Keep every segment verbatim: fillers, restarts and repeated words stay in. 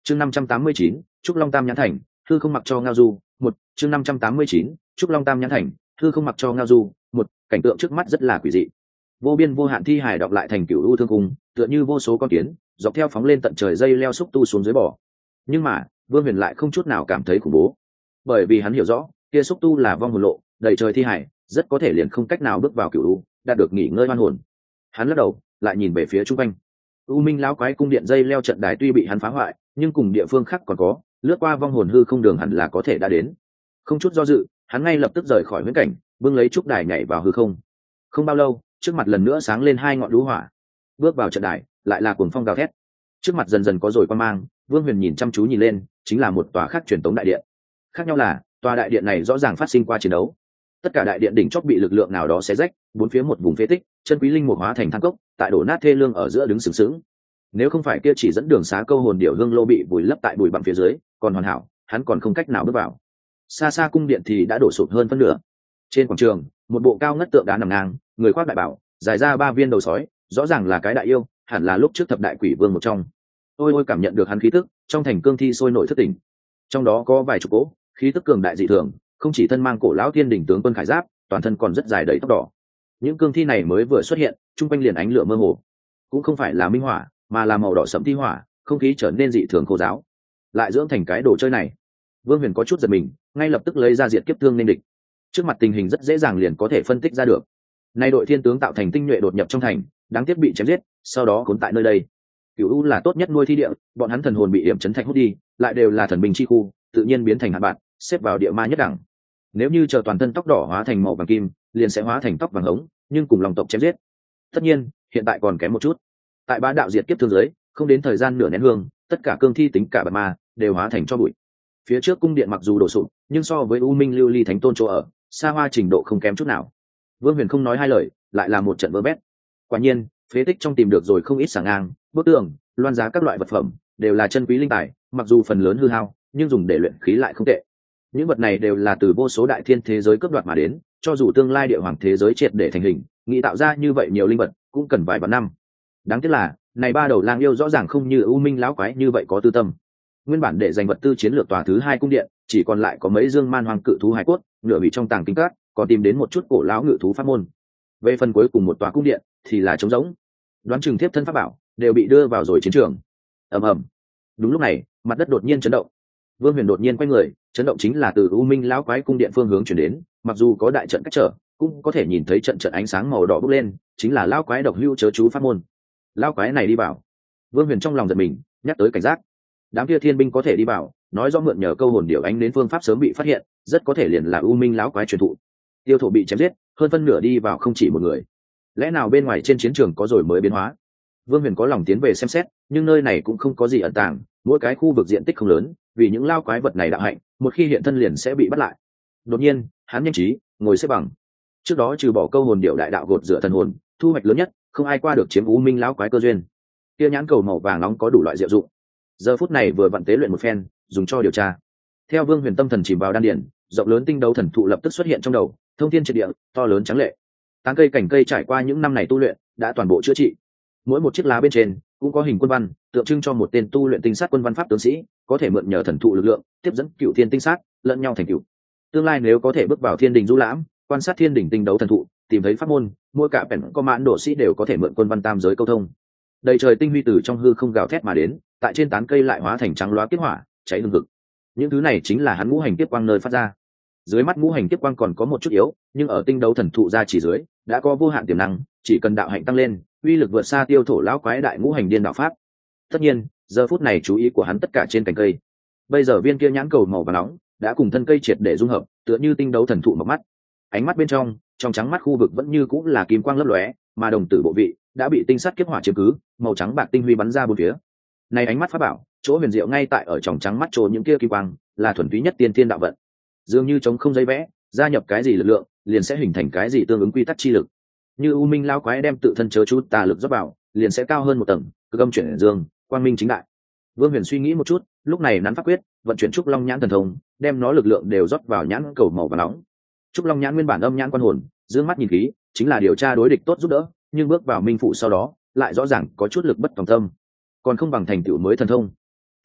chương năm trăm tám mươi chín trúc long tam nhãn thành thư không mặc cho ngao du một chương năm trăm tám mươi chín trúc long tam nhãn thành thư không mặc cho ngao du một cảnh tượng trước mắt rất là quỷ dị. Vô biên vô hạn thi hài đọc lại thành cửu u thương cung, tựa như vô số con kiến dọc theo phóng lên tận trời dây leo xúc tu xuống dưới bỏ. Nhưng mà Vương Huyền lại không chút nào cảm thấy khủng bố, bởi vì hắn hiểu rõ kia xúc tu là vong hồn lộ, đầy trời thi hài rất có thể liền không cách nào bước vào cửu u, đạt được nghỉ ngơi oan hồn. Hắn lắc đầu lại nhìn về phía trung quanh. U Minh lão quái cung điện dây leo trận đài tuy bị hắn phá hoại, nhưng cùng địa phương khác còn có, lướt qua vong hồn hư không đường hẳn là có thể đã đến. Không chút do dự, hắn ngay lập tức rời khỏi huyễn cảnh, bưng lấy trúc đài nhảy vào hư không. Không bao lâu, trước mặt lần nữa sáng lên hai ngọn lũ hỏa. Bước vào trận đài, lại là cuồng phong gào thét. Trước mặt dần dần có rồi quan mang, Vương Huyền nhìn chăm chú nhìn lên, chính là một tòa khác truyền tống đại điện. Khác nhau là, tòa đại điện này rõ ràng phát sinh qua chiến đấu. Tất cả đại điện đỉnh chóp bị lực lượng nào đó xé rách, bốn phía một vùng phế tích, chân quý linh mục hóa thành than cốc, tại đổ nát thê lương ở giữa đứng sừng sững. Nếu không phải kia chỉ dẫn đường xá câu hồn điểu hương lô bị vùi lấp tại bụi bặm phía dưới, còn hoàn hảo, hắn còn không cách nào bước vào. Xa xa cung điện thì đã đổ sụp hơn phân nửa. Trên quảng trường, một bộ cao ngất tượng đá nằm ngang, người khoác đại bảo, dài ra ba viên đầu sói, rõ ràng là cái đại yêu, hẳn là lúc trước thập đại quỷ vương một trong. Ôi ôi, cảm nhận được hắn khí tức, trong thành cương thi sôi nổi thất tỉnh. Trong đó có vài chục cỗ, khí tức cường đại dị thường, không chỉ thân mang cổ lão thiên đỉnh tướng quân khải giáp, toàn thân còn rất dài đầy tóc đỏ. Những cương thi này mới vừa xuất hiện, trung quanh liền ánh lửa mơ hồ, cũng không phải là minh hỏa, mà là màu đỏ sẫm thi hỏa, không khí trở nên dị thường khô giáo, lại dưỡng thành cái đồ chơi này. Vương Huyền có chút giật mình, ngay lập tức lấy ra diệt kiếp thương nên địch. Trước mặt tình hình rất dễ dàng liền có thể phân tích ra được. Nay đội thiên tướng tạo thành tinh nhuệ đột nhập trong thành, đáng tiếc bị chém giết, sau đó cuốn tại nơi đây. Cửu U là tốt nhất nuôi thi địa, bọn hắn thần hồn bị yểm chấn thạch hút đi, lại đều là thần binh chi khu, tự nhiên biến thành hạt bạn, xếp vào địa ma nhất đẳng. Nếu như chờ toàn thân tóc đỏ hóa thành màu vàng kim, liền sẽ hóa thành tóc vàng hống, nhưng cùng lòng tộc chém giết. Tất nhiên, hiện tại còn kém một chút. Tại bá đạo diệt kiếp thương giới, không đến thời gian nửa nén hương, tất cả cương thi tính cả bạt ma đều hóa thành cho bụi. Phía trước cung điện mặc dù đổ sụp, nhưng so với U Minh Lưu Ly Thánh Tôn chỗ ở, xa hoa trình độ không kém chút nào. Vương Huyền không nói hai lời, lại là một trận vỡ bét. Quả nhiên, phế tích trong tìm được rồi không ít sảng ngang, bức tường, loan giá các loại vật phẩm, đều là chân quý linh tài, mặc dù phần lớn hư hao, nhưng dùng để luyện khí lại không tệ. Những vật này đều là từ vô số đại thiên thế giới cướp đoạt mà đến, cho dù tương lai địa hoàng thế giới triệt để thành hình, nghĩ tạo ra như vậy nhiều linh vật, cũng cần vài vạn năm. Đáng tiếc là, này ba đầu lang yêu rõ ràng không như U Minh lão quái như vậy có tư tâm. Nguyên bản để dành vật tư chiến lược tòa thứ hai cung điện, chỉ còn lại có mấy dương man hoang cự thú hải cốt, nửa bị trong tàng kinh các, còn tìm đến một chút cổ lão ngự thú pháp môn. Về phần cuối cùng một tòa cung điện thì là trống rỗng. Đoán chừng tiếp thân pháp bảo đều bị đưa vào rồi chiến trường. Ầm ầm. Đúng lúc này, mặt đất đột nhiên chấn động. Vương Huyền đột nhiên quay người, chấn động chính là từ U Minh lão quái cung điện phương hướng chuyển đến, mặc dù có đại trận cách trở, cũng có thể nhìn thấy trận trận ánh sáng màu đỏ bốc lên, chính là lão quái độc hưu chớ chú pháp môn. Lão quái này đi vào. Vương Huyền trong lòng giật mình, nhắc tới cảnh giác. Đám kia thiên binh có thể đi vào, nói rõ mượn nhờ câu hồn điểu ánh đến phương pháp sớm bị phát hiện, rất có thể liền là U Minh lão quái truyền thụ. Tiêu thổ bị chém giết, hơn phân nửa đi vào không chỉ một người. Lẽ nào bên ngoài trên chiến trường có rồi mới biến hóa? Vương Huyền có lòng tiến về xem xét, nhưng nơi này cũng không có gì ẩn tàng, mỗi cái khu vực diện tích không lớn, vì những lao quái vật này đạo hạnh, một khi hiện thân liền sẽ bị bắt lại. Đột nhiên, hắn nhanh trí, ngồi xếp bằng. Trước đó trừ bỏ câu hồn điểu đại đạo gột rửa thần hồn, thu hoạch lớn nhất, không ai qua được chiếm U Minh lão quái cơ duyên. Kia nhãn cầu màu vàng nóng có đủ loại diệu dụng. Giờ phút này vừa vặn tế luyện một phen, dùng cho điều tra. Theo Vương Huyền tâm thần chìm vào đan điển, rộng lớn tinh đấu thần thụ lập tức xuất hiện trong đầu, thông thiên triệt địa, to lớn trắng lệ. Tán cây cảnh cây trải qua những năm này tu luyện, đã toàn bộ chữa trị. Mỗi một chiếc lá bên trên cũng có hình quân văn, tượng trưng cho một tên tu luyện tinh sát quân văn pháp tướng sĩ, có thể mượn nhờ thần thụ lực lượng, tiếp dẫn cựu thiên tinh sát, lẫn nhau thành cựu. Tương lai nếu có thể bước vào thiên đình du lãm, quan sát thiên đình tinh đấu thần thụ, tìm thấy pháp môn, mỗi cả bèn có mãn độ sĩ đều có thể mượn quân văn tam giới câu thông. Đầy trời tinh huy từ trong hư không gào thét mà đến, tại trên tán cây lại hóa thành trắng loá kiếp hỏa, cháy hừng hực. Những thứ này chính là hắn ngũ hành kiếp quang nơi phát ra. Dưới mắt ngũ hành kiếp quang còn có một chút yếu, nhưng ở tinh đấu thần thụ ra chỉ dưới, đã có vô hạn tiềm năng, chỉ cần đạo hạnh tăng lên, uy lực vượt xa tiêu thổ lão quái đại ngũ hành điên đạo pháp. Tất nhiên, giờ phút này chú ý của hắn tất cả trên cành cây. Bây giờ viên kia nhãn cầu màu vàng nóng đã cùng thân cây triệt để dung hợp, tựa như tinh đấu thần thụ mọc mắt. Ánh mắt bên trong, trong trắng mắt khu vực vẫn như cũng là kim quang lấp lóe, mà đồng tử bộ vị đã bị tinh sắt kiếp hỏa chiếm cứ, màu trắng bạc tinh huy bắn ra bốn phía. Này ánh mắt pháp bảo, chỗ huyền diệu ngay tại ở trong trắng mắt trồn những kia kim quang, là thuần túy nhất tiên thiên đạo vận. Dường như chống không giấy vẽ, gia nhập cái gì lực lượng, liền sẽ hình thành cái gì tương ứng quy tắc chi lực. Như U Minh lão quái đem tự thân chớ chú tà lực rót vào, liền sẽ cao hơn một tầng, cực âm chuyển dương, quang minh chính đại. Vương Huyền suy nghĩ một chút, lúc này nắn pháp quyết, vận chuyển trúc long nhãn thần thông, đem nó lực lượng đều rót vào nhãn cầu màu vàng nóng. Trúc long nhãn nguyên bản âm nhãn quan hồn, dương mắt nhìn khí, chính là điều tra đối địch tốt giúp đỡ, nhưng bước vào minh phụ sau đó, lại rõ ràng có chút lực bất tòng tâm, còn không bằng thành tựu mới thần thông.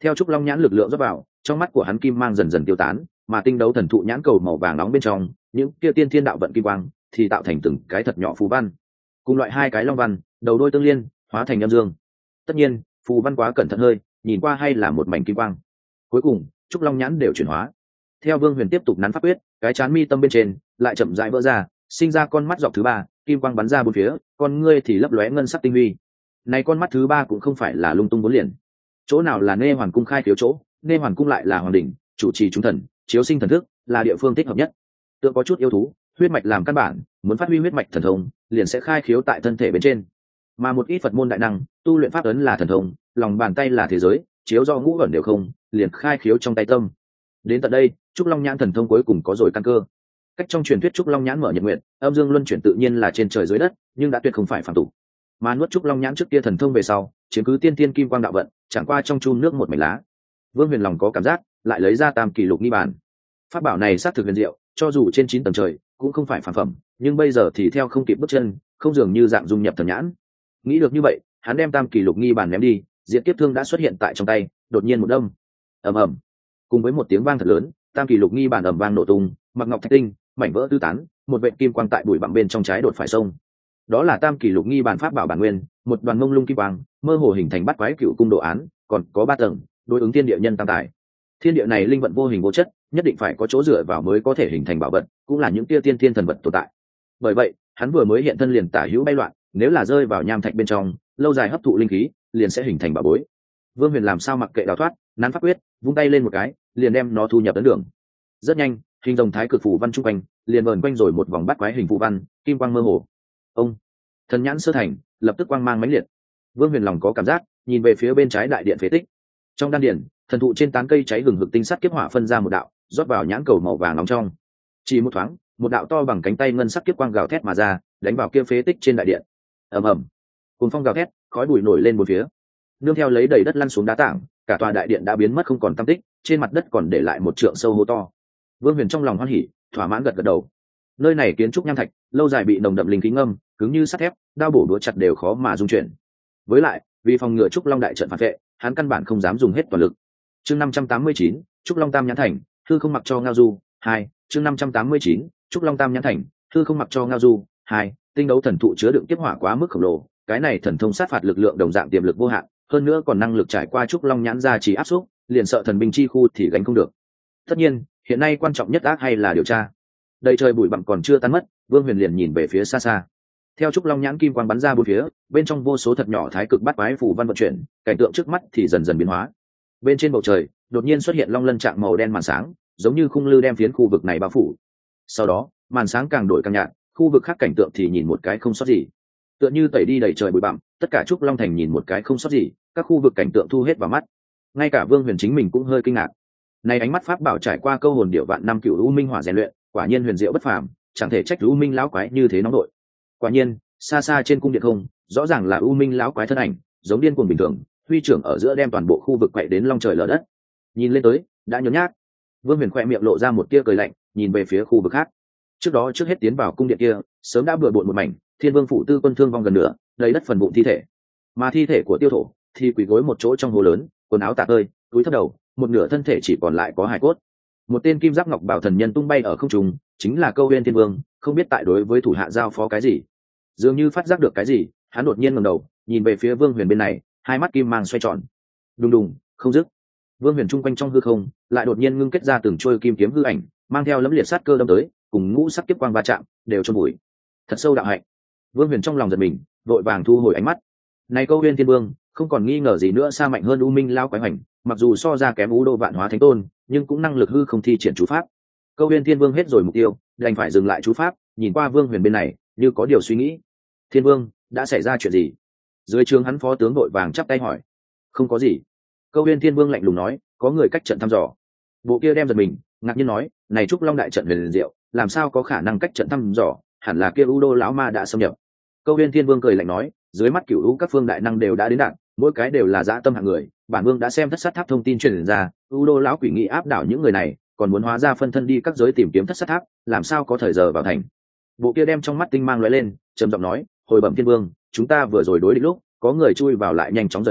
Theo trúc long nhãn lực lượng rót vào, trong mắt của hắn kim mang dần dần tiêu tán, mà tinh đấu thần thụ nhãn cầu màu vàng nóng bên trong những kia tiên thiên đạo vận kim quang thì tạo thành từng cái thật nhỏ phù văn, cùng loại hai cái long văn đầu đôi tương liên hóa thành âm dương. Tất nhiên phù văn quá cẩn thận hơi, nhìn qua hay là một mảnh kim quang. Cuối cùng trúc long nhãn đều chuyển hóa. Theo Vương Huyền tiếp tục nắn pháp quyết, cái chán mi tâm bên trên lại chậm rãi vỡ ra, sinh ra con mắt dọc thứ ba, kim quang bắn ra bốn phía, con ngươi thì lấp lóe ngân sắc tinh huy. Này con mắt thứ ba cũng không phải là lung tung bốn liền. Chỗ nào là Nê Hoàn cung khai thiếu chỗ, Nê Hoàn cung lại là hoàng đỉnh, chủ trì chúng thần, chiếu sinh thần thức, là địa phương thích hợp nhất. Tựa có chút yêu thú, huyết mạch làm căn bản, muốn phát huy huyết mạch thần thông, liền sẽ khai khiếu tại thân thể bên trên. Mà một ít Phật môn đại năng, tu luyện pháp ấn là thần thông, lòng bàn tay là thế giới, chiếu do ngũ ẩn đều không, liền khai khiếu trong tay tâm. Đến tận đây, trúc long nhãn thần thông cuối cùng có rồi căn cơ. Cách trong truyền thuyết trúc long nhãn mở nhật nguyện, âm dương luân chuyển tự nhiên là trên trời dưới đất, nhưng đã tuyệt không phải phàm tục. Mà nuốt trúc long nhãn trước kia thần thông về sau, chiếm cứ tiên tiên kim quang đạo vận, chẳng qua trong chum nước một mảnh lá. Vương Huyền lòng có cảm giác, lại lấy ra tam kỷ lục nghi bàn. Pháp bảo này sát thực huyền diệu, cho dù trên chín tầng trời cũng không phải phàm phẩm, nhưng bây giờ thì theo không kịp bước chân, không dường như dạng dung nhập thần nhãn. Nghĩ được như vậy, hắn đem tam kỷ lục nghi bàn ném đi, diện tiếp thương đã xuất hiện tại trong tay, đột nhiên một đâm, ầm ầm, cùng với một tiếng vang thật lớn, tam kỷ lục nghi bàn ầm vang nổ tung, mặc ngọc thạch tinh, mảnh vỡ tứ tán, một vệt kim quang tại bụi bặm bên trong trái đột phải sông. Đó là tam kỷ lục nghi bàn pháp bảo bản nguyên, một đoàn mông lung kim quang, mơ hồ hình thành bát quái cựu cung đồ án, còn có ba tầng, đối ứng thiên địa nhân tam tài. Thiên địa này linh vận vô hình vô chất, nhất định phải có chỗ dựa vào mới có thể hình thành bảo vật, cũng là những tia tiên thiên thần vật tồn tại. Bởi vậy, hắn vừa mới hiện thân liền tả hữu bay loạn, nếu là rơi vào nham thạch bên trong, lâu dài hấp thụ linh khí, liền sẽ hình thành bảo bối. Vương Huyền làm sao mặc kệ đào thoát, nắn pháp quyết, vung tay lên một cái, liền đem nó thu nhập đến đường. Rất nhanh, hình rồng thái cực phù văn trung quanh, liền vờn quanh rồi một vòng bát quái hình phù văn, kim quang mơ hồ. Ông, thần nhãn sơ thành, lập tức quang mang mãnh liệt. Vương Huyền lòng có cảm giác, nhìn về phía bên trái đại điện phế tích. Trong đan điển, thần thụ trên tán cây cháy hừng hực tinh sắt kiếp hỏa phân ra một đạo, rót vào nhãn cầu màu vàng nóng trong. Chỉ một thoáng, một đạo to bằng cánh tay ngân sắc kiếp quang gào thét mà ra, đánh vào kia phế tích trên đại điện. Ầm ầm, cuồng phong gào thét, khói bụi nổi lên bốn phía. Nương theo lấy đầy đất lăn xuống đá tảng, cả tòa đại điện đã biến mất không còn tăm tích, trên mặt đất còn để lại một trượng sâu hố to. Vương Huyền trong lòng hoan hỉ, thỏa mãn gật gật đầu. Nơi này kiến trúc nham thạch, lâu dài bị nồng đậm linh khí ngâm, cứng như sắt thép, đao bổ đũa chặt đều khó mà dung chuyển. Với lại, vì phòng ngừa trúc long đại trận phản vệ, hắn căn bản không dám dùng hết toàn lực. Chương năm trăm tám mươi chín, trúc long tam nhãn thành, hư không mặc cho ngao du. Hai, chương năm trăm tám mươi chín, trúc long tam nhãn thành, hư không mặc cho ngao du. Hai, tinh đấu thần thụ chứa đựng kiếp hỏa quá mức khổng lồ, cái này thần thông sát phạt lực lượng đồng dạng tiềm lực vô hạn, hơn nữa còn năng lực trải qua trúc long nhãn ra chỉ áp xúc, liền sợ thần binh chi khu thì gánh không được. Tất nhiên, hiện nay quan trọng nhất ác hay là điều tra. Đầy trời bụi bặm còn chưa tan mất, Vương Huyền liền nhìn về phía xa xa. Theo trúc long nhãn kim quang bắn ra bốn phía, bên trong vô số thật nhỏ thái cực bát quái phù văn vận chuyển, cảnh tượng trước mắt thì dần dần biến hóa. Bên trên bầu trời, đột nhiên xuất hiện long lân trạng màu đen màn sáng, giống như khung lư đem phiến khu vực này bao phủ. Sau đó, màn sáng càng đổi càng nhạt, khu vực khác cảnh tượng thì nhìn một cái không sót gì. Tựa như tẩy đi đầy trời bụi bặm, tất cả trúc long thành nhìn một cái không sót gì, các khu vực cảnh tượng thu hết vào mắt. Ngay cả Vương Huyền chính mình cũng hơi kinh ngạc. Này ánh mắt pháp bảo trải qua câu hồn điệu vạn năm cửu u minh hỏa rèn luyện, quả nhiên huyền diệu bất phàm, chẳng thể trách u minh lão quái như thế nóng đội. Quả nhiên, xa xa trên cung điện không, rõ ràng là u minh lão quái thân ảnh, giống điên cuồng bình thường, huy trưởng ở giữa đem toàn bộ khu vực quậy đến long trời lở đất. Nhìn lên tới, đã nhớ nhác. Vương Huyền khẽ miệng lộ ra một tia cười lạnh, nhìn về phía khu vực khác. Trước đó trước hết tiến vào cung điện kia, sớm đã bừa bộn một mảnh, Thiên Vương phụ tư quân thương vong gần nửa, đầy đất phần vụn thi thể. Mà thi thể của Tiêu Thổ thì quỳ gối một chỗ trong hồ lớn, quần áo tả tơi, túi thấp đầu, một nửa thân thể chỉ còn lại có hài cốt. Một tên kim giáp ngọc bảo thần nhân tung bay ở không trung, chính là Câu Huyên Thiên Vương, không biết tại đối với thủ hạ giao phó cái gì. Dường như phát giác được cái gì, hắn đột nhiên ngẩng đầu, nhìn về phía Vương Huyền bên này, hai mắt kim mang xoay tròn. Đùng đùng, không dứt. Vương Huyền trung quanh trong hư không, lại đột nhiên ngưng kết ra từng trôi kim kiếm hư ảnh, mang theo lẫm liệt sát cơ đâm tới, cùng ngũ sắc kiếp quang va chạm, đều chôn bụi. Thật sâu đạo hạnh. Vương Huyền trong lòng giật mình, vội vàng thu hồi ánh mắt. Này Câu Huyên Thiên Vương, không còn nghi ngờ gì nữa xa mạnh hơn U Minh lão quái hoành, mặc dù so ra kém U Đô Vạn Hóa Thánh Tôn, nhưng cũng năng lực hư không thi triển chú pháp. Câu Huyên Thiên Vương hết rồi mục tiêu, đành phải dừng lại chú pháp, nhìn qua Vương Huyền bên này, như có điều suy nghĩ. Thiên Vương, đã xảy ra chuyện gì? Dưới trướng hắn phó tướng vội vàng chắp tay hỏi. Không có gì. Câu Huyên Thiên Vương lạnh lùng nói, có người cách trận thăm dò. Bộ kia đem giật mình, ngạc nhiên nói, này trúc long đại trận huyền diệu, làm sao có khả năng cách trận thăm dò, hẳn là kia U Đô lão ma đã xâm nhập. Câu Huyên Thiên Vương cười lạnh nói, dưới mắt cửu u các phương đại năng đều đã đến đạn, mỗi cái đều là dã tâm hạng người, bản vương đã xem thất sát tháp thông tin truyền ra, U Đô lão quỷ nghị áp đảo những người này, còn muốn hóa ra phân thân đi các giới tìm kiếm thất sát tháp, làm sao có thời giờ vào thành. Bộ kia đem trong mắt tinh mang lóe lên, trầm giọng nói, hồi bẩm Thiên Vương, chúng ta vừa rồi đối địch lúc, có người chui vào lại nhanh chóng rời khỏi,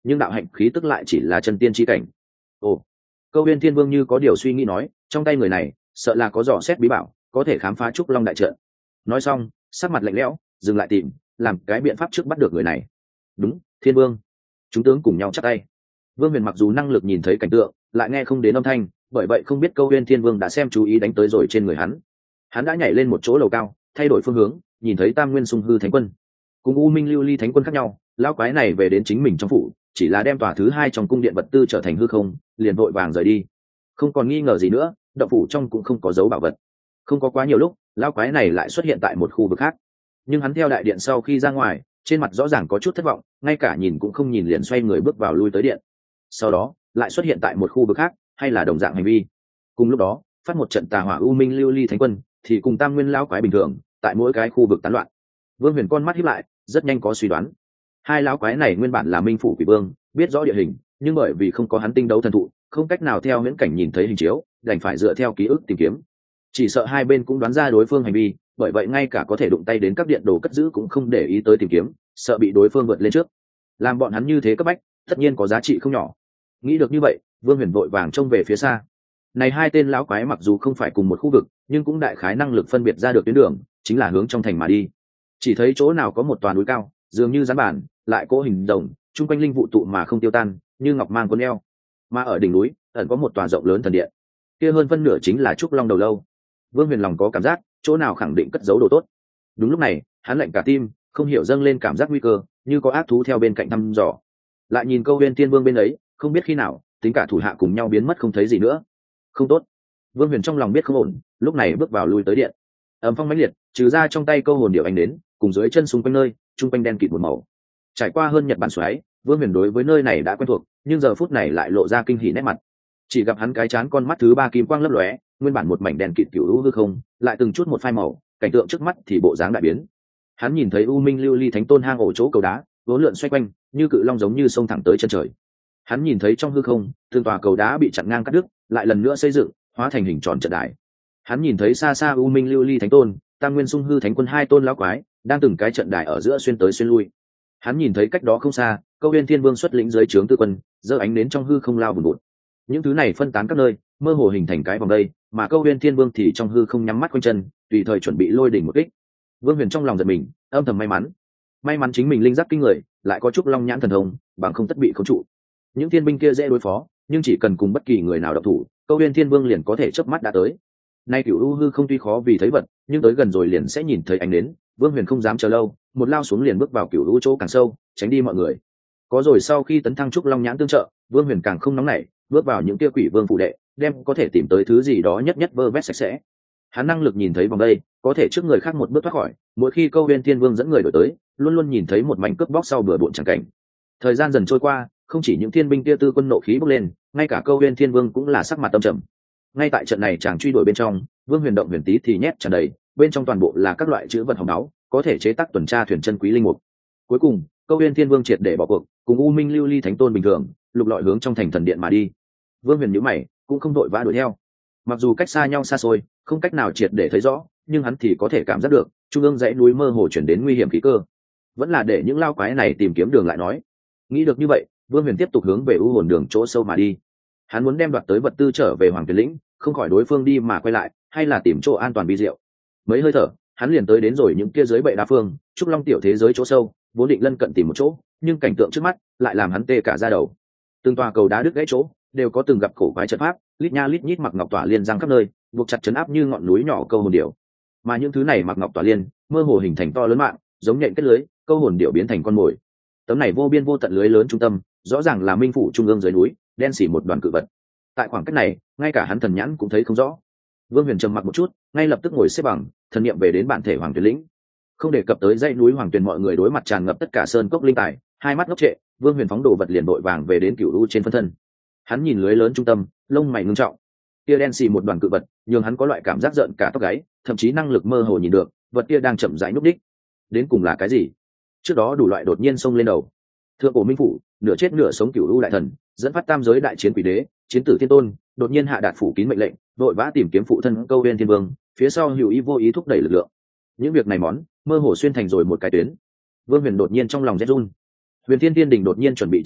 nhưng đạo hạnh khí tức lại chỉ là chân tiên chi cảnh. Ồ, Câu Uyên Thiên Vương như có điều suy nghĩ nói, trong tay người này sợ là có dò xét bí bảo, có thể khám phá trúc long đại trận. Nói xong, sắc mặt lạnh lẽo, dừng lại tìm, làm cái biện pháp trước bắt được người này. Đúng, Thiên Vương. Chúng tướng cùng nhau chắp tay. Vương Huyền mặc dù năng lực nhìn thấy cảnh tượng, lại nghe không đến âm thanh, bởi vậy không biết Câu Uyên Thiên Vương đã xem chú ý đánh tới rồi trên người hắn. Hắn đã nhảy lên một chỗ lầu cao, thay đổi phương hướng, nhìn thấy Tam Nguyên Sung Hư Thánh Quân cùng U Minh Lưu Ly Thánh Quân khác nhau. Lão quái này về đến chính mình trong phủ, chỉ là đem tòa thứ hai trong cung điện vật tư trở thành hư không, liền vội vàng rời đi. Không còn nghi ngờ gì nữa, động phủ trong cũng không có dấu bảo vật. Không có quá nhiều lúc, lão quái này lại xuất hiện tại một khu vực khác. Nhưng hắn theo đại điện sau khi ra ngoài, trên mặt rõ ràng có chút thất vọng, ngay cả nhìn cũng không nhìn liền xoay người bước vào lui tới điện. Sau đó, lại xuất hiện tại một khu vực khác, hay là đồng dạng hành vi. Cùng lúc đó, phát một trận tà hỏa U Minh Lưu Ly Thánh Quân, thì cùng Tam Nguyên lão quái bình thường, tại mỗi cái khu vực tán loạn. Vương Huyền con mắt híp lại, rất nhanh có suy đoán. Hai lão quái này nguyên bản là Minh phủ quỷ vương, biết rõ địa hình, nhưng bởi vì không có hắn tinh đấu thần thụ, không cách nào theo huyễn cảnh nhìn thấy hình chiếu, đành phải dựa theo ký ức tìm kiếm. Chỉ sợ hai bên cũng đoán ra đối phương hành vi, bởi vậy ngay cả có thể đụng tay đến các điện đồ cất giữ cũng không để ý tới tìm kiếm, sợ bị đối phương vượt lên trước. Làm bọn hắn như thế cấp bách, tất nhiên có giá trị không nhỏ. Nghĩ được như vậy, Vương Huyền vội vàng trông về phía xa. Này hai tên lão quái mặc dù không phải cùng một khu vực, nhưng cũng đại khái năng lực phân biệt ra được tuyến đường, chính là hướng trong thành mà đi. Chỉ thấy chỗ nào có một tòa núi cao, dường như rắn bản, lại cỗ hình rồng, chung quanh linh vụ tụ mà không tiêu tan, như ngọc mang cuốn eo. Mà ở đỉnh núi, ẩn có một tòa rộng lớn thần điện. Kia hơn phân nửa chính là trúc long đầu lâu. Vương Huyền lòng có cảm giác, chỗ nào khẳng định cất giấu đồ tốt. Đúng lúc này, hắn lạnh cả tim, không hiểu dâng lên cảm giác nguy cơ, như có ác thú theo bên cạnh thăm dò. Lại nhìn Câu Uyên Thiên Vương bên ấy, không biết khi nào, tính cả thủ hạ cùng nhau biến mất không thấy gì nữa. Không tốt. Vương Huyền trong lòng biết không ổn, lúc này bước vào lui tới điện. Ầm phong mãnh liệt, trừ ra trong tay câu hồn điệu anh đến, cùng dưới chân xung quanh nơi, trung quanh đen kịt một màu. Trải qua hơn nhật bản xoáy, Vương Huyền đối với nơi này đã quen thuộc, nhưng giờ phút này lại lộ ra kinh hỉ nét mặt. Chỉ gặp hắn cái chán con mắt thứ ba kim quang lấp lóe, nguyên bản một mảnh đen kịt cửu u hư không, lại từng chút một phai màu, cảnh tượng trước mắt thì bộ dáng đại biến. Hắn nhìn thấy U Minh Lưu Ly Thánh Tôn hang ổ chỗ cầu đá, vốn lượn xoay quanh, như cự long giống như sông thẳng tới chân trời. Hắn nhìn thấy trong hư không, từng tòa cầu đá bị chặn ngang cắt đứt, lại lần nữa xây dựng, hóa thành hình tròn trận đài. Hắn nhìn thấy xa xa U Minh Lưu Ly Thánh Tôn, Tam Nguyên Sung Hư Thánh Quân hai tôn lão quái, đang từng cái trận đài ở giữa xuyên tới xuyên lui. Hắn nhìn thấy cách đó không xa, Câu Uyên Thiên Vương xuất lĩnh dưới trướng tư quân, giơ ánh đến trong hư không lao vùn vụt. Những thứ này phân tán các nơi, mơ hồ hình thành cái vòng đây, mà Câu Uyên Thiên Vương thì trong hư không nhắm mắt quanh chân, tùy thời chuẩn bị lôi đỉnh một kích. Vương Huyền trong lòng giật mình, âm thầm may mắn. May mắn chính mình linh giác kinh người, lại có chút long nhãn thần thông, bằng không tất bị khống trụ. Những thiên binh kia dễ đối phó, nhưng chỉ cần cùng bất kỳ người nào động thủ, Câu Uyên Thiên Vương liền có thể chớp mắt đã tới. Nay cửu u hư không tuy khó vì thấy vật, nhưng tới gần rồi liền sẽ nhìn thấy ánh đến. Vương Huyền không dám chờ lâu, một lao xuống liền bước vào cửu u chỗ càng sâu, tránh đi mọi người. Có rồi sau khi tấn thăng trúc long nhãn tương trợ, Vương Huyền càng không nóng nảy, bước vào những kia quỷ vương phụ đệ, đem có thể tìm tới thứ gì đó nhất nhất vơ vét sạch sẽ. Hắn năng lực nhìn thấy vòng đây, có thể trước người khác một bước thoát khỏi. Mỗi khi Câu Uyên Thiên Vương dẫn người đổi tới, luôn luôn nhìn thấy một mảnh cướp bóc sau bừa bộn chẳng cảnh. Thời gian dần trôi qua, không chỉ những thiên binh kia tư quân nộ khí bốc lên, ngay cả Câu Uyên Thiên Vương cũng là sắc mặt tâm trầm. Ngay tại trận này chàng truy đuổi bên trong, Vương Huyền động huyền tí thì nhét tràn đầy, bên trong toàn bộ là các loại chữ vật hồng báu, có thể chế tác tuần tra thuyền chân quý linh mục. Cuối cùng, Câu Uyên Thiên Vương triệt để bỏ cuộc, cùng U Minh Lưu Ly Thánh Tôn bình thường, lục lọi hướng trong thành thần điện mà đi. Vương Huyền nhíu mày, cũng không đội vã đuổi theo. Mặc dù cách xa nhau xa xôi, không cách nào triệt để thấy rõ, nhưng hắn thì có thể cảm giác được, trung ương dãy núi mơ hồ chuyển đến nguy hiểm khí cơ. Vẫn là để những lao quái này tìm kiếm đường lại nói. Nghĩ được như vậy, Vương Huyền tiếp tục hướng về u hồn đường chỗ sâu mà đi. Hắn muốn đem đoạt tới vật tư trở về Hoàng Tuyển lĩnh, không khỏi đối phương đi mà quay lại, hay là tìm chỗ an toàn vi diệu. Mấy hơi thở, hắn liền tới đến rồi những kia dưới bệ đa phương, trúc long tiểu thế giới chỗ sâu, vốn định lân cận tìm một chỗ, nhưng cảnh tượng trước mắt lại làm hắn tê cả da đầu. Từng tòa cầu đá đứt gãy chỗ, đều có từng gặp cổ quái trận pháp, lít nha lít nhít mặc ngọc tỏa liên giăng khắp nơi, buộc chặt chấn áp như ngọn núi nhỏ câu hồn điểu. Mà những thứ này mặc ngọc tỏa liên, mơ hồ hình thành to lớn mạng, giống nhện kết lưới, câu hồn điểu biến thành con mồi. Tấm này vô biên vô tận lưới lớn trung tâm, rõ ràng là minh phủ trung ương dưới núi, đen xỉ một đoàn cự vật. Tại khoảng cách này, ngay cả hắn thần nhãn cũng thấy không rõ. Vương Huyền trầm mặc một chút, ngay lập tức ngồi xếp bằng, thần niệm về đến bản thể Hoàng Tuyển lĩnh. Không đề cập tới dãy núi Hoàng Tuyển, mọi người đối mặt tràn ngập tất cả sơn cốc linh tài, hai mắt ngốc trệ, Vương Huyền phóng đồ vật liền đội vàng về đến cửu u trên phân thân. Hắn nhìn lưới lớn trung tâm, lông mày ngưng trọng. Tia đen xì một đoàn cự vật, nhưng hắn có loại cảm giác giận cả tóc gáy, thậm chí năng lực mơ hồ nhìn được, vật kia đang chậm rãi núp đích. Đến cùng là cái gì? Trước đó đủ loại đột nhiên xông lên đầu. Thượng cổ minh phủ, nửa chết nửa sống cửu u đại thần, dẫn phát tam giới đại chiến quỷ đế, chiến tử thiên tôn, đột nhiên hạ đạt phủ kín mệnh lệnh, đội vã tìm kiếm phụ thân Câu Uyên Thiên Vương, phía sau hữu ý vô ý thúc đẩy lực lượng. Những việc này món, mơ hồ xuyên thành rồi một cái tuyến. Vương Huyền đột nhiên trong lòng rét run. Huyền Thiên Tiên Đình đột nhiên chuẩn bị chiến đấu,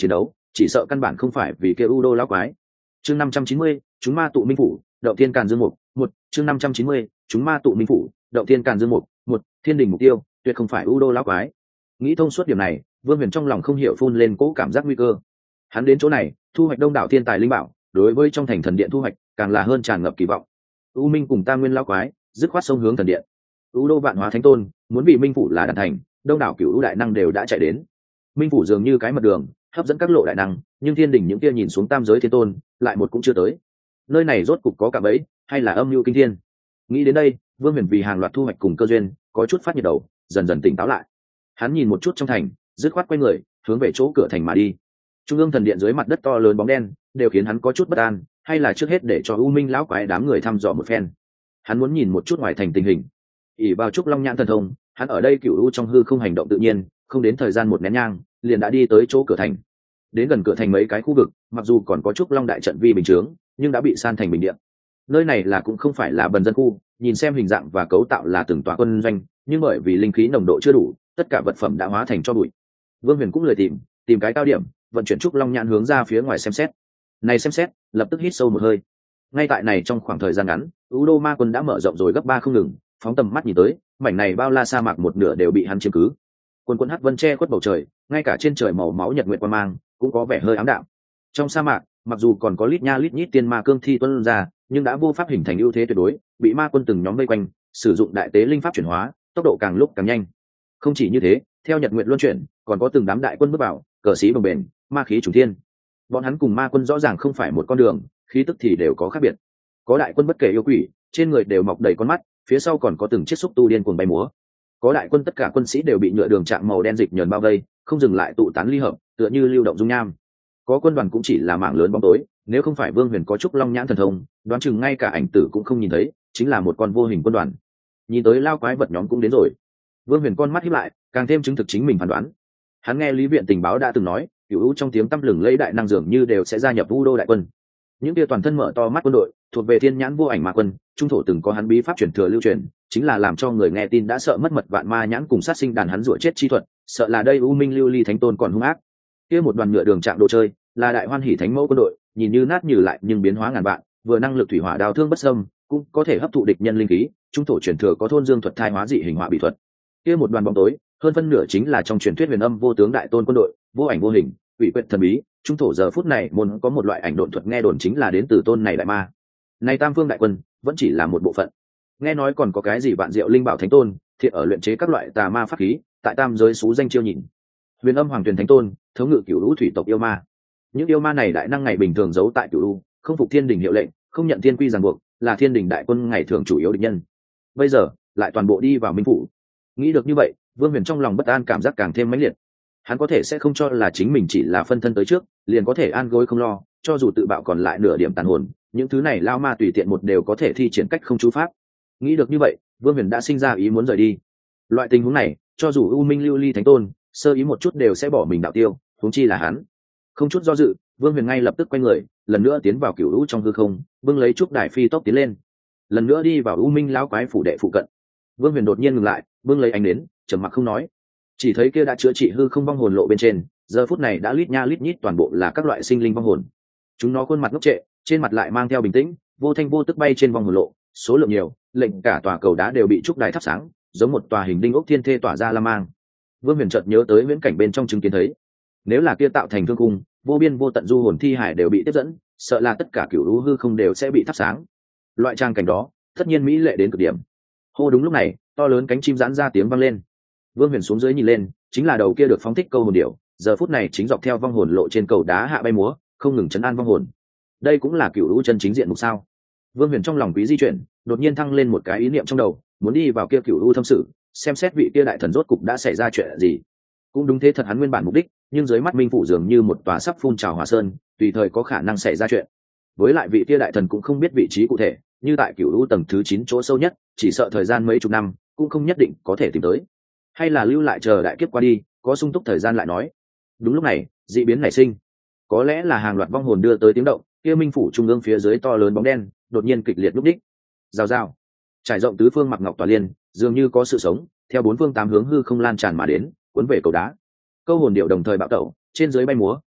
chỉ sợ căn bản không phải vì kia u đô lão quái. Chương năm trăm chín mươi, chúng ma tụ minh phủ, động thiên càn dương mục, một, chương năm trăm chín mươi, chúng ma tụ minh phủ, động thiên càn dương mục, một, thiên đình mục tiêu, tuyệt không phải u đô lão quái. Nghĩ thông suốt điểm này, Vương Huyền trong lòng không hiểu phun lên cỗ cảm giác nguy cơ. Hắn đến chỗ này, thu hoạch đông đảo thiên tài linh bảo, đối với trong thành thần điện thu hoạch, càng là hơn tràn ngập kỳ vọng. U Minh cùng Tam Nguyên lão quái, dứt khoát sông hướng thần điện. U đô vạn hóa thánh tôn, muốn bị minh phủ là đàn thành, đông đảo cửu u đại năng đều đã chạy đến. Minh phủ dường như cái mật đường, hấp dẫn các lộ đại năng, nhưng thiên đình những kia nhìn xuống tam giới thiên tôn, lại một cũng chưa tới. Nơi này rốt cục có cả bẫy, hay là âm mưu kinh thiên? Nghĩ đến đây, Vương Huyền vì hàng loạt thu hoạch cùng cơ duyên, có chút phát nhiệt đầu, dần dần tỉnh táo lại. Hắn nhìn một chút trong thành, dứt khoát quay người, hướng về chỗ cửa thành mà đi. Trung ương thần điện dưới mặt đất to lớn bóng đen, đều khiến hắn có chút bất an, hay là trước hết để cho U Minh lão quái đám người thăm dò một phen. Hắn muốn nhìn một chút ngoài thành tình hình. ỷ vào trúc long nhãn thần thông, hắn ở đây cửu u trong hư không hành động tự nhiên, không đến thời gian một nén nhang, liền đã đi tới chỗ cửa thành. Đến gần cửa thành mấy cái khu vực, mặc dù còn có trúc long đại trận vi bình chướng, nhưng đã bị san thành bình điện. Nơi này là cũng không phải là bần dân khu, nhìn xem hình dạng và cấu tạo là từng tòa quân doanh, nhưng bởi vì linh khí nồng độ chưa đủ, tất cả vật phẩm đã hóa thành cho bụi. Vương Huyền cũng lười tìm, tìm cái cao điểm, vận chuyển trúc long nhãn hướng ra phía ngoài xem xét. Này xem xét, lập tức hít sâu một hơi. Ngay tại này trong khoảng thời gian ngắn, U Đô Ma Quân đã mở rộng rồi gấp ba không ngừng, phóng tầm mắt nhìn tới, mảnh này bao la sa mạc một nửa đều bị hắn chiếm cứ. Quân quân hắc vân che khuất bầu trời, ngay cả trên trời màu máu nhật nguyệt quang mang cũng có vẻ hơi ám đạm. Trong sa mạc, mặc dù còn có lít nha lít nhít tiên ma cương thi tuôn ra, nhưng đã vô pháp hình thành ưu thế tuyệt đối, bị ma quân từng nhóm vây quanh, sử dụng đại tế linh pháp chuyển hóa, tốc độ càng lúc càng nhanh. Không chỉ như thế, theo nhật nguyệt luân chuyển, còn có từng đám đại quân bước vào, cờ sĩ bồng bềnh, ma khí trùng thiên. Bọn hắn cùng ma quân rõ ràng không phải một con đường, khí tức thì đều có khác biệt. Có đại quân bất kể yêu quỷ, trên người đều mọc đầy con mắt, phía sau còn có từng chiếc xúc tu điên cuồng bay múa. Có đại quân tất cả quân sĩ đều bị nhựa đường trạng màu đen dịch nhờn bao vây, không dừng lại tụ tán ly hợp, tựa như lưu động dung nham. Có quân đoàn cũng chỉ là mảng lớn bóng tối, nếu không phải Vương Huyền có trúc long nhãn thần thông, đoán chừng ngay cả ảnh tử cũng không nhìn thấy, chính là một con vô hình quân đoàn. Nhìn tới lao quái vật nhóm cũng đến rồi. Vương Huyền con mắt híp lại, càng thêm chứng thực chính mình phán đoán. Hắn nghe Lý viện tình báo đã từng nói, cửu u trong tiếng tăm lừng lẫy đại năng dường như đều sẽ gia nhập U Đô đại quân. Những kia toàn thân mở to mắt quân đội, thuộc về thiên nhãn vô ảnh ma quân, trung thổ từng có hắn bí pháp truyền thừa lưu truyền, chính là làm cho người nghe tin đã sợ mất mật vạn ma nhãn cùng sát sinh đàn hắn rủa chết chi thuật, sợ là đây U Minh lưu ly thánh tôn còn hung ác. Kia một đoàn nhựa đường trạng đồ chơi, là đại hoan hỷ thánh mẫu quân đội, nhìn như nát như lại nhưng biến hóa ngàn vạn, vừa năng lực thủy hỏa đào thương bất xâm, cũng có thể hấp thụ địch nhân linh khí, trung thổ truyền thừa có thôn dương thuật thai hóa dị hình hỏa bị thuật. Kia một đoàn bóng tối, hơn phân nửa chính là trong truyền thuyết huyền âm vô tướng đại tôn quân đội, vô ảnh vô hình, quỷ quyệt thần bí, trung thổ giờ phút này muốn có một loại ảnh độn thuật nghe đồn chính là đến từ tôn này đại ma. Này Tam Phương đại quân vẫn chỉ là một bộ phận. Nghe nói còn có cái gì vạn diệu linh bảo thánh tôn, thiện ở luyện chế các loại tà ma pháp khí, tại tam giới xú danh chiêu nhìn. Huyền âm hoàng truyền thánh tôn, thống ngự cửu lũ thủy tộc yêu ma. Những yêu ma này đại năng ngày bình thường giấu tại cửu lũ, không phục thiên đình hiệu lệnh, không nhận thiên quy ràng buộc, là thiên đình đại quân ngày thường chủ yếu địch nhân. Bây giờ lại toàn bộ đi vào minh phủ. Nghĩ được như vậy, Vương Huyền trong lòng bất an cảm giác càng thêm mãnh liệt. Hắn có thể sẽ không cho là chính mình chỉ là phân thân tới trước, liền có thể an gối không lo, cho dù tự bạo còn lại nửa điểm tàn hồn, những thứ này lao ma tùy tiện một đều có thể thi triển cách không chú pháp. Nghĩ được như vậy, Vương Huyền đã sinh ra ý muốn rời đi. Loại tình huống này, cho dù U Minh lưu ly thánh tôn, sơ ý một chút đều sẽ bỏ mình đạo tiêu, huống chi là hắn. Không chút do dự, Vương Huyền ngay lập tức quay người, lần nữa tiến vào cửu lũ trong hư không, bưng lấy trúc đài phi tốc tiến lên. Lần nữa đi vào U Minh lão quái phủ đệ phụ cận. Vương Huyền đột nhiên ngừng lại, bưng lấy ánh đến, trầm mặc không nói. Chỉ thấy kia đã chữa trị hư không vong hồn lộ bên trên, giờ phút này đã lít nha lít nhít toàn bộ là các loại sinh linh vong hồn. Chúng nó khuôn mặt ngốc trệ, trên mặt lại mang theo bình tĩnh, vô thanh vô tức bay trên vong hồn lộ, số lượng nhiều, lệnh cả tòa cầu đá đều bị trúc đài thắp sáng, giống một tòa hình đinh ốc thiên thê tỏa ra la mang. Vương Huyền chợt nhớ tới viễn cảnh bên trong chứng kiến thấy, nếu là kia tạo thành thương cung, vô biên vô tận du hồn thi hải đều bị tiếp dẫn, sợ là tất cả cửu lũ hư không đều sẽ bị thắp sáng. Loại trang cảnh đó, tất nhiên mỹ lệ đến cực điểm. Hô đúng lúc này, to lớn cánh chim giãn ra tiếng vang lên. Vương Huyền xuống dưới nhìn lên, chính là đầu kia được phóng thích câu hồn điểu, giờ phút này chính dọc theo vong hồn lộ trên cầu đá hạ bay múa, không ngừng chấn an vong hồn. Đây cũng là cửu lũ chân chính diện mục sao? Vương Huyền trong lòng quý di chuyển, đột nhiên thăng lên một cái ý niệm trong đầu, muốn đi vào kia cửu lũ thâm sự, xem xét vị kia đại thần rốt cục đã xảy ra chuyện gì. Cũng đúng thế thật hắn nguyên bản mục đích, nhưng dưới mắt minh phủ dường như một tòa sắp phun trào hỏa sơn, tùy thời có khả năng xảy ra chuyện. Với lại vị kia đại thần cũng không biết vị trí cụ thể, như tại cửu lũ tầng thứ chín chỗ sâu nhất, chỉ sợ thời gian mấy chục năm cũng không nhất định có thể tìm tới. Hay là lưu lại chờ đại kiếp qua đi, có sung túc thời gian lại nói. Đúng lúc này, dị biến nảy sinh. Có lẽ là hàng loạt vong hồn đưa tới tiếng động, kia minh phủ trung ương phía dưới to lớn bóng đen, đột nhiên kịch liệt lúc đích. Rào rào. Trải rộng tứ phương mặc ngọc tòa liên, dường như có sự sống, theo bốn phương tám hướng hư không lan tràn mà đến, cuốn về cầu đá. Câu hồn điệu đồng thời bạo tẩu, trên dưới bay múa,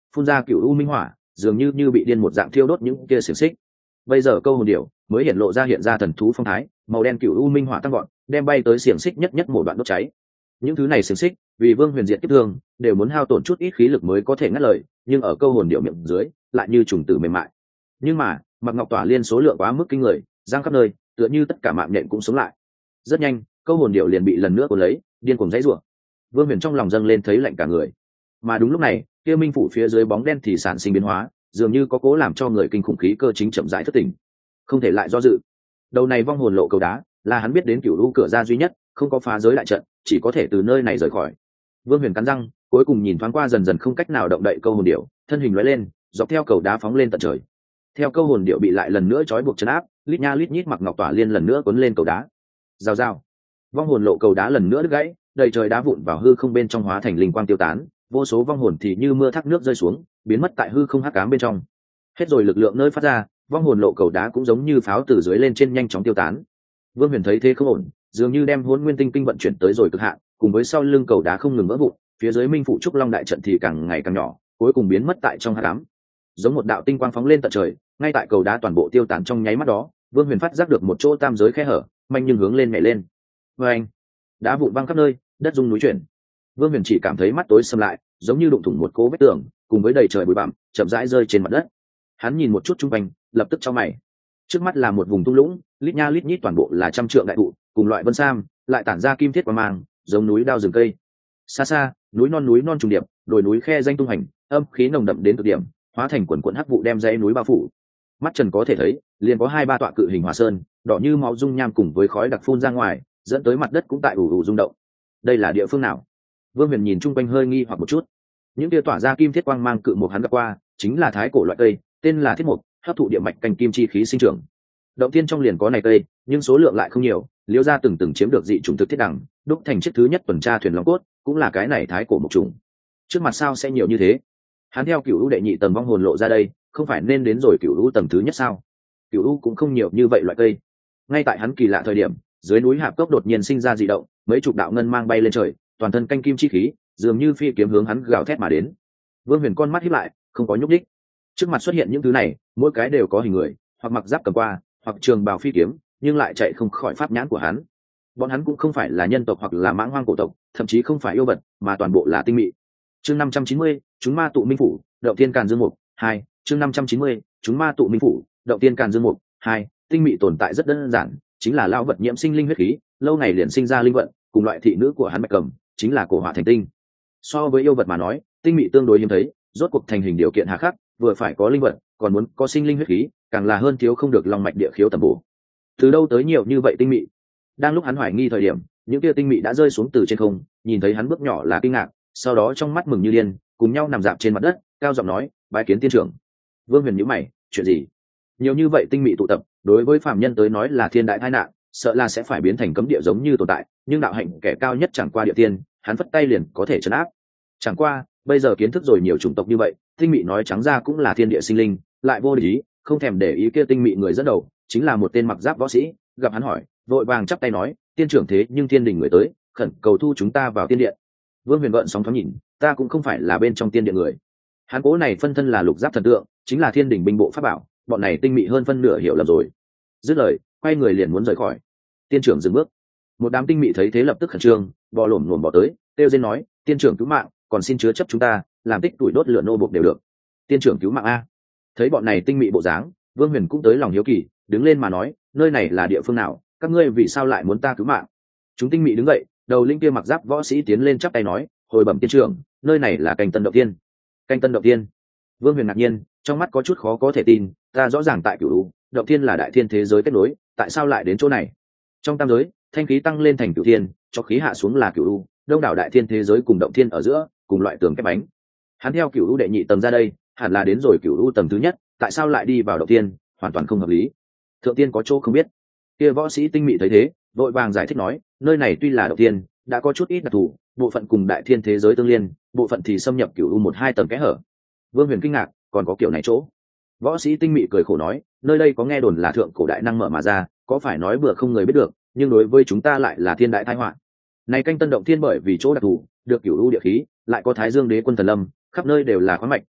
phun ra cựu u minh hỏa, dường như như bị điên một dạng thiêu đốt những kia xiềng xích. Bây giờ câu hồn điểu mới hiện lộ ra hiện ra thần thú phong thái, màu đen cựu u minh hỏa tăng gọn, đem bay tới xiềng xích nhất nhất một đoạn đốt cháy. Những thứ này xiềng xích vì Vương Huyền diệt kiếp thương đều muốn hao tổn chút ít khí lực mới có thể ngắt lời, nhưng ở câu hồn điểu miệng dưới lại như trùng tử mềm mại. Nhưng mà Mạc Ngọc Tỏa Liên số lượng quá mức kinh người, giang khắp nơi, tựa như tất cả mạng nhện cũng sống lại. Rất nhanh câu hồn điểu liền bị lần nữa cuốn lấy, điên cuồng dãy rủa. Vương Huyền trong lòng dâng lên thấy lạnh cả người. Mà đúng lúc này kia minh phủ phía dưới bóng đen thì sản sinh biến hóa, dường như có cố làm cho người kinh khủng khí cơ chính chậm rãi thất tỉnh. Không thể lại do dự. Đầu này vong hồn lộ cầu đá là hắn biết đến cửu u cửa ra duy nhất, không có phá giới đại trận, chỉ có thể từ nơi này rời khỏi. Vương Huyền cắn răng, cuối cùng nhìn thoáng qua dần dần không cách nào động đậy câu hồn điểu, thân hình lóe lên, dọc theo cầu đá phóng lên tận trời. Theo câu hồn điểu bị lại lần nữa trói buộc trấn áp, lít nha lít nhít Mặc Ngọc Tỏa Liên lần nữa cuốn lên cầu đá. Rào rào, vong hồn lộ cầu đá lần nữa đứt gãy, đầy trời đá vụn vào hư không bên trong hóa thành linh quang tiêu tán, vô số vong hồn thì như mưa thác nước rơi xuống, biến mất tại hư không hắc ám bên trong. Hết rồi lực lượng nơi phát ra, vong hồn lộ cầu đá cũng giống như pháo từ dưới lên trên nhanh chóng tiêu tán. Vương Huyền thấy thế không ổn, dường như đem Hỗn Nguyên Tinh Kinh vận chuyển tới rồi cực hạn, cùng với sau lưng cầu đá không ngừng vỡ vụn, phía dưới Minh Phụ Trúc Long đại trận thì càng ngày càng nhỏ, cuối cùng biến mất tại trong hắc ám. Giống một đạo tinh quang phóng lên tận trời, ngay tại cầu đá toàn bộ tiêu tán trong nháy mắt đó, Vương Huyền phát giác được một chỗ tam giới khe hở, mạnh nhưng hướng lên nhảy lên. Oeng! Đá vụn văng khắp nơi, đất rung núi chuyển. Vương Huyền chỉ cảm thấy mắt tối sầm lại, giống như đụng thủng một cố vách tường, cùng với đầy trời bụi bặm, chậm rãi rơi trên mặt đất. Hắn nhìn một chút xung quanh, lập tức chau mày. Trước mắt là một vùng thung lũng, lít nha lít nhít toàn bộ là trăm trượng đại thụ, cùng loại vân sam, lại tản ra kim thiết quang mang, giống núi đao rừng cây. Xa xa, núi non núi non trùng điệp, đồi núi khe danh tung hành, âm khí nồng đậm đến cực điểm, hóa thành quần quần hắc vụ đem dãy núi bao phủ. Mắt trần có thể thấy, liền có hai ba tọa cự hình hỏa sơn, đỏ như máu dung nham cùng với khói đặc phun ra ngoài, dẫn tới mặt đất cũng tại ù ù rung động. Đây là địa phương nào? Vương Huyền nhìn chung quanh hơi nghi hoặc một chút. Những tia tỏa ra kim thiết quang mang cự một hắn gặp qua, chính là thái cổ loại cây, tên là thiết mục, hấp thụ địa mạch canh kim chi khí sinh trưởng. Động thiên trong liền có này cây, nhưng số lượng lại không nhiều, Liễu gia từng từng chiếm được dị chủng thực thiết đẳng, đúc thành chiếc thứ nhất tuần tra thuyền long cốt, cũng là cái này thái cổ mục trùng. Trước mặt sao sẽ nhiều như thế? Hắn theo cửu u đệ nhị tầng vong hồn lộ ra đây, không phải nên đến rồi cửu u tầng thứ nhất sao? Cửu u cũng không nhiều như vậy loại cây. Ngay tại hắn kỳ lạ thời điểm, dưới núi hạp cốc đột nhiên sinh ra dị động, mấy chục đạo ngân mang bay lên trời, toàn thân canh kim chi khí, dường như phi kiếm hướng hắn gào thét mà đến. Vương Huyền con mắt híp lại, không có nhúc nhích. Trước mặt xuất hiện những thứ này, mỗi cái đều có hình người, hoặc mặc giáp cầm qua, hoặc trường bào phi kiếm, nhưng lại chạy không khỏi pháp nhãn của hắn. Bọn hắn cũng không phải là nhân tộc hoặc là mãng hoang cổ tộc, thậm chí không phải yêu vật, mà toàn bộ là tinh mị. Chương năm trăm chín mươi, chúng ma tụ minh phủ, động tiên càn dương mục hai. Chương năm trăm chín mươi, chúng ma tụ minh phủ, động tiên càn dương mục hai. Tinh mị tồn tại rất đơn giản, chính là lão vật nhiễm sinh linh huyết khí, lâu ngày liền sinh ra linh vận, cùng loại thị nữ của hắn bạch cầm, chính là cổ hỏa thành tinh. So với yêu vật mà nói, tinh mị tương đối hiếm thấy, rốt cuộc thành hình điều kiện hà khắc, vừa phải có linh vận, còn muốn có sinh linh huyết khí, càng là hơn thiếu không được long mạch địa khiếu tầm bổ. Từ đâu tới nhiều như vậy tinh mị? Đang lúc hắn hoài nghi thời điểm, những tia tinh mị đã rơi xuống từ trên không, nhìn thấy hắn bước nhỏ là kinh ngạc, sau đó trong mắt mừng như điên, cùng nhau nằm dạp trên mặt đất, cao giọng nói, bái kiến tiên trưởng. Vương Huyền nhíu mày, chuyện gì? Nhiều như vậy tinh mị tụ tập, đối với phàm nhân tới nói là thiên đại tai nạn, sợ là sẽ phải biến thành cấm địa giống như tồn tại, nhưng đạo hạnh kẻ cao nhất chẳng qua địa tiên, hắn phất tay liền có thể trấn áp. Chẳng qua, bây giờ kiến thức rồi nhiều chủng tộc như vậy, tinh mị nói trắng ra cũng là thiên địa sinh linh, lại vô lý, không thèm để ý kia tinh mị người dẫn đầu, chính là một tên mặc giáp võ sĩ, gặp hắn hỏi, vội vàng chắp tay nói, tiên trưởng thế nhưng thiên đình người tới, khẩn cầu thu chúng ta vào tiên điện. Vương Huyền gợn sóng thoáng nhìn, ta cũng không phải là bên trong tiên điện người. Hắn cố này phân thân là lục giáp thần tượng, chính là thiên đình binh bộ pháp bảo, bọn này tinh mị hơn phân nửa hiểu lầm rồi. Dứt lời, quay người liền muốn rời khỏi. Tiên trưởng dừng bước. Một đám tinh mị thấy thế lập tức khẩn trương, bò lổm lổm bò tới, kêu rên nói, tiên trưởng cứu mạng, còn xin chứa chấp chúng ta, làm tích tuổi đốt lửa nô bộc đều được. Tiên trưởng cứu mạng a. Thấy bọn này tinh mị bộ dáng, Vương Huyền cũng tới lòng hiếu kỳ, đứng lên mà nói, nơi này là địa phương nào, các ngươi vì sao lại muốn ta cứu mạng? Chúng tinh mị đứng dậy, đầu linh kia mặc giáp võ sĩ tiến lên chắp tay nói, hồi bẩm tiên trưởng, nơi này là canh tân động tiên. Canh tân động tiên? Vương Huyền ngạc nhiên, trong mắt có chút khó có thể tin, ta rõ ràng tại cửu u, động tiên là đại thiên thế giới kết nối, tại sao lại đến chỗ này? Trong tam giới, thanh khí tăng lên thành cửu thiên, cho khí hạ xuống là cửu u, đông đảo đại thiên thế giới cùng động thiên ở giữa, cùng loại tường kép bánh. Hắn theo cửu u đệ nhị tầng ra đây, hẳn là đến rồi cửu u tầng thứ nhất, tại sao lại đi vào động tiên, hoàn toàn không hợp lý. Thượng tiên có chỗ không biết. Kia võ sĩ tinh mị thấy thế, vội vàng giải thích nói, nơi này tuy là động tiên, đã có chút ít đặc thù, bộ phận cùng đại thiên thế giới tương liên, bộ phận thì xâm nhập cửu u một hai tầng kẽ hở. Vương Huyền kinh ngạc, còn có kiểu này chỗ? Võ sĩ tinh mị cười khổ nói, nơi đây có nghe đồn là thượng cổ đại năng mở mà ra, có phải nói bừa không người biết được, nhưng đối với chúng ta lại là thiên đại tai họa. Này canh tân động thiên bởi vì chỗ đặc thù, được cửu u địa khí, lại có Thái Dương Đế quân thần lâm, khắp nơi đều là khoáng mạch,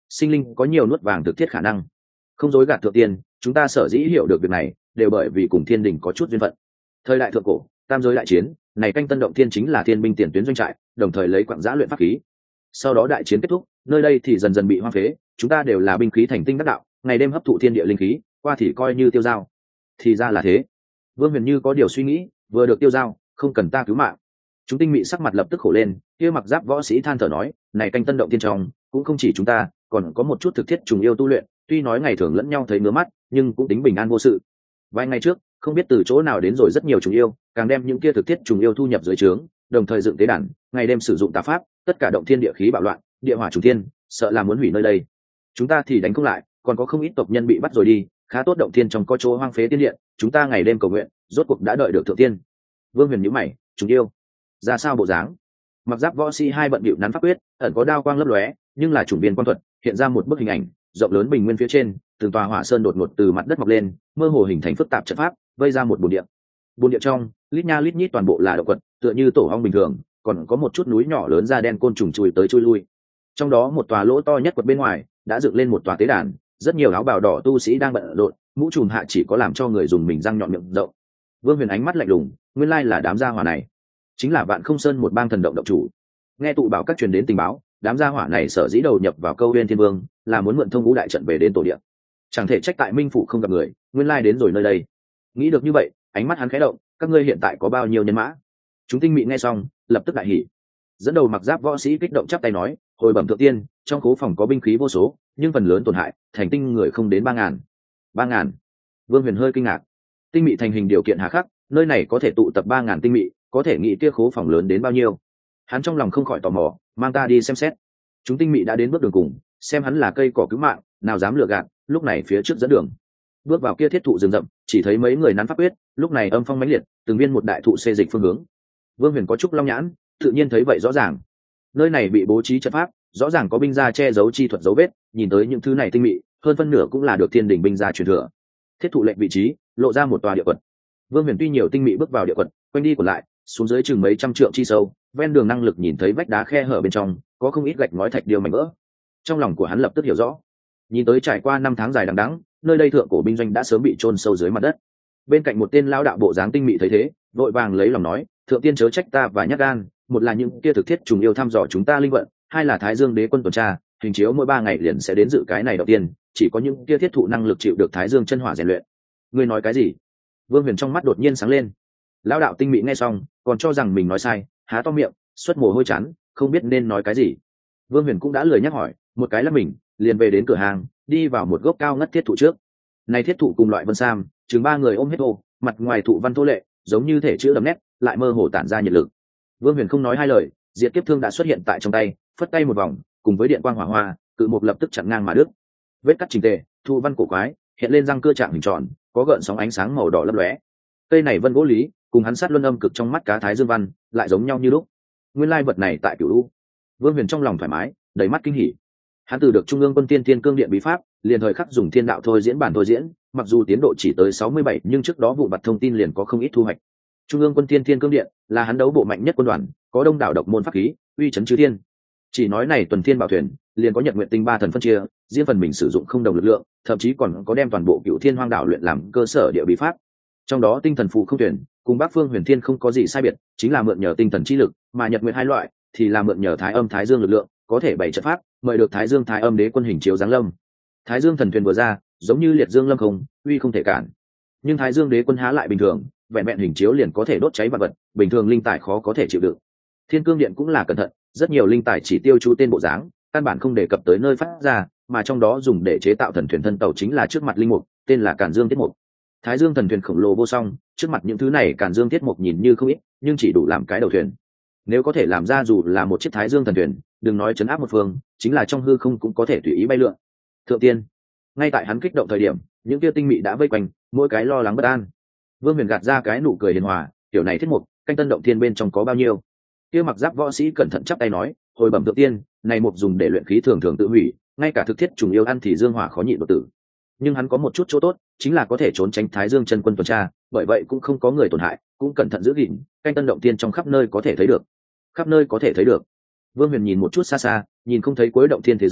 sinh linh có nhiều nuốt vàng thực thiết khả năng. Không dối gạt thượng tiên, chúng ta sở dĩ hiểu được việc này đều bởi vì cùng thiên đình có chút duyên phận. Thời đại thượng cổ, tam giới đại chiến, này canh tân động thiên chính là thiên binh tiền tuyến doanh trại, đồng thời lấy quặng giã luyện pháp khí. Sau đó đại chiến kết thúc, nơi đây thì dần dần bị hoang phế, chúng ta đều là binh khí thành tinh đắc đạo, ngày đêm hấp thụ thiên địa linh khí, qua thì coi như tiêu dao. Thì ra là thế. Vương Huyền như có điều suy nghĩ, vừa được tiêu dao, không cần ta cứu mạng. Chúng tinh mị sắc mặt lập tức khổ lên, kia mặc giáp võ sĩ than thở nói, này canh tân động thiên trong, cũng không chỉ chúng ta, còn có một chút thực thiết trùng yêu tu luyện, tuy nói ngày thường lẫn nhau thấy ngứa mắt, nhưng cũng tính bình an vô sự. Vài ngày trước, không biết từ chỗ nào đến rồi rất nhiều trùng yêu, càng đem những kia thực thiết trùng yêu thu nhập dưới trướng, đồng thời dựng tế đàn, ngày đêm sử dụng tà pháp, tất cả động thiên địa khí bạo loạn, địa hỏa trùng thiên, sợ là muốn hủy nơi đây. Chúng ta thì đánh không lại, còn có không ít tộc nhân bị bắt rồi đi, khá tốt động thiên trong có chỗ hoang phế tiên điện, chúng ta ngày đêm cầu nguyện, rốt cuộc đã đợi được thượng tiên. Vương Huyền nhíu mày, trùng yêu, ra sao bộ dáng? Mặc giáp võ sĩ hai bận bịu nắn pháp quyết, ẩn có đao quang lấp lóe, nhưng là chủng viên quan thuật, hiện ra một bức hình ảnh, rộng lớn bình nguyên phía trên, từng tòa hỏa sơn đột ngột từ mặt đất mọc lên, mơ hồ hình thành phức tạp trận pháp, vây ra một bồn địa. Bồn địa trong, lít nha lít nhít toàn bộ là động vật, tựa như tổ ong bình thường, còn có một chút núi nhỏ lớn da đen côn trùng chui tới chui lui. Trong đó một tòa lỗ to nhất quật bên ngoài, đã dựng lên một tòa tế đàn, rất nhiều áo bào đỏ tu sĩ đang bận rộn, mũ trùm hạ chỉ có làm cho người dùng mình răng nhọn miệng rộng. Vương Huyền ánh mắt lạnh lùng, nguyên lai là đám gia hỏa này, chính là Vạn Không Sơn một bang thần động động chủ. Nghe tụ bảo các truyền đến tình báo, đám gia hỏa này sở dĩ đầu nhập vào Câu Uyên Thiên Vương, là muốn mượn thông ngũ đại trận về đến tổ địa. Chẳng thể trách tại Minh phủ không gặp người, nguyên lai đến rồi nơi đây. Nghĩ được như vậy, ánh mắt hắn khẽ động, các ngươi hiện tại có bao nhiêu nhân mã? Chúng tinh mị nghe xong, lập tức đại hỉ. Dẫn đầu mặc giáp võ sĩ kích động chắp tay nói, hồi bẩm thượng tiên, trong khố phòng có binh khí vô số, nhưng phần lớn tổn hại, thành tinh người không đến ba ngàn. Ba ngàn? Vương Huyền hơi kinh ngạc. Tinh mị thành hình điều kiện hà khắc, nơi này có thể tụ tập ba ngàn tinh mị, có thể nghĩ kia khố phòng lớn đến bao nhiêu. Hắn trong lòng không khỏi tò mò, mang ta đi xem xét. Chúng tinh mị đã đến bước đường cùng, xem hắn là cây cỏ cứu mạng, nào dám lừa gạt, lúc này phía trước dẫn đường. Bước vào kia thiết thụ rừng rậm, chỉ thấy mấy người nắn pháp quyết, lúc này âm phong mãnh liệt, từng viên một đại thụ xê dịch phương hướng. Vương Huyền có chút long nhãn, tự nhiên thấy vậy rõ ràng. Nơi này bị bố trí trận pháp, rõ ràng có binh gia che giấu chi thuật dấu vết, nhìn tới những thứ này tinh mị, hơn phân nửa cũng là được thiên đình binh gia truyền thừa. Thiết thụ lệnh vị trí, lộ ra một tòa địa quật. Vương Huyền tuy nhiều tinh mị bước vào địa quật, quanh đi của lại, xuống dưới chừng mấy trăm trượng chi sâu, ven đường năng lực nhìn thấy vách đá khe hở bên trong, có không ít gạch ngói thạch điêu mảnh vỡ. Trong lòng của hắn lập tức hiểu rõ, nhìn tới trải qua năm tháng dài đằng đẵng, nơi đây thượng cổ binh doanh đã sớm bị chôn sâu dưới mặt đất. Bên cạnh một tên lão đạo bộ dáng tinh mị thấy thế, vội vàng lấy lòng nói, thượng tiên chớ trách ta và nhát gan, một là những kia thực thiết trùng yêu thăm dò chúng ta linh vận, hai là Thái Dương đế quân tuần tra, hình chiếu mỗi ba ngày liền sẽ đến dự cái này đầu tiên, chỉ có những kia thiết thụ năng lực chịu được Thái Dương chân hỏa rèn luyện. Ngươi nói cái gì? Vương Huyền trong mắt đột nhiên sáng lên. Lão đạo tinh mị nghe xong, còn cho rằng mình nói sai, há to miệng, xuất mồ hôi chán, không biết nên nói cái gì. Vương Huyền cũng đã lười nhắc hỏi, một cái là mình, liền về đến cửa hàng, đi vào một gốc cao ngất thiết thụ trước. Này thiết thụ cùng loại vân sam, chừng ba người ôm hết ô, mặt ngoài thụ văn thô lệ, giống như thể chữ đậm nét, lại mơ hồ tản ra nhiệt lực. Vương Huyền không nói hai lời, diệt kiếp thương đã xuất hiện tại trong tay, phất tay một vòng, cùng với điện quang hỏa hoa, cự mục lập tức chặn ngang mà đứt. Vết cắt chỉnh tề, thụ văn cổ quái, hiện lên răng cưa trạng hình tròn, có gợn sóng ánh sáng màu đỏ lấp lóe. Cây này vân gỗ lý, cùng hắn sát luân âm cực trong mắt cá thái dương văn, lại giống nhau như lúc. Nguyên lai vật này tại Cửu U. Vương Huyền trong lòng thoải mái, đầy mắt kinh hỉ. Hắn từ được Trung ương Quân Tiên Thiên Cương Điện bí pháp, liền thời khắc dùng thiên đạo thôi diễn bản thôi diễn, mặc dù tiến độ chỉ tới sáu mươi bảy, nhưng trước đó vụ bặt thông tin liền có không ít thu hoạch. Trung ương Quân Tiên Thiên Cương Điện là hắn đấu bộ mạnh nhất quân đoàn, có đông đảo độc môn pháp khí, uy chấn chư thiên. Chỉ nói này tuần thiên bảo thuyền, liền có Nhật Nguyệt Tinh ba thần phân chia, riêng phần mình sử dụng không đồng lực lượng, thậm chí còn có đem toàn bộ Cửu Thiên Hoang đảo luyện làm cơ sở địa bí pháp. Trong đó tinh thần phù không thuyền, cùng Bắc Phương Huyền Thiên không có gì sai biệt, chính là mượn nhờ tinh thần chi lực, mà Nhật Nguyệt hai loại thì là mượn nhờ Thái Âm Thái Dương lực lượng, có thể bày trận pháp, mời được Thái Dương Thái Âm Đế quân hình chiếu giáng lâm. Thái Dương thần thuyền vừa ra, giống như liệt dương lâm không, uy không thể cản. Nhưng Thái Dương Đế quân há lại bình thường, vẹn vẹn hình chiếu liền có thể đốt cháy vật vật, bình thường linh tài khó có thể chịu đựng. Thiên Cương Điện cũng là cẩn thận, rất nhiều linh tài chỉ tiêu chú tên bộ dáng, căn bản không đề cập tới nơi phát ra, mà trong đó dùng để chế tạo thần thuyền thân tàu chính là trước mặt linh mục, tên là Càn Dương Tiết Mục. Thái Dương thần thuyền khổng lồ vô song, trước mặt những thứ này Càn Dương Tiết Mục nhìn như không ít, nhưng chỉ đủ làm cái đầu thuyền. Nếu có thể làm ra dù là một chiếc Thái Dương thần thuyền, đừng nói chấn áp một phương, chính là trong hư không cũng có thể tùy ý bay lượn. Thượng tiên, ngay tại hắn kích động thời điểm, những kia tinh mị đã vây quanh, mỗi cái lo lắng bất an. Vương Huyền gạt ra cái nụ cười hiền hòa, kiểu này thiết mục, canh tân động thiên bên trong có bao nhiêu? Kia mặc giáp võ sĩ cẩn thận chắp tay nói, hồi bẩm thượng tiên, này mục dùng để luyện khí thường thường tự hủy, ngay cả thực thiết trùng yêu ăn thì dương hỏa khó nhịn đột tử. Nhưng hắn có một chút chỗ tốt, chính là có thể trốn tránh Thái Dương chân quân tuần tra, bởi vậy cũng không có người tổn hại, cũng cẩn thận giữ gìn, canh tân động thiên trong khắp nơi có thể thấy được. Khắp nơi có thể thấy được. Vương Huyền nhìn một chút xa xa, nhìn không thấy cuối động thiên thế giới,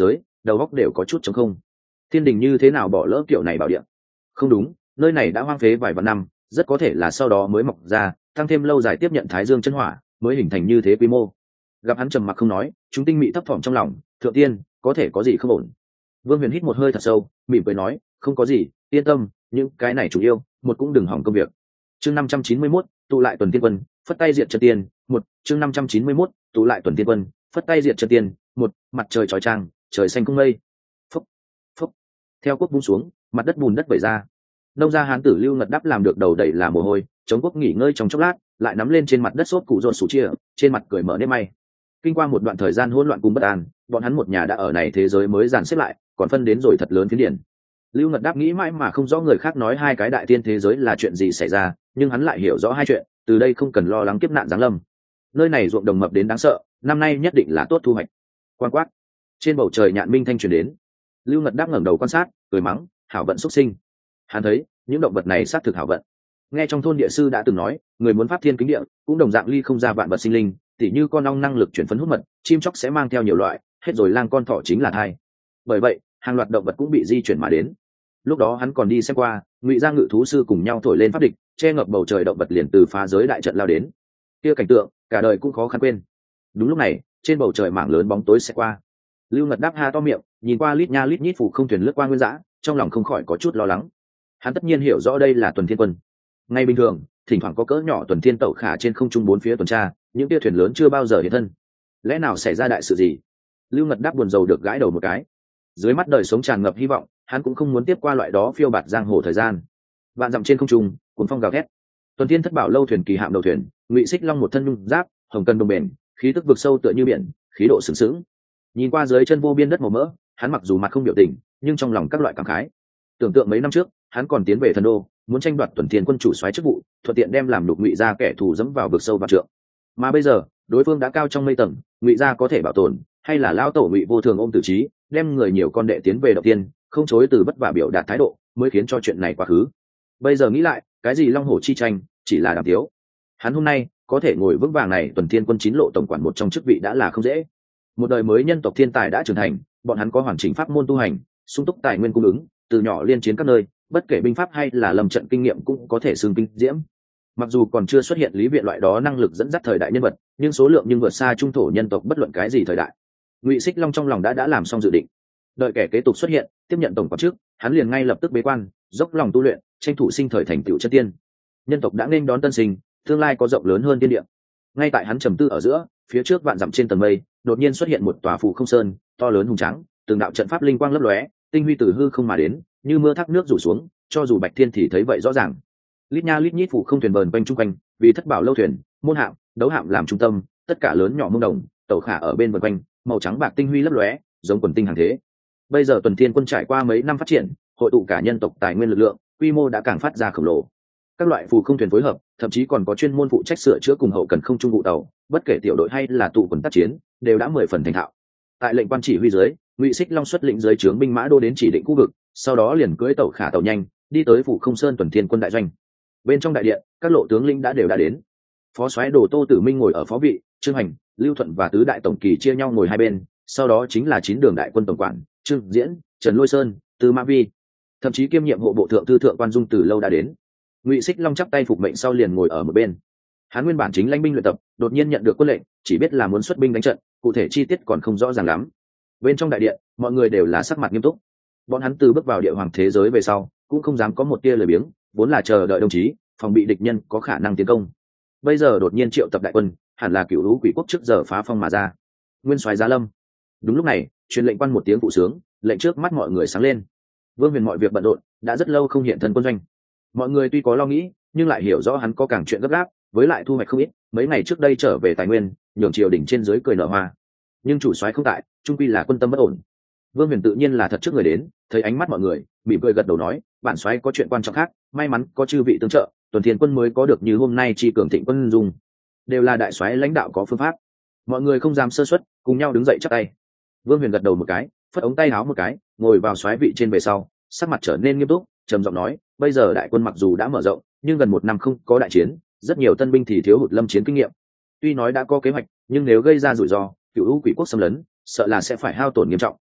đầu óc đều có chút trống không. Thiên đình như thế nào bỏ lỡ kiểu này bảo địa? Không đúng, nơi này đã hoang phế vài vạn năm, rất có thể là sau đó mới mọc ra, tăng thêm lâu dài tiếp nhận thái dương chân hỏa, mới hình thành như thế quy mô. Gặp hắn trầm mặc không nói, chúng tinh mị thấp thỏm trong lòng, thượng tiên, có thể có gì không ổn? Vương Huyền hít một hơi thật sâu, mỉm cười nói, không có gì, yên tâm, những cái này chủ yêu, một cũng đừng hỏng công việc. Chương năm trăm chín mươi mốt, tụ lại tuần tiên quân, phất tay diệt chân tiên, một, chương năm trăm chín mươi mốt, tụ lại tuần tiên quân, phất tay diệt chân tiên, một, mặt trời chói chang, trời xanh không mây. Phốc, phốc. Theo quốc buông xuống, mặt đất bùn đất vẩy ra. Nông gia hán tử Lưu Ngật Đáp làm được đầu đầy là mồ hôi, chống quốc nghỉ ngơi trong chốc lát, lại nắm lên trên mặt đất sốt cụ rột sủ chia, trên mặt cười mở nếp may. Kinh qua một đoạn thời gian hỗn loạn cùng bất an, bọn hắn một nhà đã ở này thế giới mới dàn xếp lại, còn phân đến rồi thật lớn phiến điển. Lưu Ngật Đáp nghĩ mãi mà không rõ người khác nói hai cái đại tiên thế giới là chuyện gì xảy ra, nhưng hắn lại hiểu rõ hai chuyện, từ đây không cần lo lắng kiếp nạn giáng lâm. Nơi này ruộng đồng mập đến đáng sợ, năm nay nhất định là tốt thu hoạch. Quan quát, trên bầu trời nhạn minh thanh truyền đến. Lưu Ngật Đáp ngẩng đầu quan sát, cười mắng, hảo vận xuất sinh. Hắn thấy, những động vật này xác thực hảo vận. Nghe trong thôn địa sư đã từng nói, người muốn pháp thiên kính địa, cũng đồng dạng ly không ra vạn vật sinh linh, tỉ như con ong năng lực chuyển phấn hút mật, chim chóc sẽ mang theo nhiều loại, hết rồi lang con thỏ chính là thai. Bởi vậy, hàng loạt động vật cũng bị di chuyển mà đến. Lúc đó hắn còn đi xem qua, Ngụy Gia ngự thú sư cùng nhau thổi lên pháp địch, che ngập bầu trời động vật liền từ phá giới đại trận lao đến. Kia cảnh tượng, cả đời cũng khó khăn quên. Đúng lúc này, trên bầu trời mảng lớn bóng tối sẽ qua. Lưu Ngật Đáp ha to miệng, nhìn qua lít nha lít nhít phủ không thuyền lướt qua nguyên dã, trong lòng không khỏi có chút lo lắng. Hắn tất nhiên hiểu rõ đây là tuần thiên quân. Ngay bình thường, thỉnh thoảng có cỡ nhỏ tuần thiên tẩu khả trên không trung bốn phía tuần tra, những tia thuyền lớn chưa bao giờ hiện thân. Lẽ nào xảy ra đại sự gì? Lưu Ngật Đáp buồn rầu được gãi đầu một cái. Dưới mắt đời sống tràn ngập hy vọng, hắn cũng không muốn tiếp qua loại đó phiêu bạt giang hồ thời gian. Vạn dặm trên không trung, cuốn phong gào thét. Tuần thiên thất bảo lâu thuyền kỳ hạm đầu thuyền, Ngụy Xích Long một thân nhung giáp, hồng cân đồng bền, khí tức vực sâu tựa như biển, khí độ sướng sướng. Nhìn qua dưới chân vô biên đất màu mỡ, hắn mặc dù mặt không biểu tình, nhưng trong lòng các loại cảm khái. Tưởng tượng mấy năm trước, hắn còn tiến về thần đô, muốn tranh đoạt tuần thiên quân chủ soái chức vụ, thuận tiện đem làm đục Ngụy gia kẻ thù dẫm vào vực sâu và trượng. Mà bây giờ, đối phương đã cao trong mây tầng, Ngụy gia có thể bảo tồn, hay là lão tổ Ngụy vô thường ôm tử trí, đem người nhiều con đệ tiến về đầu tiên, không chối từ bất vả biểu đạt thái độ, mới khiến cho chuyện này quá khứ. Bây giờ nghĩ lại, cái gì long hổ chi tranh, chỉ là đàm tiếu. Hắn hôm nay có thể ngồi vững vàng này tuần thiên quân chín lộ tổng quản một trong chức vị đã là không dễ. Một đời mới nhân tộc thiên tài đã trưởng thành, bọn hắn có hoàn chỉnh pháp môn tu hành, sung túc tài nguyên cung ứng, từ nhỏ liên chiến các nơi, bất kể binh pháp hay là lâm trận kinh nghiệm cũng có thể xưng kinh diễm. Mặc dù còn chưa xuất hiện lý viện loại đó năng lực dẫn dắt thời đại nhân vật, nhưng số lượng nhưng vượt xa trung thổ nhân tộc bất luận cái gì thời đại. Ngụy Xích Long trong lòng đã đã làm xong dự định, đợi kẻ kế tục xuất hiện, tiếp nhận tổng quản trước, hắn liền ngay lập tức bế quan, dốc lòng tu luyện, tranh thủ sinh thời thành tựu chân tiên. Nhân tộc đã nên đón tân sinh, tương lai có rộng lớn hơn thiên địa. Ngay tại hắn trầm tư ở giữa, phía trước vạn dặm trên tầng mây, đột nhiên xuất hiện một tòa phù không sơn, to lớn hùng tráng, từng đạo trận pháp linh quang lấp lóe, tinh huy từ hư không mà đến, như mưa thác nước rủ xuống, cho dù Bạch Thiên thì thấy vậy rõ ràng. Lít nha lít nhít phù không thuyền vờn quanh trung quanh, vì thất bảo lâu thuyền, môn hạm, đấu hạm làm trung tâm, tất cả lớn nhỏ mông đồng, tàu khả ở bên vần quanh, màu trắng bạc tinh huy lấp lóe, giống quần tinh hàng thế. Bây giờ tuần thiên quân trải qua mấy năm phát triển, hội tụ cả nhân tộc tài nguyên lực lượng, quy mô đã càng phát ra khổng lồ. Các loại phù không thuyền phối hợp, thậm chí còn có chuyên môn phụ trách sửa chữa cùng hậu cần không trung vụ tàu, bất kể tiểu đội hay là tụ quần tác chiến, đều đã mười phần thành thạo. Tại lệnh quan chỉ huy dưới, Ngụy Xích Long xuất lĩnh dưới trướng binh mã đô đến chỉ định khu vực, sau đó liền cưỡi tàu khả tàu nhanh, đi tới phủ không sơn tuần thiên quân đại doanh. Bên trong đại điện, các lộ tướng lĩnh đã đều đã đến. Phó soái Đồ Tô Tử Minh ngồi ở phó vị, Trương Hành, Lưu Thuận và tứ đại tổng kỳ chia nhau ngồi hai bên, sau đó chính là chín đường đại quân tổng quản, Trương Diễn, Trần Lôi Sơn, Tư Mã Vi, thậm chí kiêm nhiệm hộ bộ thượng thư thượng quan Dung từ lâu đã đến. Ngụy Xích Long chắp tay phục mệnh sau liền ngồi ở một bên. Hắn nguyên bản chính lãnh binh luyện tập, đột nhiên nhận được quân lệnh, chỉ biết là muốn xuất binh đánh trận, cụ thể chi tiết còn không rõ ràng lắm. Bên trong đại điện, mọi người đều là sắc mặt nghiêm túc. Bọn hắn từ bước vào địa hoàng thế giới về sau, cũng không dám có một tia lười biếng, vốn là chờ đợi đồng chí, phòng bị địch nhân có khả năng tiến công. Bây giờ đột nhiên triệu tập đại quân, hẳn là cựu lũ quỷ quốc trước giờ phá phong mà ra. Nguyên soái Giá Lâm. Đúng lúc này, truyền lệnh quan một tiếng phụ sướng, lệnh trước mắt mọi người sáng lên. Vương Huyền mọi việc bận rộn, đã rất lâu không hiện thân quân doanh. Mọi người tuy có lo nghĩ, nhưng lại hiểu rõ hắn có càng chuyện gấp gáp, với lại thu hoạch không ít, mấy ngày trước đây trở về tài nguyên, nhường triều đỉnh trên dưới cười nở hoa. Nhưng chủ soái không tại, trung quy là quân tâm bất ổn. Vương Huyền tự nhiên là thật trước người đến, thấy ánh mắt mọi người, mỉm cười gật đầu nói, bản soái có chuyện quan trọng khác, may mắn có chư vị tương trợ, tuần thiên quân mới có được như hôm nay chi cường thịnh quân dung. Đều là đại soái lãnh đạo có phương pháp. Mọi người không dám sơ suất, cùng nhau đứng dậy chắp tay. Vương Huyền gật đầu một cái, phất ống tay áo một cái, ngồi vào soái vị trên về sau, sắc mặt trở nên nghiêm túc, trầm giọng nói, bây giờ đại quân mặc dù đã mở rộng, nhưng gần một năm không có đại chiến, rất nhiều tân binh thì thiếu hụt lâm chiến kinh nghiệm. Tuy nói đã có kế hoạch, nhưng nếu gây ra rủi ro, cựu u quỷ quốc xâm lấn, sợ là sẽ phải hao tổn nghiêm trọng.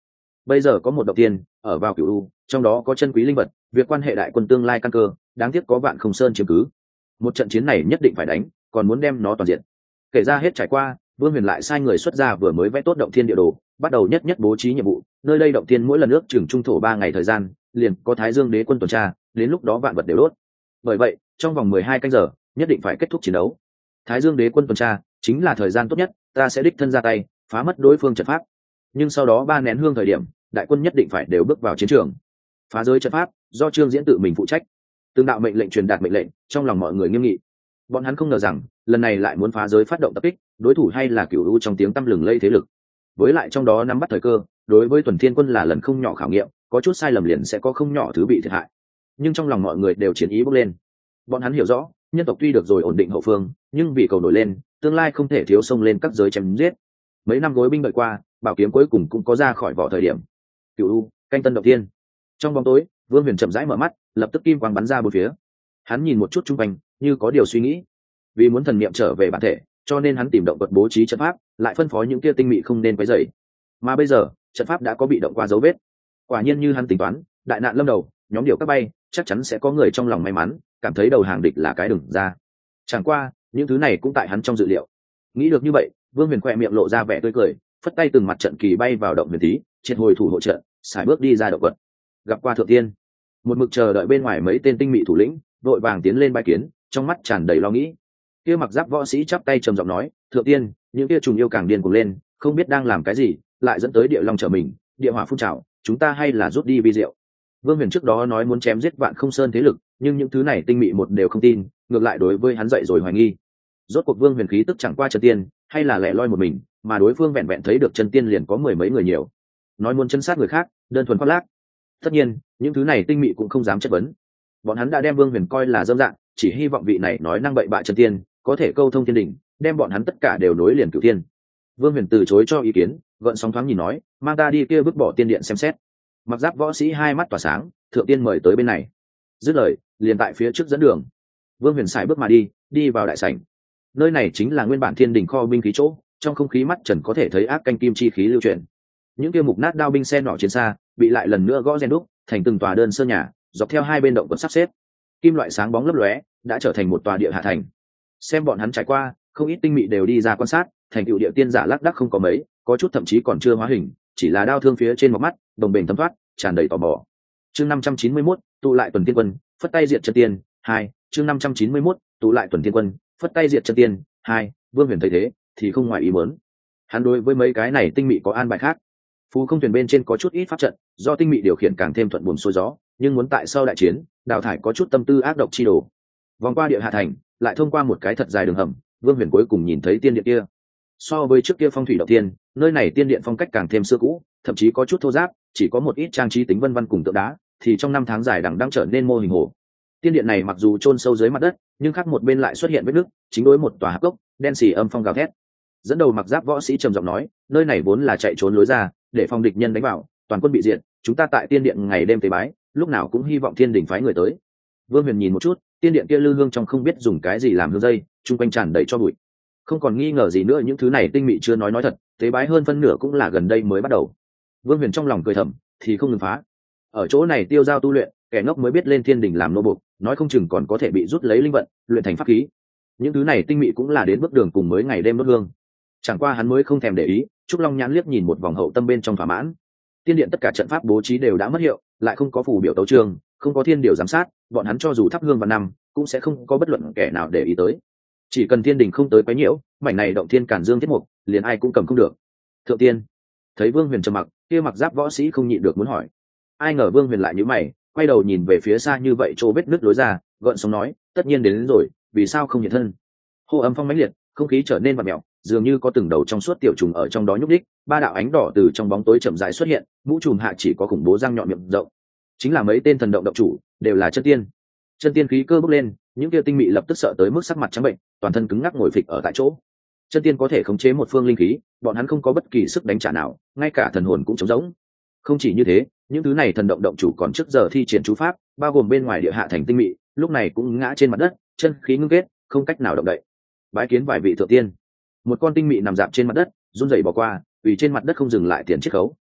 bây giờ có một động tiên ở vào cửu u, trong đó có chân quý linh vật, việc quan hệ đại quân tương lai căn cơ, đáng tiếc có Vạn Không Sơn chiếm cứ. Một trận chiến này nhất định phải đánh, còn muốn đem nó toàn diện. Kể ra hết trải qua, Vương Huyền lại sai người xuất ra vừa mới vẽ tốt động thiên địa đồ, bắt đầu nhất nhất bố trí nhiệm vụ. Nơi đây động thiên mỗi lần ước chừng trung thổ ba ngày thời gian, liền có Thái Dương Đế quân tuần tra, đến lúc đó vạn vật đều đốt. Bởi vậy, trong vòng mười hai canh giờ, nhất định phải kết thúc chiến đấu. Thái Dương Đế quân tuần tra chính là thời gian tốt nhất, ta sẽ đích thân ra tay, phá mất đối phương trận pháp. Nhưng sau đó ba nén hương thời điểm, đại quân nhất định phải đều bước vào chiến trường. Phá giới trận pháp do Trương Diễn tự mình phụ trách. Từng đạo mệnh lệnh truyền đạt mệnh lệnh, trong lòng mọi người nghiêm nghị. Bọn hắn không ngờ rằng, lần này lại muốn phá giới phát động tập kích, đối thủ hay là Cửu U trong tiếng tăm lừng lây thế lực. Với lại trong đó nắm bắt thời cơ, đối với Tuần Thiên quân là lần không nhỏ khảo nghiệm, có chút sai lầm liền sẽ có không nhỏ thứ bị thiệt hại. Nhưng trong lòng mọi người đều chiến ý bốc lên. Bọn hắn hiểu rõ, nhân tộc tuy được rồi ổn định hậu phương, nhưng vì cầu nổi lên, tương lai không thể thiếu xông lên các giới chém giết. Mấy năm gối binh đợi qua, bảo kiếm cuối cùng cũng có ra khỏi vỏ thời điểm. Cửu U, canh tân động thiên. Trong bóng tối, Vương Huyền chậm rãi mở mắt, lập tức kim quang bắn ra bốn phía. Hắn nhìn một chút xung quanh, như có điều suy nghĩ. Vì muốn thần niệm trở về bản thể, cho nên hắn tìm động vật bố trí trận pháp, lại phân phó những kia tinh mị không nên quấy rầy. Mà bây giờ, trận pháp đã có bị động qua dấu vết. Quả nhiên như hắn tính toán, đại nạn lâm đầu, nhóm điệu các bay, chắc chắn sẽ có người trong lòng may mắn, cảm thấy đầu hàng địch là cái đừng ra. Chẳng qua, những thứ này cũng tại hắn trong dự liệu. Nghĩ được như vậy, Vương Huyền khẽ miệng lộ ra vẻ tươi cười, phất tay từng mặt trận kỳ bay vào động huyền tí, triệt hồi thủ hộ trận, xài bước đi ra động quật. Gặp qua thượng tiên, một mực chờ đợi bên ngoài mấy tên tinh mị thủ lĩnh, đội vàng tiến lên bái kiến, trong mắt tràn đầy lo nghĩ. Kia mặc giáp võ sĩ chắp tay trầm giọng nói, thượng tiên, những kia trùng yêu càng điên cuồng lên, không biết đang làm cái gì, lại dẫn tới địa long trở mình, địa hỏa phun trào, chúng ta hay là rút đi vi diệu. Vương Huyền trước đó nói muốn chém giết Vạn Không Sơn thế lực, nhưng những thứ này tinh mị một đều không tin, ngược lại đối với hắn dậy rồi hoài nghi. Rốt cuộc Vương Huyền khí tức chẳng qua chân tiên, hay là lẻ loi một mình, mà đối phương vẹn vẹn thấy được chân tiên liền có mười mấy người nhiều. Nói muốn chân sát người khác, đơn thuần khoác lác. Tất nhiên, những thứ này tinh mị cũng không dám chất vấn. Bọn hắn đã đem Vương Huyền coi là dâm dạng, chỉ hy vọng vị này nói năng bậy bạ chân tiên, có thể câu thông thiên đỉnh, đem bọn hắn tất cả đều nối liền cửu thiên. Vương Huyền từ chối cho ý kiến, gợn sóng thoáng nhìn nói, mang ta đi kia vứt bỏ tiên điện xem xét. Mặc giáp võ sĩ hai mắt tỏa sáng, thượng tiên mời tới bên này. Dứt lời, liền tại phía trước dẫn đường. Vương Huyền xài bước mà đi, đi vào đại sảnh. Nơi này chính là nguyên bản thiên đỉnh kho binh khí chỗ, trong không khí mắt trần có thể thấy ác canh kim chi khí lưu chuyển. Những kia mục nát đao binh xe nỏ chiến xa, bị lại lần nữa gõ rèn đúc, thành từng tòa đơn sơ nhà, dọc theo hai bên động quật sắp xếp. Kim loại sáng bóng lấp lóe, đã trở thành một tòa địa hạ thành. Xem bọn hắn trải qua, không ít tinh mị đều đi ra quan sát, thành tựu địa tiên giả lác đác không có mấy, có chút thậm chí còn chưa hóa hình, chỉ là đao thương phía trên một mắt, đồng bền thấm thoát, tràn đầy tò mò. Chương năm trăm chín mươi mốt, tụ lại tuần tiên quân, phất tay diệt chân tiên, hai, chương năm trăm chín mươi mốt, tụ lại tuần tiên quân, phất tay diệt chân tiên, hai, Vương Huyền thấy thế, thì không ngoài ý muốn. Hắn đối với mấy cái này tinh mị có an bài khác. Phù không thuyền bên trên có chút ít pháp trận, do tinh mị điều khiển càng thêm thuận buồm xuôi gió, nhưng muốn tại sau đại chiến, đào thải có chút tâm tư ác độc chi đồ. Vòng qua địa hạ thành, lại thông qua một cái thật dài đường hầm, Vương Huyền cuối cùng nhìn thấy tiên điện kia. So với trước kia phong thủy động tiên, nơi này tiên điện phong cách càng thêm xưa cũ, thậm chí có chút thô ráp, chỉ có một ít trang trí tính vân vân cùng tượng đá, thì trong năm tháng dài đằng đang trở nên mô hình hồ. Tiên điện này mặc dù chôn sâu dưới mặt đất, nhưng khác một bên lại xuất hiện vết nứt, chính đối một tòa hạp cốc, đen xì âm phong gào thét. Dẫn đầu mặc giáp võ sĩ trầm giọng nói, nơi này vốn là chạy trốn lối ra, để phòng địch nhân đánh vào, toàn quân bị diệt, chúng ta tại tiên điện ngày đêm tế bái, lúc nào cũng hy vọng thiên đình phái người tới. Vương Huyền nhìn một chút, tiên điện kia lư hương trong không biết dùng cái gì làm hương dây, chung quanh tràn đầy cho bụi. Không còn nghi ngờ gì nữa, những thứ này tinh mị chưa nói nói thật, tế bái hơn phân nửa cũng là gần đây mới bắt đầu. Vương Huyền trong lòng cười thầm, thì không ngừng phá. Ở chỗ này tiêu giao tu luyện, kẻ ngốc mới biết lên thiên đình làm nô bộc, nói không chừng còn có thể bị rút lấy linh vận, luyện thành pháp khí. Những thứ này tinh mị cũng là đến bước đường cùng mới ngày đêm đốt hương. Chẳng qua hắn mới không thèm để ý, Trúc Long nhãn liếc nhìn một vòng hậu tâm bên trong thỏa mãn. Tiên điện tất cả trận pháp bố trí đều đã mất hiệu, lại không có phù biểu tấu chương, không có thiên điều giám sát, bọn hắn cho dù thắp hương vào năm, cũng sẽ không có bất luận kẻ nào để ý tới. Chỉ cần thiên đình không tới quấy nhiễu, mảnh này động thiên cản dương tiết mục, liền ai cũng cầm không được. Thượng tiên, thấy Vương Huyền trầm mặc, kia mặc giáp võ sĩ không nhịn được muốn hỏi. Ai ngờ Vương Huyền lại nhíu mày, quay đầu nhìn về phía xa như vậy chỗ vết nứt lối ra, gợn sóng nói, tất nhiên đến, đến rồi, vì sao không hiện thân? Hô âm phong mãnh liệt, không khí trở nên vặn mèo, dường như có từng đầu trong suốt tiểu trùng ở trong đó nhúc đích, ba đạo ánh đỏ từ trong bóng tối chậm rãi xuất hiện, mũ trùm hạ chỉ có khủng bố răng nhọn miệng rộng, chính là mấy tên thần động động chủ, đều là chân tiên. Chân tiên khí cơ bốc lên, những kia tinh mị lập tức sợ tới mức sắc mặt trắng bệnh, toàn thân cứng ngắc ngồi phịch ở tại chỗ. Chân tiên có thể khống chế một phương linh khí, bọn hắn không có bất kỳ sức đánh trả nào, ngay cả thần hồn cũng trống rỗng. Không chỉ như thế, những thứ này thần động động chủ còn trước giờ thi triển chú pháp, bao gồm bên ngoài địa hạ thành tinh mị, lúc này cũng ngã trên mặt đất, chân khí ngưng kết, không cách nào động đậy. Bái kiến vài vị thượng tiên. Một con tinh mị nằm dạp trên mặt đất, run rẩy bỏ qua, vì trên mặt đất không dừng lại tiền chiết khấu,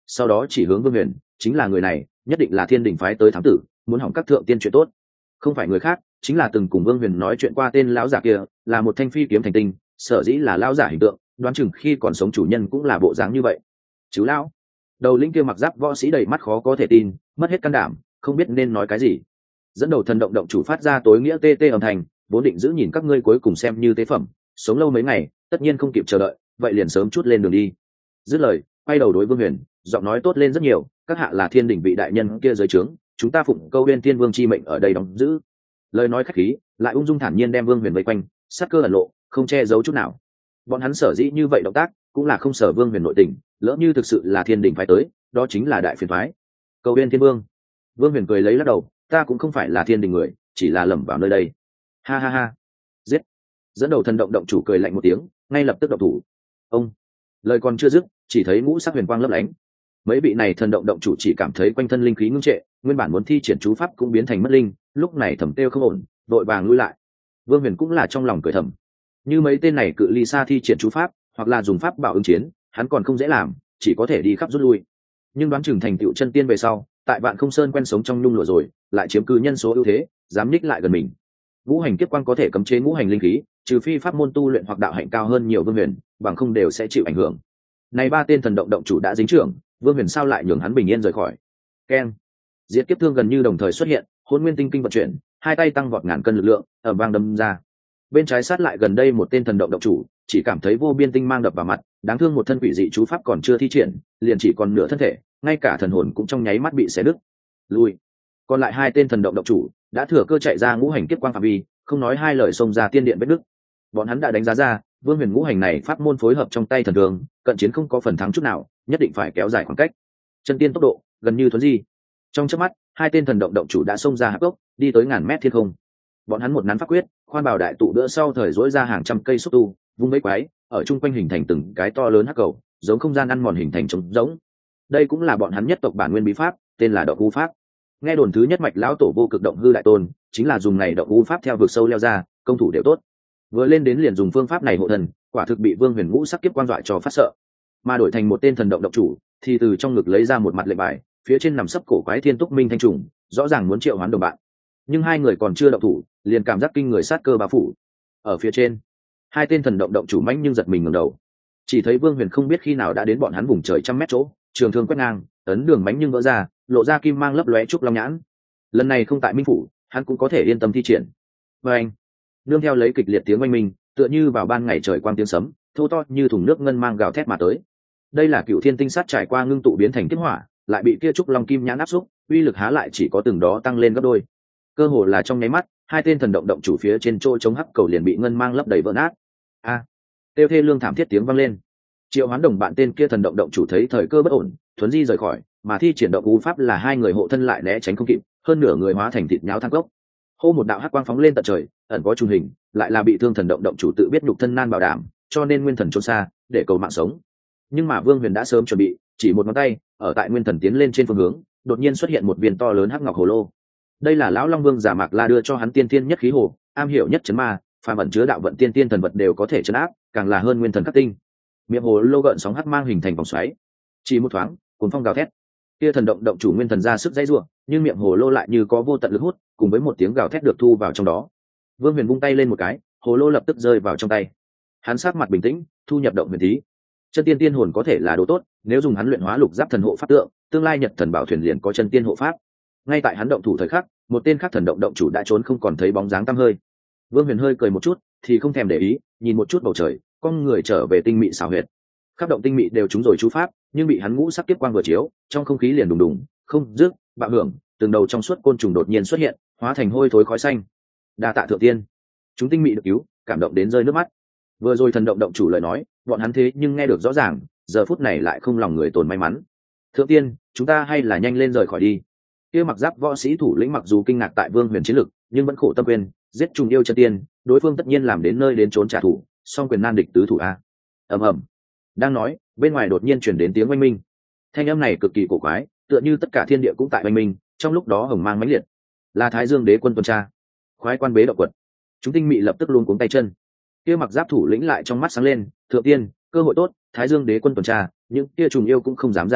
sau đó chỉ hướng Vương Huyền, chính là người này, nhất định là Thiên Đình phái tới thám tử, muốn hỏng các thượng tiên chuyện tốt. Không phải người khác, chính là từng cùng Vương Huyền nói chuyện qua tên lão giả kia, là một thanh phi kiếm thành tinh, sở dĩ là lão giả hình tượng, đoán chừng khi còn sống chủ nhân cũng là bộ dáng như vậy. Chứ lão, đầu lĩnh kia mặc giáp võ sĩ đầy mắt khó có thể tin, mất hết can đảm, không biết nên nói cái gì. Dẫn đầu thần động động chủ phát ra tối nghĩa tê tê âm thanh, vốn định giữ nhìn các ngươi cuối cùng xem như tế phẩm, sống lâu mấy ngày, tất nhiên không kịp chờ đợi, vậy liền sớm chút lên đường đi. Dứt lời, quay đầu đối Vương Huyền, giọng nói tốt lên rất nhiều, các hạ là Thiên Đình vị đại nhân kia dưới trướng, chúng ta phụng câu Uyên Thiên Vương chi mệnh ở đây đóng giữ. Lời nói khách khí, lại ung dung thản nhiên đem Vương Huyền vây quanh, sát cơ ẩn lộ, không che giấu chút nào. Bọn hắn sở dĩ như vậy động tác, cũng là không sở Vương Huyền nội tình, lỡ như thực sự là Thiên Đình phái tới, đó chính là đại phiền phái. Câu Uyên Thiên Vương. Vương Huyền cười lấy lắc đầu, ta cũng không phải là Thiên Đình người, chỉ là lầm vào nơi đây. Ha ha ha. Giết. Dẫn đầu thần động động chủ cười lạnh một tiếng, ngay lập tức động thủ. Ông. Lời còn chưa dứt, chỉ thấy ngũ sắc huyền quang lấp lánh. Mấy vị này thần động động chủ chỉ cảm thấy quanh thân linh khí ngưng trệ, nguyên bản muốn thi triển chú pháp cũng biến thành mất linh, lúc này thầm tiêu không ổn, vội vàng lui lại. Vương Huyền cũng là trong lòng cười thầm, như mấy tên này cự ly xa thi triển chú pháp, hoặc là dùng pháp bảo ứng chiến, hắn còn không dễ làm, chỉ có thể đi khắp rút lui. Nhưng đoán chừng thành tựu chân tiên về sau, tại Vạn Không Sơn quen sống trong nhung lụa rồi, lại chiếm cứ nhân số ưu thế, dám ních lại gần mình. Ngũ hành kiếp quang có thể cấm chế ngũ hành linh khí, trừ phi pháp môn tu luyện hoặc đạo hạnh cao hơn nhiều Vương Huyền, bằng không đều sẽ chịu ảnh hưởng. Này ba tên thần động động chủ đã dính trưởng, Vương Huyền sao lại nhường hắn bình yên rời khỏi? Keng. Diệt kiếp thương gần như đồng thời xuất hiện, Hỗn Nguyên tinh kinh vận chuyển, hai tay tăng vọt ngàn cân lực lượng, ở vang đâm ra. Bên trái sát lại gần đây một tên thần động động chủ, chỉ cảm thấy vô biên tinh mang đập vào mặt, đáng thương một thân quỷ dị chú pháp còn chưa thi triển, liền chỉ còn nửa thân thể, ngay cả thần hồn cũng trong nháy mắt bị xé đứt. Lui. Còn lại hai tên thần động động chủ đã thừa cơ chạy ra ngũ hành kiếp quang phạm vi, không nói hai lời xông ra tiên điện vết nứt. Bọn hắn đã đánh giá ra, Vương Huyền ngũ hành này pháp môn phối hợp trong tay thần đường, cận chiến không có phần thắng chút nào, nhất định phải kéo dài khoảng cách. Chân tiên tốc độ gần như thuấn di. Trong chớp mắt, hai tên thần động động chủ đã xông ra hạp gốc, đi tới ngàn mét thiên không. Bọn hắn một nắn pháp quyết, khoan bảo đại tụ bữa sau thời rỗi ra hàng trăm cây xúc tu, vung mấy quái, ở chung quanh hình thành từng cái to lớn hắc cầu, giống không gian ăn mòn hình thành trống giống. Đây cũng là bọn hắn nhất tộc bản nguyên bí pháp, tên là Động U pháp. Nghe đồn thứ nhất mạch lão tổ vô cực động hư đại tôn, chính là dùng này Động U pháp theo vực sâu leo ra, công thủ đều tốt. Vừa lên đến liền dùng phương pháp này hộ thần, quả thực bị Vương Huyền ngũ sắc kiếp quan dọa cho phát sợ. Mà đổi thành một tên thần động động chủ, thì từ trong ngực lấy ra một mặt lệnh bài, phía trên nằm sấp cổ quái thiên túc minh thanh trùng, rõ ràng muốn triệu hoán đồng bạn. Nhưng hai người còn chưa động thủ, liền cảm giác kinh người sát cơ bao phủ. Ở phía trên, hai tên thần động động chủ mãnh nhưng giật mình ngẩng đầu, chỉ thấy Vương Huyền không biết khi nào đã đến bọn hắn vùng trời trăm mét chỗ, trường thương quét ngang, ấn đường mãnh nhưng vỡ ra, lộ ra kim mang lấp lóe trúc long nhãn. Lần này không tại minh phủ, hắn cũng có thể yên tâm thi triển. Và anh, nương theo lấy kịch liệt tiếng oanh minh, tựa như vào ban ngày trời quang tiếng sấm, thô to như thùng nước ngân mang gào thét mà tới. Đây là cựu thiên tinh sát trải qua ngưng tụ biến thành kiếp hỏa, lại bị kia trúc long kim nhãn áp xúc, uy lực há lại chỉ có từng đó tăng lên gấp đôi. Cơ hồ là trong nháy mắt, hai tên thần động động chủ phía trên chỗ chống hắc cầu liền bị ngân mang lấp đầy vỡ nát. A, à, tiêu thê lương thảm thiết tiếng vang lên. Triệu Hoán đồng bạn tên kia thần động động chủ thấy thời cơ bất ổn, thuấn di rời khỏi, mà thi triển động u pháp là hai người hộ thân lại né tránh không kịp, hơn nửa người hóa thành thịt nháo thang cốc. Hô một đạo hắc quang phóng lên tận trời, ẩn có trùng hình, lại là bị thương thần động động chủ tự biết nhục thân nan bảo đảm, cho nên nguyên thần trốn xa, để cầu mạng sống. Nhưng mà Vương Huyền đã sớm chuẩn bị, chỉ một ngón tay, ở tại nguyên thần tiến lên trên phương hướng, đột nhiên xuất hiện một viên to lớn hắc ngọc hồ lô. Đây là lão Long Vương giả Mạc La đưa cho hắn tiên tiên nhất khí hồ, am hiểu nhất chấn ma, phàm ẩn chứa đạo vận tiên tiên thần vật đều có thể chấn áp, càng là hơn nguyên thần khắc tinh. Miệng hồ lô gợn sóng hắc mang hình thành vòng xoáy, chỉ một thoáng, cuồng phong gào thét. Kia thần động động chủ nguyên thần ra sức dãy rủa, nhưng miệng hồ lô lại như có vô tận lực hút, cùng với một tiếng gào thét được thu vào trong đó. Vương Huyền vung tay lên một cái, hồ lô lập tức rơi vào trong tay. Hắn sát mặt bình tĩnh, thu nhập động huyền tí. Chân tiên tiên hồn có thể là đồ tốt, nếu dùng hắn luyện hóa lục giáp thần hộ pháp tượng, tương lai nhật thần bảo thuyền liền có chân tiên hộ pháp. Ngay tại hắn động thủ thời khắc, một tên khác thần động động chủ đã trốn không còn thấy bóng dáng tăm hơi. Vương Huyền hơi cười một chút, thì không thèm để ý, nhìn một chút bầu trời, con người trở về tinh mị xảo huyệt. Khắp động tinh mị đều trúng rồi chú pháp, nhưng bị hắn ngũ sắc kiếp quang vừa chiếu, trong không khí liền đùng đùng, không dứt, bạo hưởng, từng đầu trong suốt côn trùng đột nhiên xuất hiện, hóa thành hôi thối khói xanh. Đa tạ thượng tiên, chúng tinh mị được cứu, cảm động đến rơi nước mắt. Vừa rồi thần động động chủ lời nói, bọn hắn thế nhưng nghe được rõ ràng, giờ phút này lại không lòng người tồn may mắn. Thượng tiên, chúng ta hay là nhanh lên rời khỏi đi. Kia mặc giáp võ sĩ thủ lĩnh mặc dù kinh ngạc tại Vương Huyền chiến lực, nhưng vẫn khổ tâm quyền, giết trùng yêu chân tiên, đối phương tất nhiên làm đến nơi đến trốn trả thù, song quyền nan địch tứ thủ a. Ầm ầm. Đang nói, bên ngoài đột nhiên truyền đến tiếng oanh minh. Thanh âm này cực kỳ cổ quái, tựa như tất cả thiên địa cũng tại oanh minh, trong lúc đó hồng mang mãnh liệt. Là Thái Dương Đế quân tuần tra. Khoái quan bế động quật. Chúng tinh mị lập tức luống cuống tay chân. Kia mặc giáp thủ lĩnh lại trong mắt sáng lên, thượng tiên, cơ hội tốt, Thái Dương Đế quân tuần tra, những kia trùng yêu cũng không dám ra đây,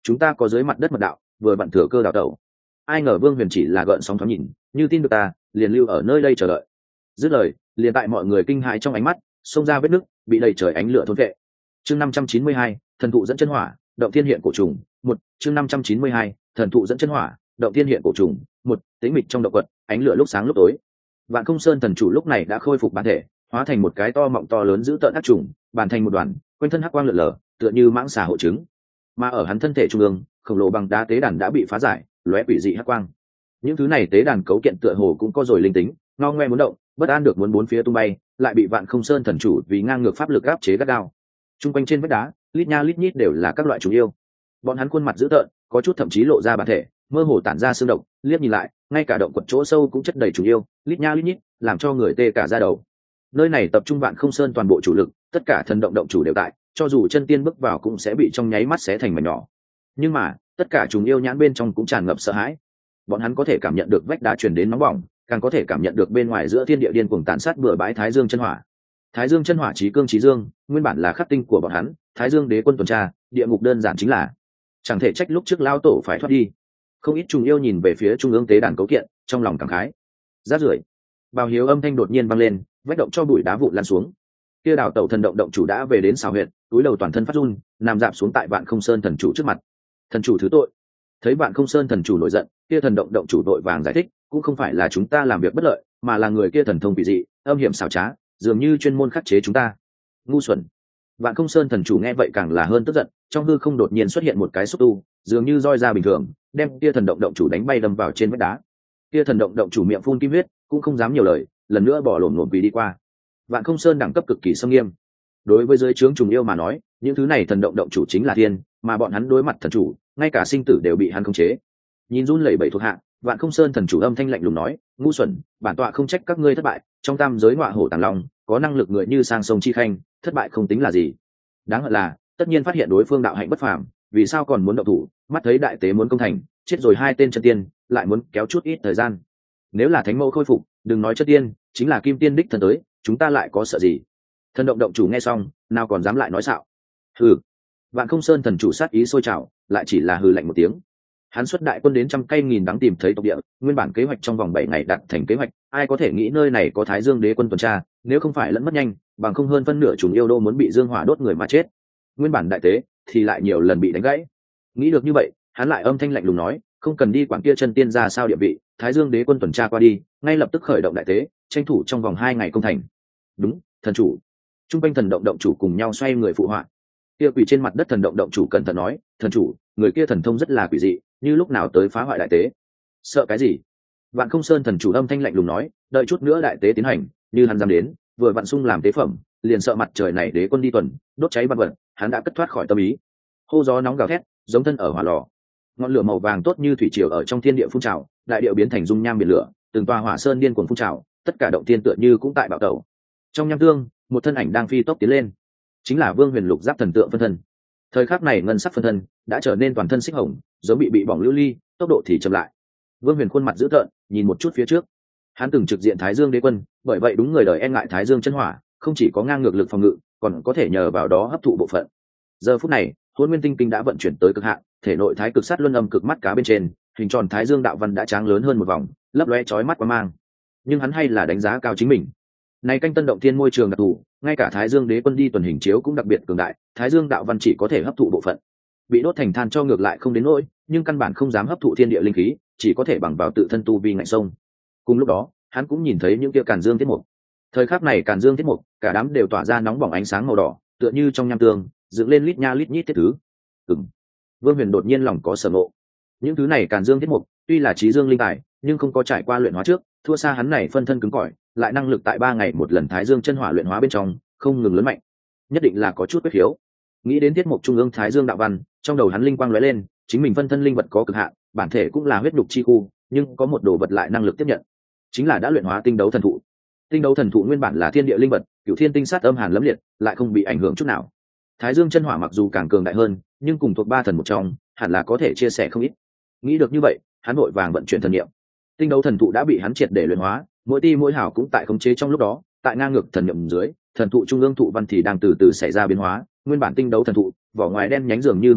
chúng ta có dưới mặt đất mật đạo, vừa bận thừa cơ đào tẩu. Ai ngờ Vương Huyền chỉ là gợn sóng thoáng nhìn, như tin được ta, liền lưu ở nơi đây chờ đợi. Dứt lời, liền tại mọi người kinh hãi trong ánh mắt, xông ra vết nứt, bị đầy trời ánh lửa thôn vệ. Chương năm trăm chín mươi hai, thần thụ dẫn chân hỏa, động thiên hiện cổ trùng, một, chương năm trăm chín mươi hai, thần thụ dẫn chân hỏa, động thiên hiện cổ trùng, một, tĩnh mịch trong động quật, ánh lửa lúc sáng lúc tối. Vạn Không Sơn thần chủ lúc này đã khôi phục bản thể, hóa thành một cái to mọng to lớn giữ tợn ác trùng, bàn thành một đoàn, quanh thân hắc quang lượn lờ, tựa như mãng xà hộ trứng. Mà ở hắn thân thể trung ương, khổng lồ bằng đá tế đàn đã bị phá giải, lóe quỷ dị hắc quang. Những thứ này tế đàn cấu kiện tựa hồ cũng có rồi linh tính, ngao ngoe muốn động, bất an được muốn bốn phía tung bay, lại bị Vạn Không Sơn thần chủ vì ngang ngược pháp lực áp chế gắt gao. Trung quanh trên vách đá, lít nha lít nhít đều là các loại trùng yêu. Bọn hắn khuôn mặt dữ tợn, có chút thậm chí lộ ra bản thể, mơ hồ tản ra xương độc, liếc nhìn lại, ngay cả động quật chỗ sâu cũng chất đầy trùng yêu, lít nha lít nhít, làm cho người tê cả da đầu. Nơi này tập trung Vạn Không Sơn toàn bộ chủ lực, tất cả thần động động chủ đều tại, cho dù chân tiên bước vào cũng sẽ bị trong nháy mắt xé thành mảnh nhỏ. Nhưng mà, tất cả trùng yêu nhãn bên trong cũng tràn ngập sợ hãi. Bọn hắn có thể cảm nhận được vách đá truyền đến nóng bỏng, càng có thể cảm nhận được bên ngoài giữa thiên địa điên cuồng tàn sát bừa bãi Thái Dương chân hỏa. Thái Dương chân hỏa chí cương chí dương, nguyên bản là khắc tinh của bọn hắn, Thái Dương đế quân tuần tra, địa ngục đơn giản chính là. Chẳng thể trách lúc trước lao tổ phải thoát đi. Không ít trùng yêu nhìn về phía trung ương tế đàn cấu kiện, trong lòng cảm khái. Rát rưởi. Bào hiếu âm thanh đột nhiên vang lên, vách động cho bụi đá vụn lăn xuống. Kia đảo tẩu thần động động chủ đã về đến xào huyện, túi đầu toàn thân phát run, nằm dạp xuống tại Vạn Không Sơn thần chủ trước mặt. Thần chủ thứ tội. Thấy Vạn Không Sơn thần chủ nổi giận, kia thần động động chủ đội vàng giải thích, cũng không phải là chúng ta làm việc bất lợi, mà là người kia thần thông quỷ dị, âm hiểm xảo trá, dường như chuyên môn khắc chế chúng ta. Ngu xuẩn. Vạn Không Sơn thần chủ nghe vậy càng là hơn tức giận, trong hư không đột nhiên xuất hiện một cái xúc tu, dường như roi ra bình thường, đem kia thần động động chủ đánh bay đâm vào trên vách đá. Kia thần động động chủ miệng phun kim huyết, cũng không dám nhiều lời, lần nữa bỏ lổm lổm vì đi qua. Vạn Không Sơn đẳng cấp cực kỳ sâm nghiêm. Đối với giới trướng trùng yêu mà nói, những thứ này thần động động chủ chính là thiên, mà bọn hắn đối mặt thần chủ, ngay cả sinh tử đều bị hắn khống chế. Nhìn run lẩy bẩy thuộc hạ, Vạn Không Sơn thần chủ âm thanh lạnh lùng nói, ngu xuẩn, bản tọa không trách các ngươi thất bại, trong tam giới ngọa hổ tàng long, có năng lực người như sang sông chi khanh, thất bại không tính là gì. Đáng hận là, tất nhiên phát hiện đối phương đạo hạnh bất phàm, vì sao còn muốn động thủ, mắt thấy đại tế muốn công thành, chết rồi hai tên chân tiên, lại muốn kéo chút ít thời gian. Nếu là thánh mẫu khôi phục, đừng nói chân tiên, chính là kim tiên đích thân tới, chúng ta lại có sợ gì? Thần động động chủ nghe xong, nào còn dám lại nói xạo. Hừ. Vạn Không Sơn thần chủ sát ý sôi trào, lại chỉ là hừ lạnh một tiếng. Hắn xuất đại quân đến trăm cây nghìn đắng tìm thấy tộc địa, nguyên bản kế hoạch trong vòng bảy ngày đạt thành kế hoạch, ai có thể nghĩ nơi này có Thái Dương đế quân tuần tra, nếu không phải lẫn mất nhanh, bằng không hơn phân nửa trùng yêu đô muốn bị dương hỏa đốt người mà chết. Nguyên bản đại tế thì lại nhiều lần bị đánh gãy. Nghĩ được như vậy, hắn lại âm thanh lạnh lùng nói, không cần đi quản kia chân tiên ra sao địa vị, Thái Dương đế quân tuần tra qua đi, ngay lập tức khởi động đại tế, tranh thủ trong vòng hai ngày công thành. Đúng, thần chủ. Trung quanh thần động động chủ cùng nhau xoay người phụ họa. Kia quỳ trên mặt đất thần động động chủ cẩn thận nói, thần chủ, người kia thần thông rất là quỷ dị, như lúc nào tới phá hoại đại tế. Sợ cái gì? Vạn Không Sơn thần chủ âm thanh lạnh lùng nói, đợi chút nữa đại tế tiến hành, như hắn dám đến, vừa vặn sung làm tế phẩm, liền sợ mặt trời này đế quân đi tuần, đốt cháy vật vật, hắn đã cất thoát khỏi tâm ý. Hô gió nóng gào thét, giống thân ở hỏa lò. Ngọn lửa màu vàng tốt như thủy triều ở trong thiên địa phun trào, đại địa biến thành dung nham biển lửa, từng tòa hỏa sơn điên cuồng phun trào, tất cả động thiên tựa như cũng tại bạo tẩu. Trong nham tương, một thân ảnh đang phi tốc tiến lên, chính là Vương Huyền Lục Giáp thần tượng phân thân. Thời khắc này ngân sắc phân thân đã trở nên toàn thân xích hồng, giống bị bị bỏng lưu ly, tốc độ thì chậm lại. Vương Huyền khuôn mặt dữ tợn, nhìn một chút phía trước. Hắn từng trực diện Thái Dương đế quân, bởi vậy đúng người đời e ngại Thái Dương chân hỏa, không chỉ có ngang ngược lực phòng ngự, còn có thể nhờ vào đó hấp thụ bộ phận. Giờ phút này, Hỗn Nguyên Tinh Kinh đã vận chuyển tới cực hạn, thể nội Thái Cực Sát Luân Âm cực mắt cá bên trên, hình tròn Thái Dương đạo văn đã tráng lớn hơn một vòng, lấp lóe chói mắt qua mang. Nhưng hắn hay là đánh giá cao chính mình. Này canh tân động thiên môi trường đặc thù, ngay cả Thái Dương đế quân đi tuần hình chiếu cũng đặc biệt cường đại, Thái Dương đạo văn chỉ có thể hấp thụ bộ phận, bị đốt thành than cho ngược lại không đến nỗi, nhưng căn bản không dám hấp thụ thiên địa linh khí, chỉ có thể bằng vào tự thân tu vi ngạnh sông. Cùng lúc đó, hắn cũng nhìn thấy những kia càn dương tiết mục. Thời khắc này càn dương tiết mục, cả đám đều tỏa ra nóng bỏng ánh sáng màu đỏ, tựa như trong nham tương, dựng lên lít nha lít nhít tiết thứ. Ừm. Vương Huyền đột nhiên lòng có sở ngộ. Những thứ này càn dương tiết mục, tuy là trí dương linh tài, nhưng không có trải qua luyện hóa trước, thua xa hắn này phân thân cứng cỏi, lại năng lực tại ba ngày một lần Thái Dương chân hỏa luyện hóa bên trong, không ngừng lớn mạnh. Nhất định là có chút quyết khiếu. Nghĩ đến tiết mục trung ương Thái Dương đạo văn, trong đầu hắn linh quang lóe lên, chính mình phân thân linh vật có cực hạn, bản thể cũng là huyết đục chi khu, nhưng có một đồ vật lại năng lực tiếp nhận, chính là đã luyện hóa tinh đấu thần thụ. Tinh đấu thần thụ nguyên bản là thiên địa linh vật, cửu thiên tinh sát âm hàn lẫm liệt, lại không bị ảnh hưởng chút nào. Thái Dương chân hỏa mặc dù càng cường đại hơn, nhưng cùng thuộc ba thần một trong, hẳn là có thể chia sẻ không ít. Nghĩ được như vậy, hắn vội vàng vận chuyển thần niệm. Tinh đấu thần thụ đã bị hắn triệt để luyện hóa, mỗi ti mỗi hào cũng tại khống chế trong lúc đó, tại ngang ngược thần niệm dưới, thần thụ trung ương thụ văn thì đang từ từ xảy ra biến hóa, nguyên bản tinh đấu thần thụ, vỏ ngoài đen nhánh dường như huyền thiết,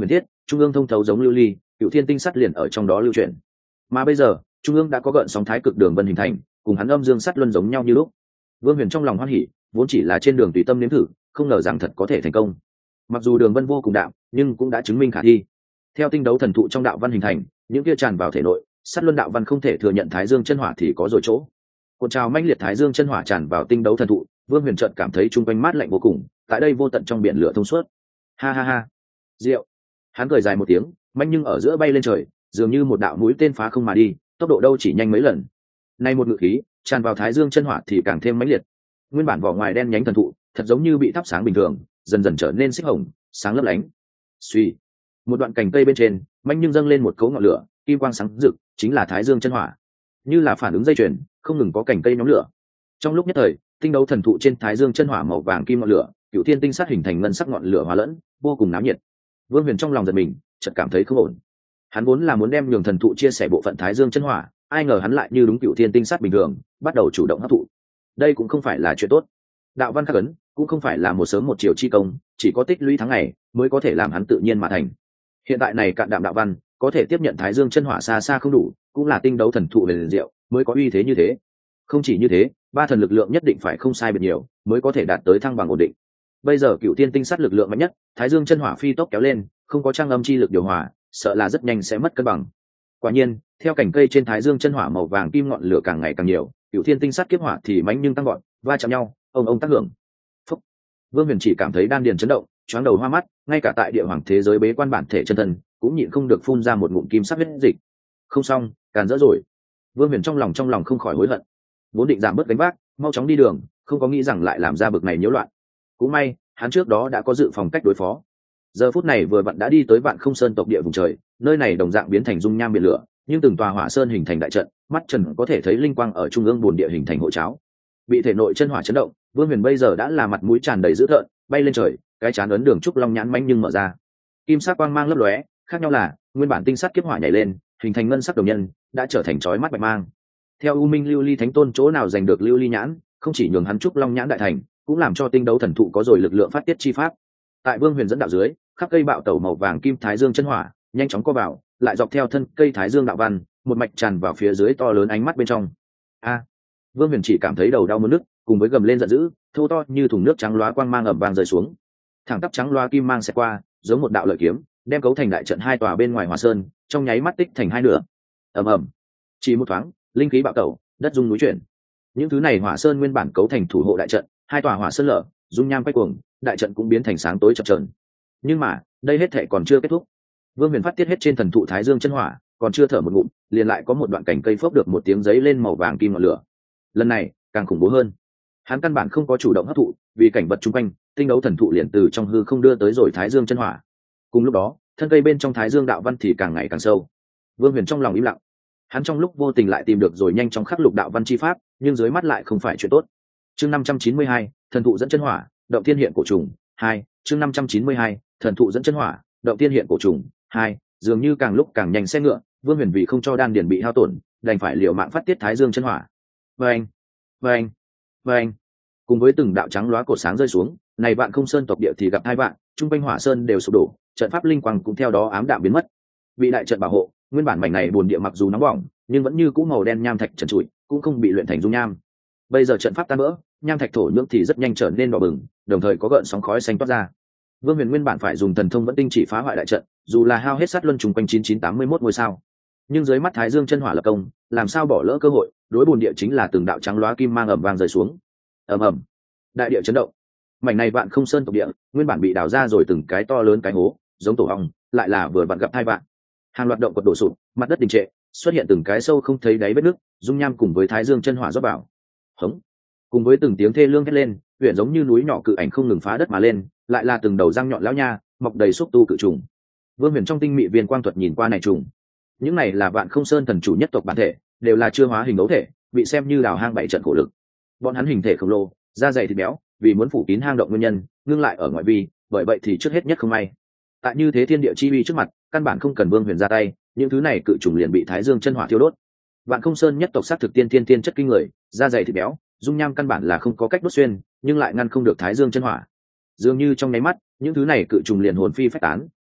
trung ương thông thấu giống lưu ly, cựu thiên tinh sắt liền ở trong đó lưu chuyển. Mà bây giờ trung ương đã có gợn sóng thái cực đường vân hình thành, cùng hắn âm dương sắt luân giống nhau như lúc. Vương Huyền trong lòng hoan hỉ, vốn chỉ là trên đường tùy tâm nếm thử, không ngờ rằng thật có thể thành công. Mặc dù đường vân vô cùng đạm, nhưng cũng đã chứng minh khả thi. Theo tinh đấu thần thụ trong đạo văn hình thành, những kia tràn vào thể nội, sắt luân đạo văn không thể thừa nhận thái dương chân hỏa thì có rồi chỗ. Cuộn trào mãnh liệt thái dương chân hỏa tràn vào tinh đấu thần thụ, Vương Huyền chợt cảm thấy trung quanh mát lạnh vô cùng, tại đây vô tận trong biển lửa thông suốt. Ha ha ha, diệu. Hắn cười dài một tiếng, mạnh nhưng ở giữa bay lên trời, dường như một đạo mũi tên phá không mà đi, tốc độ đâu chỉ nhanh mấy lần. Nay một ngự khí tràn vào thái dương chân hỏa thì càng thêm mãnh liệt. Nguyên bản vỏ ngoài đen nhánh thần thụ, thật giống như bị thắp sáng bình thường, dần dần trở nên xích hồng, sáng lấp lánh. Suy, một đoạn cành cây bên trên, mạnh nhưng dâng lên một cấu ngọn lửa, kim quang sáng rực, chính là thái dương chân hỏa. Như là phản ứng dây chuyền, không ngừng có cành cây nhóm lửa. Trong lúc nhất thời, tinh đấu thần thụ trên thái dương chân hỏa màu vàng kim ngọn lửa, cựu thiên tinh sát hình thành ngân sắc ngọn lửa hòa lẫn, vô cùng náo nhiệt. Vương Huyền trong lòng giật mình, chợt cảm thấy không ổn. Hắn vốn là muốn đem nhường thần thụ chia sẻ bộ phận thái dương chân hỏa, ai ngờ hắn lại như đúng cựu thiên tinh sát bình thường, bắt đầu chủ động hấp thụ. Đây cũng không phải là chuyện tốt. Đạo văn khắc ấn cũng không phải là một sớm một chiều chi công, chỉ có tích lũy tháng ngày mới có thể làm hắn tự nhiên mà thành. Hiện tại này cạn đạm đạo văn, có thể tiếp nhận thái dương chân hỏa xa xa không đủ, cũng là tinh đấu thần thụ về liền diệu, mới có uy thế như thế. Không chỉ như thế, ba thần lực lượng nhất định phải không sai biệt nhiều, mới có thể đạt tới thăng bằng ổn định. Bây giờ cựu thiên tinh sát lực lượng mạnh nhất, thái dương chân hỏa phi tốc kéo lên, không có trang âm chi lực điều hòa, sợ là rất nhanh sẽ mất cân bằng. Quả nhiên, theo cảnh cây trên thái dương chân hỏa màu vàng kim ngọn lửa càng ngày càng nhiều, cựu thiên tinh sát kiếp hỏa thì mãnh nhưng tăng gọn, va chạm nhau, ông ông tác hưởng. Phúc. Vương Huyền chỉ cảm thấy đan điền chấn động, choáng đầu hoa mắt, ngay cả tại địa hoàng thế giới bế quan bản thể chân thân, cũng nhịn không được phun ra một ngụm kim sắc huyết dịch. Không xong, càn rỡ rồi. Vương Huyền trong lòng trong lòng không khỏi hối hận. Vốn định giảm bớt gánh vác, mau chóng đi đường, không có nghĩ rằng lại làm ra bực này nhiễu loạn. Cũng may, hắn trước đó đã có dự phòng cách đối phó. Giờ phút này vừa vặn đã đi tới Vạn Không Sơn tộc địa vùng trời, nơi này đồng dạng biến thành dung nham biển lửa, nhưng từng tòa hỏa sơn hình thành đại trận, mắt trần có thể thấy linh quang ở trung ương bồn địa hình thành hộ cháo. Bị thể nội chân hỏa chấn động, Vương Huyền bây giờ đã là mặt mũi tràn đầy dữ tợn, bay lên trời, cái chán ấn đường trúc long nhãn manh nhưng mở ra. Kim sắc quang mang lấp lóe, khác nhau là, nguyên bản tinh sắc kiếp hỏa nhảy lên, hình thành ngân sắc đồng nhân, đã trở thành chói mắt bạch mang. Theo U Minh Lưu Ly Thánh Tôn chỗ nào giành được Lưu Ly nhãn, không chỉ nhường hắn trúc long nhãn đại thành, cũng làm cho tinh đấu thần thụ có rồi lực lượng phát tiết chi pháp. Tại Vương Huyền dẫn đạo dưới, khắp cây bạo tẩu màu vàng kim thái dương chân hỏa, nhanh chóng co vào, lại dọc theo thân cây thái dương đạo văn, một mạch tràn vào phía dưới to lớn ánh mắt bên trong. A! Vương Huyền chỉ cảm thấy đầu đau muốn nức, cùng với gầm lên giận dữ, thô to như thùng nước trắng loá quang mang ầm vang rơi xuống. Thẳng tắp trắng loá kim mang xẹt qua, giống một đạo lợi kiếm, đem cấu thành đại trận hai tòa bên ngoài Hỏa Sơn, trong nháy mắt tích thành hai nửa. Ầm ầm. Chỉ một thoáng, linh khí bạo tẩu, đất rung núi chuyển. Những thứ này Hỏa Sơn nguyên bản cấu thành thủ hộ đại trận, hai tòa Hỏa Sơn lở, dung nham quay cuồng, đại trận cũng biến thành sáng tối chập chờn. Nhưng mà, đây hết thảy còn chưa kết thúc. Vương Huyền phát tiết hết trên thần thụ thái dương chân hỏa, còn chưa thở một ngụm, liền lại có một đoạn cảnh cây phốc được một tiếng giấy lên màu vàng kim ngọn lửa. Lần này, càng khủng bố hơn. Hắn căn bản không có chủ động hấp thụ, vì cảnh vật xung quanh, tinh đấu thần thụ liền từ trong hư không đưa tới rồi thái dương chân hỏa. Cùng lúc đó, thân cây bên trong thái dương đạo văn thì càng ngày càng sâu. Vương Huyền trong lòng im lặng. Hắn trong lúc vô tình lại tìm được rồi nhanh chóng khắc lục đạo văn chi pháp, nhưng dưới mắt lại không phải chuyện tốt. Chương năm trăm chín mươi hai, thần thụ dẫn chân hỏa, động thiên hiện cổ trùng, hai, chương năm trăm chín mươi hai, thần thụ dẫn chân hỏa, động thiên hiện cổ trùng, hai, dường như càng lúc càng nhanh xe ngựa, Vương Huyền vì không cho đan điền bị hao tổn, đành phải liều mạng phát tiết thái dương chân hỏa. Vâng, vâng, vâng. Cùng với từng đạo trắng lóa cột sáng rơi xuống, này Vạn Không Sơn tộc địa thì gặp hai vạn, trung quanh Hỏa Sơn đều sụp đổ, trận pháp linh quang cũng theo đó ám đạm biến mất. Bị đại trận bảo hộ, nguyên bản mảnh này buồn địa mặc dù nóng bỏng, nhưng vẫn như cũ màu đen nham thạch trần trụi, cũng không bị luyện thành dung nham. Bây giờ trận pháp tan vỡ, nham thạch thổ nhưỡng thì rất nhanh trở nên đỏ bừng, đồng thời có gợn sóng khói xanh toát ra. Vương Huyền nguyên bản phải dùng thần thông vẫn tinh chỉ phá hoại đại trận, dù là hao hết sát luân trùng quanh chín chín tám mươi mốt ngôi sao, nhưng dưới mắt thái dương chân hỏa lập công, làm sao bỏ lỡ cơ hội, đối bồn địa chính là từng đạo trắng lóa kim mang ầm vang rơi xuống. Ầm ầm, đại địa chấn động. Mảnh này Vạn Không Sơn tộc địa, nguyên bản bị đào ra rồi từng cái to lớn cái hố, giống tổ ong, lại là vừa vặn gặp hai vạn. Hàng loạt động quật đổ sụp, mặt đất đình trệ, xuất hiện từng cái sâu không thấy đáy vết nước, dung nham cùng với thái dương chân hỏa rót vào. Hống, cùng với từng tiếng thê lương hét lên, huyện giống như núi nhỏ cự ảnh không ngừng phá đất mà lên, lại là từng đầu răng nhọn lão nha, mọc đầy xúc tu cự trùng. Vương Huyền trong tinh mị viên quang thuật nhìn qua này trùng, những này là Vạn Không Sơn thần chủ nhất tộc bản thể, đều là chưa hóa hình đấu thể, bị xem như đào hang bảy trận khổ lực. Bọn hắn hình thể khổng lồ, da dày thịt béo, vì muốn phủ kín hang động nguyên nhân, ngưng lại ở ngoại vi, bởi vậy thì trước hết nhất không may. Tại như thế thiên địa chi uy trước mặt, căn bản không cần Vương Huyền ra tay, những thứ này cự trùng liền bị thái dương chân hỏa thiêu đốt. Vạn Không Sơn nhất tộc sát thực tiên tiên tiên chất kinh người, da dày thịt béo, dung nham căn bản là không có cách đốt xuyên, nhưng lại ngăn không được thái dương chân hỏa. Dường như trong nháy mắt, những thứ này cự trùng liền hồn phi phách tán,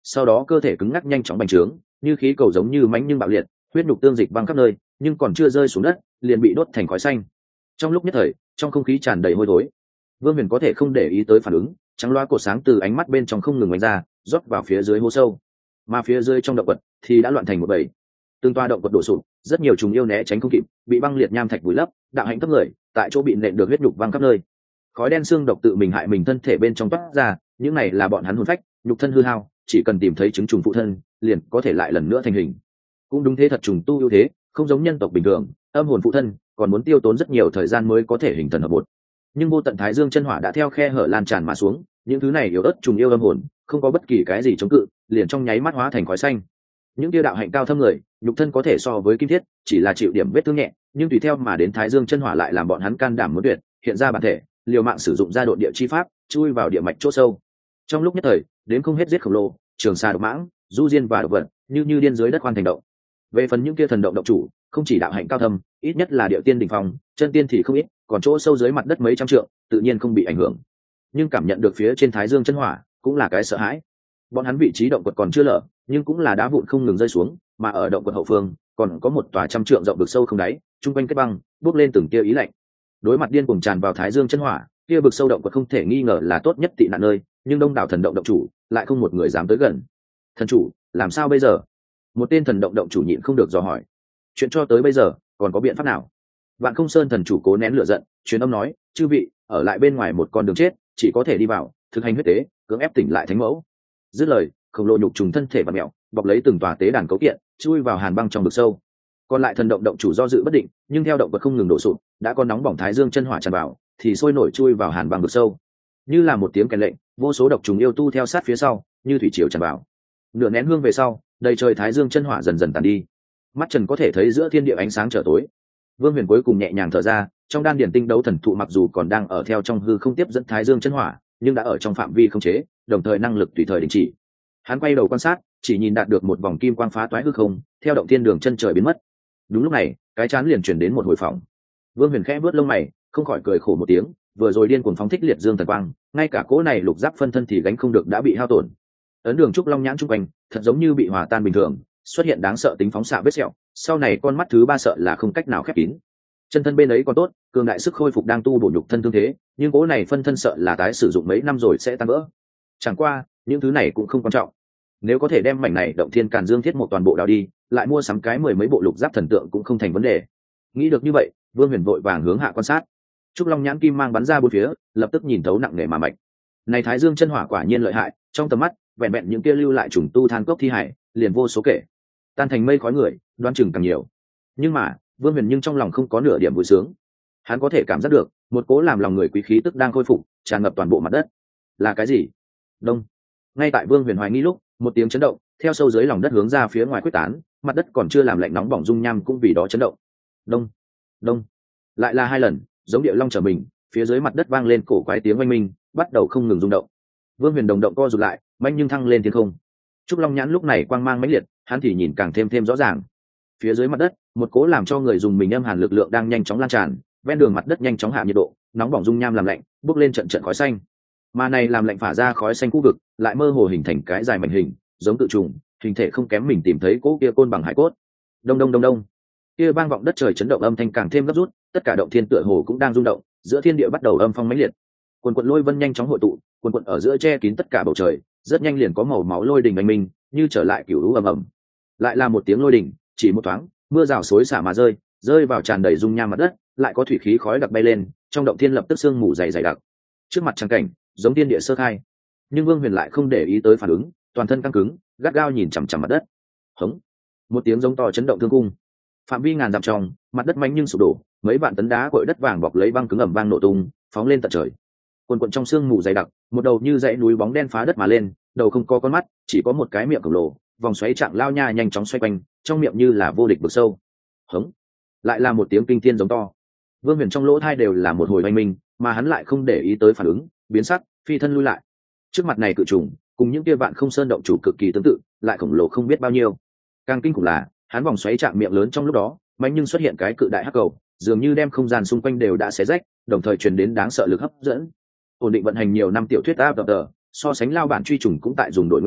sau đó cơ thể cứng ngắc nhanh chóng bành trướng, như khí cầu giống như mánh nhưng bạo liệt, huyết nhục tương dịch văng khắp nơi, nhưng còn chưa rơi xuống đất liền bị đốt thành khói xanh. Trong lúc nhất thời, trong không khí tràn đầy hôi thối. Vương Huyền có thể không để ý tới phản ứng, trắng loá cột sáng từ ánh mắt bên trong không ngừng đánh ra, rót vào phía dưới hố sâu, mà phía dưới trong động quật thì đã loạn thành một bầy. Từng toa động quật đổ sụp, rất nhiều trùng yêu né tránh không kịp, bị băng liệt nham thạch vùi lấp, đạo hạnh thấp người tại chỗ bị nện được huyết nhục văng khắp nơi. Khói đen xương độc tự mình hại mình thân thể bên trong toát ra, những này là bọn hắn hồn phách, nhục thân hư hao, chỉ cần tìm thấy chứng trùng phụ thân, liền có thể lại lần nữa thành hình. Cũng đúng thế, thật trùng tu ưu thế, không giống nhân tộc bình thường, âm hồn phụ thân còn muốn tiêu tốn rất nhiều thời gian mới có thể hình thần hợp một. Nhưng vô tận thái dương chân hỏa đã theo khe hở lan tràn mà xuống, những thứ này yếu ớt trùng yêu âm hồn, không có bất kỳ cái gì chống cự, liền trong nháy mắt hóa thành khói xanh. Những tiêu đạo hạnh cao thâm người, nhục thân có thể so với kim thiết, chỉ là chịu điểm vết thương nhẹ, nhưng tùy theo mà đến thái dương chân hỏa lại làm bọn hắn can đảm muốn tuyệt, hiện ra bản thể, liều mạng sử dụng ra độ địa chi pháp, chui vào địa mạch chỗ sâu. Trong lúc nhất thời, đến không hết giết khổng lồ, trường xà độc mãng, du diên và độc vật, như như điên dưới đất khoan thành động. Về phần những kia thần động động chủ, không chỉ đạo hạnh cao thâm, ít nhất là địa tiên đỉnh phong, chân tiên thì không ít, còn chỗ sâu dưới mặt đất mấy trăm trượng, tự nhiên không bị ảnh hưởng. Nhưng cảm nhận được phía trên thái dương chân hỏa, cũng là cái sợ hãi. Bọn hắn vị trí động quật còn chưa lở, nhưng cũng là đá vụn không ngừng rơi xuống, mà ở động quật hậu phương, còn có một tòa trăm trượng rộng vực sâu không đáy, trung quanh kết băng, bốc lên từng tia ý lạnh. Đối mặt điên cuồng tràn vào thái dương chân hỏa, kia vực sâu động quật không thể nghi ngờ là tốt nhất tị nạn nơi, nhưng đông đảo thần động động chủ lại không một người dám tới gần. Thần chủ, làm sao bây giờ? Một tên thần động động chủ nhịn không được dò hỏi. Chuyện cho tới bây giờ, còn có biện pháp nào? Vạn Không Sơn thần chủ cố nén lửa giận, truyền âm nói, chư vị, ở lại bên ngoài một con đường chết, chỉ có thể đi vào, thực hành huyết tế, cưỡng ép tỉnh lại thánh mẫu. Dứt lời, khổng lồ nhục trùng thân thể và mèo, bọc lấy từng tòa tế đàn cấu kiện, chui vào hàn băng trong vực sâu. Còn lại thần động động chủ do dự bất định, nhưng theo động vật không ngừng đổ sụp, đã có nóng bỏng thái dương chân hỏa tràn vào, thì sôi nổi chui vào hàn băng vực sâu. Như là một tiếng kèn lệnh, vô số độc trùng yêu tu theo sát phía sau, như thủy triều tràn vào. Nửa nén hương về sau, đầy trời thái dương chân hỏa dần dần tàn đi. Mắt trần có thể thấy giữa thiên địa ánh sáng trở tối. Vương Huyền cuối cùng nhẹ nhàng thở ra, trong đan điển tinh đấu thần thụ mặc dù còn đang ở theo trong hư không tiếp dẫn thái dương chân hỏa, nhưng đã ở trong phạm vi khống chế, đồng thời năng lực tùy thời đình chỉ. Hắn quay đầu quan sát, chỉ nhìn đạt được một vòng kim quang phá toái hư không, theo động thiên đường chân trời biến mất. Đúng lúc này, cái chán liền chuyển đến một hồi phỏng. Vương Huyền khẽ bước lông mày, không khỏi cười khổ một tiếng, vừa rồi điên cuồng phóng thích liệt dương thần quang, ngay cả cỗ này lục giáp phân thân thì gánh không được đã bị hao tổn. Ấn đường trúc long nhãn trung quanh, thật giống như bị hòa tan bình thường, xuất hiện đáng sợ tính phóng xạ vết sẹo, sau này con mắt thứ ba sợ là không cách nào khép kín. Chân thân bên ấy còn tốt, cường đại sức khôi phục đang tu bổ nhục thân thương thế, nhưng cỗ này phân thân sợ là tái sử dụng mấy năm rồi sẽ tan vỡ. Chẳng qua, những thứ này cũng không quan trọng. Nếu có thể đem mảnh này động thiên càn dương thiết một toàn bộ đào đi, lại mua sắm cái mười mấy bộ lục giáp thần tượng cũng không thành vấn đề. Nghĩ được như vậy, Vương Huyền vội vàng hướng hạ quan sát. Trúc long nhãn kim mang bắn ra bốn phía, lập tức nhìn thấu nặng nề mà mạch. Này thái dương chân hỏa quả nhiên lợi hại, trong tầm mắt, vẹn vẹn những kia lưu lại trùng tu than cốc thi hải, liền vô số kể. Tan thành mây khói người, đoán chừng càng nhiều. Nhưng mà, Vương Huyền nhưng trong lòng không có nửa điểm vui sướng. Hắn có thể cảm giác được, một cố làm lòng người quý khí tức đang khôi phục, tràn ngập toàn bộ mặt đất. Là cái gì? Đông. Ngay tại Vương Huyền hoài nghi lúc, một tiếng chấn động, theo sâu dưới lòng đất hướng ra phía ngoài quyết tán, mặt đất còn chưa làm lạnh nóng bỏng dung nham cũng vì đó chấn động. Đông, đông. Lại là hai lần, giống điệu long trở mình, phía dưới mặt đất vang lên cổ quái tiếng oanh minh, bắt đầu không ngừng rung động. Vương Huyền đồng động co rụt lại, manh nhưng thăng lên thiên không. Trúc long nhãn lúc này quang mang mãnh liệt, hắn thì nhìn càng thêm thêm rõ ràng. Phía dưới mặt đất, một cố làm cho người dùng mình âm hàn lực lượng đang nhanh chóng lan tràn, ven đường mặt đất nhanh chóng hạ nhiệt độ, nóng bỏng dung nham làm lạnh, bốc lên trận trận khói xanh. Mà này làm lạnh phả ra khói xanh khu vực, lại mơ hồ hình thành cái dài mảnh hình, giống tự trùng, hình thể không kém mình tìm thấy cố kia côn bằng hải cốt. Đông đông đông đông. Kia vang vọng đất trời chấn động âm thanh càng thêm gấp rút, tất cả động thiên tựa hồ cũng đang rung động, giữa thiên địa bắt đầu âm phong mãnh liệt. Quần quần lôi vân nhanh chóng hội tụ, quần quần ở giữa che kín tất cả bầu trời, rất nhanh liền có màu máu lôi đình anh minh, như trở lại cửu lũ ầm ầm. Lại là một tiếng lôi đình, chỉ một thoáng, mưa rào xối xả mà rơi, rơi vào tràn đầy dung nham mặt đất, lại có thủy khí khói đặc bay lên, trong động thiên lập tức sương mù dày dày đặc. Trước mặt trắng cảnh, giống tiên địa sơ khai. Nhưng Vương Huyền lại không để ý tới phản ứng, toàn thân căng cứng, gắt gao nhìn chằm chằm mặt đất. Hống! Một tiếng giống to chấn động thương cung. Phạm vi ngàn dặm trong, mặt đất mạnh nhưng sụp đổ, mấy vạn tấn đá cội đất vàng bọc lấy băng cứng ẩm vang nổ tung, phóng lên tận trời. Quần quần trong sương mù dày đặc, một đầu như dãy núi bóng đen phá đất mà lên, đầu không có con mắt, chỉ có một cái miệng khổng lồ, vòng xoáy trạng lao nha nhanh chóng xoay quanh, trong miệng như là vô địch vực sâu. Hống! Lại là một tiếng kinh thiên giống to. Vương Huyền trong lỗ tai đều là một hồi oanh minh, mà hắn lại không để ý tới phản ứng, biến sắc, phi thân lui lại. Trước mặt này cự trùng, cùng những kia vạn không sơn động chủ cực kỳ tương tự, lại khổng lồ không biết bao nhiêu. Càng kinh khủng là, hắn vòng xoáy chạm miệng lớn trong lúc đó, mạnh nhưng xuất hiện cái cự đại hắc cầu, dường như đem không gian xung quanh đều đã xé rách, đồng thời truyền đến đáng sợ lực hấp dẫn. Ổn định vận hành nhiều năm tiểu thuyết áp đập tờ, so sánh lao bản truy trùng cũng tại dùng đội nguyên áp,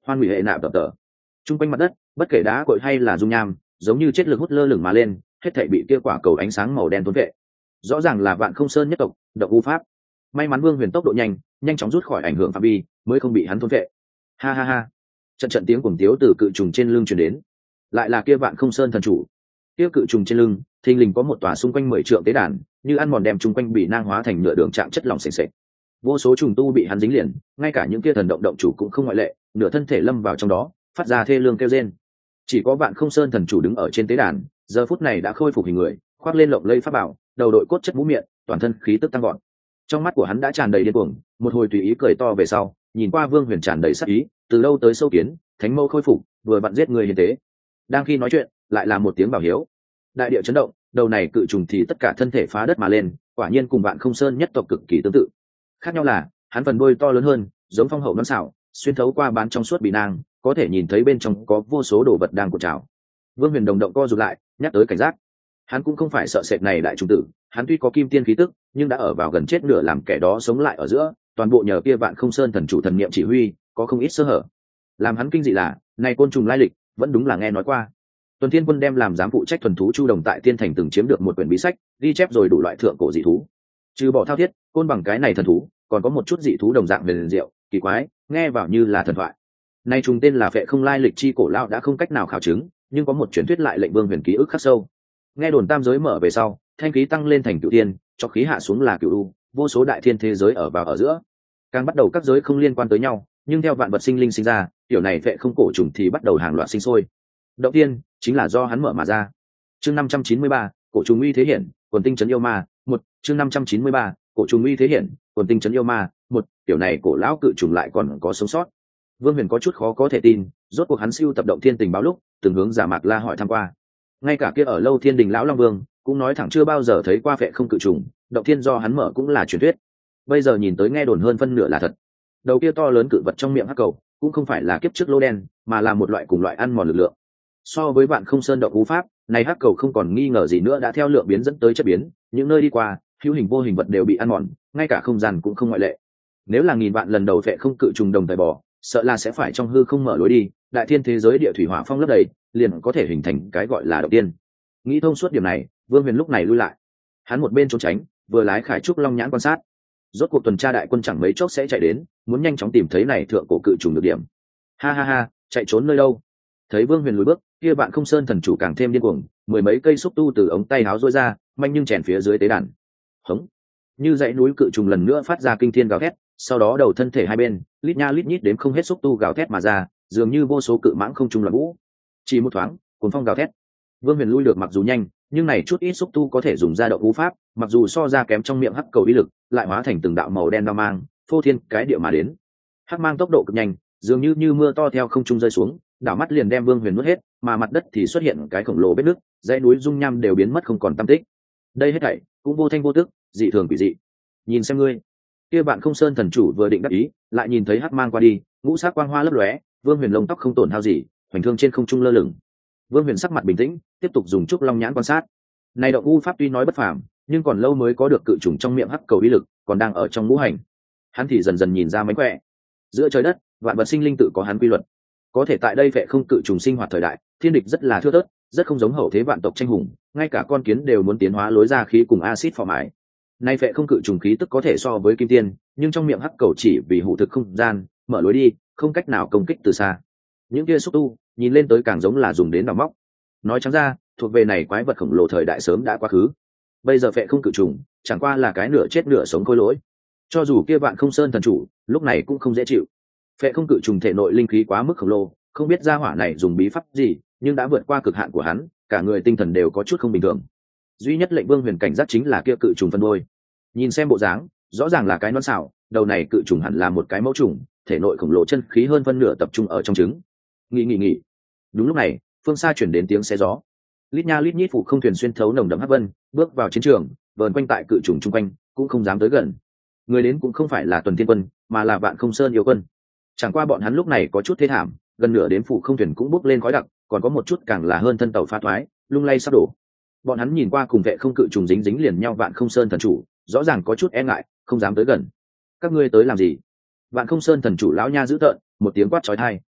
hoan hủy hệ nạp tập tờ chung quanh mặt đất bất kể đá cội hay là dung nham giống như chết lực hút lơ lửng mà lên, hết thảy bị kia quả cầu ánh sáng màu đen thôn vệ. Rõ ràng là Vạn Không Sơn nhất tộc động u pháp. May mắn Vương Huyền tốc độ nhanh, nhanh chóng rút khỏi ảnh hưởng phạm vi, mới không bị hắn thôn vệ. Ha ha ha. Trận trận tiếng cuồng tiếu từ cự trùng trên lưng truyền đến. Lại là kia Vạn Không Sơn thần chủ. Kia cự trùng trên lưng, thình lình có một tòa xung quanh mười trượng tế đàn, như ăn mòn đem chung quanh bị nang hóa thành nhựa đường trạng chất lỏng sền sệt. Vô số trùng tu bị hắn dính liền, ngay cả những kia thần động động chủ cũng không ngoại lệ, nửa thân thể lâm vào trong đó, phát ra thê lương kêu rên. Chỉ có Vạn Không Sơn thần chủ đứng ở trên tế đàn, giờ phút này đã khôi phục hình người, khoác lên lộng lẫy pháp bảo, đầu đội cốt chất mũ miệng, toàn thân khí tức tăng vọt. Trong mắt của hắn đã tràn đầy điên cuồng, một hồi tùy ý cười to về sau, nhìn qua Vương Huyền tràn đầy sát ý, từ đâu tới sâu kiến, thánh mâu khôi phục, vừa vặn giết người hiền tế. Đang khi nói chuyện, lại là một tiếng bảo hiếu. Đại địa chấn động, đầu này cự trùng thì tất cả thân thể phá đất mà lên, quả nhiên cùng Vạn Không Sơn nhất tộc cực kỳ tương tự. Khác nhau là, hắn phần đuôi to lớn hơn, giống phong hậu non xảo, xuyên thấu qua bán trong suốt bị nang, có thể nhìn thấy bên trong có vô số đồ vật đang cuộn trào. Vương Huyền đồng động co rụt lại, nhắc tới cảnh giác. Hắn cũng không phải sợ sệt này đại trùng tử, hắn tuy có kim tiên khí tức, nhưng đã ở vào gần chết nửa làm kẻ đó sống lại ở giữa, toàn bộ nhờ kia Vạn Không Sơn thần chủ thần niệm chỉ huy, có không ít sơ hở. Làm hắn kinh dị là, này côn trùng lai lịch, vẫn đúng là nghe nói qua. Tuần Thiên Quân đem làm giám phụ trách thuần thú Chu Đồng tại Tiên Thành từng chiếm được một quyển bí sách, ghi chép rồi đủ loại thượng cổ dị thú. Trừ bỏ thao thiết, côn bằng cái này thần thú, còn có một chút dị thú đồng dạng về liền diệu, kỳ quái, nghe vào như là thần thoại. Nay trùng tên là Phệ Không lai lịch chi cổ lão đã không cách nào khảo chứng, nhưng có một truyền thuyết lại lệnh Vương Huyền ký ức khắc sâu. Nghe đồn tam giới mở về sau, thanh khí tăng lên thành cửu tiên, cho khí hạ xuống là cửu u, vô số đại thiên thế giới ở vào ở giữa. Càng bắt đầu các giới không liên quan tới nhau, nhưng theo vạn vật sinh linh sinh ra, tiểu này Phệ Không cổ trùng thì bắt đầu hàng loạt sinh sôi. Đầu tiên, chính là do hắn mở mà ra. Chương năm trăm chín mươi ba, cổ trùng uy thế hiển, quần tinh trấn yêu ma, một, chương năm trăm chín mươi ba, cổ trùng uy thế hiển, quần tinh trấn yêu ma, một, tiểu này cổ lão cự trùng lại còn có sống sót. Vương Huyền có chút khó có thể tin, rốt cuộc hắn siêu tập động thiên tình báo lúc, từng hướng Giả Mạc La hỏi thăm qua. Ngay cả kia ở lâu thiên đình lão long vương cũng nói thẳng chưa bao giờ thấy qua Phệ Không cự trùng, động thiên do hắn mở cũng là truyền thuyết. Bây giờ nhìn tới nghe đồn hơn phân nửa là thật. Đầu kia to lớn cự vật trong miệng hắc cầu, cũng không phải là kiếp trước lô đen, mà là một loại cùng loại ăn mòn lực lượng. So với Vạn Không Sơn động u pháp, này hắc cầu không còn nghi ngờ gì nữa đã theo lượng biến dẫn tới chất biến, những nơi đi qua, hữu hình vô hình vật đều bị ăn mòn, ngay cả không gian cũng không ngoại lệ. Nếu là nghìn vạn lần đầu Phệ Không cự trùng đồng thời bỏ, sợ là sẽ phải trong hư không mở lối đi, đại thiên thế giới địa thủy hỏa phong lấp đầy, liền có thể hình thành cái gọi là động tiên. Nghĩ thông suốt điểm này, Vương Huyền lúc này lui lại. Hắn một bên trốn tránh, vừa lái Khải Trúc Long nhãn quan sát. Rốt cuộc tuần tra đại quân chẳng mấy chốc sẽ chạy đến, muốn nhanh chóng tìm thấy này thượng cổ cự trùng được điểm. Ha ha ha, chạy trốn nơi đâu? Thấy Vương Huyền lùi bước, kia Vạn Không Sơn thần chủ càng thêm điên cuồng, mười mấy cây xúc tu từ ống tay áo rối ra, manh nhưng chèn phía dưới tế đàn. Hống! Như dãy núi cự trùng lần nữa phát ra kinh thiên gào thét, sau đó đầu thân thể hai bên, lít nha lít nhít đếm không hết xúc tu gào thét mà ra, dường như vô số cự mãng không trung loạn vũ. Chỉ một thoáng, cuốn phong gào thét. Vương Huyền lui được mặc dù nhanh, nhưng này chút ít xúc tu có thể dùng ra động vũ pháp, mặc dù so ra kém trong miệng hắc cầu uy lực, lại hóa thành từng đạo màu đen đao mang, phô thiên cái địa mà đến. Hắc mang tốc độ cực nhanh, dường như như mưa to theo không trung rơi xuống, đảo mắt liền đem Vương Huyền nuốt hết, mà mặt đất thì xuất hiện cái khổng lồ vết nứt, dãy núi dung nham đều biến mất không còn tăm tích. Đây hết thảy cũng vô thanh vô tức, dị thường quỷ dị. Nhìn xem ngươi, kia Vạn Không Sơn thần chủ vừa định đắc ý, lại nhìn thấy hắc mang qua đi, ngũ sắc quang hoa lấp lóe, Vương Huyền lông tóc không tổn hao gì, hoành thương trên không trung lơ lửng. Vương Huyền sắc mặt bình tĩnh, tiếp tục dùng trúc long nhãn quan sát. Này động u pháp tuy nói bất phàm, nhưng còn lâu mới có được cự trùng trong miệng hắc cầu uy lực, còn đang ở trong ngũ hành. Hắn thì dần dần nhìn ra mánh khỏe. Giữa trời đất, vạn vật sinh linh tự có hắn quy luật. Có thể tại đây Phệ Không cự trùng sinh hoạt thời đại, thiên địch rất là thưa thớt, rất không giống hậu thế vạn tộc tranh hùng, ngay cả con kiến đều muốn tiến hóa lối ra khí cùng axit phò mái. Nay Phệ Không cự trùng khí tức có thể so với kim tiên, nhưng trong miệng hắc cầu chỉ vì hủ thực không gian, mở lối đi, không cách nào công kích từ xa. Những kia xúc tu, nhìn lên tới càng giống là dùng đến đào móc. Nói trắng ra, thuộc về này quái vật khổng lồ thời đại sớm đã quá khứ. Bây giờ Phệ Không cự trùng, chẳng qua là cái nửa chết nửa sống khôi lỗi. Cho dù kia Vạn Không Sơn thần chủ, lúc này cũng không dễ chịu. Phệ Không cự trùng thể nội linh khí quá mức khổng lồ, không biết gia hỏa này dùng bí pháp gì, nhưng đã vượt qua cực hạn của hắn, cả người tinh thần đều có chút không bình thường. Duy nhất lệnh Vương Huyền cảnh giác chính là kia cự trùng phân đôi. Nhìn xem bộ dáng, rõ ràng là cái non xảo, đầu này cự trùng hẳn là một cái mẫu trùng, thể nội khổng lồ chân khí hơn phân nửa tập trung ở trong trứng. Nghỉ nghỉ nghỉ. Đúng lúc này, phương xa chuyển đến tiếng xe gió. Lít nha lít nhít phụ không thuyền xuyên thấu nồng đậm hắc vân, bước vào chiến trường, vờn quanh tại cự trùng chung quanh, cũng không dám tới gần. Người đến cũng không phải là Tuần Thiên Quân, mà là Vạn Không Sơn yêu quân. Chẳng qua bọn hắn lúc này có chút thê thảm, gần nửa đến phụ không thuyền cũng bốc lên khói đặc, còn có một chút càng là hơn thân tàu pha thoái, lung lay sắp đổ. Bọn hắn nhìn qua cùng Vệ Không cự trùng dính dính liền nhau Vạn Không Sơn thần chủ, rõ ràng có chút e ngại, không dám tới gần. Các ngươi tới làm gì? Vạn Không Sơn thần chủ lão nha dữ tợn, một tiếng quát chói tai.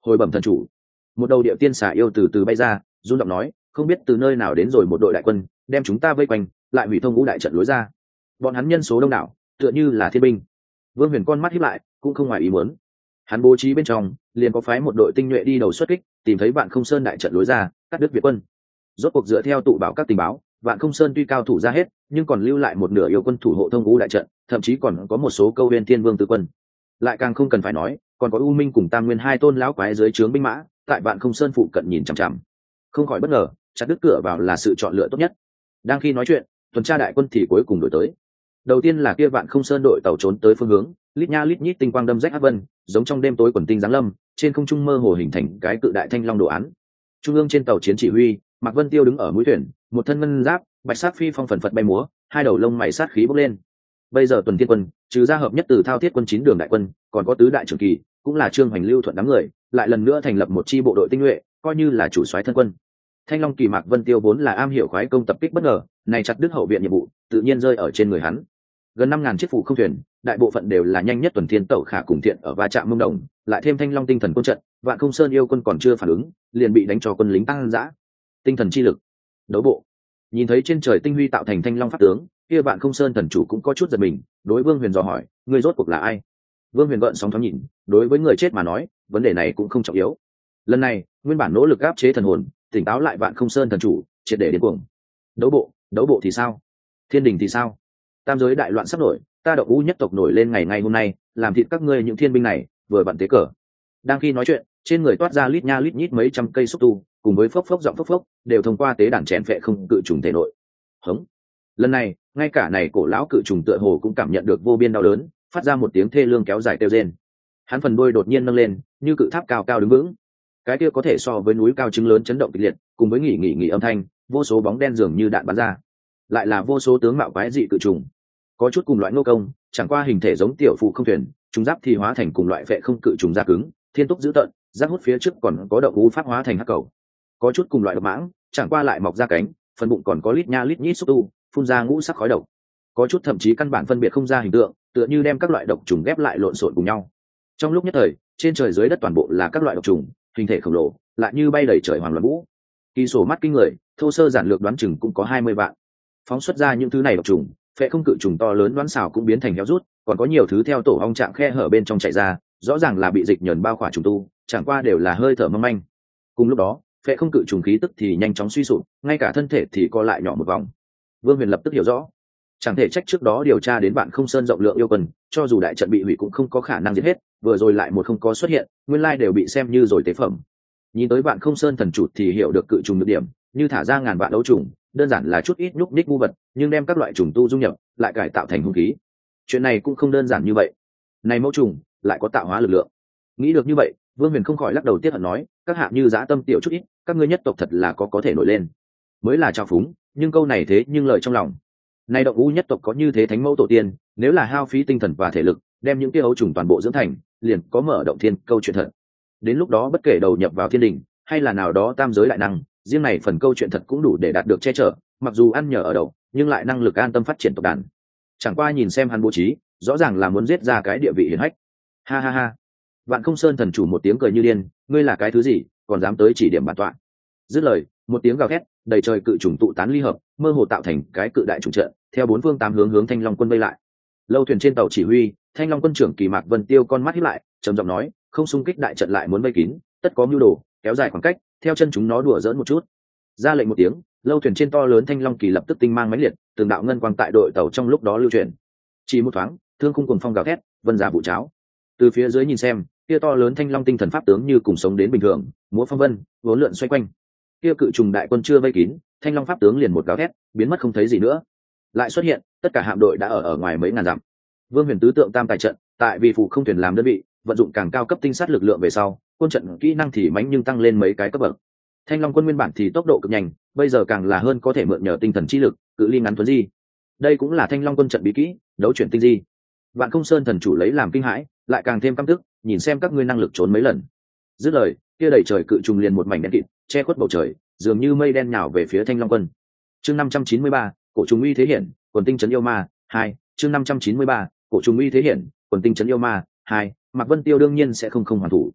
Hồi bẩm thần chủ. Một đầu điệu tiên xà yêu từ từ bay ra, run giọng nói, không biết từ nơi nào đến rồi một đội đại quân, đem chúng ta vây quanh, lại hủy thông ngũ đại trận lối ra. Bọn hắn nhân số đông đảo, tựa như là thiên binh. Vương Huyền con mắt híp lại, cũng không ngoài ý muốn. Hắn bố trí bên trong, liền có phái một đội tinh nhuệ đi đầu xuất kích, tìm thấy Vạn Không Sơn đại trận lối ra, cắt đứt Việt quân. Rốt cuộc dựa theo tụ bảo các tình báo, Vạn Không Sơn tuy cao thủ ra hết, nhưng còn lưu lại một nửa yêu quân thủ hộ thông ngũ đại trận, thậm chí còn có một số câu huyền thiên vương tư quân. Lại càng không cần phải nói, còn có U Minh cùng Tam Nguyên hai tôn lão quái dưới trướng binh mã, tại Vạn Không Sơn phụ cận nhìn chằm chằm. Không khỏi bất ngờ, chặt đứt cửa vào là sự chọn lựa tốt nhất. Đang khi nói chuyện, tuần tra đại quân thì cuối cùng đổi tới. Đầu tiên là kia Vạn Không Sơn đội tàu trốn tới phương hướng, lít nha lít nhít tinh quang đâm rách hắc vân, giống trong đêm tối quần tinh giáng lâm, trên không trung mơ hồ hình thành cái cự đại thanh long đồ án. Trung ương trên tàu chiến chỉ huy, Mạc Vân Tiêu đứng ở mũi thuyền, một thân ngân giáp, bạch sát phi phong phần phật bay múa, hai đầu lông mày sát khí bốc lên. Bây giờ tuần thiên quân, trừ ra hợp nhất từ thao thiết quân chín đường đại quân, còn có tứ đại trưởng kỳ, cũng là Trương Hoành Lưu Thuận đám người, lại lần nữa thành lập một chi bộ đội tinh nhuệ, coi như là chủ soái thân quân. Thanh Long Kỳ Mạc Vân Tiêu vốn là am hiểu khoái công tập kích bất ngờ, này chặt đứt hậu viện nhiệm vụ, tự nhiên rơi ở trên người hắn. Gần năm ngàn chiếc phụ không thuyền, đại bộ phận đều là nhanh nhất tuần thiên tẩu khả cùng thiện ở va chạm mông đồng, lại thêm Thanh Long tinh thần quân trận, Vạn Không Sơn yêu quân còn chưa phản ứng, liền bị đánh cho quân lính tăng dã. Tinh thần chi lực, đấu bộ. Nhìn thấy trên trời tinh huy tạo thành Thanh Long pháp tướng, kia Vạn Không Sơn thần chủ cũng có chút giật mình, đối Vương Huyền dò hỏi, người rốt cuộc là ai? Vương Huyền gợn sóng thoáng nhìn, đối với người chết mà nói, vấn đề này cũng không trọng yếu. Lần này, nguyên bản nỗ lực áp chế thần hồn, tỉnh táo lại Vạn Không Sơn thần chủ, triệt để điên cuồng. Đấu bộ, đấu bộ thì sao? Thiên đình thì sao? Tam giới đại loạn sắp nổi, ta Động U nhất tộc nổi lên ngày ngày hôm nay, làm thịt các ngươi những thiên binh này, vừa bận tế cờ. Đang khi nói chuyện, trên người toát ra lít nha lít nhít mấy trăm cây xúc tu, cùng với phốc phốc giọng phốc phốc, đều thông qua tế đàn chèn phệ không cự trùng thể nội. Hống. Lần này, ngay cả này cổ lão cự trùng tựa hồ cũng cảm nhận được vô biên đau đớn, phát ra một tiếng thê lương kéo dài kêu rên. Hắn phần đuôi đột nhiên nâng lên, như cự tháp cao cao đứng vững. Cái kia có thể so với núi cao trứng lớn chấn động kịch liệt, cùng với nghỉ nghỉ nghỉ âm thanh, vô số bóng đen dường như đạn bắn ra. Lại là vô số tướng mạo quái dị cự trùng. Có chút cùng loại nô công, chẳng qua hình thể giống tiểu phụ không thuyền, chúng giáp thì hóa thành cùng loại vệ không cự trùng da cứng, thiên túc dữ tợn, rác hút phía trước còn có động u pháp hóa thành hắc cầu. Có chút cùng loại độc mãng, chẳng qua lại mọc ra cánh, phần bụng còn có lít nha lít nhít xúc tu, phun ra ngũ sắc khói độc. Có chút thậm chí căn bản phân biệt không ra hình tượng, tựa như đem các loại độc trùng ghép lại lộn xộn cùng nhau. Trong lúc nhất thời, trên trời dưới đất toàn bộ là các loại độc trùng, hình thể khổng lồ, lại như bay đầy trời hoàng loạn vũ. Kỳ sổ mắt kinh người, thô sơ giản lược đoán chừng cũng có hai mươi vạn. Phóng xuất ra những thứ này độc trùng, phệ không cự trùng to lớn đoán xào cũng biến thành héo rút, còn có nhiều thứ theo tổ ong trạng khe hở bên trong chạy ra, rõ ràng là bị dịch nhờn bao khỏa trùng tu, chẳng qua đều là hơi thở mong manh. Cùng lúc đó, phệ không cự trùng khí tức thì nhanh chóng suy sụp, ngay cả thân thể thì co lại nhỏ một vòng. Vương Huyền lập tức hiểu rõ, chẳng thể trách trước đó điều tra đến Vạn Không Sơn rộng lượng yêu quân, cho dù đại trận bị hủy cũng không có khả năng giết hết, vừa rồi lại một không có xuất hiện, nguyên lai đều bị xem như rồi tế phẩm. Nhìn tới Vạn Không Sơn thần chủ thì hiểu được cự trùng được điểm, như thả ra ngàn vạn đấu trùng, đơn giản là chút ít nhúc nhích ngu vật, nhưng đem các loại trùng tu dung nhập, lại cải tạo thành hung khí. Chuyện này cũng không đơn giản như vậy. Này mẫu trùng lại có tạo hóa lực lượng. Nghĩ được như vậy, Vương Huyền không khỏi lắc đầu tiếc hận nói, các hạ như dã tâm tiểu chút ít, các ngươi nhất tộc thật là có có thể nổi lên. Mới là trào phúng, nhưng câu này thế nhưng lời trong lòng. Này Động U nhất tộc có như thế thánh mẫu tổ tiên, nếu là hao phí tinh thần và thể lực, đem những kia ấu trùng toàn bộ dưỡng thành, liền có mở động thiên câu chuyện thật. Đến lúc đó bất kể đầu nhập vào thiên đình, hay là nào đó tam giới đại năng, riêng này phần câu chuyện thật cũng đủ để đạt được che chở, mặc dù ăn nhờ ở đậu, nhưng lại năng lực an tâm phát triển tộc đàn. Chẳng qua nhìn xem hắn bố trí, rõ ràng là muốn giết ra cái địa vị hiển hách. Ha ha ha. Vạn Không Sơn thần chủ một tiếng cười như điên, ngươi là cái thứ gì, còn dám tới chỉ điểm bản tọa? Dứt lời, một tiếng gào thét, đầy trời cự trùng tụ tán ly hợp, mơ hồ tạo thành cái cự đại trùng trận, theo bốn phương tám hướng hướng Thanh Long quân vây lại. Lâu thuyền trên tàu chỉ huy, Thanh Long quân trưởng Kỳ Mạc Vân Tiêu con mắt híp lại, trầm giọng nói, không xung kích đại trận lại muốn vây kín, tất có mưu đồ, kéo dài khoảng cách, theo chân chúng nó đùa giỡn một chút. Ra lệnh một tiếng, lâu thuyền trên to lớn Thanh Long kỳ lập tức tinh mang mãnh liệt, từng đạo ngân quang tại đội tàu trong lúc đó lưu truyền. Chỉ một thoáng, thương khung cuồng phong gào thét, vân giả vụ cháo. Từ phía dưới nhìn xem, kia to lớn Thanh Long tinh thần pháp tướng như cùng sống đến bình thường, múa phong vân, vốn lượn xoay quanh. Kia cự trùng đại quân chưa vây kín, Thanh Long pháp tướng liền một gào thét, biến mất không thấy gì nữa. Lại xuất hiện, tất cả hạm đội đã ở ở ngoài mấy ngàn dặm. Vương Huyền tứ tượng tam tài trận, tại vì phụ không thuyền làm đơn vị, vận dụng càng cao cấp tinh sát lực lượng về sau, quân trận kỹ năng thì mãnh nhưng tăng lên mấy cái cấp bậc. Thanh Long quân nguyên bản thì tốc độ cực nhanh, bây giờ càng là hơn có thể mượn nhờ tinh thần chi lực, cự ly ngắn thuấn di. Đây cũng là Thanh Long quân trận bí kỹ, đấu chuyển tinh di. Vạn Không Sơn thần chủ lấy làm kinh hãi, lại càng thêm căm tức, nhìn xem các ngươi năng lực trốn mấy lần. Dứt lời, kia đầy trời cự trùng liền một mảnh đen kịt, che khuất bầu trời, dường như mây đen nhào về phía Thanh Long quân. Chương năm trăm chín mươi ba, cổ trùng uy thế hiển, quần tinh trấn yêu ma hai. Chương năm trăm chín mươi ba, cổ trùng uy thế hiển, quần tinh trấn yêu ma hai. Mạc Vân Tiêu đương nhiên sẽ không không hoàn thủ.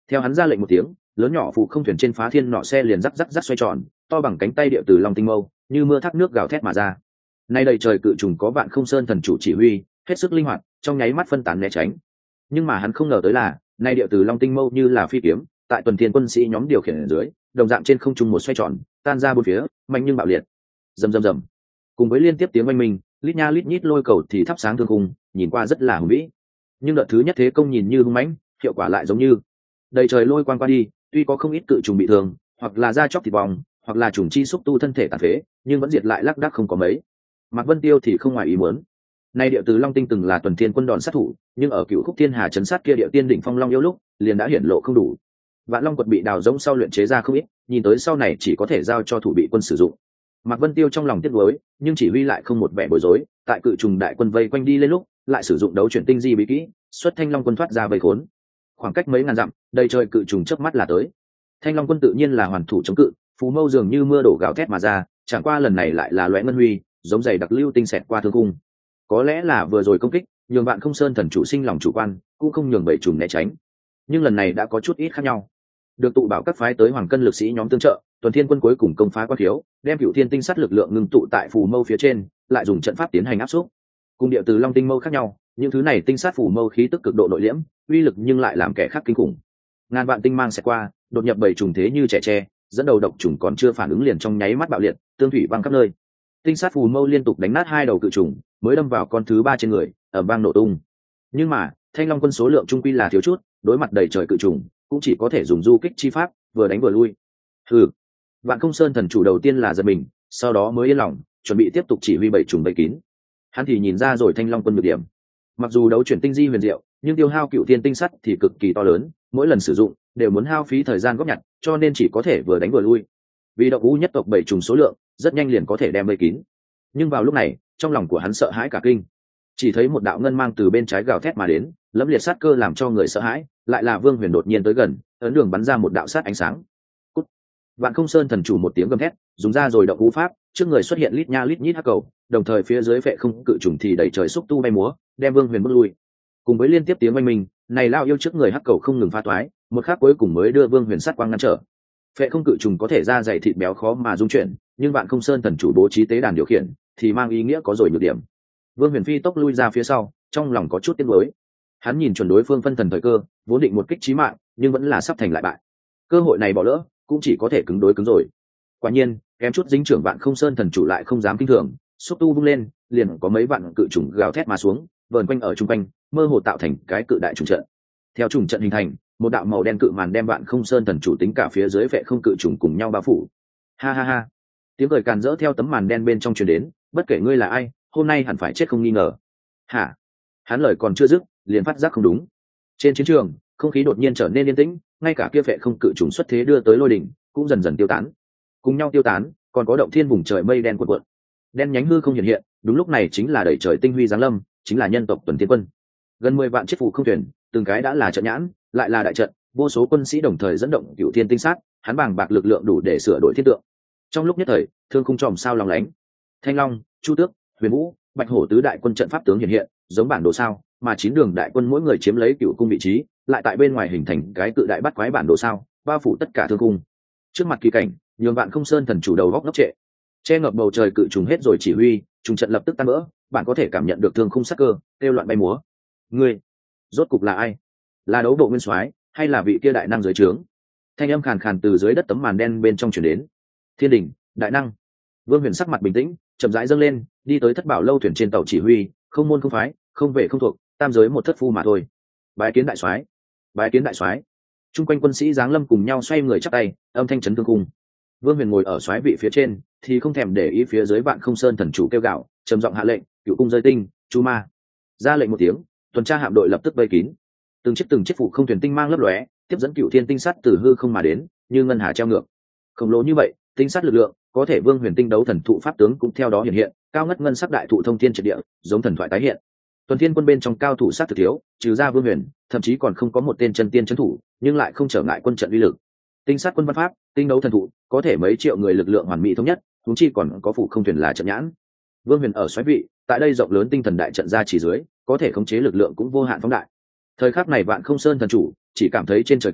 Theo hắn ra lệnh một tiếng, lớn nhỏ phụ không thuyền trên phá thiên nọ xe liền rắc rắc rắc xoay tròn, to bằng cánh tay địa từ long tinh mâu, như mưa thác nước gào thét mà ra. Nay đầy trời cự trùng có Vạn Không Sơn thần chủ chỉ huy, hết sức linh hoạt, trong nháy mắt phân tán né tránh. Nhưng mà hắn không ngờ tới là, nay địa từ long tinh mâu như là phi kiếm, tại tuần thiên quân sĩ nhóm điều khiển ở dưới, đồng dạng trên không trung một xoay tròn, tan ra bốn phía, mạnh nhưng bạo liệt. Rầm rầm rầm. Cùng với liên tiếp tiếng oanh minh, lít nha lít nhít lôi cầu thì thắp sáng thương khung, nhìn qua rất là hùng vĩ. Nhưng đợt thứ nhất thế công nhìn như hung mãnh, hiệu quả lại giống như đầy trời lôi quang qua đi, tuy có không ít cự trùng bị thương, hoặc là da chóc thịt bong, hoặc là trùng chi xúc tu thân thể tàn phế, nhưng vẫn diệt lại lác đác không có mấy. Mạc Vân Tiêu thì không ngoài ý muốn. Nay địa từ Long Tinh từng là tuần thiên quân đòn sát thủ, nhưng ở Cựu Khúc Thiên Hà trấn sát kia địa tiên đỉnh phong long yêu lúc, liền đã hiển lộ không đủ. Vạn Long quật bị đào rỗng sau luyện chế ra không ít, nhìn tới sau này chỉ có thể giao cho thủ bị quân sử dụng. Mạc Vân Tiêu trong lòng tiếc nuối, nhưng chỉ huy lại không một vẻ bối rối, tại cự trùng đại quân vây quanh đi lên lúc, lại sử dụng đấu chuyển tinh di bí kỹ, xuất Thanh Long quân thoát ra vây khốn. Khoảng cách mấy ngàn dặm, đầy trời cự trùng chớp mắt là tới. Thanh Long quân tự nhiên là hoàn thủ chống cự, phù mâu dường như mưa đổ gào thét mà ra, chẳng qua lần này lại là loé ngân huy, giống dày đặc lưu tinh xẹt qua thương cung. Có lẽ là vừa rồi công kích, nhường Vạn Không Sơn thần chủ sinh lòng chủ quan, cũng không nhường bảy trùng né tránh. Nhưng lần này đã có chút ít khác nhau. Được tụ bảo các phái tới hoàng cân lực sĩ nhóm tương trợ, tuần thiên quân cuối cùng công phá quan thiếu, đem Cựu Thiên tinh sắt lực lượng ngưng tụ tại phù mâu phía trên, lại dùng trận pháp tiến hành áp xúc. Cùng địa từ Long tinh mâu khác nhau, những thứ này tinh sát phù mâu khí tức cực độ nội liễm, uy lực nhưng lại làm kẻ khác kinh khủng. Ngàn vạn tinh mang sẽ qua, đột nhập bảy trùng thế như trẻ tre, dẫn đầu độc trùng còn chưa phản ứng liền trong nháy mắt bạo liệt, tương thủy văng khắp nơi. Tinh sát phù mâu liên tục đánh nát hai đầu cự trùng, mới đâm vào con thứ ba trên người, ầm vang nổ tung. Nhưng mà Thanh Long quân số lượng trung quy là thiếu chút, đối mặt đầy trời cự trùng, cũng chỉ có thể dùng du kích chi pháp, vừa đánh vừa lui. Hừ. Vạn Không Sơn thần chủ đầu tiên là giật mình, sau đó mới yên lòng, chuẩn bị tiếp tục chỉ huy bảy trùng vây kín. Hắn thì nhìn ra rồi Thanh Long quân nhược điểm. Mặc dù đấu chuyển tinh di huyền diệu, nhưng tiêu hao Cựu Thiên tinh sắt thì cực kỳ to lớn, mỗi lần sử dụng đều muốn hao phí thời gian góp nhặt, cho nên chỉ có thể vừa đánh vừa lui. Vì độc u nhất tộc bảy trùng số lượng rất nhanh liền có thể đem vây kín. Nhưng vào lúc này, trong lòng của hắn sợ hãi cả kinh. Chỉ thấy một đạo ngân mang từ bên trái gào thét mà đến, lẫm liệt sát cơ làm cho người sợ hãi, lại là Vương Huyền đột nhiên tới gần, ấn đường bắn ra một đạo sát ánh sáng. Cút. Vạn Không Sơn thần chủ một tiếng gầm thét, dùng ra rồi động vũ pháp, trước người xuất hiện lít nha lít nhít hắc cầu, đồng thời phía dưới phệ không cự trùng thì đẩy trời xúc tu bay múa, đem Vương Huyền bước lui. Cùng với liên tiếp tiếng oanh minh, này lao yêu trước người hắc cầu không ngừng pha toái, một khắc cuối cùng mới đưa Vương Huyền sát quang ngăn trở. Phệ không cự trùng có thể ra dày thịt béo khó mà dung chuyển, nhưng Vạn Không Sơn thần chủ bố trí tế đàn điều khiển thì mang ý nghĩa có rồi nhược điểm. Vương Huyền phi tốc lui ra phía sau, trong lòng có chút tiếc nuối. Hắn nhìn chuẩn đối phương phân thần thời cơ, vốn định một kích chí mạng, nhưng vẫn là sắp thành lại bại. Cơ hội này bỏ lỡ, cũng chỉ có thể cứng đối cứng rồi. Quả nhiên, kém chút dính trưởng Vạn Không Sơn thần chủ lại không dám kinh thường, xúc tu vung lên, liền có mấy vạn cự trùng gào thét mà xuống, vờn quanh ở trung quanh, mơ hồ tạo thành cái cự đại trùng trận. Theo trùng trận hình thành, một đạo màu đen cự màn đem Vạn Không Sơn thần chủ tính cả phía dưới vệ không cự trùng cùng nhau bao phủ. Ha ha ha. Tiếng cười càn rỡ theo tấm màn đen bên trong truyền đến, bất kể ngươi là ai, hôm nay hẳn phải chết không nghi ngờ. Hả? Hắn lời còn chưa dứt, liền phát giác không đúng. Trên chiến trường, không khí đột nhiên trở nên yên tĩnh, ngay cả kia vệ không cự trùng xuất thế đưa tới lôi đỉnh cũng dần dần tiêu tán. Cùng nhau tiêu tán, còn có động thiên vùng trời mây đen cuộn cuộn. Đen nhánh hư không hiện hiện, đúng lúc này chính là đẩy trời tinh huy giáng lâm, chính là nhân tộc tuần thiên quân. Gần mười vạn chiếc phù không thuyền, từng cái đã là trận nhãn, lại là đại trận, vô số quân sĩ đồng thời dẫn động Cựu Thiên tinh sát, hắn bàng bạc lực lượng đủ để sửa đổi thiên tượng. Trong lúc nhất thời, thương khung tròm sao lòng lánh. Thanh Long, Chu Tước, Huyền Vũ, Bạch Hổ tứ đại quân trận pháp tướng hiện hiện, giống bản đồ sao, mà chín đường đại quân mỗi người chiếm lấy cựu cung vị trí, lại tại bên ngoài hình thành cái cự đại bắt quái bản đồ sao, bao phủ tất cả thương cung. Trước mặt kỳ cảnh, nhường Vạn Không Sơn thần chủ đầu góc ngốc trệ, che ngập bầu trời cự trùng hết rồi chỉ huy, trùng trận lập tức tan vỡ, bạn có thể cảm nhận được thương khung sắc cơ, kêu loạn bay múa. Ngươi, rốt cục là ai? Là đấu bộ nguyên soái, hay là vị kia đại năng dưới trướng? Thanh âm khàn khàn từ dưới đất tấm màn đen bên trong truyền đến. Thiên đình, đại năng. Vương Huyền sắc mặt bình tĩnh, chậm rãi dâng lên, đi tới thất bảo lâu thuyền trên tàu chỉ huy, không môn không phái, không về không thuộc, tam giới một thất phu mà thôi. Bái kiến đại soái, bái kiến đại soái. Trung quanh quân sĩ giáng lâm cùng nhau xoay người chắp tay, âm thanh chấn thương cung. Vương Huyền ngồi ở soái vị phía trên, thì không thèm để ý phía dưới Vạn Không Sơn thần chủ kêu gào, trầm giọng hạ lệnh, cựu cung rơi tinh, chu ma. Ra lệnh một tiếng, tuần tra hạm đội lập tức vây kín. Từng chiếc từng chiếc phụ không thuyền tinh mang lấp lóe, tiếp dẫn Cựu Thiên tinh sắt từ hư không mà đến, như ngân hà treo ngược. Khổng lồ như vậy, tinh sắt lực lượng, có thể Vương Huyền tinh đấu thần thụ pháp tướng cũng theo đó hiện hiện, cao ngất ngân sắc đại thụ thông thiên triệt địa, giống thần thoại tái hiện. Tuần Thiên quân bên trong cao thủ sát thực thiếu, trừ ra Vương Huyền, thậm chí còn không có một tên chân tiên trấn thủ, nhưng lại không trở ngại quân trận uy lực. Tinh sát quân văn pháp, tinh đấu thần thụ, có thể mấy triệu người lực lượng hoàn mỹ thống nhất, huống chi còn có phụ không thuyền là trận nhãn. Vương Huyền ở xoáy vị, tại đây rộng lớn tinh thần đại trận ra chỉ dưới, có thể khống chế lực lượng cũng vô hạn phóng đại. Thời khắc này Vạn Không Sơn thần chủ chỉ cảm thấy trên trời cao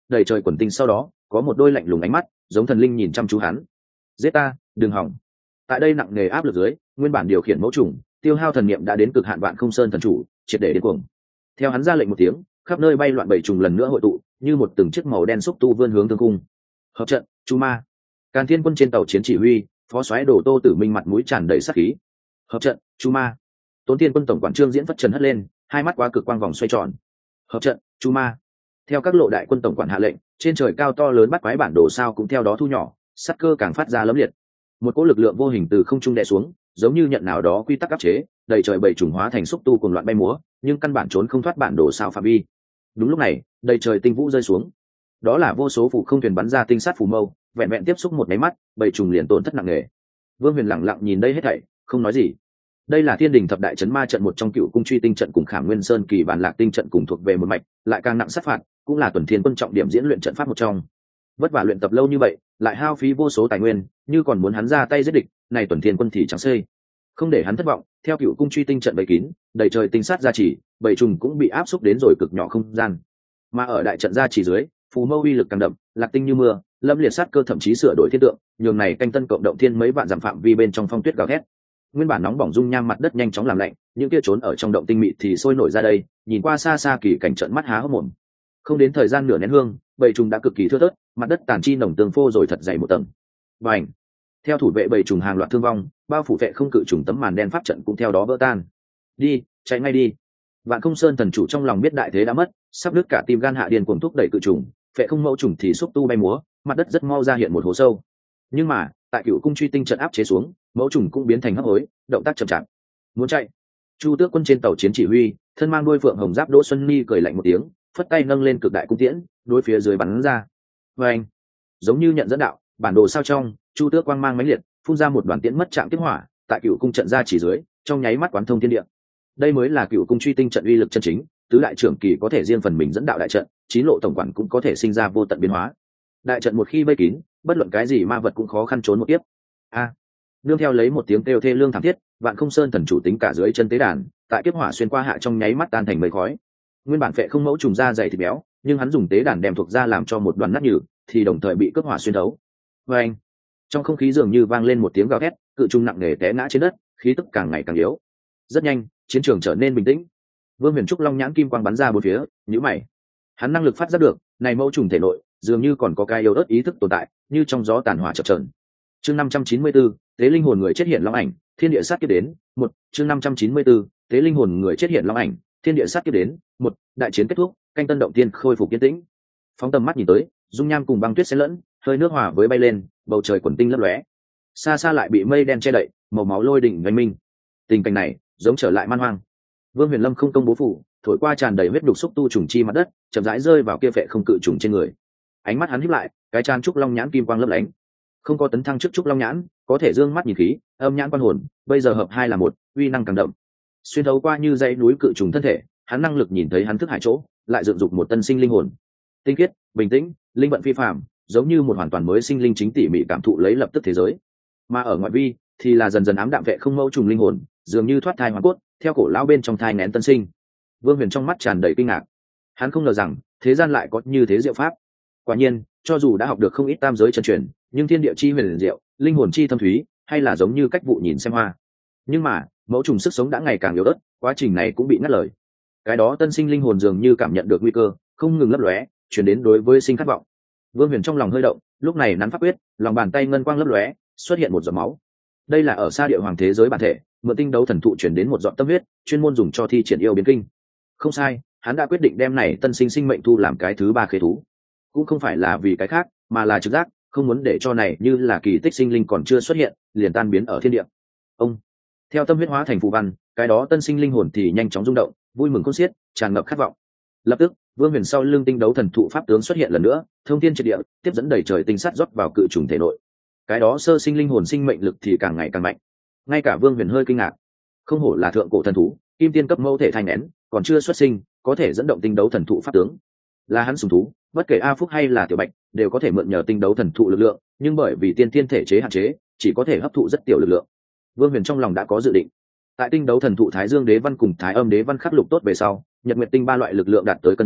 đầy trời quần tinh sau đó có một đôi lạnh lùng ánh mắt giống thần linh nhìn chăm chú hắn. Giết ta, đừng hỏng. Tại đây nặng nề áp lực dưới, nguyên bản điều khiển mẫu trùng tiêu hao thần niệm đã đến cực hạn. Vạn Không Sơn thần chủ triệt để đến cuồng. Theo hắn ra lệnh một tiếng, khắp nơi bay loạn bảy trùng lần nữa hội tụ, như một từng chiếc màu đen xúc tu vươn hướng thương cung. Hợp trận, chu ma. Càn Thiên quân trên tàu chiến chỉ huy, phó soái Đồ Tô Tử Minh mặt mũi tràn đầy sát khí. Hợp trận, chu ma. Tốn Thiên quân tổng quản Trương Diễn phất trần hất lên, hai mắt quá cực quang vòng xoay tròn. Hợp trận, chu ma. Theo các lộ đại quân tổng quản hạ lệnh, trên trời cao to lớn bắt quái bản đồ sao cũng theo đó thu nhỏ, sát cơ càng phát ra lấm liệt. Một cỗ lực lượng vô hình từ không trung đè xuống, giống như nhận nào đó quy tắc áp chế, đầy trời bảy trùng hóa thành xúc tu cuồng loạn bay múa, nhưng căn bản trốn không thoát bản đồ sao phạm vi. Đúng lúc này, đầy trời tinh vũ rơi xuống. Đó là vô số phù không thuyền bắn ra tinh sát phù mâu, vẹn vẹn tiếp xúc một máy mắt, bảy trùng liền tổn thất nặng nề. Vương Huyền lặng lặng nhìn đây hết thảy, không nói gì. Đây là Thiên Đình thập đại chấn ma trận một trong Cựu Cung Truy Tinh trận cùng Khảm Nguyên Sơn Kỳ Bản Lạc Tinh trận cùng thuộc về một mạch, lại càng nặng sát phạt, cũng là Tuần Thiên quân trọng điểm diễn luyện trận pháp một trong. Vất vả luyện tập lâu như vậy, lại hao phí vô số tài nguyên, như còn muốn hắn ra tay giết địch, này Tuần Thiên quân thì chẳng xây. Không để hắn thất vọng, theo Cựu Cung Truy Tinh trận bày kín, đầy trời tinh sát gia trì, bảy trùng cũng bị áp xúc đến rồi cực nhỏ không gian. Mà ở đại trận gia trì dưới, phù mâu uy lực càng đậm, lạc tinh như mưa, lâm liệt sát cơ thậm chí sửa đổi thiên tượng, nhường này canh tân cộng động thiên mấy vạn dặm phạm vi bên trong phong tuyết gào thét. Nguyên bản nóng bỏng dung nham mặt đất nhanh chóng làm lạnh, những kia trốn ở trong động tinh mị thì sôi nổi ra đây, nhìn qua xa xa kỳ cảnh trận mắt há hốc mồm. Không đến thời gian nửa nén hương, bầy trùng đã cực kỳ thưa thớt, mặt đất tàn chi nồng tương phô rồi thật dày một tầng. Bành! Theo thủ vệ bầy trùng hàng loạt thương vong, bao phủ vệ không cự trùng tấm màn đen pháp trận cũng theo đó vỡ tan. Đi, chạy ngay đi! Vạn Không Sơn thần chủ trong lòng biết đại thế đã mất, sắp đứt cả tim gan hạ điên cuồng thúc đẩy cự trùng, vệ không mẫu trùng thì xúc tu bay múa, mặt đất rất mau ra hiện một hố sâu. Nhưng mà, tại Cựu Cung Truy Tinh trận áp chế xuống, mẫu trùng cũng biến thành hấp hối, động tác chậm chạp. Muốn chạy. Chu Tước quân trên tàu chiến chỉ huy, thân mang đuôi phượng hồng giáp Đỗ Xuân Ni cười lạnh một tiếng, phất tay nâng lên cực đại cung tiễn, đối phía dưới bắn ra. Và anh, giống như nhận dẫn đạo, bản đồ sao trong, Chu Tước quang mang mãnh liệt, phun ra một đoàn tiễn mất trạng tiếp hỏa, tại Cựu Cung trận ra chỉ dưới, trong nháy mắt quán thông thiên địa. Đây mới là Cựu Cung Truy Tinh trận uy lực chân chính, tứ đại trưởng kỳ có thể riêng phần mình dẫn đạo đại trận, chín lộ tổng quản cũng có thể sinh ra vô tận biến hóa. Đại trận một khi vây kín, bất luận cái gì ma vật cũng khó khăn trốn một tiếp. A! Nương theo lấy một tiếng kêu thê lương thảm thiết, Vạn Không Sơn thần chủ tính cả dưới chân tế đàn, tại kiếp hỏa xuyên qua hạ trong nháy mắt tan thành mây khói. Nguyên bản phệ không mẫu trùng da dày thịt béo, nhưng hắn dùng tế đàn đem thuộc ra làm cho một đoàn nát nhừ, thì đồng thời bị cướp hỏa xuyên thấu. Và anh, trong không khí dường như vang lên một tiếng gào thét, cự trùng nặng nề té ngã trên đất, khí tức càng ngày càng yếu. Rất nhanh, chiến trường trở nên bình tĩnh. Vương Huyền Trúc long nhãn kim quang bắn ra bốn phía, nhíu mày. Hắn năng lực phát giác được, này mẫu trùng thể nội dường như còn có cái yếu ớt ý thức tồn tại, như trong gió tàn hỏa chập chờn. Chương năm trăm chín mươi tư, tế linh hồn người chết hiện long ảnh, thiên địa sát kiếp đến. Một, chương năm trăm chín mươi tư, tế linh hồn người chết hiện long ảnh, thiên địa sát kiếp đến. Một, đại chiến kết thúc, canh tân động tiên khôi phục yên tĩnh. Phóng tầm mắt nhìn tới, dung nham cùng băng tuyết xen lẫn, hơi nước hòa với bay lên, bầu trời quần tinh lấp lóe. Xa xa lại bị mây đen che đậy, màu máu lôi đỉnh oanh minh. Tình cảnh này, giống trở lại man hoang. Vương Huyền Lâm không công bố phủ, thổi qua tràn đầy huyết đục xúc tu trùng chi mặt đất, chậm rãi rơi vào kia phệ không cự trùng trên người. Ánh mắt hắn híp lại, cái tràn trúc long nhãn kim quang lấp lánh. Không có tấn thăng trước trúc long nhãn, có thể dương mắt nhìn khí, âm nhãn quan hồn, bây giờ hợp hai là một, uy năng càng đậm. Xuyên thấu qua như dãy núi cự trùng thân thể, hắn năng lực nhìn thấy hắn thức hải chỗ, lại dựng dục một tân sinh linh hồn. Tinh khiết, bình tĩnh, linh vận phi phàm, giống như một hoàn toàn mới sinh linh chính tỉ mỉ cảm thụ lấy lập tức thế giới. Mà ở ngoại vi, thì là dần dần ám đạm vệ không mẫu trùng linh hồn, dường như thoát thai hóa cốt, theo cổ lão bên trong thai nén tân sinh. Vương Huyền trong mắt tràn đầy kinh ngạc. Hắn không ngờ rằng thế gian lại có như thế diệu pháp. Quả nhiên, cho dù đã học được không ít tam giới chân truyền, nhưng thiên địa chi huyền diệu, linh hồn chi thâm thúy, hay là giống như cách vụ nhìn xem hoa. Nhưng mà, mẫu trùng sức sống đã ngày càng yếu ớt, quá trình này cũng bị ngắt lời. Cái đó tân sinh linh hồn dường như cảm nhận được nguy cơ, không ngừng lấp lóe, chuyển đến đối với sinh khát vọng. Vương Huyền trong lòng hơi động, lúc này nắn pháp quyết, lòng bàn tay ngân quang lấp lóe, xuất hiện một giọt máu. Đây là ở xa địa hoàng thế giới bản thể, mượn tinh đấu thần thụ chuyển đến một giọt tâm huyết, chuyên môn dùng cho thi triển yêu biến kinh. Không sai, hắn đã quyết định đem này tân sinh sinh mệnh thu làm cái thứ ba khế thú. Cũng không phải là vì cái khác, mà là trực giác, không muốn để cho này như là kỳ tích sinh linh còn chưa xuất hiện, liền tan biến ở thiên địa. Ông, theo tâm huyết hóa thành phù văn, cái đó tân sinh linh hồn thì nhanh chóng rung động, vui mừng khôn xiết, tràn ngập khát vọng. Lập tức, Vương Huyền sau lưng tinh đấu thần thụ pháp tướng xuất hiện lần nữa, thông thiên triệt địa, tiếp dẫn đầy trời tinh sắt rót vào cự trùng thể nội. Cái đó sơ sinh linh hồn sinh mệnh lực thì càng ngày càng mạnh. Ngay cả Vương Huyền hơi kinh ngạc. Không hổ là thượng cổ thần thú, kim tiên cấp mẫu thể thành nén, còn chưa xuất sinh, có thể dẫn động tinh đấu thần thụ pháp tướng. Là hắn sùng thú, bất kể A Phúc hay là Tiểu Bạch, đều có thể mượn nhờ tinh đấu thần thụ lực lượng, nhưng bởi vì tiên tiên thể chế hạn chế, chỉ có thể hấp thụ rất tiểu lực lượng. Vương Huyền trong lòng đã có dự định. Tại tinh đấu thần thụ Thái Dương Đế Văn cùng Thái Âm Đế Văn khắc lục tốt về sau, Nhật Nguyệt Tinh ba loại lực lượng đạt tới cân đối,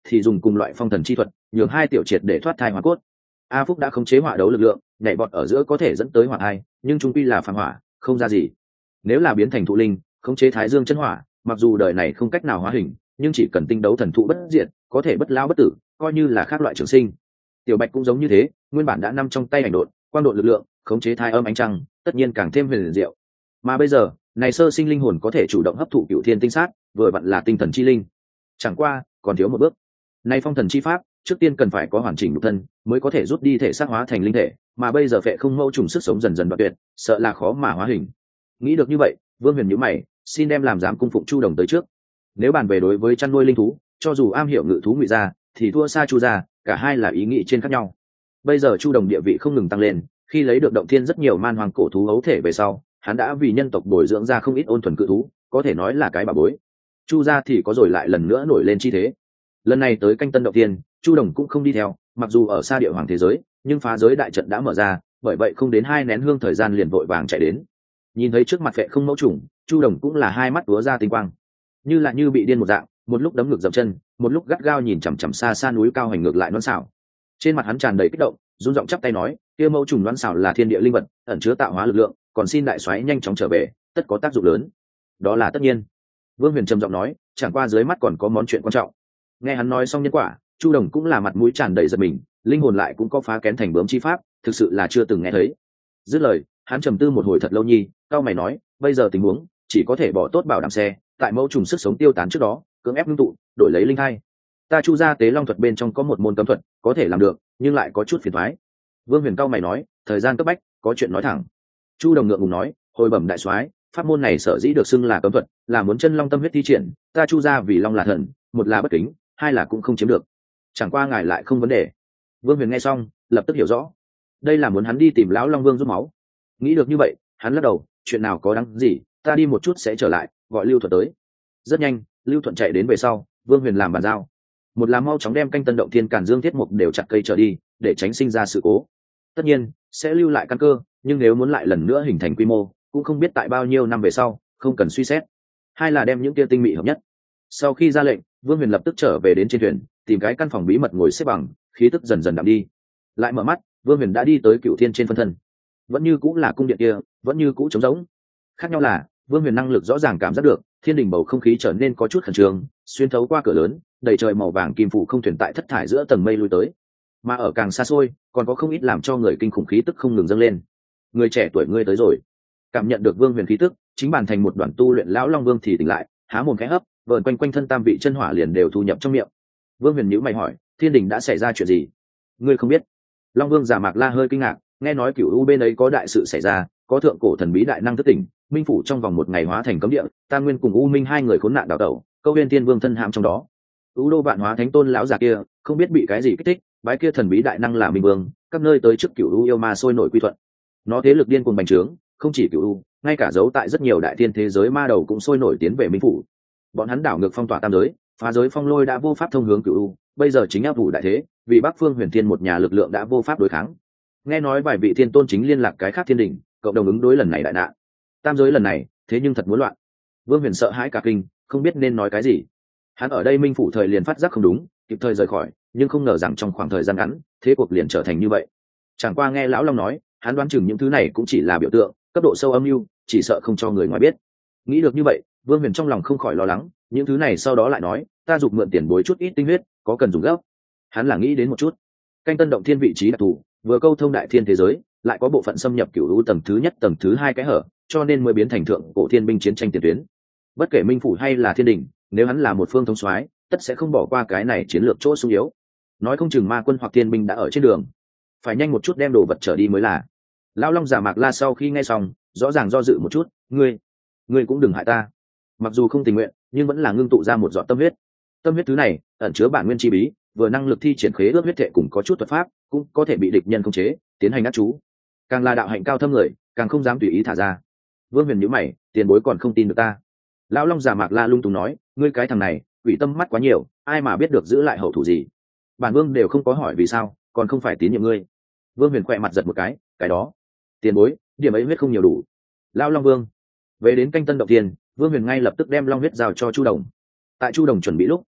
thì dùng cùng loại phong thần chi thuật nhường hai tiểu triệt để thoát thai hỏa cốt. A Phúc đã khống chế hỏa đấu lực lượng, nhảy bọt ở giữa có thể dẫn tới hỏa thai, nhưng trung quy là phàm hỏa, không ra gì. Nếu là biến thành thụ linh, khống chế thái dương chân hỏa, mặc dù đời này không cách nào hóa hình, nhưng chỉ cần tinh đấu thần thụ bất diệt, có thể bất lao bất tử, coi như là khác loại trường sinh. Tiểu Bạch cũng giống như thế, nguyên bản đã nằm trong tay ảnh độn, quang độn lực lượng, khống chế thai âm ánh trăng, tất nhiên càng thêm huyền diệu. Mà bây giờ, này sơ sinh linh hồn có thể chủ động hấp thụ cựu thiên tinh sát, vừa vặn là tinh thần chi linh. Chẳng qua, còn thiếu một bước. Này phong thần chi pháp, trước tiên cần phải có hoàn chỉnh nhục thân, mới có thể rút đi thể xác hóa thành linh thể, mà bây giờ phệ không mâu trùng sức sống dần dần đoạn tuyệt, sợ là khó mà hóa hình. Nghĩ được như vậy, Vương Huyền nhíu mày, xin đem làm giám cung phụng Chu Đồng tới trước. Nếu bàn về đối với chăn nuôi linh thú, cho dù am hiểu ngự thú ngụy gia, thì thua xa Chu gia, cả hai là ý nghĩ trên khác nhau. Bây giờ Chu Đồng địa vị không ngừng tăng lên, khi lấy được động thiên rất nhiều man hoàng cổ thú ấu thể về sau, hắn đã vì nhân tộc bồi dưỡng ra không ít ôn thuần cự thú, có thể nói là cái bà bối. Chu gia thì có rồi lại lần nữa nổi lên chi thế. Lần này tới canh tân động thiên, Chu Đồng cũng không đi theo, mặc dù ở xa địa hoàng thế giới, nhưng phá giới đại trận đã mở ra, bởi vậy không đến hai nén hương thời gian liền vội vàng chạy đến. Nhìn thấy trước mặt vệ không mẫu trùng, Chu Đồng cũng là hai mắt túa ra tinh quang, như là như bị điên một dạng, một lúc đấm ngược dậm chân, một lúc gắt gao nhìn chằm chằm xa xa núi cao hành ngược lại non xảo. Trên mặt hắn tràn đầy kích động, run giọng chắp tay nói, kia mẫu trùng non xảo là thiên địa linh vật, ẩn chứa tạo hóa lực lượng, còn xin đại soái nhanh chóng trở về, tất có tác dụng lớn. Đó là tất nhiên. Vương Huyền trầm giọng nói, chẳng qua dưới mắt còn có món chuyện quan trọng. Nghe hắn nói xong nhân quả, Chu Đồng cũng là mặt mũi tràn đầy giật mình, linh hồn lại cũng có phá kén thành bướm chi pháp, thực sự là chưa từng nghe thấy. Dứt lời, hắn trầm tư một hồi thật lâu nhi, cao mày nói, bây giờ tình huống chỉ có thể bỏ tốt bảo đảm xe, tại mẫu trùng sức sống tiêu tán trước đó, cưỡng ép ngưng tụ, đổi lấy linh thai. Ta Chu gia tế long thuật bên trong có một môn cấm thuật, có thể làm được, nhưng lại có chút phiền toái. Vương Huyền cao mày nói, thời gian cấp bách, có chuyện nói thẳng. Chu Đồng ngượng ngùng nói, hồi bẩm đại soái, pháp môn này sở dĩ được xưng là cấm thuật, là muốn chân long tâm huyết thi triển, ta Chu gia vì long là thần, một là bất kính, hai là cũng không chiếm được. Chẳng qua ngài lại không vấn đề. Vương Huyền nghe xong, lập tức hiểu rõ, đây là muốn hắn đi tìm lão Long Vương rút máu. Nghĩ được như vậy, hắn lắc đầu, chuyện nào có đáng gì, ta đi một chút sẽ trở lại, gọi Lưu Thuận tới. Rất nhanh, Lưu Thuận chạy đến về sau, Vương Huyền làm bàn giao, một là mau chóng đem canh tân động thiên càn dương thiết mục đều chặt cây trở đi, để tránh sinh ra sự cố. Tất nhiên sẽ lưu lại căn cơ, nhưng nếu muốn lại lần nữa hình thành quy mô, cũng không biết tại bao nhiêu năm về sau, không cần suy xét. Hai là đem những tia tinh mị hợp nhất. Sau khi ra lệnh, Vương Huyền lập tức trở về đến trên thuyền, tìm cái căn phòng bí mật ngồi xếp bằng, khí tức dần dần đậm đi. Lại mở mắt, Vương Huyền đã đi tới Cửu Thiên trên phân thân. Vẫn như cũng là cung điện kia, vẫn như cũ trống rỗng. Khác nhau là, Vương Huyền năng lực rõ ràng cảm giác được, thiên đình bầu không khí trở nên có chút khẩn trương, xuyên thấu qua cửa lớn, đầy trời màu vàng kim phủ không thuyền tại thất thải giữa tầng mây lui tới. Mà ở càng xa xôi, còn có không ít làm cho người kinh khủng khí tức không ngừng dâng lên. Người trẻ tuổi ngươi tới rồi. Cảm nhận được Vương Huyền khí tức, chính bản thành một đoàn tu luyện lão Long Vương thì tỉnh lại, há mồm khẽ hấp, vờn quanh quanh thân tam vị chân hỏa liền đều thu nhập trong miệng. Vương Huyền nhíu mày hỏi, thiên đình đã xảy ra chuyện gì? Ngươi không biết? Long Vương Giả Mạc La hơi kinh ngạc, nghe nói Cửu U bên ấy có đại sự xảy ra, có thượng cổ thần bí đại năng thức tỉnh, minh phủ trong vòng một ngày hóa thành cấm địa, Tam Nguyên cùng U Minh hai người khốn nạn đào tẩu, Câu Huyên Tiên Vương thân hãm trong đó. U Đô Vạn Hóa Thánh Tôn lão già kia, không biết bị cái gì kích thích, bái kia thần bí đại năng là Minh Vương, các nơi tới trước Cửu U yêu ma sôi nổi quy thuận. Nó thế lực điên cuồng bành trướng, không chỉ Cửu U, ngay cả dấu tại rất nhiều đại thiên thế giới ma đầu cũng sôi nổi tiến về minh phủ. Bọn hắn đảo ngược phong tỏa tam giới, phá giới phong lôi đã vô pháp thông hướng Cửu U, bây giờ chính áp vụ đại thế, vì Bắc Phương Huyền Thiên một nhà lực lượng đã vô pháp đối kháng. Nghe nói vài vị thiên tôn chính liên lạc cái khác thiên đình, cộng đồng ứng đối lần này đại nạn. Tam giới lần này, thế nhưng thật muốn loạn. Vương Huyền sợ hãi cả kinh, không biết nên nói cái gì. Hắn ở đây minh phủ thời liền phát giác không đúng, kịp thời rời khỏi, nhưng không ngờ rằng trong khoảng thời gian ngắn, thế cuộc liền trở thành như vậy. Chẳng qua nghe lão Long nói, hắn đoán chừng những thứ này cũng chỉ là biểu tượng, cấp độ sâu âm mưu, chỉ sợ không cho người ngoài biết. Nghĩ được như vậy, Vương Huyền trong lòng không khỏi lo lắng, những thứ này sau đó lại nói, ta giục mượn tiền bối chút ít tinh huyết, có cần dùng gấp. Hắn là nghĩ đến một chút, canh tân động thiên vị trí đặc thù, vừa câu thông đại thiên thế giới, lại có bộ phận xâm nhập Cửu U tầng thứ nhất tầng thứ hai cái hở, cho nên mới biến thành thượng cổ thiên binh chiến tranh tiền tuyến. Bất kể minh phủ hay là thiên đình, nếu hắn là một phương thống soái, tất sẽ không bỏ qua cái này chiến lược chỗ sung yếu. Nói không chừng ma quân hoặc thiên binh đã ở trên đường, phải nhanh một chút đem đồ vật trở đi mới là. Lão Long Giả Mạc La sau khi nghe xong, rõ ràng do dự một chút, ngươi, ngươi cũng đừng hại ta. Mặc dù không tình nguyện, nhưng vẫn là ngưng tụ ra một giọt tâm huyết. Tâm huyết thứ này ẩn chứa bản nguyên chi bí, vừa năng lực thi triển khế ước huyết thể cùng có chút thuật pháp, cũng có thể bị địch nhân khống chế, tiến hành ác chú. Càng là đạo hạnh cao thâm người, càng không dám tùy ý thả ra. Vương Huyền nhíu mày, tiền bối còn không tin được ta. Lão Long Giả Mạc La lung tung nói, ngươi cái thằng này, quỷ tâm mắt quá nhiều, ai mà biết được giữ lại hậu thủ gì. Bản vương đều không có hỏi vì sao, còn không phải tín nhiệm ngươi. Vương Huyền khỏe mặt giật một cái, cái đó, tiền bối, điểm ấy huyết không nhiều đủ. Lão Long Vương về đến canh tân động thiên, Vương Huyền ngay lập tức đem long huyết giao cho Chu Đồng. Tại Chu Đồng chuẩn bị lúc,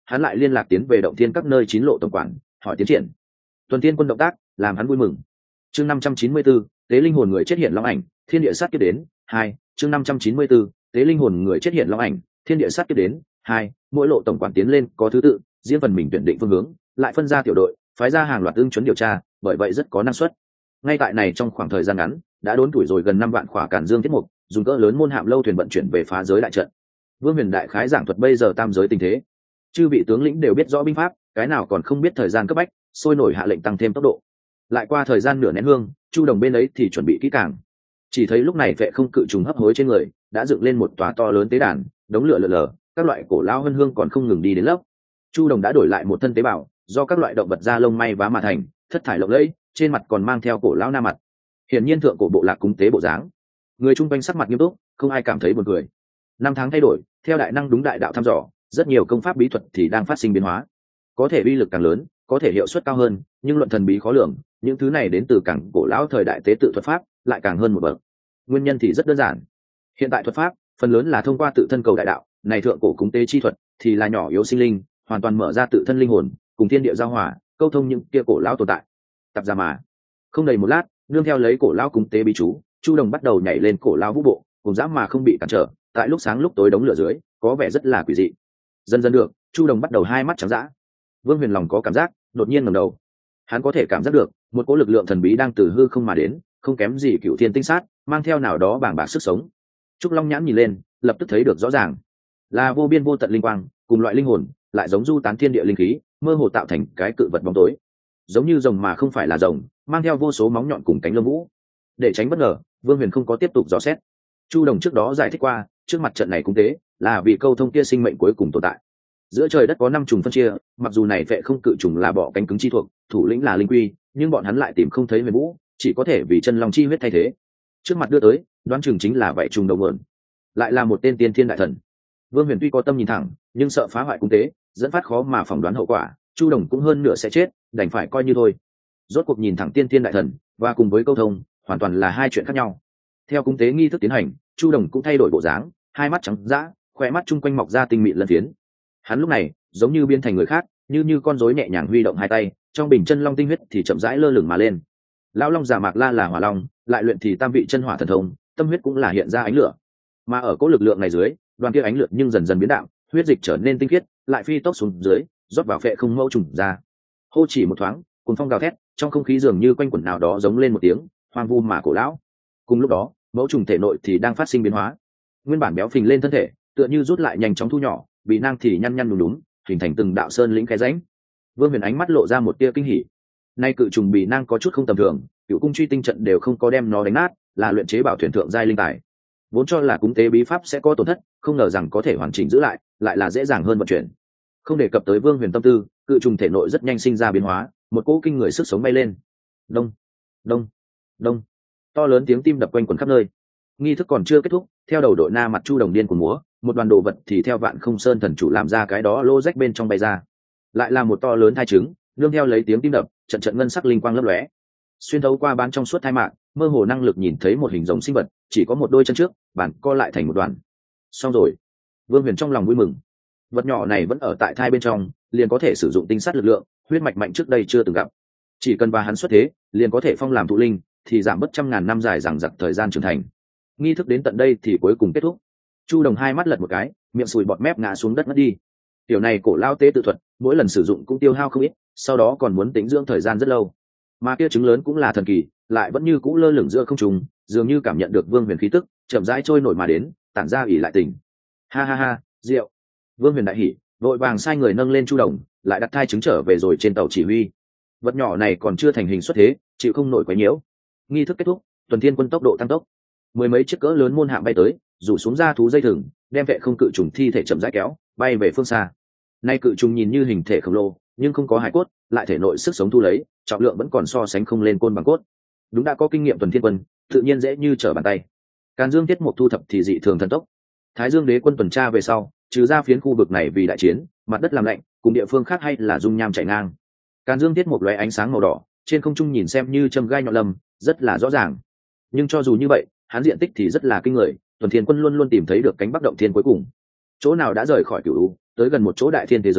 hắn lại liên lạc tiến về động thiên các nơi chín lộ tổng quản hỏi tiến triển. Tuần Thiên Quân động tác làm hắn vui mừng. Chương năm trăm chín mươi 594, tế linh hồn người chết hiện long ảnh, thiên địa sát kiếp đến. Hai, chương năm trăm chín mươi 594, tế linh hồn người chết hiện long ảnh, thiên địa sát kiếp đến. Hai, mỗi lộ tổng quản tiến lên có thứ tự, riêng phần mình tuyển định phương hướng, lại phân ra tiểu đội, phái ra hàng loạt ưng chuẩn điều tra, bởi vậy rất có năng suất. Ngay tại này trong khoảng thời gian ngắn, đã đốn tuổi rồi gần năm vạn khỏa càn dương tiết mục, dùng cỡ lớn môn hạm lâu thuyền vận chuyển về phá giới đại trận. Vương Huyền đại khái giảng thuật bây giờ tam giới tình thế. Chư vị tướng lĩnh đều biết rõ binh pháp, cái nào còn không biết thời gian cấp bách, sôi nổi hạ lệnh tăng thêm tốc độ. Lại qua thời gian nửa nén hương, Chu Đồng bên ấy thì chuẩn bị kỹ càng. Chỉ thấy lúc này vệ không cự trùng hấp hối trên người, đã dựng lên một tòa to lớn tế đàn, đống lửa lờ lờ, các loại cổ lao hân hương còn không ngừng đi đến lớp. Chu Đồng đã đổi lại một thân tế bào, do các loại động vật da lông may vá mà thành, thất thải lộng lẫy, trên mặt còn mang theo cổ lão na mặt. Hiển nhiên thượng cổ bộ lạc cúng tế bộ dáng. Người chung quanh sắc mặt nghiêm túc, không ai cảm thấy buồn cười. Năm tháng thay đổi, theo đại năng đúng đại đạo thăm dò, rất nhiều công pháp bí thuật thì đang phát sinh biến hóa. Có thể uy lực càng lớn, có thể hiệu suất cao hơn, nhưng luận thần bí khó lường, những thứ này đến từ càng cổ lão thời đại tế tự thuật pháp, lại càng hơn một bậc. Nguyên nhân thì rất đơn giản. Hiện tại thuật pháp, phần lớn là thông qua tự thân cầu đại đạo, này thượng cổ cúng tế chi thuật thì là nhỏ yếu sinh linh, hoàn toàn mở ra tự thân linh hồn, cùng thiên địa giao hòa, câu thông những kia cổ lão tồn tại. Tập ra mà. Không đầy một lát, nương theo lấy cổ lão cúng tế bí chú, Chu Đồng bắt đầu nhảy lên cổ lão vũ bộ, cùng dám mà không bị cản trở, tại lúc sáng lúc tối đống lửa dưới, có vẻ rất là quỷ dị. Dần dần được, Chu Đồng bắt đầu hai mắt trắng dã. Vương Huyền lòng có cảm giác, đột nhiên ngẩng đầu. Hắn có thể cảm giác được, một cỗ lực lượng thần bí đang từ hư không mà đến, không kém gì cựu thiên tinh sát, mang theo nào đó bàng bạc sức sống. Trúc Long nhãn nhìn lên, lập tức thấy được rõ ràng, là vô biên vô tận linh quang, cùng loại linh hồn, lại giống du tán thiên địa linh khí, mơ hồ tạo thành cái cự vật bóng tối, giống như rồng mà không phải là rồng, mang theo vô số móng nhọn cùng cánh lông vũ. Để tránh bất ngờ, Vương Huyền không có tiếp tục dò xét. Chu Đồng trước đó giải thích qua, trước mặt trận này cũng tế, là vì câu thông kia sinh mệnh cuối cùng tồn tại. Giữa trời đất có năm trùng phân chia, mặc dù này vệ không cự trùng là bỏ cánh cứng chi thuộc, thủ lĩnh là linh quy, nhưng bọn hắn lại tìm không thấy huyền vũ, chỉ có thể vì chân long chi huyết thay thế. Trước mặt đưa tới, đoán chừng chính là vậy trùng đầu nguồn, lại là một tên tiên thiên đại thần. Vương Huyền tuy có tâm nhìn thẳng, nhưng sợ phá hoại cung tế, dẫn phát khó mà phỏng đoán hậu quả, Chu Đồng cũng hơn nửa sẽ chết, đành phải coi như thôi. Rốt cuộc nhìn thẳng tiên thiên đại thần và cùng với câu thông, hoàn toàn là hai chuyện khác nhau. Theo cung tế nghi thức tiến hành, Chu Đồng cũng thay đổi bộ dáng, hai mắt trắng dã, khóe mắt chung quanh mọc ra tinh mịn lân phiến. Hắn lúc này giống như biến thành người khác, như như con rối nhẹ nhàng huy động hai tay, trong bình chân long tinh huyết thì chậm rãi lơ lửng mà lên. Lão long giả mạc la là hỏa long, lại luyện thì tam vị chân hỏa thần thông, tâm huyết cũng là hiện ra ánh lửa. Mà ở cỗ lực lượng này dưới, đoàn kia ánh lửa nhưng dần dần biến đạo, huyết dịch trở nên tinh khiết, lại phi tốc xuống dưới, rót vào phệ không mẫu trùng ra. Hô chỉ một thoáng, cuồng phong gào thét, trong không khí dường như quanh quẩn nào đó giống lên một tiếng, hoang vu mà cổ lão. Cùng lúc đó, mẫu trùng thể nội thì đang phát sinh biến hóa. Nguyên bản béo phình lên thân thể, tựa như rút lại nhanh chóng thu nhỏ, bị nang thì nhăn nhăn đúng đúng, hình thành từng đạo sơn lĩnh cái rãnh. Vương Huyền ánh mắt lộ ra một tia kinh hỉ. Nay cự trùng bị nang có chút không tầm thường, cựu cung truy tinh trận đều không có đem nó đánh nát, là luyện chế bảo thuyền thượng giai linh tài. Vốn cho là cúng tế bí pháp sẽ có tổn thất, không ngờ rằng có thể hoàn chỉnh giữ lại, lại là dễ dàng hơn vận chuyển. Không đề cập tới Vương Huyền tâm tư, cự trùng thể nội rất nhanh sinh ra biến hóa, một cỗ kinh người sức sống bay lên. Đông, đông, đông, to lớn tiếng tim đập quanh quẩn khắp nơi. Nghi thức còn chưa kết thúc, theo đầu đội na mặt Chu Đồng điên của múa, một đoàn đồ vật thì theo Vạn Không Sơn thần chủ làm ra cái đó lô rách bên trong bay ra, lại là một to lớn thai trứng, nương theo lấy tiếng tim đập, trận trận ngân sắc linh quang lấp lóe, xuyên thấu qua bán trong suốt thai mạng, mơ hồ năng lực nhìn thấy một hình rồng sinh vật, chỉ có một đôi chân trước, bản co lại thành một đoàn. Xong rồi. Vương Huyền trong lòng vui mừng. Vật nhỏ này vẫn ở tại thai bên trong, liền có thể sử dụng tinh sát lực lượng, huyết mạch mạnh trước đây chưa từng gặp. Chỉ cần và hắn xuất thế, liền có thể phong làm thụ linh, thì giảm bất trăm ngàn năm dài dằng dặc thời gian trưởng thành. Nghi thức đến tận đây thì cuối cùng kết thúc. Chu Đồng hai mắt lật một cái, miệng sùi bọt mép ngã xuống đất mất đi. Tiểu này cổ lao tế tự thuật, mỗi lần sử dụng cũng tiêu hao không ít, sau đó còn muốn tính dưỡng thời gian rất lâu. Mà kia trứng lớn cũng là thần kỳ, lại vẫn như cũ lơ lửng giữa không trung, dường như cảm nhận được Vương Huyền khí tức, chậm rãi trôi nổi mà đến, tản ra ỉ lại tình. Ha ha ha, rượu. Vương Huyền đại hỉ, vội vàng sai người nâng lên Chu Đồng, lại đặt thai trứng trở về rồi trên tàu chỉ huy. Vật nhỏ này còn chưa thành hình xuất thế, chịu không nổi quấy nhiễu. Nghi thức kết thúc, Tuần Thiên Quân tốc độ tăng tốc, mười mấy chiếc cỡ lớn môn hạm bay tới, rủ xuống ra thú dây thừng, đem vệ không cự trùng thi thể chậm rãi kéo bay về phương xa. Nay cự trùng nhìn như hình thể khổng lồ, nhưng không có hải cốt, lại thể nội sức sống thu lấy, trọng lượng vẫn còn so sánh không lên côn bằng cốt. Đúng đã có kinh nghiệm Tuần Thiên Quân, tự nhiên dễ như trở bàn tay. Càn Dương Tiết Mục thu thập thì dị thường thần tốc. Thái Dương Đế quân tuần tra về sau, trừ ra phiến khu vực này vì đại chiến, mặt đất làm lạnh, cùng địa phương khác hay là dung nham chảy ngang. Càn Dương Tiết Mục lóe ánh sáng màu đỏ, trên không trung nhìn xem như châm gai nhọn lầm, rất là rõ ràng. Nhưng cho dù như vậy, hắn diện tích thì rất là kinh người, Tuần Thiên Quân luôn luôn tìm thấy được cánh bắc động thiên cuối cùng. Chỗ nào đã rời khỏi cửu u, tới gần một chỗ đại thiên thế giới,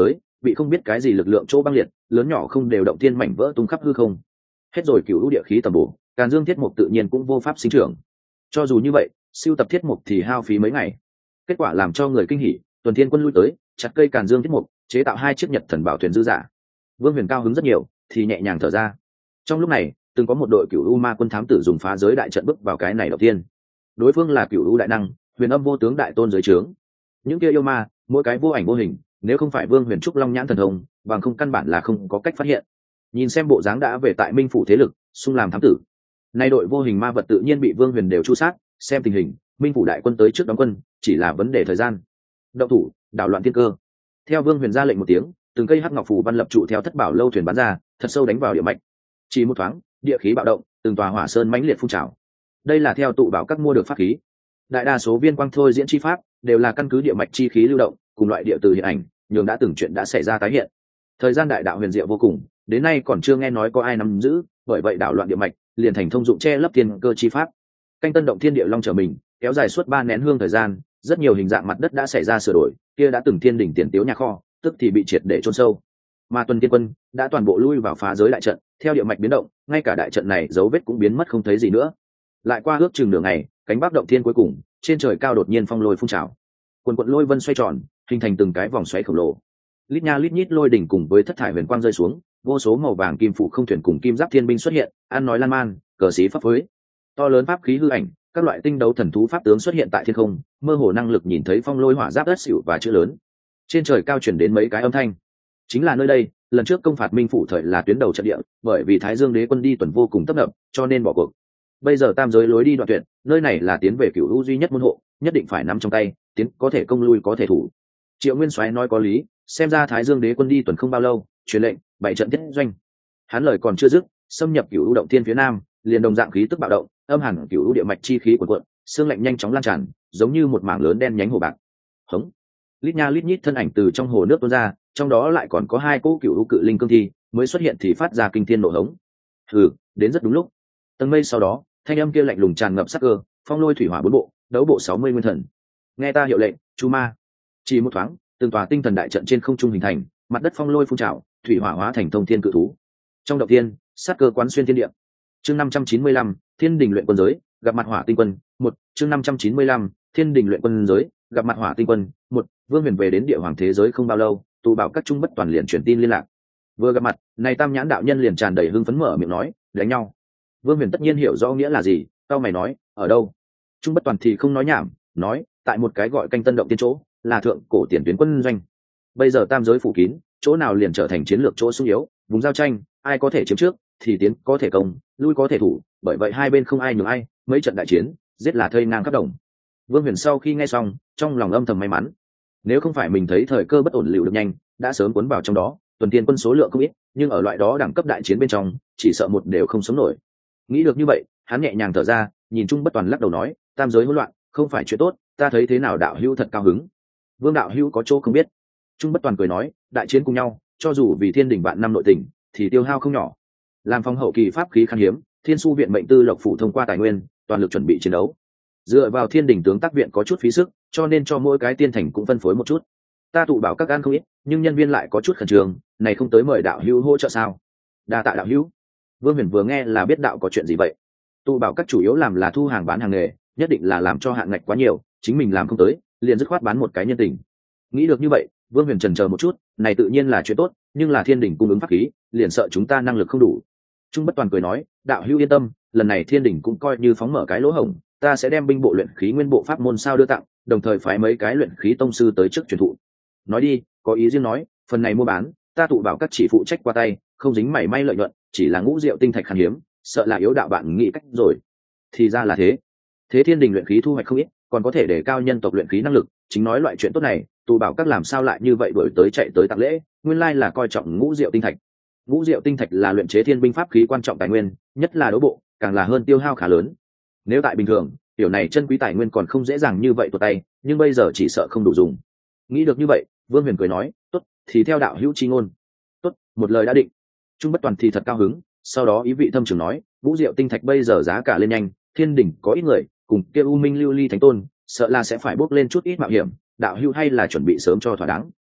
bị không biết cái gì lực lượng chỗ băng liệt, lớn nhỏ không đều động thiên mảnh vỡ tung khắp hư không. Hết rồi cửu lũ địa khí tầm bổ, Càn Dương thiết mục tự nhiên cũng vô pháp sinh trưởng. Cho dù như vậy, siêu tập thiết mục thì hao phí mấy ngày. Kết quả làm cho người kinh hỉ, Tuần Thiên quân lui tới, chặt cây Càn Dương thiết mục, chế tạo hai chiếc Nhật thần bảo thuyền dư giả. Vương Huyền cao hứng rất nhiều, thì nhẹ nhàng thở ra. Trong lúc này, từng có một đội cửu u ma quân thám tử dùng phá giới đại trận bước vào cái này đầu tiên. Đối phương là cửu u đại năng, Huyền Âm vô tướng đại tôn dưới trướng. Những kia yêu ma, mỗi cái vô ảnh vô hình, nếu không phải Vương Huyền trúc long nhãn thần thông, bằng không căn bản là không có cách phát hiện. Nhìn xem bộ dáng đã về tại Minh phủ thế lực, xung làm thám tử. Nay đội vô hình ma vật tự nhiên bị Vương Huyền đều chu sát, xem tình hình, Minh phủ đại quân tới trước đóng quân, chỉ là vấn đề thời gian. Động thủ, đảo loạn thiên cơ. Theo Vương Huyền ra lệnh một tiếng, từng cây hắc ngọc phù văn lập trụ theo thất bảo lâu thuyền bắn ra, thật sâu đánh vào địa mạch. Chỉ một thoáng, địa khí bạo động, từng tòa hỏa sơn mãnh liệt phun trào. Đây là theo tụ bảo các mua được pháp khí. Đại đa số viên quang thôi diễn chi pháp đều là căn cứ địa mạch chi khí lưu động, cùng loại địa từ hiện ảnh, nhường đã từng chuyện đã xảy ra tái hiện. Thời gian đại đạo huyền diệu vô cùng, đến nay còn chưa nghe nói có ai nắm giữ, bởi vậy đảo loạn địa mạch liền thành thông dụng che lấp thiên cơ chi pháp. Canh tân động thiên địa long trở mình, kéo dài suốt ba nén hương thời gian, rất nhiều hình dạng mặt đất đã xảy ra sửa đổi, kia đã từng thiên đỉnh tiền tiếu nhà kho, tức thì bị triệt để chôn sâu. Mà Tuần Thiên quân đã toàn bộ lui vào phá giới đại trận, theo địa mạch biến động, ngay cả đại trận này dấu vết cũng biến mất không thấy gì nữa. Lại qua ước chừng nửa ngày, cánh bắc động thiên cuối cùng, trên trời cao đột nhiên phong lôi phun trào, quần quận lôi vân xoay tròn, hình thành từng cái vòng xoáy khổng lồ. Lít nha lít nhít lôi đỉnh cùng với thất thải huyền quang rơi xuống, vô số màu vàng kim phụ không thuyền cùng kim giáp thiên binh xuất hiện, ăn nói lan man, cờ xí pháp phối, to lớn pháp khí hư ảnh, các loại tinh đấu thần thú pháp tướng xuất hiện tại thiên không, mơ hồ năng lực nhìn thấy phong lôi hỏa giáp đất xỉu và chữ lớn. Trên trời cao chuyển đến mấy cái âm thanh, chính là nơi đây, lần trước công phạt Minh phủ thời là tuyến đầu trận địa, bởi vì Thái Dương Đế quân đi tuần vô cùng tấp nập, cho nên bỏ cuộc. Bây giờ tam giới lối đi đoạn tuyệt, nơi này là tiến về cửu u duy nhất môn hộ, nhất định phải nắm trong tay, tiến có thể công lui có thể thủ. Triệu Nguyên Soái nói có lý, xem ra Thái Dương Đế quân đi tuần không bao lâu, truyền lệnh bảy trận thiết doanh. Hắn lời còn chưa dứt, xâm nhập cửu u động thiên phía nam, liền đồng dạng khí tức bạo động, âm hẳn cửu u địa mạch chi khí cuộn cuộn, xương lạnh nhanh chóng lan tràn, giống như một mảng lớn đen nhánh hồ bạc. Hống! Lít nha lít nhít thân ảnh từ trong hồ nước tuôn ra, trong đó lại còn có hai cỗ cửu u cự linh cương thi, mới xuất hiện thì phát ra kinh thiên nổ hống. Hừ, đến rất đúng lúc. Tầng mây sau đó, thanh âm kia lạnh lùng tràn ngập sắc cơ, phong lôi thủy hỏa bốn bộ, đấu bộ sáu mươi nguyên thần. Nghe ta hiệu lệnh, chu ma. Chỉ một thoáng, từng tòa tinh thần đại trận trên không trung hình thành, mặt đất phong lôi phun trào, thủy hỏa hóa thành thông thiên cự thú. Trong động thiên, sát cơ quán xuyên thiên địa. Chương năm trăm chín mươi lăm, Thiên đình luyện quân giới, gặp mặt Hỏa Tinh quân, một, chương năm trăm chín mươi lăm, Thiên đình luyện quân giới, gặp mặt Hỏa Tinh quân, một. Vương Huyền về đến địa hoàng thế giới không bao lâu, tụ bảo các trung bất toàn liền truyền tin liên lạc. Vừa gặp mặt, này Tam Nhãn đạo nhân liền tràn đầy hưng phấn mở miệng nói, đánh nhau. Vương Huyền tất nhiên hiểu rõ nghĩa là gì, cao mày nói, ở đâu? Trung bất toàn thì không nói nhảm, nói, tại một cái gọi canh tân động tiên chỗ, là thượng cổ tiền tuyến quân doanh. Bây giờ tam giới phủ kín, chỗ nào liền trở thành chiến lược chỗ sung yếu, vùng giao tranh, ai có thể chiếm trước, thì tiến có thể công, lui có thể thủ, bởi vậy hai bên không ai nhường ai, mấy trận đại chiến, giết là thây ngang khắp đồng. Vương Huyền sau khi nghe xong, trong lòng âm thầm may mắn. Nếu không phải mình thấy thời cơ bất ổn liệu được nhanh, đã sớm cuốn vào trong đó, tuần tiên quân số lượng không ít, nhưng ở loại đó đẳng cấp đại chiến bên trong, chỉ sợ một đều không sống nổi. Nghĩ được như vậy, hắn nhẹ nhàng thở ra, nhìn Trung bất toàn lắc đầu nói, tam giới hỗn loạn, không phải chuyện tốt, ta thấy thế nào đạo hữu thật cao hứng. Vương đạo hữu có chỗ không biết. Trung bất toàn cười nói, đại chiến cùng nhau, cho dù vì thiên đình vạn năm nội tình, thì tiêu hao không nhỏ. Làm phong hậu kỳ pháp khí khan hiếm, thiên su viện mệnh tư lộc phủ thông qua tài nguyên, toàn lực chuẩn bị chiến đấu. Dựa vào thiên đình tướng tác viện có chút phí sức, cho nên cho mỗi cái tiên thành cũng phân phối một chút. Ta tụ bảo các gan không ít, nhưng nhân viên lại có chút khẩn trương, này không tới mời đạo hữu hỗ trợ sao? Đa tạ đạo hữu. Vương Huyền vừa nghe là biết đạo có chuyện gì vậy. Tụ bảo các chủ yếu làm là thu hàng bán hàng nghề, nhất định là làm cho hạn ngạch quá nhiều, chính mình làm không tới, liền dứt khoát bán một cái nhân tình. Nghĩ được như vậy, Vương Huyền chần chờ một chút, này tự nhiên là chuyện tốt, nhưng là thiên đình cung ứng pháp khí, liền sợ chúng ta năng lực không đủ. Trung bất toàn cười nói, đạo hữu yên tâm, lần này thiên đình cũng coi như phóng mở cái lỗ hổng, ta sẽ đem binh bộ luyện khí nguyên bộ pháp môn sao đưa tặng, đồng thời phái mấy cái luyện khí tông sư tới trước truyền thụ. Nói đi, có ý riêng nói, phần này mua bán, ta tụ bảo các chỉ phụ trách qua tay, không dính mảy may lợi nhuận, chỉ là ngũ diệu tinh thạch khan hiếm, sợ là yếu đạo bạn nghĩ cách rồi. Thì ra là thế. Thế thiên đình luyện khí thu hoạch không ít, còn có thể để cao nhân tộc luyện khí năng lực, chính nói loại chuyện tốt này, tụ bảo các làm sao lại như vậy đuổi tới chạy tới tặng lễ, nguyên lai là coi trọng ngũ diệu tinh thạch. Ngũ diệu tinh thạch là luyện chế thiên binh pháp khí quan trọng tài nguyên, nhất là đấu bộ, càng là hơn tiêu hao khá lớn. Nếu tại bình thường, tiểu này chân quý tài nguyên còn không dễ dàng như vậy tuột tay, nhưng bây giờ chỉ sợ không đủ dùng. Nghĩ được như vậy, Vương Huyền cười nói, tốt, thì theo đạo hữu chi ngôn. Tốt, một lời đã định. Trung bất toàn thì thật cao hứng, sau đó ý vị thâm trường nói, ngũ diệu tinh thạch bây giờ giá cả lên nhanh, thiên đỉnh có ít người, cùng kia u minh lưu ly thánh tôn, sợ là sẽ phải bước lên chút ít mạo hiểm, đạo hữu hay là chuẩn bị sớm cho thỏa đáng.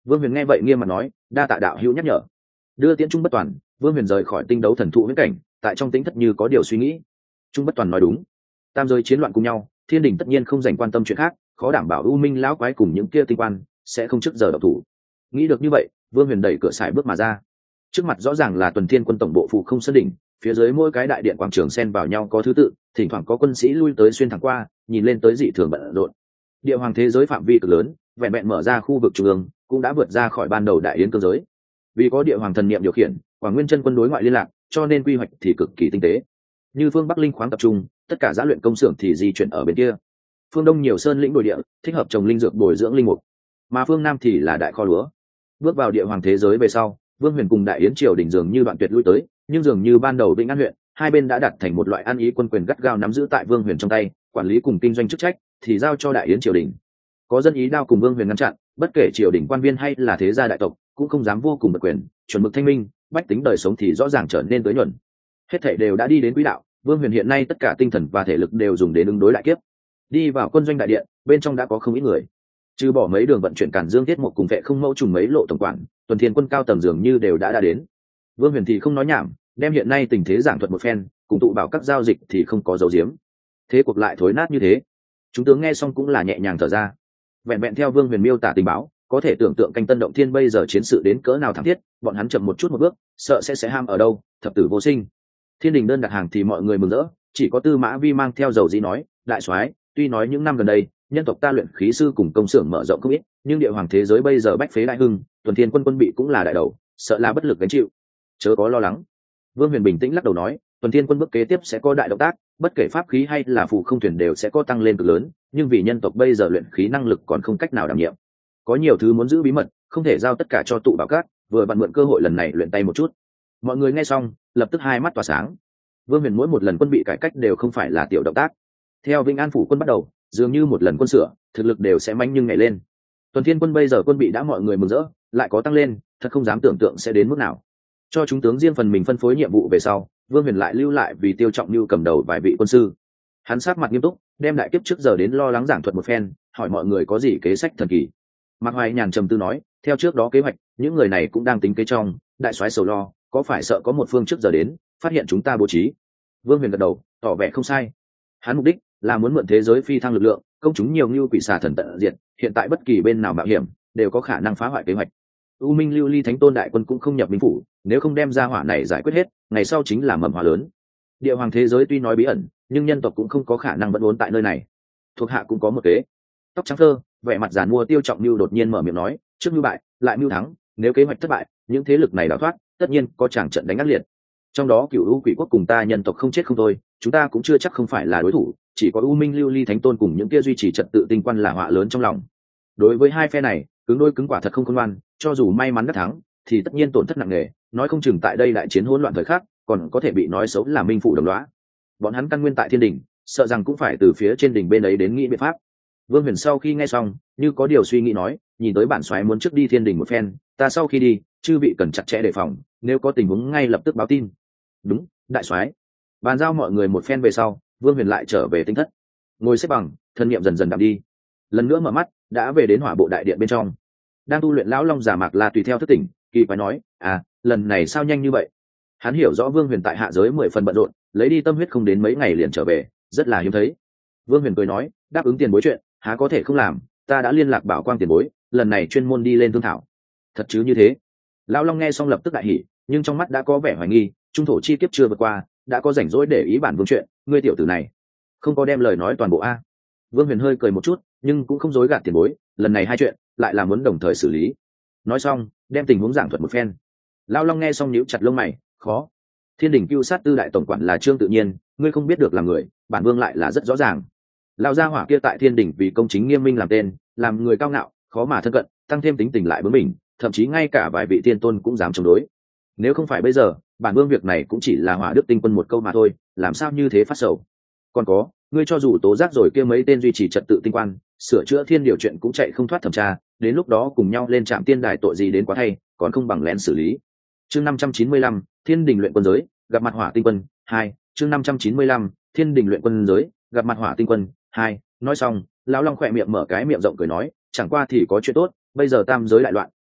Vương Huyền nghe vậy nghiêm mặt nói, đa tạ đạo hữu nhắc nhở. Đưa tiễn Trung Bất Toàn, Vương Huyền rời khỏi tinh đấu thần thụ huyễn cảnh, tại trong tính thất như có điều suy nghĩ. Trung Bất Toàn nói đúng, tam giới chiến loạn cùng nhau, thiên đình tất nhiên không dành quan tâm chuyện khác, khó đảm bảo u minh lão quái cùng những kia tinh quan sẽ không trước giờ độc thủ. Nghĩ được như vậy, Vương Huyền đẩy cửa sải bước mà ra. Trước mặt rõ ràng là Tuần Thiên quân tổng bộ phụ không sơn đỉnh, phía dưới mỗi cái đại điện quảng trường xen vào nhau có thứ tự, thỉnh thoảng có quân sĩ lui tới xuyên thẳng qua, nhìn lên tới dị thường bận rộn. Địa hoàng thế giới phạm vi cực lớn, vẹn vẹn mở ra khu vực trung ương cũng đã vượt ra khỏi ban đầu đại yến cương giới. Vì có địa hoàng thần niệm điều khiển, Quảng Nguyên chân quân đối ngoại liên lạc, cho nên quy hoạch thì cực kỳ tinh tế. Như phương Bắc linh khoáng tập trung, tất cả giã luyện công xưởng thì di chuyển ở bên kia. Phương Đông nhiều sơn lĩnh đồi địa, thích hợp trồng linh dược bồi dưỡng linh mục, mà phương Nam thì là đại kho lúa. Bước vào địa hoàng thế giới về sau, Vương Huyền cùng đại yến triều đỉnh dường như đoạn tuyệt lui tới, nhưng dường như ban đầu Vĩnh An huyện, hai bên đã đặt thành một loại ăn ý quân quyền gắt gao nắm giữ tại Vương Huyền trong tay, quản lý cùng kinh doanh chức trách thì giao cho đại yến triều đình. Có dân ý đao cùng Vương Huyền ngăn chặn, bất kể triều đình quan viên hay là thế gia đại tộc cũng không dám vô cùng bật quyền, chuẩn mực thanh minh, bách tính đời sống thì rõ ràng trở nên tới nhuần. Hết thảy đều đã đi đến quỹ đạo, Vương Huyền hiện nay tất cả tinh thần và thể lực đều dùng đến ứng đối đại kiếp. Đi vào quân doanh đại điện, bên trong đã có không ít người. Trừ bỏ mấy đường vận chuyển Cản Dương Thiết một cùng vệ không mẫu trùng mấy lộ tổng quản, Tuần Thiên quân cao tầng dường như đều đã đã đến. Vương Huyền thì không nói nhảm, đem hiện nay tình thế giảng thuật một phen, cùng tụ bảo các giao dịch thì không có dấu diếm. Thế cuộc lại thối nát như thế, chúng tướng nghe xong cũng là nhẹ nhàng thở ra. Vẹn vẹn theo Vương Huyền miêu tả tình báo, có thể tưởng tượng canh Tân Động Thiên bây giờ chiến sự đến cỡ nào thảm thiết, bọn hắn chậm một chút một bước, sợ sẽ sẽ ham ở đâu, thập tử vô sinh. Thiên đình đơn đặt hàng thì mọi người mừng rỡ, chỉ có Tư Mã Vi mang theo dầu dĩ nói, đại soái, tuy nói những năm gần đây, nhân tộc ta luyện khí sư cùng công xưởng mở rộng không ít, nhưng địa hoàng thế giới bây giờ bách phế đại hưng, Tuần Thiên quân quân bị cũng là đại đầu, sợ là bất lực gánh chịu. Chớ có lo lắng. Vương Huyền bình tĩnh lắc đầu nói, Tuần Thiên quân bước kế tiếp sẽ có đại động tác, bất kể pháp khí hay là phù không thuyền đều sẽ có tăng lên cực lớn, nhưng vì nhân tộc bây giờ luyện khí năng lực còn không cách nào đảm nhiệm, có nhiều thứ muốn giữ bí mật, không thể giao tất cả cho tụ bảo các, vừa bạn mượn cơ hội lần này luyện tay một chút. Mọi người nghe xong, lập tức hai mắt tỏa sáng. Vương Huyền mỗi một lần quân bị cải cách đều không phải là tiểu động tác. Theo Vĩnh An phủ quân bắt đầu, dường như một lần quân sửa, thực lực đều sẽ mạnh nhưng nhảy lên. Tuần Thiên quân bây giờ quân bị đã mọi người mừng rỡ, lại có tăng lên, thật không dám tưởng tượng sẽ đến mức nào. Cho chúng tướng riêng phần mình phân phối nhiệm vụ về sau, Vương Huyền lại lưu lại vì Tiêu Trọng Nưu cầm đầu vài vị quân sư. Hắn sát mặt nghiêm túc, đem đại kiếp trước giờ đến lo lắng giảng thuật một phen, hỏi mọi người có gì kế sách thần kỳ. Mạc Hoài nhàn trầm tư nói, theo trước đó kế hoạch, những người này cũng đang tính kế trong, đại soái sầu lo, có phải sợ có một phương trước giờ đến, phát hiện chúng ta bố trí. Vương Huyền gật đầu, tỏ vẻ không sai. Hắn mục đích là muốn mượn thế giới phi thăng lực lượng, công chúng nhiều như quỷ xà thần tận diệt, hiện tại bất kỳ bên nào mạo hiểm đều có khả năng phá hoại kế hoạch. U Minh Lưu Ly Thánh Tôn đại quân cũng không nhập minh phủ, nếu không đem ra hỏa này giải quyết hết, ngày sau chính là mầm hỏa lớn. Địa hoàng thế giới tuy nói bí ẩn, nhưng nhân tộc cũng không có khả năng vẫn ốn tại nơi này. Thuộc hạ cũng có một kế. Tóc trắng thơ, vẻ mặt giàn mua Tiêu Trọng Nưu đột nhiên mở miệng nói, trước mưu bại, lại mưu thắng, nếu kế hoạch thất bại, những thế lực này đào thoát, tất nhiên có tràng trận đánh ác liệt. Trong đó Cửu U Quỷ quốc cùng ta nhân tộc không chết không thôi, chúng ta cũng chưa chắc không phải là đối thủ, chỉ có U Minh Lưu Ly Thánh Tôn cùng những kia duy trì trật tự tinh quan là họa lớn trong lòng. Đối với hai phe này, cứng đôi cứng quả thật không khôn ngoan, cho dù may mắn đắc thắng, thì tất nhiên tổn thất nặng nề, nói không chừng tại đây đại chiến hỗn loạn thời khắc, còn có thể bị nói xấu là minh phụ đồng lõa. Bọn hắn căn nguyên tại thiên đình, sợ rằng cũng phải từ phía trên đỉnh bên ấy đến nghĩ biện pháp. Vương Huyền sau khi nghe xong, như có điều suy nghĩ nói, nhìn tới bản soái muốn trước đi thiên đình một phen, ta sau khi đi, chư vị cần chặt chẽ đề phòng, nếu có tình huống ngay lập tức báo tin. Đúng, đại soái. Bàn giao mọi người một phen về sau, Vương Huyền lại trở về tinh thất, ngồi xếp bằng, thân niệm dần dần đạm đi. Lần nữa mở mắt, đã về đến hỏa bộ đại điện bên trong. Đang tu luyện lão long giả Mạc La tùy theo thức tỉnh, kỳ quái nói, à, lần này sao nhanh như vậy? Hắn hiểu rõ Vương Huyền tại hạ giới mười phần bận rộn, lấy đi tâm huyết không đến mấy ngày liền trở về, rất là hiếm thấy. Vương Huyền cười nói, đáp ứng tiền bối chuyện, há có thể không làm, ta đã liên lạc Bảo Quang tiền bối, lần này chuyên môn đi lên thương thảo. Thật chứ như thế? Lão long nghe xong lập tức đại hỉ, nhưng trong mắt đã có vẻ hoài nghi, trung thổ chi kiếp chưa vượt qua, đã có rảnh rỗi để ý bản vương chuyện, ngươi tiểu tử này không có đem lời nói toàn bộ a. Vương Huyền hơi cười một chút, nhưng cũng không dối gạt tiền bối, lần này hai chuyện lại là muốn đồng thời xử lý. Nói xong, đem tình huống giảng thuật một phen. Lão long nghe xong nhíu chặt lông mày, khó. Thiên đình Cưu Sát tư đại tổng quản là Trương Tự Nhiên, ngươi không biết được là người, bản vương lại là rất rõ ràng. Lão gia hỏa kia tại thiên đình vì công chính nghiêm minh làm tên, làm người cao ngạo, khó mà thân cận, tăng thêm tính tình lại bướng bỉnh, thậm chí ngay cả vài vị tiên tôn cũng dám chống đối. Nếu không phải bây giờ, bản vương việc này cũng chỉ là Hỏa Đức tinh quân một câu mà thôi, làm sao như thế phát sầu. Còn có, ngươi cho dù tố giác rồi kia mấy tên duy trì trật tự tinh quan, sửa chữa thiên điều chuyện cũng chạy không thoát thẩm tra, đến lúc đó cùng nhau lên trạm tiên đài tội gì đến quá thay, còn không bằng lén xử lý. Chương năm trăm chín mươi lăm, Thiên đình luyện quân giới, gặp mặt Hỏa tinh quân hai. Chương năm trăm chín mươi lăm, Thiên đình luyện quân giới, gặp mặt Hỏa tinh quân hai. Nói xong, lão long khỏe miệng mở cái miệng rộng cười nói, chẳng qua thì có chuyện tốt, bây giờ tam giới đại loạn,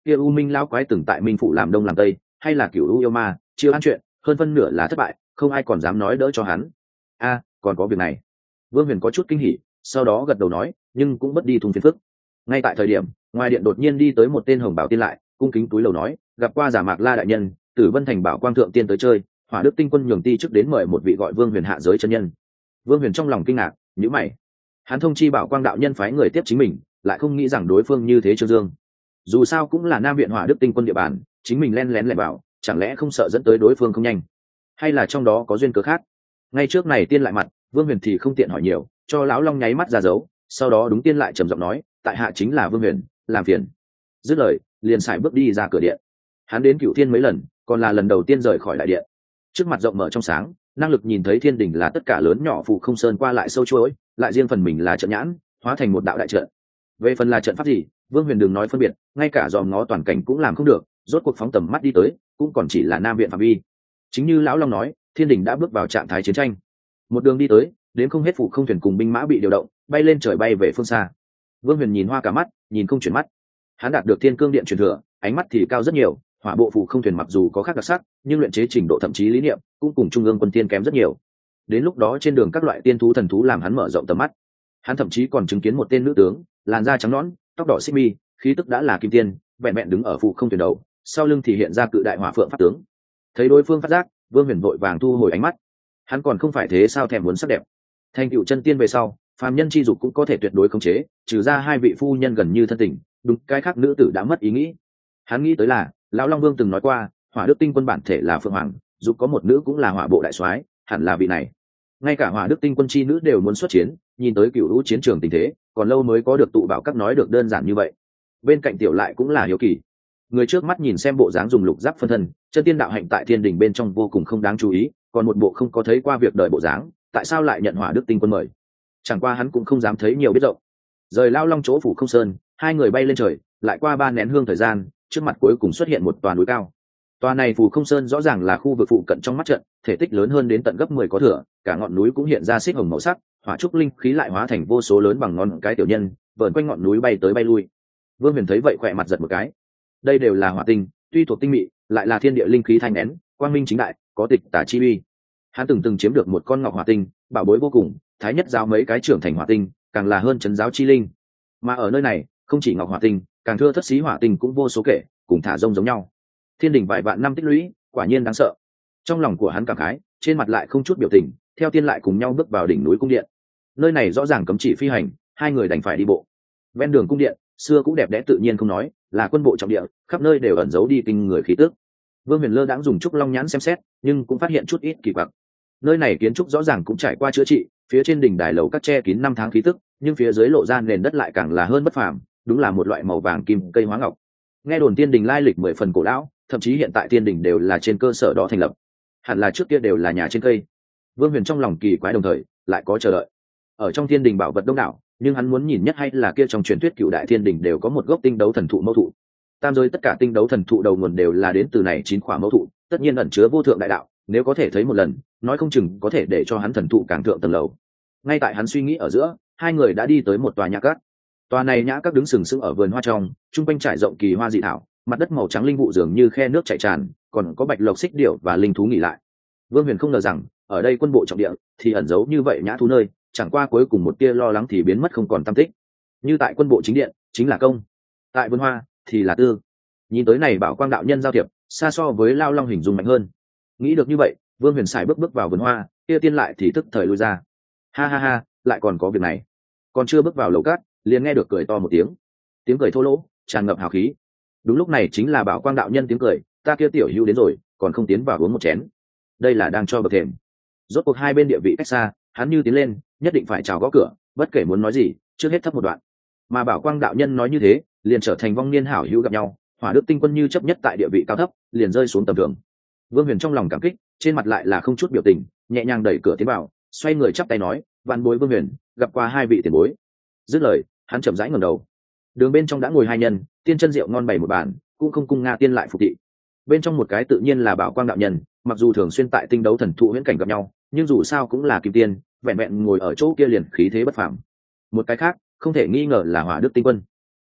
kia u minh lão quái từng tại minh phủ làm đông làm tây, hay là cửu u yêu ma chiêu an chuyện hơn phân nửa là thất bại, không ai còn dám nói đỡ cho hắn. A, còn có việc này. Vương Huyền có chút kinh hỉ, sau đó gật đầu nói, nhưng cũng bất đi thùng phiền phức. Ngay tại thời điểm, ngoài điện đột nhiên đi tới một tên hồng bảo tiên lại, cung kính túi lầu nói, gặp qua giả mạc la đại nhân, Tử Vân thành bảo quang thượng tiên tới chơi, Hỏa Đức tinh quân nhường ti trước đến mời một vị gọi Vương Huyền hạ giới chân nhân. Vương Huyền trong lòng kinh ngạc, nhíu mày. Hắn thông chi bảo quang đạo nhân phái người tiếp chính mình, lại không nghĩ rằng đối phương như thế trương dương. Dù sao cũng là Nam viện Hỏa Đức tinh quân địa bàn, chính mình len lén lẻn vào, chẳng lẽ không sợ dẫn tới đối phương không nhanh, hay là trong đó có duyên cớ khác. Ngay trước này tiên lại mặt, Vương Huyền thì không tiện hỏi nhiều, cho lão long nháy mắt ra dấu, sau đó đúng tiên lại trầm giọng nói, tại hạ chính là Vương Huyền, làm phiền. Dứt lời, liền sải bước đi ra cửa điện. Hắn đến Cửu Thiên mấy lần, còn là lần đầu tiên rời khỏi đại điện. Trước mặt rộng mở trong sáng, năng lực nhìn thấy thiên đình là tất cả lớn nhỏ phụ không sơn qua lại sâu chuỗi, lại riêng phần mình là trận nhãn, hóa thành một đạo đại trận. Về phần là trận pháp gì, Vương Huyền đừng nói phân biệt, ngay cả dòm ngó toàn cảnh cũng làm không được, rốt cuộc phóng tầm mắt đi tới, cũng còn chỉ là Nam viện phạm vi. Chính như lão long nói, thiên đình đã bước vào trạng thái chiến tranh. Một đường đi tới, đến không hết phụ không thuyền cùng binh mã bị điều động, bay lên trời bay về phương xa. Vương Huyền nhìn hoa cả mắt, nhìn không chuyển mắt. Hắn đạt được thiên cương điện truyền thừa, ánh mắt thì cao rất nhiều. Hỏa bộ phụ không thuyền mặc dù có khác đặc sắc, nhưng luyện chế trình độ thậm chí lý niệm cũng cùng trung ương quân tiên kém rất nhiều. Đến lúc đó trên đường các loại tiên thú thần thú làm hắn mở rộng tầm mắt. Hắn thậm chí còn chứng kiến một tên nữ tướng, làn da trắng nõn, tóc đỏ xích mi, khí tức đã là kim tiên, vẹn vẹn đứng ở phụ không thuyền đầu, sau lưng thì hiện ra cự đại hỏa phượng pháp tướng. Thấy đối phương phát giác, Vương Huyền vội vàng thu hồi ánh mắt. Hắn còn không phải thế sao thèm muốn sắc đẹp. Thành tựu chân tiên về sau, phàm nhân chi dục cũng có thể tuyệt đối khống chế, trừ ra hai vị phu nhân gần như thân tình, đúng cái khác nữ tử đã mất ý nghĩ. Hắn nghĩ tới là, lão long vương từng nói qua, Hỏa Đức tinh quân bản thể là phượng hoàng, dù có một nữ cũng là hỏa bộ đại soái, hẳn là vị này. Ngay cả Hỏa Đức tinh quân chi nữ đều muốn xuất chiến, nhìn tới cựu lũ chiến trường tình thế, còn lâu mới có được tụ bảo các nói được đơn giản như vậy. Bên cạnh tiểu lại cũng là hiếu kỳ. Người trước mắt nhìn xem bộ dáng dùng lục giáp phân thân, chân tiên đạo hạnh tại thiên đình bên trong vô cùng không đáng chú ý, còn một bộ không có thấy qua việc đời bộ dáng, tại sao lại nhận Hỏa Đức tinh quân mời? Chẳng qua hắn cũng không dám thấy nhiều biết rộng. Rời lao long chỗ phủ không sơn, hai người bay lên trời, lại qua ba nén hương thời gian, trước mặt cuối cùng xuất hiện một tòa núi cao. Tòa này phủ không sơn rõ ràng là khu vực phụ cận trong mắt trận, thể tích lớn hơn đến tận gấp mười có thừa, cả ngọn núi cũng hiện ra xích hồng màu sắc, hỏa trúc linh khí lại hóa thành vô số lớn bằng ngón cái tiểu nhân, vờn quanh ngọn núi bay tới bay lui. Vương Huyền thấy vậy khỏe mặt giật một cái. Đây đều là hỏa tinh, tuy thuộc tinh mị, lại là thiên địa linh khí thanh nén, quang minh chính đại, có tịch tả chi uy. Hắn từng từng chiếm được một con ngọc hỏa tinh, bảo bối vô cùng, thái nhất giáo mấy cái trưởng thành hỏa tinh, càng là hơn trấn giáo chi linh. Mà ở nơi này, không chỉ ngọc hỏa tinh, càng thưa thất xí hỏa tinh cũng vô số kể, cùng thả rông giống nhau. Thiên đình vài vạn năm tích lũy, quả nhiên đáng sợ. Trong lòng của hắn cảm khái, trên mặt lại không chút biểu tình, theo tiên lại cùng nhau bước vào đỉnh núi cung điện. Nơi này rõ ràng cấm chỉ phi hành, hai người đành phải đi bộ. Ven đường cung điện, xưa cũng đẹp đẽ tự nhiên không nói, là quân bộ trọng địa, khắp nơi đều ẩn giấu đi kinh người khí tức. Vương Huyền Lơ đãng dùng trúc long nhãn xem xét, nhưng cũng phát hiện chút ít kỳ quặc. Nơi này kiến trúc rõ ràng cũng trải qua chữa trị, phía trên đỉnh đài lầu các che kín năm tháng khí tức, nhưng phía dưới lộ ra nền đất lại càng là hơn bất phàm, đúng là một loại màu vàng kim cây hóa ngọc. Nghe đồn tiên đình lai lịch mười phần cổ lão, thậm chí hiện tại tiên đình đều là trên cơ sở đó thành lập, hẳn là trước kia đều là nhà trên cây. Vương Huyền trong lòng kỳ quái đồng thời lại có chờ đợi. Ở trong tiên đình bảo vật đông đảo, nhưng hắn muốn nhìn nhất hay là kia trong truyền thuyết cựu đại thiên đình đều có một gốc tinh đấu thần thụ mẫu thụ. Tam giới tất cả tinh đấu thần thụ đầu nguồn đều là đến từ này chín khỏa mẫu thụ, tất nhiên ẩn chứa vô thượng đại đạo, nếu có thể thấy một lần, nói không chừng có thể để cho hắn thần thụ càng thượng tầng lầu. Ngay tại hắn suy nghĩ ở giữa, hai người đã đi tới một tòa nhã các. Tòa này nhã các đứng sừng sững ở vườn hoa trong, trung quanh trải rộng kỳ hoa dị thảo, mặt đất màu trắng linh vụ dường như khe nước chảy tràn, còn có bạch lộc xích điểu và linh thú nghỉ lại. Vương Huyền không ngờ rằng, ở đây quân bộ trọng địa thì ẩn giấu như vậy nhã thú nơi, chẳng qua cuối cùng một tia lo lắng thì biến mất không còn tăm tích. Như tại quân bộ chính điện, chính là công; tại vườn hoa thì là tư. Nhìn tới này bảo quang đạo nhân giao thiệp, xa so với lao long hình dung mạnh hơn. Nghĩ được như vậy, Vương Huyền xài bước bước vào vườn hoa, kia tiên lại thì tức thời lui ra. Ha ha ha, lại còn có việc này. Còn chưa bước vào lầu cát, liền nghe được cười to một tiếng. Tiếng cười thô lỗ, tràn ngập hào khí. Đúng lúc này chính là bảo quang đạo nhân tiếng cười, ta kia tiểu hữu đến rồi, còn không tiến vào uống một chén. Đây là đang cho bậc thềm. Rốt cuộc hai bên địa vị cách xa, hắn như tiến lên, nhất định phải chào gõ cửa, bất kể muốn nói gì, trước hết thấp một đoạn. Mà bảo quang đạo nhân nói như thế, liền trở thành vong niên hảo hữu gặp nhau, Hỏa Đức tinh quân như chấp nhất tại địa vị cao thấp, liền rơi xuống tầm thường. Vương Huyền trong lòng cảm kích, trên mặt lại là không chút biểu tình, nhẹ nhàng đẩy cửa tiến vào, xoay người chắp tay nói, vạn bối Vương Huyền, gặp qua hai vị tiền bối. Dứt lời, hắn chậm rãi ngẩng đầu. Đường bên trong đã ngồi hai nhân, tiên chân rượu ngon bày một bàn, cũng không cung nga tiên lại phục thị. Bên trong một cái tự nhiên là bảo quang đạo nhân, mặc dù thường xuyên tại tinh đấu thần thụ huyễn cảnh gặp nhau, nhưng dù sao cũng là kim tiên, vẹn vẹn ngồi ở chỗ kia liền khí thế bất phàm. Một cái khác, không thể nghi ngờ là Hỏa Đức tinh quân.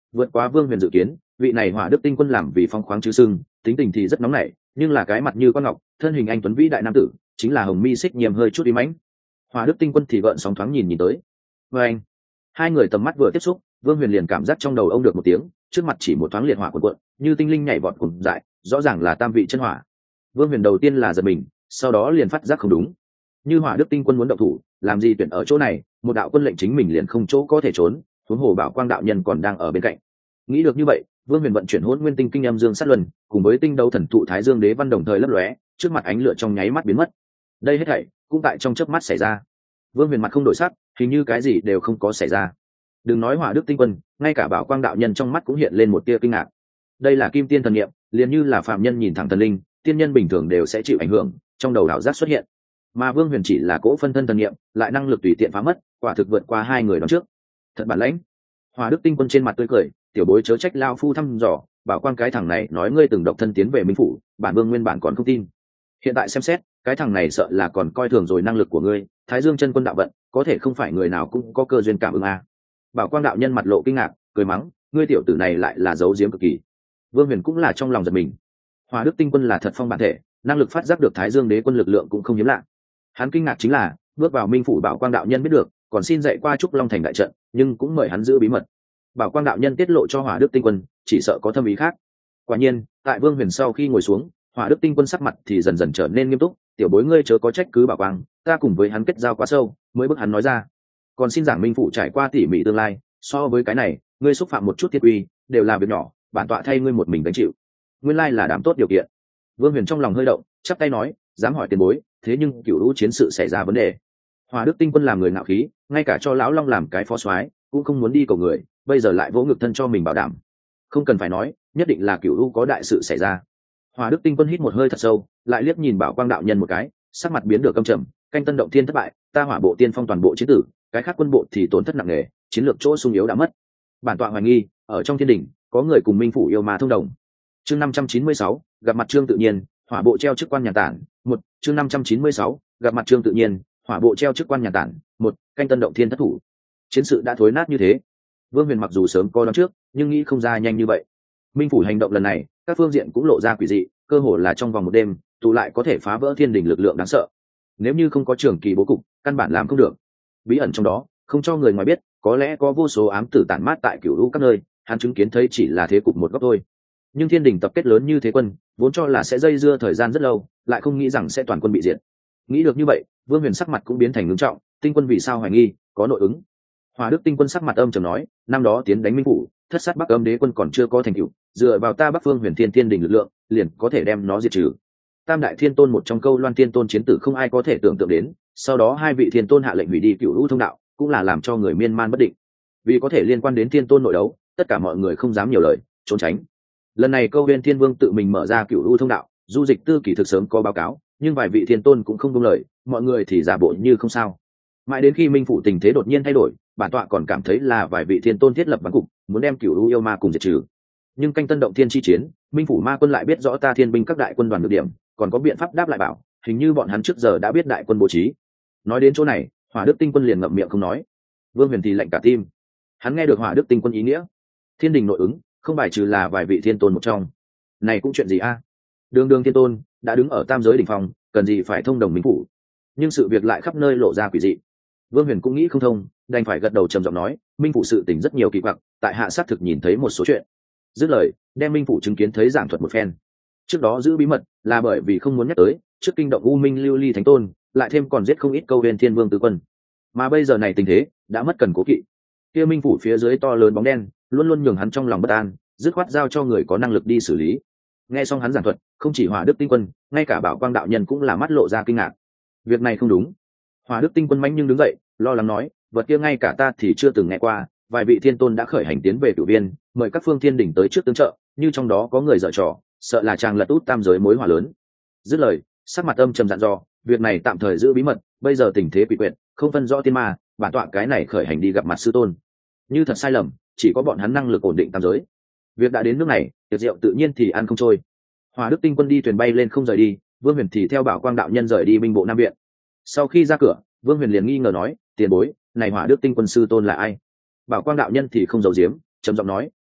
vượt quá Vương Huyền dự kiến. Vị này Hỏa Đức Tinh Quân làm vì phong khoáng chứ sưng, tính tình thì rất nóng nảy, nhưng là cái mặt như con ngọc, thân hình anh tuấn vĩ đại nam tử, chính là Hồng Mi Xích Nhiềm hơi chút uy mãnh. Hỏa Đức Tinh Quân thì gợn sóng thoáng nhìn nhìn tới. Và anh, hai người tầm mắt vừa tiếp xúc, Vương Huyền liền cảm giác trong đầu ông được một tiếng, trước mặt chỉ một thoáng liệt hỏa cuộn cuộn, như tinh linh nhảy vọt cùng dại, rõ ràng là tam vị chân hỏa. Vương Huyền đầu tiên là giật mình, sau đó liền phát giác không đúng. Như Hỏa Đức Tinh Quân muốn động thủ, làm gì tuyển ở chỗ này, một đạo quân lệnh chính mình liền không chỗ có thể trốn, huống hồ Bảo Quang đạo nhân còn đang ở bên cạnh. Nghĩ được như vậy, Vương Huyền vận chuyển Hỗn Nguyên Tinh Kinh Âm Dương Sát Luân, cùng với Tinh Đấu Thần Thụ Thái Dương Đế Văn đồng thời lấp lóe, trước mặt ánh lửa trong nháy mắt biến mất. Đây hết thảy cũng tại trong chớp mắt xảy ra. Vương Huyền mặt không đổi sắc, hình như cái gì đều không có xảy ra. Đừng nói Hỏa Đức Tinh Quân, ngay cả Bảo Quang đạo nhân trong mắt cũng hiện lên một tia kinh ngạc. Đây là Kim Tiên thần niệm, liền như là phạm nhân nhìn thẳng thần linh, tiên nhân bình thường đều sẽ chịu ảnh hưởng, trong đầu đảo giác xuất hiện. Mà Vương Huyền chỉ là cỗ phân thân thần niệm, lại năng lực tùy tiện phá mất, quả thực vượt qua hai người đón trước. Thật bản lãnh. Hỏa Đức Tinh Quân trên mặt tươi cười, tiểu bối chớ trách lao phu thăm dò, Bảo Quang cái thằng này nói ngươi từng độc thân tiến về Minh phủ, bản vương nguyên bản còn không tin. Hiện tại xem xét, cái thằng này sợ là còn coi thường rồi năng lực của ngươi, Thái Dương chân quân đạo vận, có thể không phải người nào cũng có cơ duyên cảm ứng a. Bảo Quang đạo nhân mặt lộ kinh ngạc, cười mắng, ngươi tiểu tử này lại là giấu giếm cực kỳ. Vương Huyền cũng là trong lòng giật mình. Hỏa Đức Tinh Quân là thật phong bản thể, năng lực phát giác được Thái Dương Đế quân lực lượng cũng không hiếm lạ. Hắn kinh ngạc chính là, bước vào Minh phủ Bảo Quang đạo nhân biết được, còn xin dạy qua Trúc Long thành đại trận, nhưng cũng mời hắn giữ bí mật. Bảo Quang đạo nhân tiết lộ cho Hỏa Đức Tinh Quân, chỉ sợ có thâm ý khác. Quả nhiên, tại Vương Huyền sau khi ngồi xuống, Hỏa Đức Tinh Quân sắc mặt thì dần dần trở nên nghiêm túc, tiểu bối ngươi chớ có trách cứ Bảo Quang, ta cùng với hắn kết giao quá sâu, mới bức hắn nói ra. Còn xin giảng Minh phủ trải qua tỉ mỉ tương lai, so với cái này, ngươi xúc phạm một chút thiết uy, đều là việc nhỏ, bản tọa thay ngươi một mình gánh chịu. Nguyên lai là đám tốt điều kiện. Vương Huyền trong lòng hơi động, chắp tay nói, dám hỏi tiền bối, thế nhưng cửu lũ chiến sự xảy ra vấn đề. Hỏa Đức Tinh Quân làm người ngạo khí, ngay cả cho lão long làm cái phó soái cũng không muốn đi cầu người, bây giờ lại vỗ ngực thân cho mình bảo đảm. Không cần phải nói, nhất định là cửu lũ có đại sự xảy ra. Hỏa Đức Tinh Quân hít một hơi thật sâu, lại liếc nhìn Bảo Quang đạo nhân một cái, sắc mặt biến được căm trầm, canh tân động thiên thất bại, ta Hỏa bộ tiên phong toàn bộ chiến tử, cái khác quân bộ thì tổn thất nặng nề, chiến lược chỗ sung yếu đã mất. Bản tọa hoài nghi, ở trong thiên đỉnh có người cùng Minh phủ yêu ma thông đồng. Chương năm trăm chín mươi sáu, gặp mặt Trương Tự Nhiên, Hỏa bộ treo chức quan nhà tản, một, chương năm trăm chín mươi sáu, gặp mặt Trương Tự Nhiên, Hỏa bộ treo chức quan nhà tản, một, canh tân động thiên thất thủ. Chiến sự đã thối nát như thế. Vương Huyền mặc dù sớm có đoán trước, nhưng nghĩ không ra nhanh như vậy. Minh phủ hành động lần này, các phương diện cũng lộ ra quỷ dị, cơ hồ là trong vòng một đêm, tụ lại có thể phá vỡ thiên đỉnh lực lượng đáng sợ. Nếu như không có trường kỳ bố cục, căn bản làm không được. Bí ẩn trong đó, không cho người ngoài biết, có lẽ có vô số ám tử tản mát tại cửu lũ các nơi, hắn chứng kiến thấy chỉ là thế cục một góc thôi. Nhưng thiên đình tập kết lớn như thế quân, vốn cho là sẽ dây dưa thời gian rất lâu, lại không nghĩ rằng sẽ toàn quân bị diệt. Nghĩ được như vậy, Vương Huyền sắc mặt cũng biến thành ngưng trọng, Tinh Quân vì sao hoài nghi, có nội ứng. Hỏa Đức Tinh Quân sắc mặt âm trầm nói, năm đó tiến đánh Minh phủ, thất sát Bắc Âm Đế quân còn chưa có thành tựu, dựa vào ta Bắc Phương Huyền Thiên Thiên Đình lực lượng, liền có thể đem nó diệt trừ. Tam đại thiên tôn một trong câu Loan Thiên Tôn chiến tử không ai có thể tưởng tượng đến, sau đó hai vị thiên tôn hạ lệnh hủy đi cửu lũ thông đạo, cũng là làm cho người miên man bất định. Vì có thể liên quan đến thiên tôn nội đấu, tất cả mọi người không dám nhiều lời, trốn tránh. Lần này câu Huyền Thiên Vương tự mình mở ra cửu lũ thông đạo, du dịch tư kỳ thực sớm có báo cáo, nhưng vài vị thiên tôn cũng không buông lời, mọi người thì giả bộ như không sao. Mãi đến khi Minh phủ tình thế đột nhiên thay đổi, bản tọa còn cảm thấy là vài vị thiên tôn thiết lập ván cục, muốn đem cửu lũ yêu ma cùng diệt trừ. Nhưng canh tân động thiên chi chiến, Minh phủ ma quân lại biết rõ ta thiên binh các đại quân đoàn được điểm, còn có biện pháp đáp lại bảo, hình như bọn hắn trước giờ đã biết đại quân bố trí. Nói đến chỗ này, Hỏa Đức Tinh Quân liền ngậm miệng không nói. Vương Huyền thì lạnh cả tim. Hắn nghe được Hỏa Đức Tinh Quân ý nghĩa, thiên đình nội ứng, không bài trừ là vài vị thiên tôn một trong. Này cũng chuyện gì a? Đường đường thiên tôn đã đứng ở tam giới đỉnh phong, cần gì phải thông đồng Minh phủ? Nhưng sự việc lại khắp nơi lộ ra quỷ dị. Vương Huyền cũng nghĩ không thông, đành phải gật đầu trầm giọng nói, Minh phủ sự tình rất nhiều kỳ quặc, tại hạ xác thực nhìn thấy một số chuyện. Dứt lời, đem Minh phủ chứng kiến thấy giảng thuật một phen. Trước đó giữ bí mật là bởi vì không muốn nhắc tới, trước kinh động U Minh Lưu Ly Thánh Tôn, lại thêm còn giết không ít câu Huyền Thiên Vương tứ quân. Mà bây giờ này tình thế đã mất cần cố kỵ. Kia Minh phủ phía dưới to lớn bóng đen, luôn luôn nhường hắn trong lòng bất an, dứt khoát giao cho người có năng lực đi xử lý. Nghe xong hắn giảng thuật, không chỉ Hỏa Đức Tinh Quân, ngay cả Bảo Quang đạo nhân cũng là mắt lộ ra kinh ngạc. Việc này không đúng. Hỏa Đức Tinh Quân mãnh nhưng đứng dậy, lo lắng nói, vật kia ngay cả ta thì chưa từng nghe qua, vài vị thiên tôn đã khởi hành tiến về cửu viên, mời các phương thiên đỉnh tới trước tương trợ, như trong đó có người dở trò, sợ là chàng lật út tam giới mối hỏa lớn. Dứt lời, sắc mặt âm trầm dặn dò, việc này tạm thời giữ bí mật, bây giờ tình thế quỷ quyệt, không phân rõ tiên ma, bản tọa cái này khởi hành đi gặp mặt sư tôn. Như thật sai lầm, chỉ có bọn hắn năng lực ổn định tam giới. Việc đã đến nước này, tiệc rượu tự nhiên thì ăn không trôi. Hỏa Đức Tinh Quân đi thuyền bay lên không rời đi, Vương Huyền thì theo Bảo Quang đạo nhân rời đi binh bộ Nam viện. Sau khi ra cửa, Vương Huyền liền nghi ngờ nói, tiền bối, này Hỏa Đức Tinh Quân sư tôn là ai? Bảo Quang đạo nhân thì không giấu giếm, trầm giọng nói,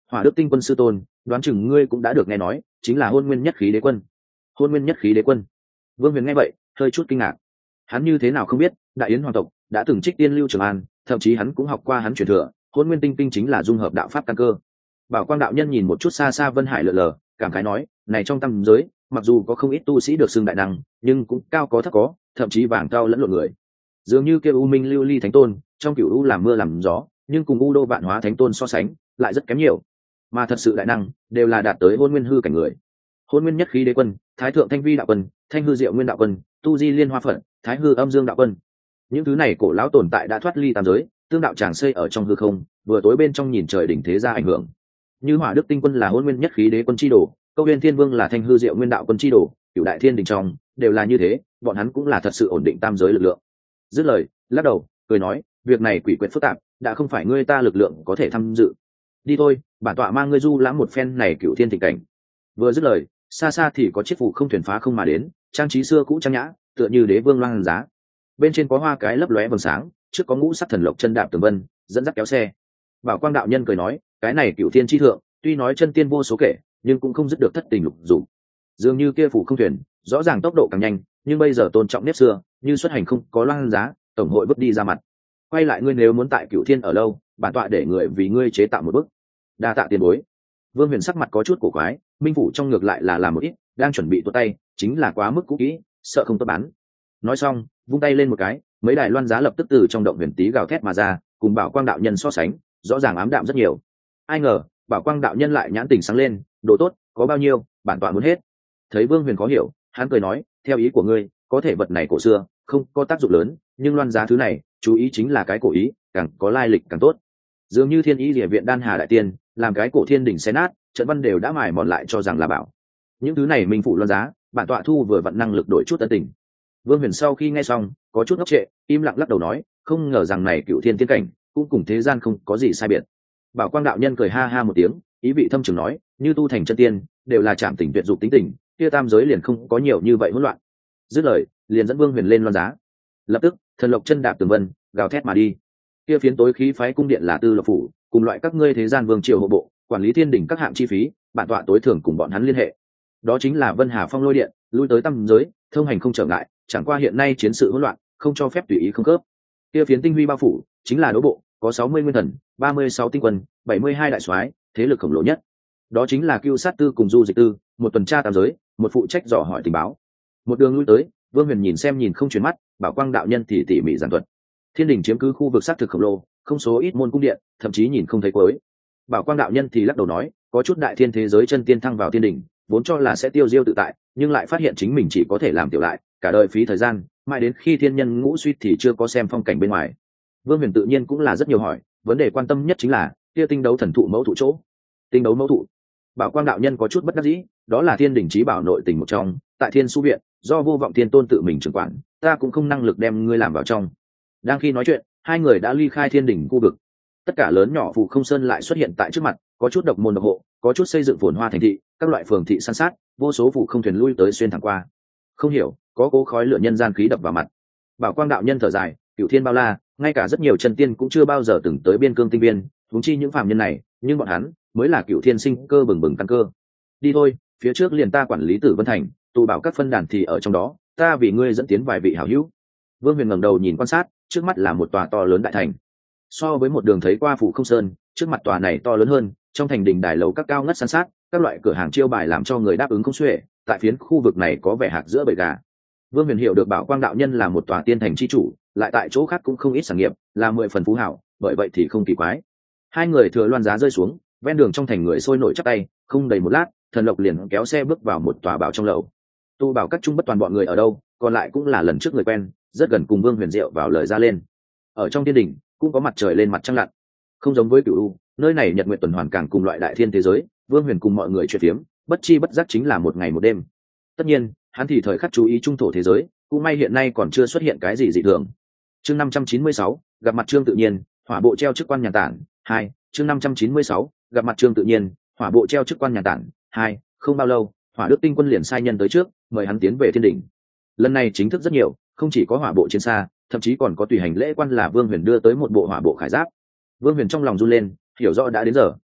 Hỏa Đức Tinh Quân sư tôn, đoán chừng ngươi cũng đã được nghe nói, chính là Hôn Nguyên Nhất Khí Đế Quân. Hôn Nguyên Nhất Khí Đế Quân. Vương Huyền nghe vậy, hơi chút kinh ngạc. Hắn như thế nào không biết, Đại Yến hoàng tộc đã từng trích tiên Lưu Trường An, thậm chí hắn cũng học qua hắn truyền thừa, Hôn Nguyên Tinh Kinh chính là dung hợp đạo pháp căn cơ. Bảo Quang đạo nhân nhìn một chút xa xa Vân Hải lượn lờ, cảm khái nói, này trong tam giới, mặc dù có không ít tu sĩ được xưng đại năng, nhưng cũng cao có thấp có, thậm chí vàng cao lẫn lộn người. Dường như kêu U Minh Lưu Ly Thánh Tôn, trong cửu u làm mưa làm gió, nhưng cùng U Đô Vạn Hóa Thánh Tôn so sánh, lại rất kém nhiều. Mà thật sự đại năng, đều là đạt tới Hôn Nguyên hư cảnh người. Hôn Nguyên Nhất Khí Đế Quân, Thái Thượng Thanh Vi đạo quân, Thanh Hư Diệu Nguyên đạo quân, Tu Di Liên Hoa Phật, Thái Hư Âm Dương đạo quân. Những thứ này cổ lão tồn tại đã thoát ly tam giới, tương đạo tràng xây ở trong hư không, vừa tối bên trong nhìn trời đỉnh thế ra ảnh hưởng. Như Hỏa Đức Tinh Quân là Hôn Nguyên Nhất Khí Đế Quân chi đồ, Câu Nguyên Thiên Vương là Thanh Hư Diệu Nguyên đạo quân chi đồ, Cửu Đại Thiên đỉnh trong đều là như thế, bọn hắn cũng là thật sự ổn định tam giới lực lượng. Dứt lời, lắc đầu, cười nói, việc này quỷ quyệt phức tạp, đã không phải ngươi ta lực lượng có thể tham dự. Đi thôi, bản tọa mang ngươi du lãm một phen này cửu thiên thịnh cảnh. Vừa dứt lời, xa xa thì có chiếc phù không thuyền phá không mà đến, trang trí xưa cũ trang nhã, tựa như đế vương loan giá. Bên trên có hoa cái lấp lóe vầng sáng, trước có ngũ sắc thần lộc chân đạp tường vân, dẫn dắt kéo xe. Bảo Quang đạo nhân cười nói, cái này cửu thiên chi thượng, tuy nói chân tiên vô số kể, nhưng cũng không dứt được thất tình lục dục. Dường như kia phù không thuyền, rõ ràng tốc độ càng nhanh, nhưng bây giờ tôn trọng nếp xưa, như xuất hành không có loan giá, tổng hội vứt đi ra mặt. Quay lại ngươi nếu muốn tại cửu thiên ở lâu, bản tọa để người vì ngươi chế tạo một bức. Đa tạ tiền bối. Vương Huyền sắc mặt có chút cổ quái, minh phủ trong ngược lại là làm một ít, đang chuẩn bị tuột tay, chính là quá mức cũ kỹ, sợ không tốt bán. Nói xong, vung tay lên một cái, mấy đài loan giá lập tức từ trong động huyền tí gào thét mà ra, cùng Bảo Quang đạo nhân so sánh, rõ ràng ám đạm rất nhiều. Ai ngờ, Bảo Quang đạo nhân lại nhãn tình sáng lên, đồ tốt, có bao nhiêu, bản tọa muốn hết. Thấy Vương Huyền khó hiểu, hắn cười nói, theo ý của ngươi, có thể vật này cổ xưa, không có tác dụng lớn, nhưng loan giá thứ này, chú ý chính là cái cổ ý, càng có lai lịch càng tốt. Dường như Thiên Ý Liễu viện Đan Hà đại tiên, làm cái cổ thiên đỉnh xé nát, trận văn đều đã mài mòn lại cho rằng là bảo. Những thứ này minh phụ loan giá, bản tọa thu vừa vận năng lực đổi chút tân tình. Vương Huyền sau khi nghe xong, có chút ngốc trệ, im lặng lắc đầu nói, không ngờ rằng này cựu thiên tiên cảnh, cũng cùng thế gian không có gì sai biệt. Bảo Quang đạo nhân cười ha ha một tiếng, ý vị thâm trường nói, như tu thành chân tiên, đều là trảm tình tuyệt dục tính tình, kia tam giới liền không có nhiều như vậy hỗn loạn. Dứt lời, liền dẫn Vương Huyền lên loan giá. Lập tức, thần lộc chân đạp tường vân, gào thét mà đi. Kia phiến tối khí phái cung điện là Tư Lộc phủ, cùng loại các ngươi thế gian vương triều hộ bộ, quản lý thiên đỉnh các hạng chi phí, bản tọa tối thường cùng bọn hắn liên hệ. Đó chính là Vân Hà Phong lôi điện, lui tới tam giới, thông hành không trở ngại, chẳng qua hiện nay chiến sự hỗn loạn, không cho phép tùy ý không khớp. Kia phiến tinh huy bao phủ, chính là đấu bộ, có sáu mươi nguyên thần, ba mươi sáu tinh quân, bảy mươi hai đại soái, thế lực khổng lồ nhất. Đó chính là Cưu Sát Tư cùng Du Dịch Tư, một tuần tra tam giới, một phụ trách dò hỏi tình báo. Một đường lui tới, Vương Huyền nhìn xem nhìn không chuyển mắt, Bảo Quang đạo nhân thì tỉ mỉ giảng thuật. Thiên đỉnh chiếm cứ khu vực sát thực khổng lồ, không số ít môn cung điện, thậm chí nhìn không thấy cuối. Bảo Quang đạo nhân thì lắc đầu nói, có chút đại thiên thế giới chân tiên thăng vào thiên đỉnh, vốn cho là sẽ tiêu diêu tự tại, nhưng lại phát hiện chính mình chỉ có thể làm tiểu lại, cả đời phí thời gian, mãi đến khi thiên nhân ngũ suy thì chưa có xem phong cảnh bên ngoài. Vương Huyền tự nhiên cũng là rất nhiều hỏi, vấn đề quan tâm nhất chính là kia tinh đấu thần thụ mẫu thụ chỗ. Tinh đấu mẫu thụ. Bảo Quang đạo nhân có chút bất đắc dĩ, đó là thiên đỉnh chí bảo nội tình một trong, tại Thiên Su viện, do Vô Vọng Thiên Tôn tự mình trưởng quản, ta cũng không năng lực đem ngươi làm vào trong. Đang khi nói chuyện, hai người đã ly khai thiên đỉnh khu vực. Tất cả lớn nhỏ Phù Không Sơn lại xuất hiện tại trước mặt, có chút độc môn độc hộ, có chút xây dựng phồn hoa thành thị, các loại phường thị san sát, vô số phù không thuyền lui tới xuyên thẳng qua. Không hiểu, có cố khói lửa nhân gian khí đập vào mặt. Bảo Quang đạo nhân thở dài, cửu thiên bao la, ngay cả rất nhiều chân tiên cũng chưa bao giờ từng tới biên cương tinh viên, huống chi những phàm nhân này, nhưng bọn hắn mới là cửu thiên sinh cơ bừng bừng căn cơ. Đi thôi, phía trước liền ta quản lý Tử Vân Thành, tụ bảo các phân đàn thì ở trong đó, ta vì ngươi dẫn tiến vài vị hảo hữu. Vương Huyền ngẩng đầu nhìn quan sát, trước mắt là một tòa to lớn đại thành. So với một đường thấy qua Phù Không Sơn, trước mặt tòa này to lớn hơn, trong thành đình đài lầu các cao ngất san sát, các loại cửa hàng chiêu bài làm cho người đáp ứng không xuể, tại phiến khu vực này có vẻ hạc giữa bầy gà. Vương Huyền hiểu được Bảo Quang đạo nhân là một tòa tiên thành chi chủ, lại tại chỗ khác cũng không ít sản nghiệp, là mười phần phú hảo, bởi vậy thì không kỳ quái. Hai người thừa loan giá rơi xuống, ven đường trong thành người sôi nổi chắp tay, không đầy một lát, thần lộc liền kéo xe bước vào một tòa bảo trong lầu. Tu bảo các trung bất toàn bọn người ở đâu, còn lại cũng là lần trước người quen, rất gần cùng Vương Huyền Diệu vào lời ra lên. Ở trong thiên đỉnh cũng có mặt trời lên mặt trăng lặn, không giống với Cửu U, nơi này nhật nguyện tuần hoàn càng cùng loại đại thiên thế giới. Vương Huyền cùng mọi người chuyện phiếm, bất chi bất giác chính là một ngày một đêm. Tất nhiên, hắn thì thời khắc chú ý trung thổ thế giới, cũng may hiện nay còn chưa xuất hiện cái gì dị thường. Chương năm trăm chín mươi sáu, gặp mặt Trương Tự Nhiên, hỏa bộ treo chức quan nhà tản, hai. Chương năm trăm chín mươi sáu, gặp mặt Trương Tự Nhiên, hỏa bộ treo chức quan nhà tản, hai. Không bao lâu, Hỏa Đức Tinh Quân liền sai nhân tới trước, mời hắn tiến về thiên đỉnh. Lần này chính thức rất nhiều, không chỉ có hỏa bộ chiến xa, thậm chí còn có tùy hành lễ quan là Vương Huyền đưa tới một bộ hỏa bộ khải giáp. Vương Huyền trong lòng run lên, hiểu rõ đã đến giờ.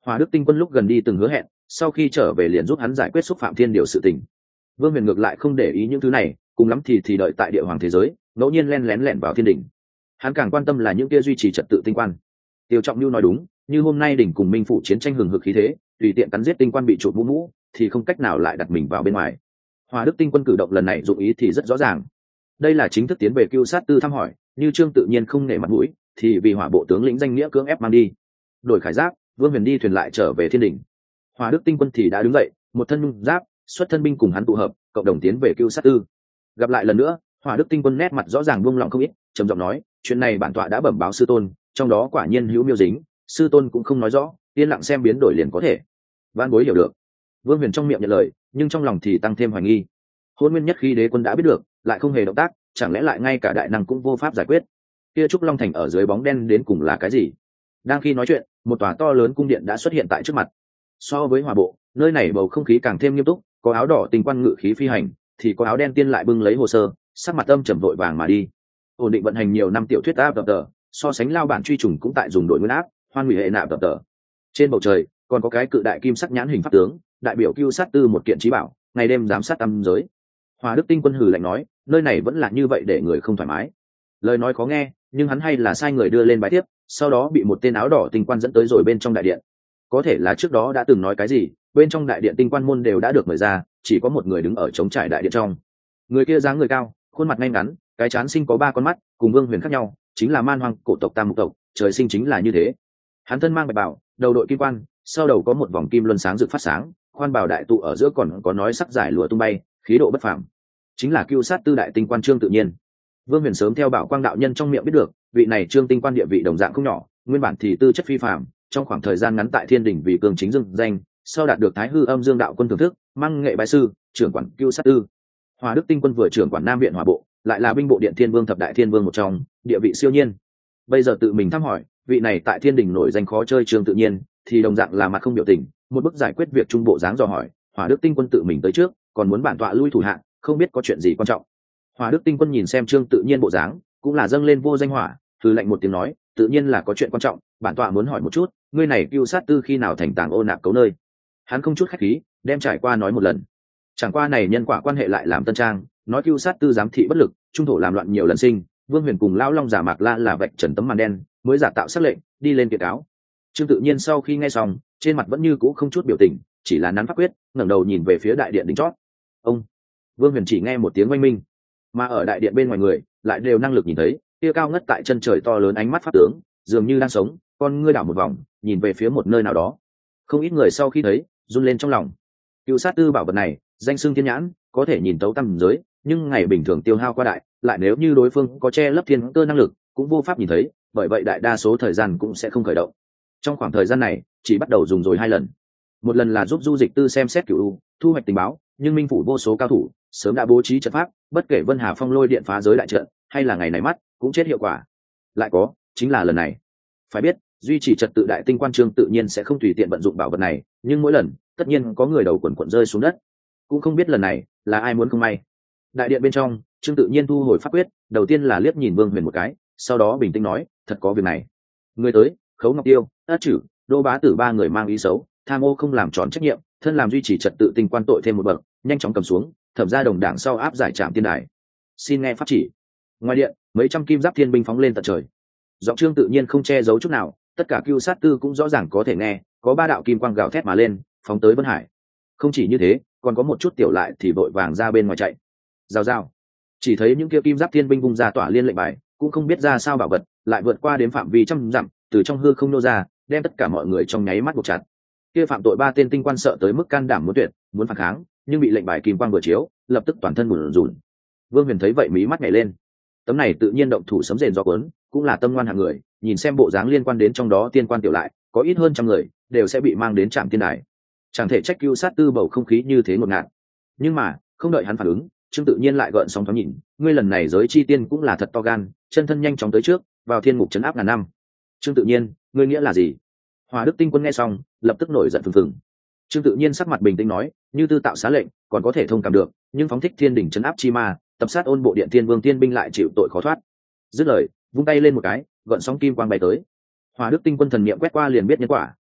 Hòa Đức Tinh Quân lúc gần đi từng hứa hẹn, sau khi trở về liền giúp hắn giải quyết xúc phạm thiên điều sự tình. Vương Huyền ngược lại không để ý những thứ này, cùng lắm thì thì đợi tại địa hoàng thế giới, ngẫu nhiên len lén lẻn vào thiên đỉnh. Hắn càng quan tâm là những kia duy trì trật tự tinh quan. Tiêu Trọng Nhu nói đúng, như hôm nay đỉnh cùng Minh phủ chiến tranh hừng hực khí thế, tùy tiện cắn giết tinh quan bị chụp mũ mũ, thì không cách nào lại đặt mình vào bên ngoài. Hòa Đức Tinh Quân cử động lần này dụng ý thì rất rõ ràng. Đây là chính thức tiến về Cưu Sát Tư thăm hỏi, như Trương Tự Nhiên không nể mặt mũi, thì vì Hỏa bộ tướng lĩnh danh nghĩa cưỡng ép mang đi. Đổi khải giáp, Vương Huyền đi thuyền lại trở về thiên đỉnh. Hòa Đức Tinh Quân thì đã đứng dậy, một thân nhung giáp, xuất thân binh cùng hắn tụ hợp, cộng đồng tiến về Cưu Sát Tư. Gặp lại lần nữa, Hòa Đức Tinh Quân nét mặt rõ ràng buông lỏng không ít, trầm giọng nói, chuyện này bản tọa đã bẩm báo sư tôn, trong đó quả nhiên hữu miêu dính, sư tôn cũng không nói rõ, yên lặng xem biến đổi liền có thể. Vãn bối hiểu được. Vương Huyền trong miệng nhận lời, nhưng trong lòng thì tăng thêm hoài nghi. Hôn Nguyên Nhất Khí Đế Quân đã biết được, lại không hề động tác, chẳng lẽ lại ngay cả đại năng cũng vô pháp giải quyết? Kia Trúc Long Thành ở dưới bóng đen đến cùng là cái gì? Đang khi nói chuyện, một tòa to lớn cung điện đã xuất hiện tại trước mặt. So với Hỏa bộ, nơi này bầu không khí càng thêm nghiêm túc, có áo đỏ tinh quan ngự khí phi hành, thì có áo đen tiên lại bưng lấy hồ sơ, sắc mặt âm trầm vội vàng mà đi. Ổn định vận hành nhiều năm tiểu thuyết áp tập tờ, so sánh lao bản truy trùng cũng tại dùng đội nguyên áp, hoan hủy hệ nạp tập tờ. Trên bầu trời còn có cái cự đại kim sắc nhãn hình pháp tướng, đại biểu Cưu Sát Tư một kiện trí bảo, ngày đêm giám sát âm giới. Hòa Đức Tinh Quân hừ lạnh nói, nơi này vẫn là như vậy để người không thoải mái. Lời nói khó nghe, nhưng hắn hay là sai người đưa lên bài tiếp, sau đó bị một tên áo đỏ tinh quan dẫn tới rồi bên trong đại điện. Có thể là trước đó đã từng nói cái gì, bên trong đại điện tinh quan môn đều đã được mời ra, chỉ có một người đứng ở trống trải đại điện trong. Người kia dáng người cao, khuôn mặt ngay ngắn, cái trán sinh có ba con mắt, cùng Vương Huyền khác nhau, chính là man hoang cổ tộc Tam Mục tộc, trời sinh chính là như thế. Hắn thân mang bạch bào, đầu đội kim quan, sau đầu có một vòng kim luân sáng rực phát sáng, khoan bào đại tụ ở giữa còn có nói sắc giải lụa tung bay, khí độ bất phàm. Chính là Cưu Sát Tư đại tinh quan Trương Tự Nhiên. Vương Huyền sớm theo Bảo Quang đạo nhân trong miệng biết được, vị này Trương tinh quan địa vị đồng dạng không nhỏ, nguyên bản thì tư chất phi phàm, trong khoảng thời gian ngắn tại Thiên đỉnh vì cường chính dương danh, sau đạt được Thái Hư Âm Dương đạo quân thưởng thức, mang nghệ bái sư, trưởng quản Cưu Sát Tư. Hòa Đức Tinh Quân vừa trưởng quản Nam viện Hỏa bộ, lại là binh bộ điện Thiên Vương thập đại thiên vương một trong, địa vị siêu nhiên. Bây giờ tự mình thăm hỏi, vị này tại Thiên đỉnh nổi danh khó chơi Trương Tự Nhiên, thì đồng dạng là mặt không biểu tình, một bức giải quyết việc trung bộ dáng dò hỏi, Hòa Đức Tinh Quân tự mình tới trước, còn muốn bản tọa lui thủ hạ, không biết có chuyện gì quan trọng. Hòa Đức Tinh Quân nhìn xem Trương Tự Nhiên bộ dáng, cũng là dâng lên vô danh hỏa, thư lạnh một tiếng nói, tự nhiên là có chuyện quan trọng, bản tọa muốn hỏi một chút, ngươi này Cưu Sát Tư khi nào thành tàng ô nạp cấu nơi? Hắn không chút khách khí, đem trải qua nói một lần. Chẳng qua này nhân quả quan hệ lại làm tân trang, nói Cưu Sát Tư giám thị bất lực, trung thổ làm loạn nhiều lần sinh, Vương Huyền cùng lão long giả Mạc La là vạch trần tấm màn đen, mới giả tạo sắc lệnh, đi lên kiện cáo. Trương Tự Nhiên sau khi nghe xong, trên mặt vẫn như cũ không chút biểu tình, chỉ là nắn pháp quyết, ngẩng đầu nhìn về phía đại điện đỉnh chót. Ông Vương Huyền chỉ nghe một tiếng oanh minh, mà ở đại điện bên ngoài người lại đều năng lực nhìn thấy, kia cao ngất tại chân trời to lớn ánh mắt pháp tướng, dường như đang sống, con ngươi đảo một vòng, nhìn về phía một nơi nào đó. Không ít người sau khi thấy, run lên trong lòng. Cưu Sát Tư bảo vật này, danh xưng thiên nhãn, có thể nhìn tấu tầm giới, nhưng ngày bình thường tiêu hao qua đại, lại nếu như đối phương có che lấp thiên cơ năng lực, cũng vô pháp nhìn thấy, bởi vậy đại đa số thời gian cũng sẽ không khởi động. Trong khoảng thời gian này, chỉ bắt đầu dùng rồi hai lần. Một lần là giúp Du Dịch Tư xem xét cửu u, thu hoạch tình báo, nhưng minh phủ vô số cao thủ, sớm đã bố trí trận pháp, bất kể Vân Hà Phong lôi điện phá giới đại trận, hay là ngày này mắt, cũng chết hiệu quả. Lại có, chính là lần này. Phải biết, duy trì trật tự đại tinh quan Trương Tự Nhiên sẽ không tùy tiện vận dụng bảo vật này, nhưng mỗi lần, tất nhiên có người đầu quần quần rơi xuống đất. Cũng không biết lần này là ai muốn không may. Đại điện bên trong, Trương Tự Nhiên thu hồi pháp quyết, đầu tiên là liếc nhìn Vương Huyền một cái, sau đó bình tĩnh nói, thật có việc này. Người tới, Khấu Ngọc Tiêu, Ất Chử, Đỗ Bá Tử ba người mang ý xấu, tham ô không làm tròn trách nhiệm, thân làm duy trì trật tự tinh quan tội thêm một bậc, nhanh chóng cầm xuống, thẩm ra đồng đảng sau áp giải trạm tiên đài. Xin nghe pháp chỉ. Ngoài điện, mấy trăm kim giáp thiên binh phóng lên tận trời. Giọng Trương Tự Nhiên không che giấu chút nào, tất cả Cưu Sát Tư cũng rõ ràng có thể nghe, có ba đạo kim quang gào thét mà lên, phóng tới Vân Hải. Không chỉ như thế, còn có một chút tiểu lại thì vội vàng ra bên ngoài chạy. Rào rào. Chỉ thấy những kia kim giáp thiên binh vung ra tỏa liên lệnh bài, cũng không biết ra sao bảo vật, lại vượt qua đến phạm vi trăm dặm, từ trong hư không nô ra, đem tất cả mọi người trong nháy mắt buộc chặt. Kia phạm tội ba tên tinh quan sợ tới mức can đảm muốn tuyệt, muốn phản kháng, nhưng bị lệnh bài kim quang vừa chiếu, lập tức toàn thân bủn rủn. Vương Huyền thấy vậy mí mắt nhảy lên. Tấm này tự nhiên động thủ sấm rền gió cuốn, cũng là tâm ngoan hạng người, nhìn xem bộ dáng liên quan đến trong đó tiên quan tiểu lại, có ít hơn trăm người, đều sẽ bị mang đến trạm tiên đài. Chẳng thể trách Cưu Sát Tư bầu không khí như thế ngột ngạt. Nhưng mà, không đợi hắn phản ứng, Trương Tự Nhiên lại gợn sóng thoáng nhìn, ngươi lần này giới chi tiên cũng là thật to gan, chân thân nhanh chóng tới trước, vào thiên ngục trấn áp ngàn năm. Trương Tự Nhiên, ngươi nghĩa là gì? Hòa Đức Tinh Quân nghe xong, lập tức nổi giận phừng phừng. Trương Tự Nhiên sắc mặt bình tĩnh nói, như tư tạo xá lệnh, còn có thể thông cảm được, nhưng phóng thích thiên đỉnh trấn áp chi ma, tập sát ôn bộ điện thiên vương tiên binh lại chịu tội khó thoát. Dứt lời, vung tay lên một cái, gợn sóng kim quang bay tới. Hòa Đức Tinh Quân thần niệm quét qua liền biết nhân quả,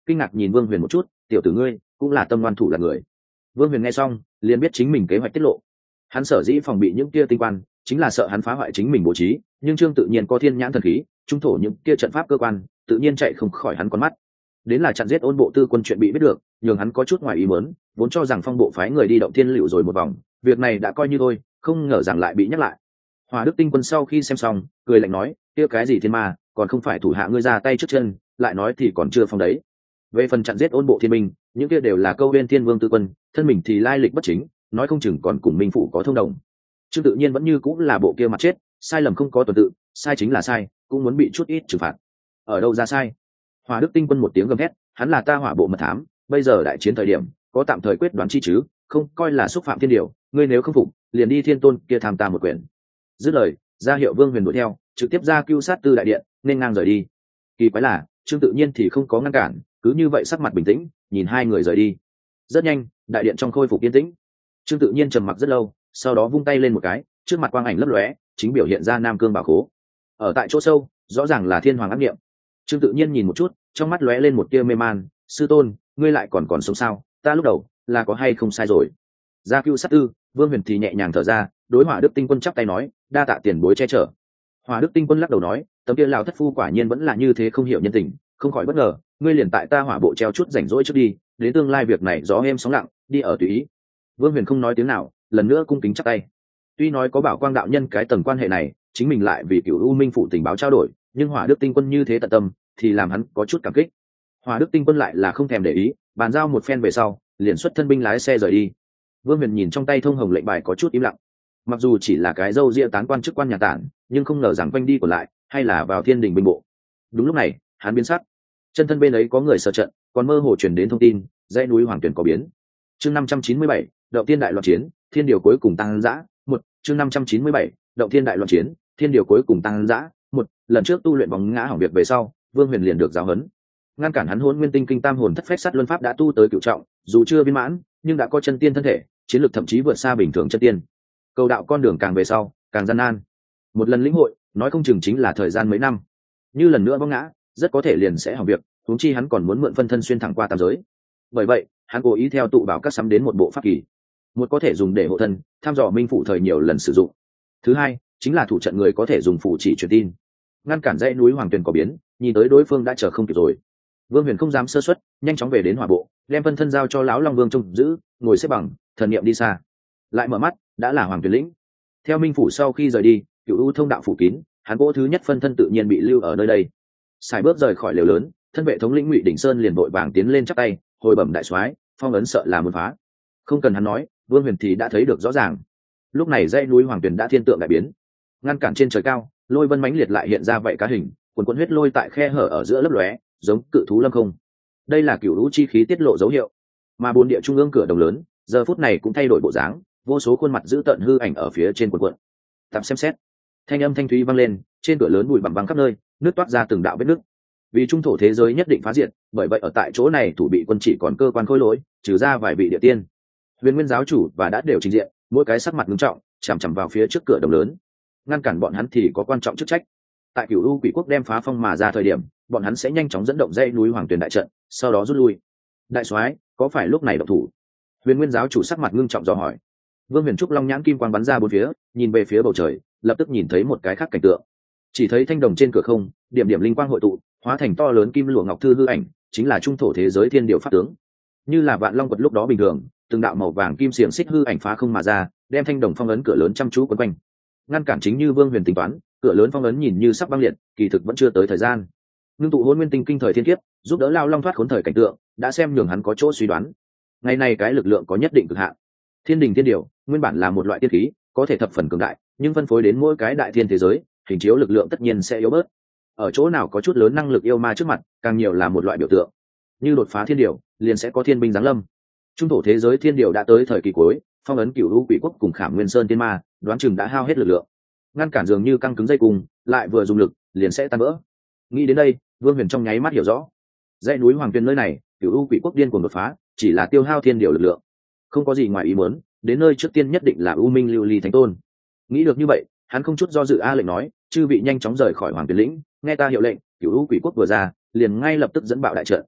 kinh ngạc nhìn Vương Huyền một chút, tiểu tử ngươi cũng là tâm ngoan thủ là người. Vương Huyền nghe xong liền biết chính mình kế hoạch tiết lộ. Hắn sở dĩ phòng bị những kia tinh quan chính là sợ hắn phá hoại chính mình bố trí, nhưng Trương Tự Nhiên có thiên nhãn thần khí, trung thổ những kia trận pháp cơ quan tự nhiên chạy không khỏi hắn con mắt. Đến là chặn giết ôn bộ tư quân chuyện bị biết được, nhường hắn có chút ngoài ý muốn, vốn cho rằng phong bộ phái người đi động thiên liệu rồi một vòng, việc này đã coi như thôi, không ngờ rằng lại bị nhắc lại. Hòa Đức Tinh Quân sau khi xem xong cười lạnh nói, kia cái gì thiên ma, còn không phải thủ hạ ngươi ra tay trước chân, lại nói thì còn chưa phong đấy. Về phần chặn giết ôn bộ thiên binh, những kia đều là câu bên thiên vương tư quân, thân mình thì lai lịch bất chính, nói không chừng còn cùng minh phụ có thông đồng. Trương Tự Nhiên vẫn như cũng là bộ kia mặt chết, sai lầm không có tuần tự, sai chính là sai, cũng muốn bị chút ít trừng phạt. Ở đâu ra sai? Hòa Đức Tinh Quân một tiếng gầm hét, hắn là ta Hỏa bộ mật thám, bây giờ đại chiến thời điểm, có tạm thời quyết đoán chi chứ, không coi là xúc phạm thiên điều, ngươi nếu không phục, liền đi thiên tôn kia tham ta một quyển. Dứt lời, ra hiệu Vương Huyền đuổi theo, trực tiếp ra cưu sát tư đại điện, nên ngang rời đi. Kỳ quái là, Trương Tự Nhiên thì không có ngăn cản, cứ như vậy sắc mặt bình tĩnh, nhìn hai người rời đi. Rất nhanh, đại điện trong khôi phục yên tĩnh. Trương Tự Nhiên trầm mặc rất lâu, sau đó vung tay lên một cái, trước mặt quang ảnh lấp lóe, chính biểu hiện ra Nam Cương Bảo Khố. Ở tại chỗ sâu, rõ ràng là Thiên Hoàng ác niệm. Trương Tự Nhiên nhìn một chút, trong mắt lóe lên một tia mê man, sư tôn, ngươi lại còn còn sống sao? Ta lúc đầu là có hay không sai rồi. Gia Cưu sát tư, Vương Huyền thì nhẹ nhàng thở ra, đối Hỏa Đức Tinh Quân chắp tay nói, đa tạ tiền bối che chở. Hỏa Đức Tinh Quân lắc đầu nói, tấm kia lão thất phu quả nhiên vẫn là như thế không hiểu nhân tình, không khỏi bất ngờ, ngươi liền tại ta Hỏa bộ treo chút rảnh rỗi trước đi, đến tương lai việc này gió êm sóng lặng, đi ở tùy ý. Vương Huyền không nói tiếng nào, lần nữa cung kính chắp tay. Tuy nói có Bảo Quang đạo nhân cái tầng quan hệ này, chính mình lại vì Cửu U Minh phụ tình báo trao đổi, nhưng Hỏa Đức Tinh Quân như thế tận tâm, thì làm hắn có chút cảm kích. Hỏa Đức Tinh Quân lại là không thèm để ý, bàn giao một phen về sau, liền xuất thân binh lái xe rời đi. Vương Huyền nhìn trong tay thông hồng lệnh bài có chút im lặng. Mặc dù chỉ là cái dâu ria tán quan chức quan nhà tản, nhưng không ngờ rằng quanh đi của lại, hay là vào Thiên Đình binh bộ. Đúng lúc này, hắn biến sắc. Chân thân bên ấy có người sợ trận, còn mơ hồ truyền đến thông tin, dãy núi Hoàng Tuyển có biến. Chương năm trăm chín mươi bảy, Động Thiên đại loạn chiến, thiên điều cuối cùng tăng dã. Một, chương năm trăm chín mươi bảy, Động Thiên đại loạn chiến, thiên điều cuối cùng tăng dã. Một, lần trước tu luyện bóng ngã hỏng việc về sau, Vương Huyền liền được giáo huấn. Ngăn cản hắn Hỗn Nguyên Tinh Kinh Tam hồn thất phách sát luân pháp đã tu tới cửu trọng, dù chưa viên mãn, nhưng đã có chân tiên thân thể, chiến lược thậm chí vượt xa bình thường chân tiên. Cầu đạo con đường càng về sau, càng gian nan. Một lần lĩnh hội, nói không chừng chính là thời gian mấy năm. Như lần nữa vấp ngã, rất có thể liền sẽ hỏng việc, huống chi hắn còn muốn mượn phân thân xuyên thẳng qua tam giới. Bởi vậy, hắn cố ý theo tụ bảo các sắm đến một bộ pháp kỳ, một có thể dùng để hộ thân, tham dò minh phụ thời nhiều lần sử dụng. Thứ hai, chính là thủ trận người có thể dùng phụ chỉ truyền tin, ngăn cản dãy núi Hoàng Tuyền có biến, nhìn tới đối phương đã chờ không kịp rồi. Vương Huyền không dám sơ suất, nhanh chóng về đến Hỏa bộ, đem phân thân giao cho lão Long Vương trông giữ, ngồi xếp bằng, thần niệm đi xa. Lại mở mắt, đã là Hoàng Tuyền lĩnh. Theo minh phủ sau khi rời đi, Cửu U thông đạo phủ kín, hắn gỗ thứ nhất phân thân tự nhiên bị lưu ở nơi đây. Xài bước rời khỏi lều lớn, thân vệ thống lĩnh Ngụy Đỉnh Sơn liền vội vàng tiến lên chắp tay, hồi bẩm đại soái, phong ấn sợ là muốn phá. Không cần hắn nói, Vương Huyền thì đã thấy được rõ ràng. Lúc này dãy núi Hoàng Tuyền đã thiên tượng đại biến, ngăn cản trên trời cao, lôi vân mãnh liệt lại hiện ra vậy cá hình, quần quần huyết lôi tại khe hở ở giữa lấp lóe, giống cự thú lâm không. Đây là Cửu U chi khí tiết lộ dấu hiệu. Mà bốn địa trung ương cửa đồng lớn, giờ phút này cũng thay đổi bộ dáng, vô số khuôn mặt dữ tợn hư ảnh ở phía trên quần quần. Tạm xem xét, thanh âm thanh thúy vang lên, trên cửa lớn bụi bặm văng khắp nơi, nước toát ra từng đạo vết nứt. Vì trung thổ thế giới nhất định phá diệt, bởi vậy ở tại chỗ này thủ bị quân chỉ còn cơ quan khôi lỗi, trừ ra vài vị địa tiên. Huyền Nguyên giáo chủ và đã đều trình diện, mỗi cái sắc mặt nghiêm trọng, chằm chằm vào phía trước cửa đồng lớn. Ngăn cản bọn hắn thì có quan trọng chức trách. Tại Cửu U Quỷ Quốc đem phá phong mà ra thời điểm, bọn hắn sẽ nhanh chóng dẫn động dãy núi Hoàng Tuyền đại trận, sau đó rút lui. Đại soái, có phải lúc này động thủ? Huyền Nguyên giáo chủ sắc mặt ngưng trọng dò hỏi. Vương Huyền Trúc long nhãn kim quang bắn ra bốn phía, nhìn về phía bầu trời, lập tức nhìn thấy một cái khác cảnh tượng. Chỉ thấy thanh đồng trên cửa không, điểm điểm linh quang hội tụ, hóa thành to lớn kim lụa ngọc thư hư ảnh, chính là trung thổ thế giới thiên điều pháp tướng. Như là vạn long quật lúc đó bình thường, từng đạo màu vàng kim xiềng xích hư ảnh phá không mà ra, đem thanh đồng phong ấn cửa lớn chăm chú quấn quanh. Ngăn cản chính như Vương Huyền tính toán, cửa lớn phong ấn nhìn như sắp băng liệt, kỳ thực vẫn chưa tới thời gian. Ngưng tụ Hỗn Nguyên Tinh Kinh thời thiên kiếp, giúp đỡ Lao Long thoát khốn thời cảnh tượng, đã xem nhường hắn có chỗ suy đoán. Ngày này cái lực lượng có nhất định cực hạn. Thiên đình thiên điều, nguyên bản là một loại tiên khí, có thể thập phần cường đại, nhưng phân phối đến mỗi cái đại thiên thế giới, hình chiếu lực lượng tất nhiên sẽ yếu bớt. Ở chỗ nào có chút lớn năng lực yêu ma trước mặt, càng nhiều là một loại biểu tượng. Như đột phá thiên điều, liền sẽ có thiên binh giáng lâm. Trung thổ thế giới thiên điều đã tới thời kỳ cuối, phong ấn Cửu U Quỷ Quốc cùng Khảm Nguyên Sơn tiên ma, đoán chừng đã hao hết lực lượng. Ngăn cản dường như căng cứng dây cùng, lại vừa dùng lực, liền sẽ tan vỡ. Nghĩ đến đây, Vương Huyền trong nháy mắt hiểu rõ, dãy núi Hoàng Tuyền nơi này, Cửu U Quỷ Quốc điên cuồng đột phá, chỉ là tiêu hao thiên điều lực lượng, không có gì ngoài ý muốn. Đến nơi trước tiên nhất định là U Minh Lưu Ly Thánh Tôn. Nghĩ được như vậy, hắn không chút do dự a lệnh nói, chư vị nhanh chóng rời khỏi Hoàng Tuyền lĩnh, nghe ta hiệu lệnh. Cửu U Quỷ Quốc vừa ra, liền ngay lập tức dẫn bạo đại trận.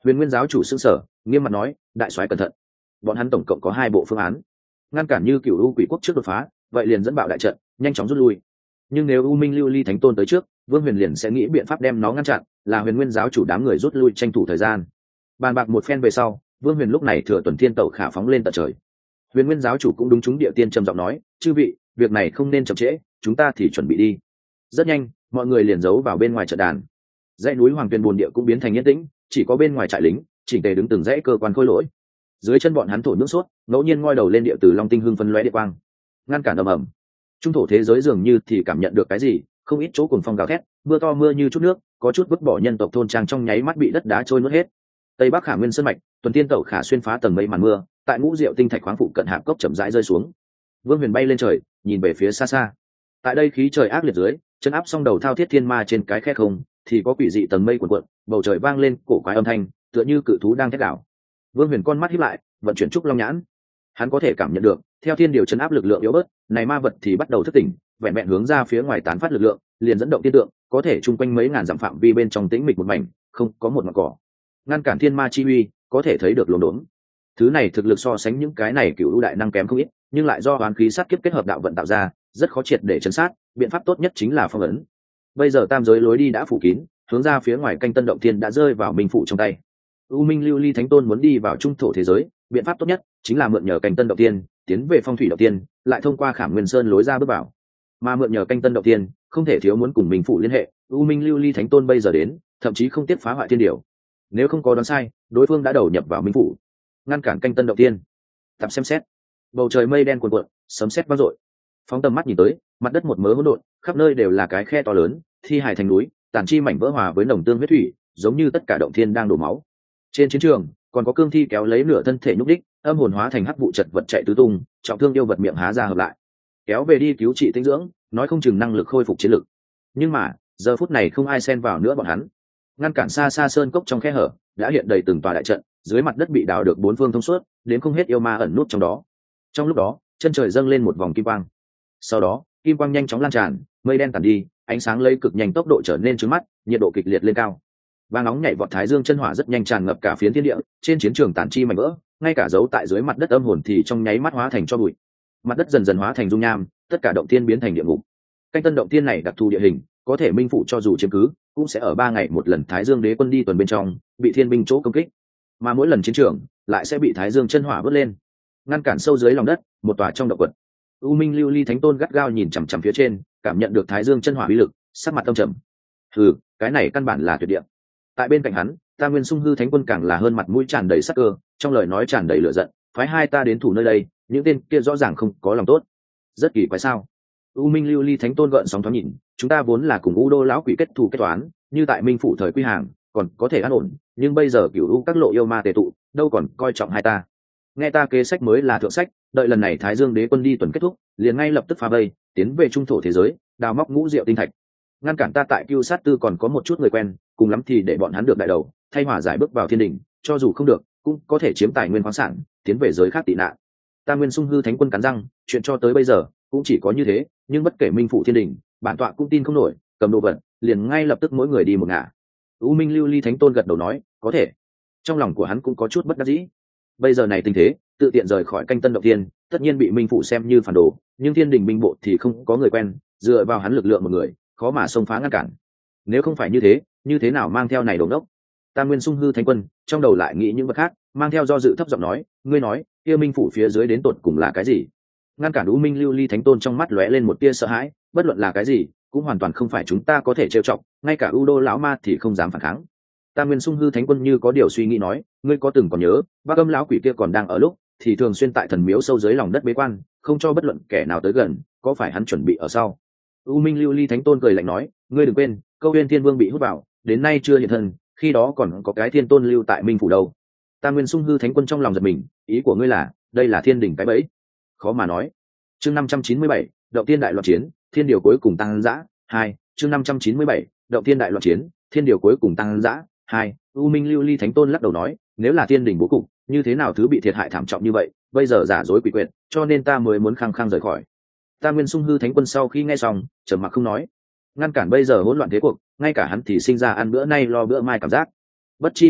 Huyền Nguyên giáo chủ sững sờ, nghiêm mặt nói, đại soái cẩn thận, bọn hắn tổng cộng có hai bộ phương án. Ngăn cản như Cửu U Quỷ quốc trước đột phá, vậy liền dẫn bạo đại trận, nhanh chóng rút lui. Nhưng nếu U Minh Lưu Ly Thánh Tôn tới trước, Vương Huyền liền sẽ nghĩ biện pháp đem nó ngăn chặn, là Huyền Nguyên giáo chủ đám người rút lui tranh thủ thời gian. Bàn bạc một phen về sau, Vương Huyền lúc này thừa tuần thiên tẩu khả phóng lên tận trời. Huyền Nguyên giáo chủ cũng đúng chúng địa tiên trầm giọng nói, chư vị, việc này không nên chậm trễ, chúng ta thì chuẩn bị đi. Rất nhanh, mọi người liền giấu vào bên ngoài trận đàn. Dãy núi Hoàng Tuyền bồn địa cũng biến thành yên tĩnh, chỉ có bên ngoài trại lính chỉnh tề đứng từng dãy cơ quan khôi lỗi. Dưới chân bọn hắn thổ nước sốt, ngẫu nhiên ngoi đầu lên địa từ long tinh hưng phân lóe địa quang, ngăn cản ầm ầm. Trung thổ thế giới dường như thì cảm nhận được cái gì, không ít chỗ cuồng phong gào thét, mưa to mưa như chút nước, có chút vứt bỏ nhân tộc thôn trang trong nháy mắt bị đất đá trôi nuốt hết. Tây Bắc Khả Nguyên sơn mạch, tuần tiên tẩu khả xuyên phá tầng mây màn mưa, tại ngũ diệu tinh thạch khoáng phụ cận hạ cốc chậm rãi rơi xuống. Vương Huyền bay lên trời, nhìn về phía xa xa. Tại đây khí trời ác liệt dưới, chân áp song đầu thao thiết thiên ma trên cái khe không, thì có quỷ dị tầng mây cuộn cuộn, bầu trời vang lên cổ quái âm thanh, tựa như cự thú đang thét đảo. Vương Huyền con mắt híp lại, vận chuyển trúc long nhãn. Hắn có thể cảm nhận được, theo thiên điều chấn áp lực lượng yếu bớt, này ma vật thì bắt đầu thức tỉnh, vẹn vẹn hướng ra phía ngoài tán phát lực lượng, liền dẫn động tiên tượng, có thể chung quanh mấy ngàn dặm phạm vi bên trong tĩnh mịch một mảnh, không có một ngọn cỏ. Ngăn cản thiên ma chi uy, có thể thấy được lồn đốn. Thứ này thực lực so sánh những cái này cựu đại năng kém không ít, nhưng lại do oán khí sát kiếp kết hợp đạo vận tạo ra, rất khó triệt để chấn sát, biện pháp tốt nhất chính là phong ấn. Bây giờ tam giới lối đi đã phủ kín, hướng ra phía ngoài canh tân động thiên đã rơi vào minh phụ trong tay. U Minh Lưu Ly Thánh Tôn muốn đi vào trung thổ thế giới, biện pháp tốt nhất chính là mượn nhờ canh tân động thiên, tiến về phong thủy động thiên, lại thông qua Khảm Nguyên Sơn lối ra bước vào. Mà mượn nhờ canh tân động thiên, không thể thiếu muốn cùng minh phụ liên hệ. U Minh Lưu Ly Thánh Tôn bây giờ đến, thậm chí không tiếc phá hoại thiên điều. Nếu không có đoán sai, đối phương đã đầu nhập vào minh phụ, ngăn cản canh tân động thiên. Tập xem xét, bầu trời mây đen cuồn cuộn, sấm sét vang dội. Phóng tầm mắt nhìn tới, mặt đất một mớ hỗn độn, khắp nơi đều là cái khe to lớn, thi hài thành núi, tàn chi mảnh vỡ hòa với nồng tương huyết thủy, giống như tất cả động thiên đang đổ máu. Trên chiến trường, còn có cương thi kéo lấy nửa thân thể nhúc đích, âm hồn hóa thành hắc vụ chật vật chạy tứ tung, trọng thương yêu vật miệng há ra hợp lại, kéo về đi cứu trị tinh dưỡng, nói không chừng năng lực khôi phục chiến lực. Nhưng mà, giờ phút này không ai xen vào nữa bọn hắn. Ngăn cản xa xa sơn cốc trong khe hở, đã hiện đầy từng tòa đại trận, dưới mặt đất bị đào được bốn phương thông suốt, đến không hết yêu ma ẩn nút trong đó. Trong lúc đó, chân trời dâng lên một vòng kim quang. Sau đó, kim quang nhanh chóng lan tràn, mây đen tản đi, ánh sáng lấy cực nhanh tốc độ trở nên trướng mắt, nhiệt độ kịch liệt lên cao. Vàng nóng nhảy vọt thái dương chân hỏa rất nhanh tràn ngập cả phiến thiên địa, trên chiến trường tản chi mảnh vỡ, ngay cả dấu tại dưới mặt đất âm hồn thì trong nháy mắt hóa thành tro bụi. Mặt đất dần dần hóa thành dung nham, tất cả động thiên biến thành địa ngục. Canh tân động thiên này đặc thù địa hình, có thể minh phụ cho dù chiếm cứ, cũng sẽ ở ba ngày một lần Thái Dương Đế quân đi tuần bên trong, bị thiên binh chỗ công kích, mà mỗi lần chiến trường lại sẽ bị Thái Dương chân hỏa vớt lên, ngăn cản sâu dưới lòng đất, một tòa trong động quật. U Minh Lưu Ly Thánh Tôn gắt gao nhìn chằm chằm phía trên, cảm nhận được Thái Dương chân hỏa uy lực, sắc mặt âm trầm. Hừ, cái này căn bản là tuyệt địa. Tại bên cạnh hắn, Ta Nguyên Sung Hư Thánh Quân càng là hơn mặt mũi tràn đầy sắc cơ, trong lời nói tràn đầy lửa giận, phái hai ta đến thủ nơi đây, những tên kia rõ ràng không có lòng tốt. Rất kỳ quái sao? U Minh Lưu Ly Thánh Tôn gợn sóng thoáng nhìn, chúng ta vốn là cùng U Đô lão quỷ kết thù kết toán, như tại Minh phủ thời quy hàng, còn có thể an ổn, nhưng bây giờ cửu u các lộ yêu ma tề tụ, đâu còn coi trọng hai ta. Nghe ta kế sách mới là thượng sách, đợi lần này Thái Dương Đế quân đi tuần kết thúc, liền ngay lập tức phá vây, tiến về trung thổ thế giới, đào móc ngũ diệu tinh thạch. Ngăn cản ta tại Cưu Sát Tư còn có một chút người quen, cùng lắm thì để bọn hắn được đại đầu, thay hỏa giải bước vào thiên đỉnh, cho dù không được, cũng có thể chiếm tài nguyên khoáng sản, tiến về giới khác tị nạn. Ta Nguyên Sung Hư Thánh Quân cắn răng, chuyện cho tới bây giờ cũng chỉ có như thế, nhưng bất kể Minh phủ thiên đỉnh, bản tọa cũng tin không nổi, cầm đồ vật, liền ngay lập tức mỗi người đi một ngả. U Minh Lưu Ly Thánh Tôn gật đầu nói, có thể. Trong lòng của hắn cũng có chút bất đắc dĩ. Bây giờ này tình thế, tự tiện rời khỏi canh tân động thiên, tất nhiên bị Minh phủ xem như phản đồ, nhưng thiên đình binh bộ thì không có người quen, dựa vào hắn lực lượng một người, khó mà xông phá ngăn cản. Nếu không phải như thế, như thế nào mang theo này đồ đốc? Tam Nguyên Sung Hư Thánh Quân trong đầu lại nghĩ những vật khác, mang theo do dự thấp giọng nói, ngươi nói, kia Minh phủ phía dưới đến tột cùng là cái gì? Ngăn cản U Minh Lưu Ly Thánh Tôn trong mắt lóe lên một tia sợ hãi, bất luận là cái gì, cũng hoàn toàn không phải chúng ta có thể trêu chọc, ngay cả U Đô lão ma thì không dám phản kháng. Tam Nguyên Sung Hư Thánh Quân như có điều suy nghĩ nói, ngươi có từng còn nhớ, Bác Âm lão quỷ kia còn đang ở lúc, thì thường xuyên tại thần miếu sâu dưới lòng đất bế quan, không cho bất luận kẻ nào tới gần, có phải hắn chuẩn bị ở sau? U Minh Lưu Ly Thánh Tôn cười lạnh nói, ngươi đừng quên, Câu Uyên Thiên Vương bị hút vào, đến nay chưa hiện thân, khi đó còn có cái Thiên Tôn lưu tại Minh phủ đâu. Tam Nguyên Sung Hư Thánh Quân trong lòng giật mình, ý của ngươi là, đây là thiên đỉnh cái bẫy? Khó mà nói. Chương năm trăm chín mươi bảy, động tiên đại loạn chiến, thiên điều cuối cùng tăng dã. Hai, chương năm trăm chín mươi bảy, động tiên đại loạn chiến, thiên điều cuối cùng tăng dã. Hai, U Minh Lưu Ly Thánh Tôn lắc đầu nói, nếu là thiên đỉnh bố cục, như thế nào thứ bị thiệt hại thảm trọng như vậy, bây giờ giả dối quỷ quyệt, cho nên ta mới muốn khăng khăng rời khỏi. Tam Nguyên Sung Hư Thánh Quân sau khi nghe xong, trầm mặc không nói. Ngăn cản bây giờ hỗn loạn thế cuộc, ngay cả hắn thì sinh ra ăn bữa nay lo bữa mai cảm giác. Bất chi bất giác,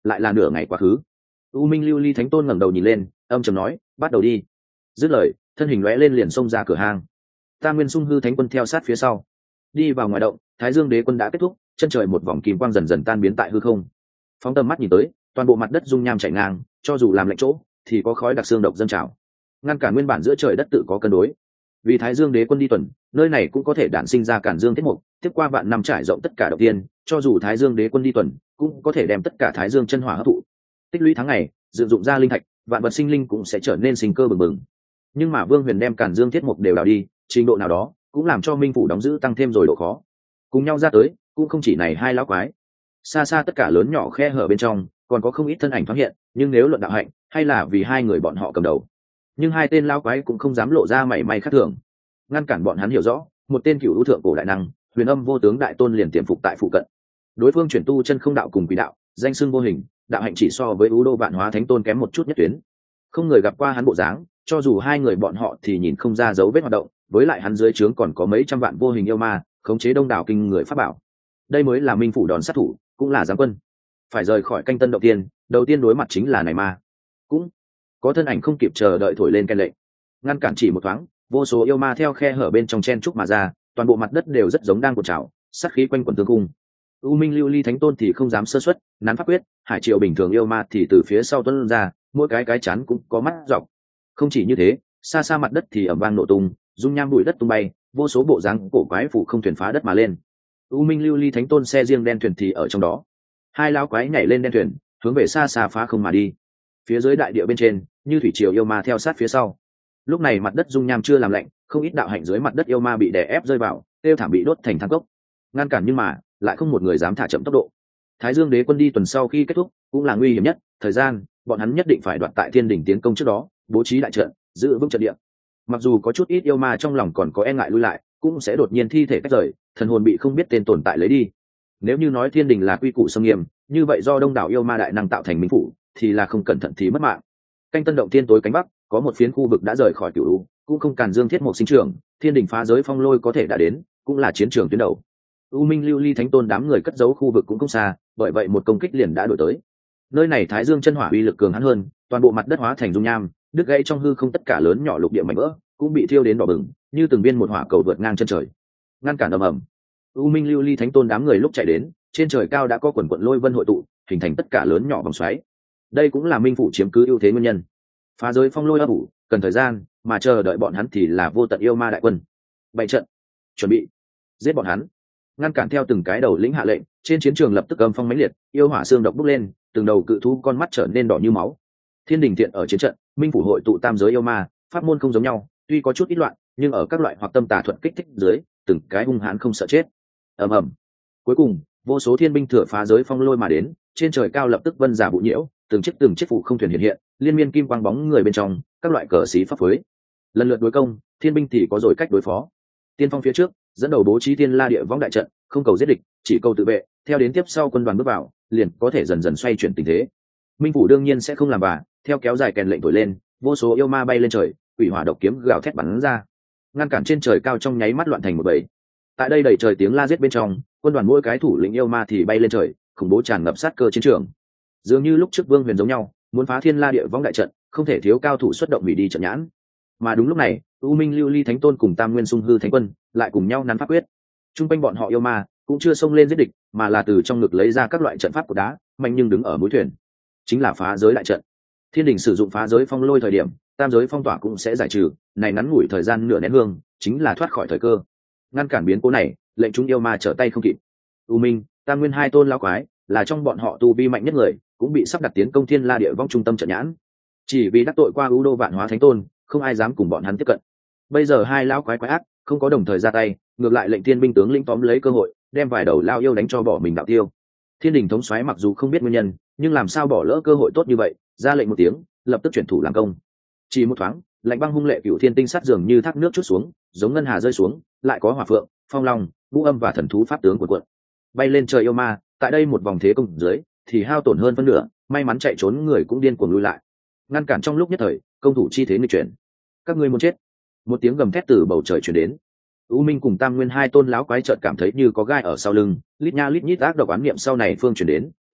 lại là nửa ngày quá khứ. U Minh Lưu Ly Thánh Tôn ngẩng đầu nhìn lên, âm trầm nói, bắt đầu đi. Dứt lời, thân hình lóe lên liền xông ra cửa hang. Tam Nguyên Sung Hư Thánh Quân theo sát phía sau. Đi vào ngoài động, Thái Dương Đế Quân đã kết thúc, chân trời một vòng kim quang dần dần tan biến tại hư không. Phóng tầm mắt nhìn tới, toàn bộ mặt đất dung nham chảy ngang, cho dù làm lạnh chỗ, thì có khói đặc xương độc dâng trào, ngăn cản nguyên bản giữa trời đất tự có cân đối. Vì Thái Dương Đế Quân đi tuần, nơi này cũng có thể đản sinh ra cản dương tiết mục, tiếp qua vạn năm trải rộng tất cả động tiên, cho dù Thái Dương Đế Quân đi tuần, cũng có thể đem tất cả Thái Dương chân hỏa hấp thụ. Tích lũy tháng ngày, dựng dụng ra linh thạch, vạn vật sinh linh cũng sẽ trở nên sinh cơ bừng bừng. Nhưng mà Vương Huyền đem cản dương tiết mục đều đào đi, trình độ nào đó cũng làm cho minh phủ đóng giữ tăng thêm rồi độ khó. Cùng nhau ra tới, cũng không chỉ này hai lão quái. Xa xa tất cả lớn nhỏ khe hở bên trong, còn có không ít thân ảnh thoáng hiện, nhưng nếu luận đạo hạnh, hay là vì hai người bọn họ cầm đầu. Nhưng hai tên lão quái cũng không dám lộ ra mảy may khác thường, ngăn cản bọn hắn hiểu rõ, một tên cửu thượng cổ đại năng, Huyền Âm Vô Tướng đại tôn liền tiềm phục tại phụ cận. Đối phương chuyển tu chân không đạo cùng quỷ đạo, danh xưng vô hình, đạo hạnh chỉ so với Ú Đô Vạn Hóa Thánh Tôn kém một chút nhất tuyến. Không người gặp qua hắn bộ dáng, cho dù hai người bọn họ thì nhìn không ra dấu vết hoạt động, với lại hắn dưới trướng còn có mấy trăm vạn vô hình yêu ma, khống chế đông đảo kinh người pháp bảo. Đây mới là minh phủ đòn sát thủ, cũng là giáng quân. Phải rời khỏi canh tân động tiên, đầu tiên đối mặt chính là này ma. Cũng có thân ảnh không kịp chờ đợi thổi lên canh lệnh, ngăn cản chỉ một thoáng, vô số yêu ma theo khe hở bên trong chen trúc mà ra, toàn bộ mặt đất đều rất giống đang cuộn trào, sát khí quanh quẩn tương cung. U Minh Lưu Ly Thánh Tôn thì không dám sơ suất, nắn pháp quyết, hải triều bình thường yêu ma thì từ phía sau tuôn ra, mỗi cái cái chắn cũng có mắt dọc. Không chỉ như thế, xa xa mặt đất thì ầm vang nổ tung, dung nham bụi đất tung bay, vô số bộ dáng cổ quái phủ không thuyền phá đất mà lên. U Minh Lưu Ly Thánh Tôn xe riêng đen thuyền thì ở trong đó. Hai lão quái nhảy lên đen thuyền, hướng về xa xa phá không mà đi. Phía dưới đại địa bên trên, như thủy triều yêu ma theo sát phía sau. Lúc này mặt đất dung nham chưa làm lạnh, không ít đạo hạnh dưới mặt đất yêu ma bị đè ép rơi vào, tiêu thảm bị đốt thành than cốc. Ngăn cản nhưng mà lại không một người dám thả chậm tốc độ. Thái Dương Đế Quân đi tuần sau khi kết thúc, cũng là nguy hiểm nhất, thời gian, bọn hắn nhất định phải đoạt tại Thiên Đỉnh tiến công trước đó, bố trí đại trận, giữ vững trận địa. Mặc dù có chút ít yêu ma trong lòng còn có e ngại lui lại, cũng sẽ đột nhiên thi thể cách rời, thần hồn bị không biết tên tồn tại lấy đi. Nếu như nói Thiên Đình là quy củ sông nghiêm, như vậy do đông đảo yêu ma đại năng tạo thành minh phủ, thì là không cẩn thận thì mất mạng. Canh tân động thiên tối cánh bắc, có một phiến khu vực đã rời khỏi cửu u, cũng không càn dương thiết một sinh trưởng, Thiên Đình phá giới phong lôi có thể đã đến, cũng là chiến trường tuyến đầu. U Minh Lưu Ly Thánh Tôn đám người cất giấu khu vực cũng không xa, bởi vậy một công kích liền đã đổi tới. Nơi này Thái Dương chân hỏa uy lực cường hãn hơn, toàn bộ mặt đất hóa thành dung nham, đứt gãy trong hư không tất cả lớn nhỏ lục địa mảnh vỡ, cũng bị thiêu đến đỏ bừng, như từng viên một hỏa cầu vượt ngang chân trời. Ngăn cản ầm ầm. U Minh Lưu Ly Thánh Tôn đám người lúc chạy đến, trên trời cao đã có quần quần lôi vân hội tụ, hình thành tất cả lớn nhỏ vòng xoáy. Đây cũng là minh phủ chiếm cứ ưu thế nguyên nhân. Phá giới phong lôi ấp ủ, cần thời gian, mà chờ đợi bọn hắn thì là vô tận yêu ma đại quân. Bày trận, chuẩn bị, giết bọn hắn. Ngăn cản theo từng cái đầu lĩnh hạ lệnh, trên chiến trường lập tức âm phong mãnh liệt, yêu hỏa xương độc bốc lên, từng đầu cự thú con mắt trở nên đỏ như máu. Thiên Đình thiện ở chiến trận, minh phủ hội tụ tam giới yêu ma, pháp môn không giống nhau, tuy có chút ít loạn, nhưng ở các loại hoặc tâm tà thuận kích thích dưới, từng cái hung hãn không sợ chết. Ầm ầm. Cuối cùng, vô số thiên binh thừa phá giới phong lôi mà đến, trên trời cao lập tức vân giả vụ nhiễu, từng chiếc từng chiếc phụ không thuyền hiện hiện, liên miên kim quang bóng người bên trong, các loại cờ xí pháp phối. Lần lượt đối công, thiên binh thì có rồi cách đối phó. Tiên phong phía trước, dẫn đầu bố trí tiên la địa võng đại trận, không cầu giết địch, chỉ cầu tự vệ, theo đến tiếp sau quân đoàn bước vào, liền có thể dần dần xoay chuyển tình thế. Minh phủ đương nhiên sẽ không làm bà, theo kéo dài kèn lệnh thổi lên, vô số yêu ma bay lên trời, quỷ hỏa độc kiếm gào thét bắn ra, ngăn cản trên trời cao trong nháy mắt loạn thành một bầy. Tại đây đầy trời tiếng la giết bên trong, quân đoàn mỗi cái thủ lĩnh yêu ma thì bay lên trời, khủng bố tràn ngập sát cơ chiến trường. Dường như lúc trước Vương Huyền giống nhau, muốn phá thiên la địa võng đại trận, không thể thiếu cao thủ xuất động hủy đi trận nhãn. Mà đúng lúc này, U Minh Lưu Ly Thánh Tôn cùng Tam Nguyên Sung Hư Thánh Quân lại cùng nhau nắn pháp quyết. Trung quanh bọn họ yêu ma cũng chưa xông lên giết địch, mà là từ trong ngực lấy ra các loại trận pháp của đá, mạnh nhưng đứng ở mũi thuyền, chính là phá giới đại trận. Thiên Đình sử dụng phá giới phong lôi thời điểm, tam giới phong tỏa cũng sẽ giải trừ, này ngắn ngủi thời gian nửa nén hương, chính là thoát khỏi thời cơ. Ngăn cản biến cố này, lệnh chúng yêu ma trở tay không kịp. U Minh, Tam Nguyên hai tôn lão quái, là trong bọn họ tu vi mạnh nhất người, cũng bị sắp đặt tiến công thiên la địa vong trung tâm trận nhãn. Chỉ vì đắc tội qua U Đô Vạn Hóa Thánh Tôn, không ai dám cùng bọn hắn tiếp cận. Bây giờ hai lão quái quái ác, không có đồng thời ra tay, ngược lại lệnh thiên binh tướng lĩnh tóm lấy cơ hội, đem vài đầu lao yêu đánh cho bỏ mình đạo tiêu. Thiên Đình thống soái mặc dù không biết nguyên nhân, nhưng làm sao bỏ lỡ cơ hội tốt như vậy, ra lệnh một tiếng, lập tức chuyển thủ làm công. Chỉ một thoáng, lạnh băng hung lệ cửu thiên tinh sát dường như thác nước chút xuống, giống ngân hà rơi xuống, lại có hỏa phượng, phong long, vũ âm và thần thú pháp tướng cuộn cuộn bay lên trời yêu ma. Tại đây một vòng thế công dưới, thì hao tổn hơn phân nửa, may mắn chạy trốn người cũng điên cuồng lui lại, ngăn cản trong lúc nhất thời, công thủ chi thế nghịch chuyển. Các ngươi muốn chết! Một tiếng gầm thét từ bầu trời truyền đến. U Minh cùng Tam Nguyên hai tôn lão quái chợt cảm thấy như có gai ở sau lưng, lít nha lít nhít ác độc oán niệm sau này phương truyền đến,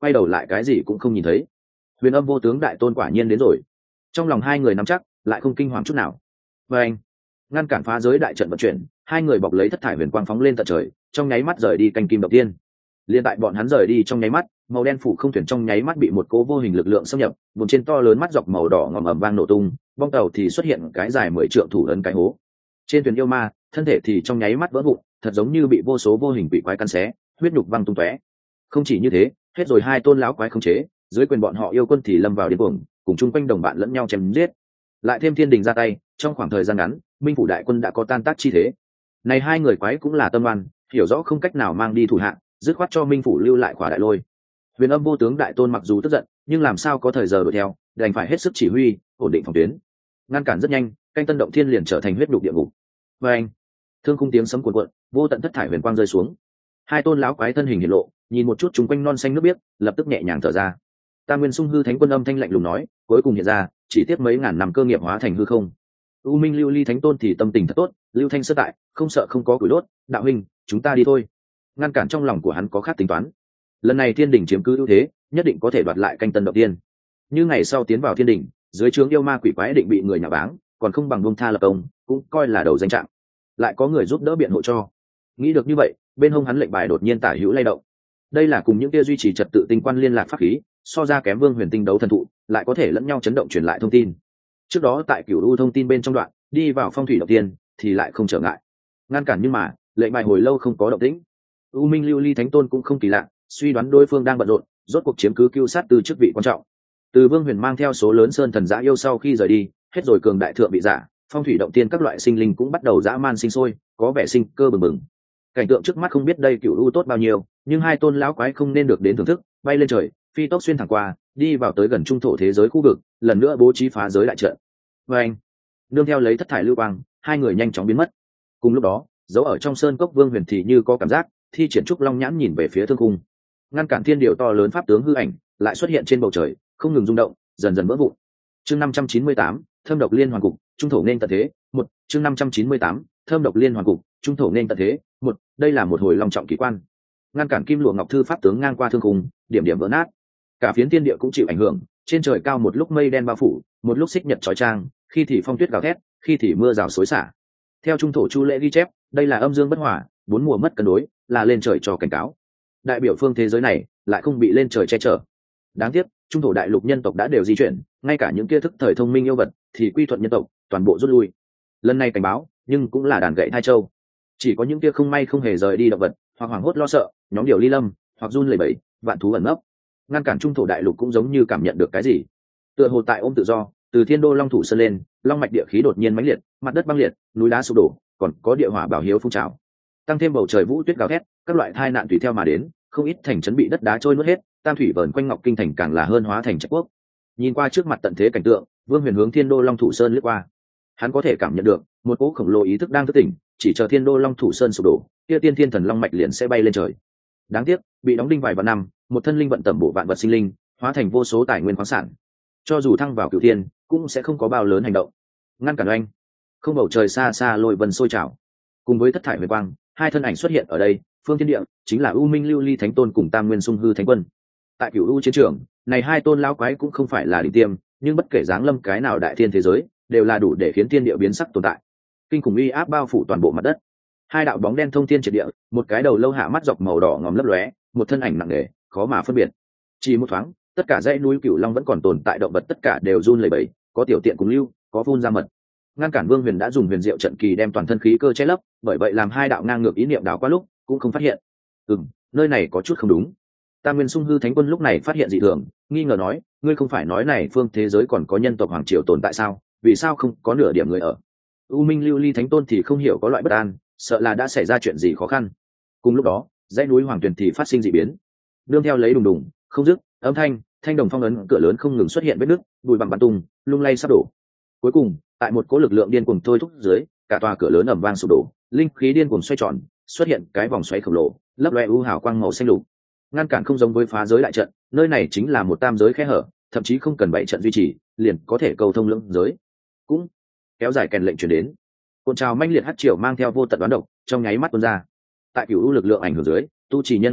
quay đầu lại cái gì cũng không nhìn thấy. Huyền Âm Vô Tướng đại tôn quả nhiên đến rồi. Trong lòng hai người nắm chắc, lại không kinh hoàng chút nào. Và anh ngăn cản phá giới đại trận vận chuyển, hai người bọc lấy thất thải huyền quang phóng lên tận trời, trong nháy mắt rời đi canh kim động tiên. Liên tại bọn hắn rời đi trong nháy mắt, màu đen phủ không thuyền trong nháy mắt bị một cố vô hình lực lượng xâm nhập, vùng trên to lớn mắt dọc màu đỏ ngòm ầm vang nổ tung, bong tàu thì xuất hiện cái dài mười trượng thủ ấn cái hố. Trên thuyền yêu ma, thân thể thì trong nháy mắt vỡ vụn, thật giống như bị vô số vô hình quỷ quái căn xé, huyết nhục văng tung tóe. Không chỉ như thế, hết rồi hai tôn lão quái khống chế, dưới quyền bọn họ yêu quân thì lâm vào điên cuồng, cùng chung quanh đồng bạn lẫn nhau chém giết. Lại thêm thiên đình ra tay, trong khoảng thời gian ngắn, minh phủ đại quân đã có tan tác chi thế. Này hai người quái cũng là tâm oan, hiểu rõ không cách nào mang đi thủ hạ, dứt khoát cho minh phủ lưu lại khỏa đại lôi. Huyền Âm Vô Tướng đại tôn mặc dù tức giận, nhưng làm sao có thời giờ đuổi theo, đành phải hết sức chỉ huy, ổn định phòng tuyến. Ngăn cản rất nhanh, canh tân động thiên liền trở thành huyết đục địa ngục. Và anh, thương khung tiếng sấm cuồn cuộn, vô tận thất thải huyền quang rơi xuống. Hai tôn lão quái thân hình hiện lộ, nhìn một chút chúng quanh non xanh nước biếc, lập tức nhẹ nhàng thở ra. Tam Nguyên Sung Hư Thánh Quân âm thanh lạnh lùng nói, cuối cùng hiện ra, chỉ tiếp mấy ngàn năm cơ nghiệp hóa thành hư không. U Minh Lưu Ly Thánh Tôn thì tâm tình thật tốt, Lưu Thanh sơ tại, không sợ không có củi đốt, đạo huynh, chúng ta đi thôi. Ngăn cản trong lòng của hắn có khác tính toán. Lần này thiên đình chiếm cứ ưu thế, nhất định có thể đoạt lại canh tân động tiên. Như ngày sau tiến vào thiên đình, dưới trướng yêu ma quỷ quái định bị người nhà báng, còn không bằng buông tha lập công, cũng coi là đầu danh trạng. Lại có người giúp đỡ biện hộ cho. Nghĩ được như vậy, bên hông hắn lệnh bài đột nhiên tả hữu lay động. Đây là cùng những kia duy trì trật tự tinh quan liên lạc pháp khí, so ra kém Vương Huyền Tinh đấu thần thụ, lại có thể lẫn nhau chấn động truyền lại thông tin. Trước đó tại Cửu U thông tin bên trong đoạn, đi vào phong thủy động tiên thì lại không trở ngại. Ngăn cản nhưng mà, lệnh bài hồi lâu không có động tĩnh. U Minh Lưu Ly Thánh Tôn cũng không kỳ lạ, suy đoán đối phương đang bận rộn, rốt cuộc chiếm cứ cưu sát từ chức vị quan trọng. Từ Vương Huyền mang theo số lớn sơn thần dã yêu sau khi rời đi, hết rồi cường đại thượng vị giả, phong thủy động tiên các loại sinh linh cũng bắt đầu dã man sinh sôi, có vẻ sinh cơ bừng bừng. Cảnh tượng trước mắt không biết đây Cửu U tốt bao nhiêu, nhưng hai tôn lão quái không nên được đến thưởng thức, bay lên trời, phi tốc xuyên thẳng qua, đi vào tới gần trung thổ thế giới khu vực, lần nữa bố trí phá giới đại trận. Và anh, nương theo lấy thất thải lưu quang, hai người nhanh chóng biến mất. Cùng lúc đó, dấu ở trong sơn cốc Vương Huyền thì như có cảm giác, thi triển trúc long nhãn nhìn về phía thương cung, ngăn cản thiên điều to lớn pháp tướng hư ảnh lại xuất hiện trên bầu trời, không ngừng rung động, dần dần vỡ vụn. Chương năm trăm chín mươi tám, thâm độc liên hoàn cục, trung thổ nên tận thế. Một, chương năm trăm chín mươi tám, thâm độc liên hoàn cục, trung thổ nên tận thế. Một, đây là một hồi long trọng kỳ quan. Ngăn cản kim lụa ngọc thư pháp tướng ngang qua thương cung, điểm điểm vỡ nát. Cả phiến thiên địa cũng chịu ảnh hưởng, trên trời cao một lúc mây đen bao phủ, một lúc xích nhật chói chang, khi thì phong tuyết gào thét, khi thì mưa rào xối xả. Theo trung thổ chu lễ ghi chép, đây là âm dương bất hòa, bốn mùa mất cân đối, là lên trời cho cảnh cáo. Đại biểu phương thế giới này lại không bị lên trời che chở. Đáng tiếc, trung thổ đại lục nhân tộc đã đều di chuyển, ngay cả những kia thức thời thông minh yêu vật thì quy thuận nhân tộc, toàn bộ rút lui. Lần này cảnh báo, nhưng cũng là đàn gậy hai châu. Chỉ có những kia không may không hề rời đi động vật, hoặc hoảng hốt lo sợ, nhóm điều ly lâm, hoặc run lẩy bẩy, vạn thú ẩn nấp. Ngăn cản trung thổ đại lục cũng giống như cảm nhận được cái gì. Tựa hồ tại ôm tự do, từ thiên đô long thủ sơn lên, long mạch địa khí đột nhiên mãnh liệt, mặt đất băng liệt, núi đá sụp đổ, còn có địa hỏa bảo hiếu phun trào. Tăng thêm bầu trời vũ tuyết gào thét, các loại tai nạn tùy theo mà đến, không ít thành trấn bị đất đá trôi nuốt hết, tam thủy vờn quanh ngọc kinh thành càng là hơn hóa thành trạch quốc. Nhìn qua trước mặt tận thế cảnh tượng, Vương Huyền hướng thiên đô long thủ sơn lướt qua. Hắn có thể cảm nhận được một cỗ khổng lồ ý thức đang thức tỉnh, chỉ chờ thiên đô long thủ sơn sụp đổ, kia tiên thiên thần long mạch liền sẽ bay lên trời. Đáng tiếc, bị đóng đinh vài vạn năm, một thân linh vận tẩm bổ vạn vật sinh linh, hóa thành vô số tài nguyên khoáng sản. Cho dù thăng vào cửu thiên, cũng sẽ không có bao lớn hành động. Ngăn cản oanh, không bầu trời xa xa lôi vân sôi trào, cùng với thất thải huyền quang, hai thân ảnh xuất hiện ở đây. Phương thiên địa chính là U Minh Lưu Ly Thánh Tôn cùng Tam Nguyên Sung Hư Thánh Quân. Tại Cửu U chiến trường, này hai tôn lão quái cũng không phải là đỉnh tiêm, nhưng bất kể dáng lâm cái nào đại thiên thế giới, đều là đủ để khiến thiên địa biến sắc tồn tại. Kinh khủng uy áp bao phủ toàn bộ mặt đất. Hai đạo bóng đen thông thiên triệt địa, một cái đầu lâu hạ mắt dọc màu đỏ ngòm lấp lóe, một thân ảnh nặng nề, khó mà phân biệt. Chỉ một thoáng, tất cả dãy núi Cửu Long vẫn còn tồn tại động vật tất cả đều run lẩy bẩy, có tiểu tiện cùng lưu, có phun ra mật. Ngăn cản Vương Huyền đã dùng huyền diệu trận kỳ đem toàn thân khí cơ che lấp, bởi vậy làm hai đạo ngang ngược ý niệm đảo qua lúc cũng không phát hiện. Ừm, nơi này có chút không đúng. Tam Nguyên Sung Hư Thánh Quân lúc này phát hiện dị thường, nghi ngờ nói, ngươi không phải nói này phương thế giới còn có nhân tộc hoàng triều tồn tại sao? Vì sao không có nửa điểm người ở? U Minh Lưu Ly Thánh Tôn thì không hiểu có loại bất an, sợ là đã xảy ra chuyện gì khó khăn. Cùng lúc đó, dãy núi Hoàng Tuyền thì phát sinh dị biến, nương theo lấy đùng đùng, không dứt, âm thanh, thanh đồng phong ấn cửa lớn không ngừng xuất hiện vết nứt, bụi bặm bắn tung, lung lay sắp đổ. Cuối cùng, tại một cỗ lực lượng điên cuồng thôi thúc dưới, cả tòa cửa lớn ầm vang sụp đổ, linh khí điên cuồng xoay tròn, xuất hiện cái vòng xoáy khổng lồ, lấp loe u hào quang màu xanh lục. Ngăn cản không giống với phá giới đại trận, nơi này chính là một tam giới khe hở, thậm chí không cần bảy trận duy trì, liền có thể cầu thông lưỡng giới. Cũng kéo dài kèn lệnh truyền đến, cuộn trào manh liệt hắc triều mang theo vô tận đoán độc, trong nháy mắt tuôn ra. Tại Cửu U lực lượng ảnh hưởng dưới, tu trì nhân đan thuật,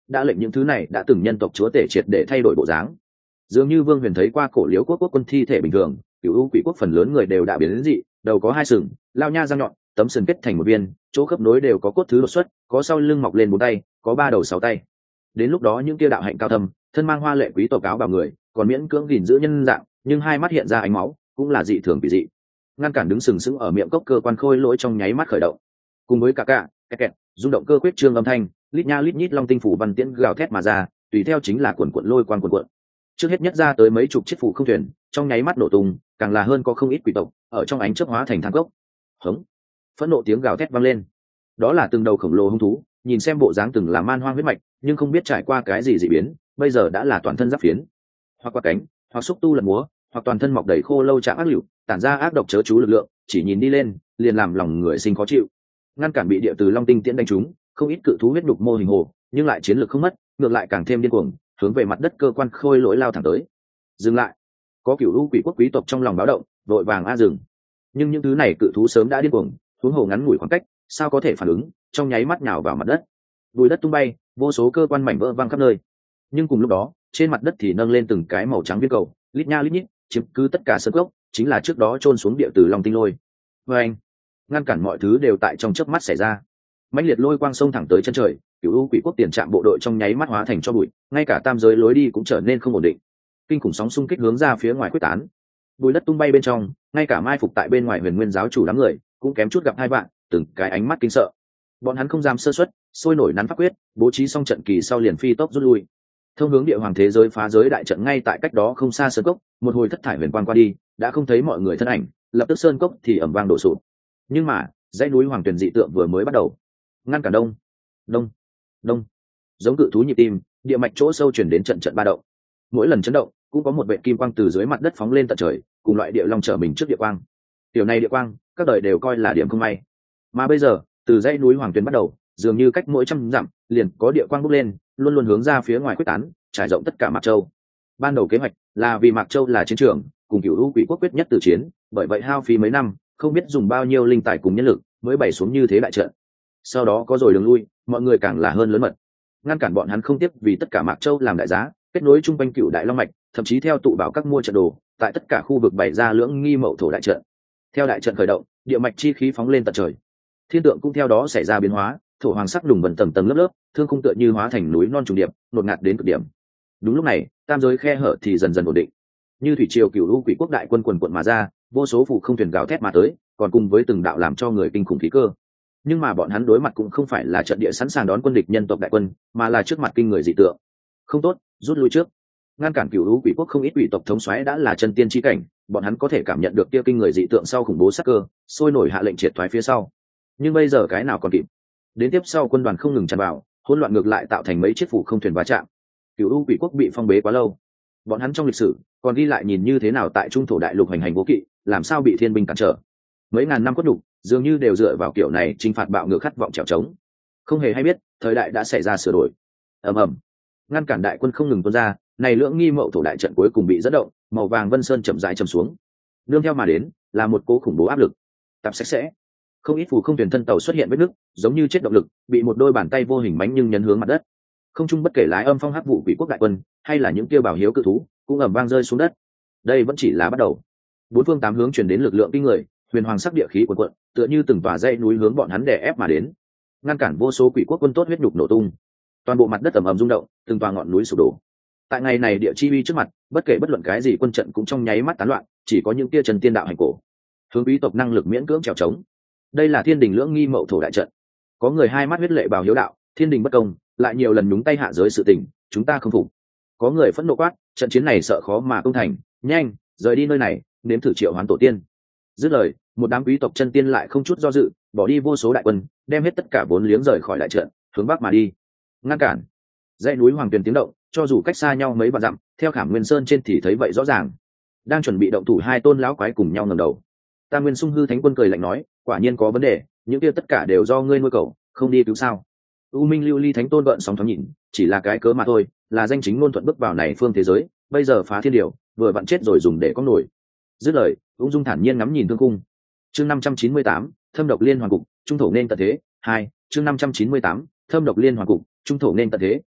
đã lệnh những thứ này đã từng nhân tộc chúa tể triệt để thay đổi bộ dáng. Dường như Vương Huyền thấy qua cổ liếu quốc quốc quân thi thể bình thường, cựu u quỷ quốc phần lớn người đều đã biến đến dị, đầu có hai sừng, lao nha răng nhọn, tấm sừng kết thành một viên, chỗ khớp nối đều có cốt thứ đột xuất, có sau lưng mọc lên bốn tay, có ba đầu sáu tay. Đến lúc đó những kia đạo hạnh cao thâm, thân mang hoa lệ quý tộc áo bào người, còn miễn cưỡng gìn giữ nhân dạng, nhưng hai mắt hiện ra ánh máu, cũng là dị thường kỳ dị. Ngăn cản đứng sừng sững ở miệng cốc cơ quan khôi lỗi trong nháy mắt khởi động, cùng với cả cả kẹt kẹt rung động cơ quyết trương âm thanh, lít nha lít nhít long tinh phủ văn tiễn gào thét mà ra, tùy theo chính là cuộn cuộn lôi quang cuộn cuộn. Trước hết nhất ra tới mấy chục chiếc phủ không thuyền, trong nháy mắt nổ tung, càng là hơn có không ít quỷ tộc ở trong ánh chớp hóa thành thang cốc. Hống, phẫn nộ tiếng gào thét vang lên. Đó là từng đầu khổng lồ hung thú, nhìn xem bộ dáng từng là man hoang huyết mạch, nhưng không biết trải qua cái gì dị biến, bây giờ đã là toàn thân giáp phiến, hoặc qua cánh, hoặc xúc tu lật múa, hoặc toàn thân mọc đầy khô lâu trạng ác liễu, tản ra ác độc chớ chú lực lượng, chỉ nhìn đi lên, liền làm lòng người sinh khó chịu. Ngăn cản bị địa từ long tinh tiễn đánh trúng, không ít cự thú huyết đục mô hình hồ, nhưng lại chiến lược không mất, ngược lại càng thêm điên cuồng, hướng về mặt đất cơ quan khôi lỗi lao thẳng tới. Dừng lại! Có cửu u quỷ quốc quý tộc trong lòng báo động, vội vàng a dừng. Nhưng những thứ này cự thú sớm đã điên cuồng, huống hồ ngắn ngủi khoảng cách, sao có thể phản ứng, trong nháy mắt nhào vào mặt đất. Bùi đất tung bay, vô số cơ quan mảnh vỡ văng khắp nơi. Nhưng cùng lúc đó, trên mặt đất thì nâng lên từng cái màu trắng viên cầu, lít nha lít nhít, chiếm cứ tất cả sơn cốc, chính là trước đó chôn xuống địa từ long tinh lôi. Và anh, ngăn cản mọi thứ đều tại trong chớp mắt xảy ra. Mãnh liệt lôi quang sông thẳng tới chân trời, cửu u quỷ quốc tiền trạm bộ đội trong nháy mắt hóa thành cho bụi, ngay cả tam giới lối đi cũng trở nên không ổn định. Kinh khủng sóng xung kích hướng ra phía ngoài quyết tán, bùi đất tung bay bên trong, ngay cả mai phục tại bên ngoài huyền nguyên giáo chủ đám người cũng kém chút gặp hai bạn, từng cái ánh mắt kinh sợ. Bọn hắn không dám sơ suất, sôi nổi nắn pháp quyết, bố trí xong trận kỳ sau liền phi tốc rút lui. Thông hướng địa hoàng thế giới phá giới đại trận ngay tại cách đó không xa sơn cốc, một hồi thất thải huyền quang qua đi, đã không thấy mọi người thân ảnh, lập tức sơn cốc thì ầm vang đổ sụp. Nhưng mà dãy núi hoàng tuyền dị tượng vừa mới bắt đầu. Ngăn cản đông đông đông, giống cự thú nhịp tim, địa mạch chỗ sâu chuyển đến trận trận ba động. Mỗi lần chấn động cũng có một vệ kim quang từ dưới mặt đất phóng lên tận trời, cùng loại địa long trở mình trước địa quang. Tiểu này địa quang các đời đều coi là điểm không may, mà bây giờ từ dãy núi hoàng tuyền bắt đầu, dường như cách mỗi trăm dặm liền có địa quang bốc lên, luôn luôn hướng ra phía ngoài quyết tán, trải rộng tất cả Mạc Châu. Ban đầu kế hoạch là vì Mạc Châu là chiến trường, cùng cửu u quỷ quốc quyết nhất từ chiến, bởi vậy hao phí mấy năm, không biết dùng bao nhiêu linh tài cùng nhân lực mới bày xuống như thế đại trận. Sau đó có rồi đường lui, mọi người càng là hơn lớn mật, ngăn cản bọn hắn không tiếp vì tất cả Mạc Châu làm đại giá, kết nối chung quanh cựu đại long mạch, thậm chí theo tụ bảo các mua trận đồ, tại tất cả khu vực bày ra lưỡng nghi mậu thổ đại trận. Theo đại trận khởi động, địa mạch chi khí phóng lên tận trời, thiên tượng cũng theo đó xảy ra biến hóa, thổ hoàng sắc đùng bần tầng tầng lớp lớp, thương khung tựa như hóa thành núi non trùng điệp, ngột ngạt đến cực điểm. Đúng lúc này, tam giới khe hở thì dần dần ổn định, như thủy triều cựu u quỷ quốc đại quân quần quận mà ra, vô số phủ không thuyền gào thét mà tới, còn cùng với từng đạo làm cho người kinh khủng khí cơ. Nhưng mà bọn hắn đối mặt cũng không phải là trận địa sẵn sàng đón quân địch nhân tộc đại quân, mà là trước mặt kinh người dị tượng. Không tốt, rút lui trước. Ngăn cản cựu u quỷ quốc không ít quỷ tộc thống soái đã là chân tiên chi cảnh, bọn hắn có thể cảm nhận được kia kinh người dị tượng sau khủng bố sắc cơ, sôi nổi hạ lệnh triệt thoái phía sau. Nhưng bây giờ cái nào còn kịp? Đến tiếp sau quân đoàn không ngừng tràn vào, hỗn loạn ngược lại tạo thành mấy chiếc phủ không thuyền va chạm. Cựu u quỷ quốc bị phong bế quá lâu, bọn hắn trong lịch sử còn ghi lại nhìn như thế nào tại trung thổ đại lục hành hành vô kỵ, làm sao bị thiên binh cản trở. Mấy ngàn năm cốt đủ, dường như đều dựa vào kiểu này chinh phạt bạo ngược khát vọng trèo trống. Không hề hay biết, thời đại đã xảy ra sửa đổi. Ầm ầm, ngăn cản đại quân không ngừng tuôn ra, này lưỡng nghi mậu thổ đại trận cuối cùng bị dẫn động, màu vàng vân sơn chậm rãi chầm xuống. Nương theo mà đến là một cố khủng bố áp lực. Tập sạch sẽ, không ít phù không thuyền thân tàu xuất hiện vết nứt, giống như chết động lực, bị một đôi bàn tay vô hình mánh nhưng nhấn hướng mặt đất. Không chung bất kể lái âm phong hắc vụ quỷ quốc đại quân, hay là những kia bảo hiếu cự thú, cũng ầm vang rơi xuống đất. Đây vẫn chỉ là bắt đầu. Bốn phương tám hướng truyền đến lực lượng kinh người, huyền hoàng sắc địa khí cuồn cuộn, tựa như từng tòa dãy núi hướng bọn hắn đè ép mà đến, ngăn cản vô số quỷ quốc quân tốt huyết nhục nổ tung. Toàn bộ mặt đất ầm ầm rung động, từng tòa ngọn núi sụp đổ. Tại ngày này địa chi uy trước mặt, bất kể bất luận cái gì quân trận cũng trong nháy mắt tán loạn, chỉ có những kia trần tiên đạo hành cổ, hướng quý tộc năng lực miễn cưỡng trèo trống. Đây là thiên đình lưỡng nghi mậu thổ đại trận. Có người hai mắt huyết lệ bào hiếu đạo, thiên đình bất công, lại nhiều lần nhúng tay hạ giới sự tình, chúng ta không phục. Có người phẫn nộ quát, trận chiến này sợ khó mà công thành, nhanh rời đi nơi này, nếm thử triệu hoán tổ tiên. Dứt lời, một đám quý tộc chân tiên lại không chút do dự, bỏ đi vô số đại quân, đem hết tất cả vốn liếng rời khỏi đại trận, hướng bắc mà đi. Ngăn cản. Dãy núi hoàng tuyền tiếng động, cho dù cách xa nhau mấy vạn dặm, theo Khảm Nguyên Sơn trên thì thấy vậy rõ ràng. Đang chuẩn bị động thủ hai tôn lão quái cùng nhau ngẩng đầu. Tam Nguyên Sung Hư Thánh Quân cười lạnh nói, quả nhiên có vấn đề, những kia tất cả đều do ngươi nuôi cậu, không đi cứu sao? U Minh Lưu Ly Thánh Tôn gợn sóng thoáng nhìn, chỉ là cái cớ mà thôi, là danh chính ngôn thuận bước vào này phương thế giới, bây giờ phá thiên điều, vừa vặn chết rồi dùng để có nổi. Dứt lời, ung dung thản nhiên ngắm nhìn thương cung. Chương năm trăm chín mươi tám, Thâm độc liên hoàn cục, trung thổ nên tận thế, hai, chương năm trăm chín mươi tám, Thâm độc liên hoàn cục, trung thổ nên tận thế,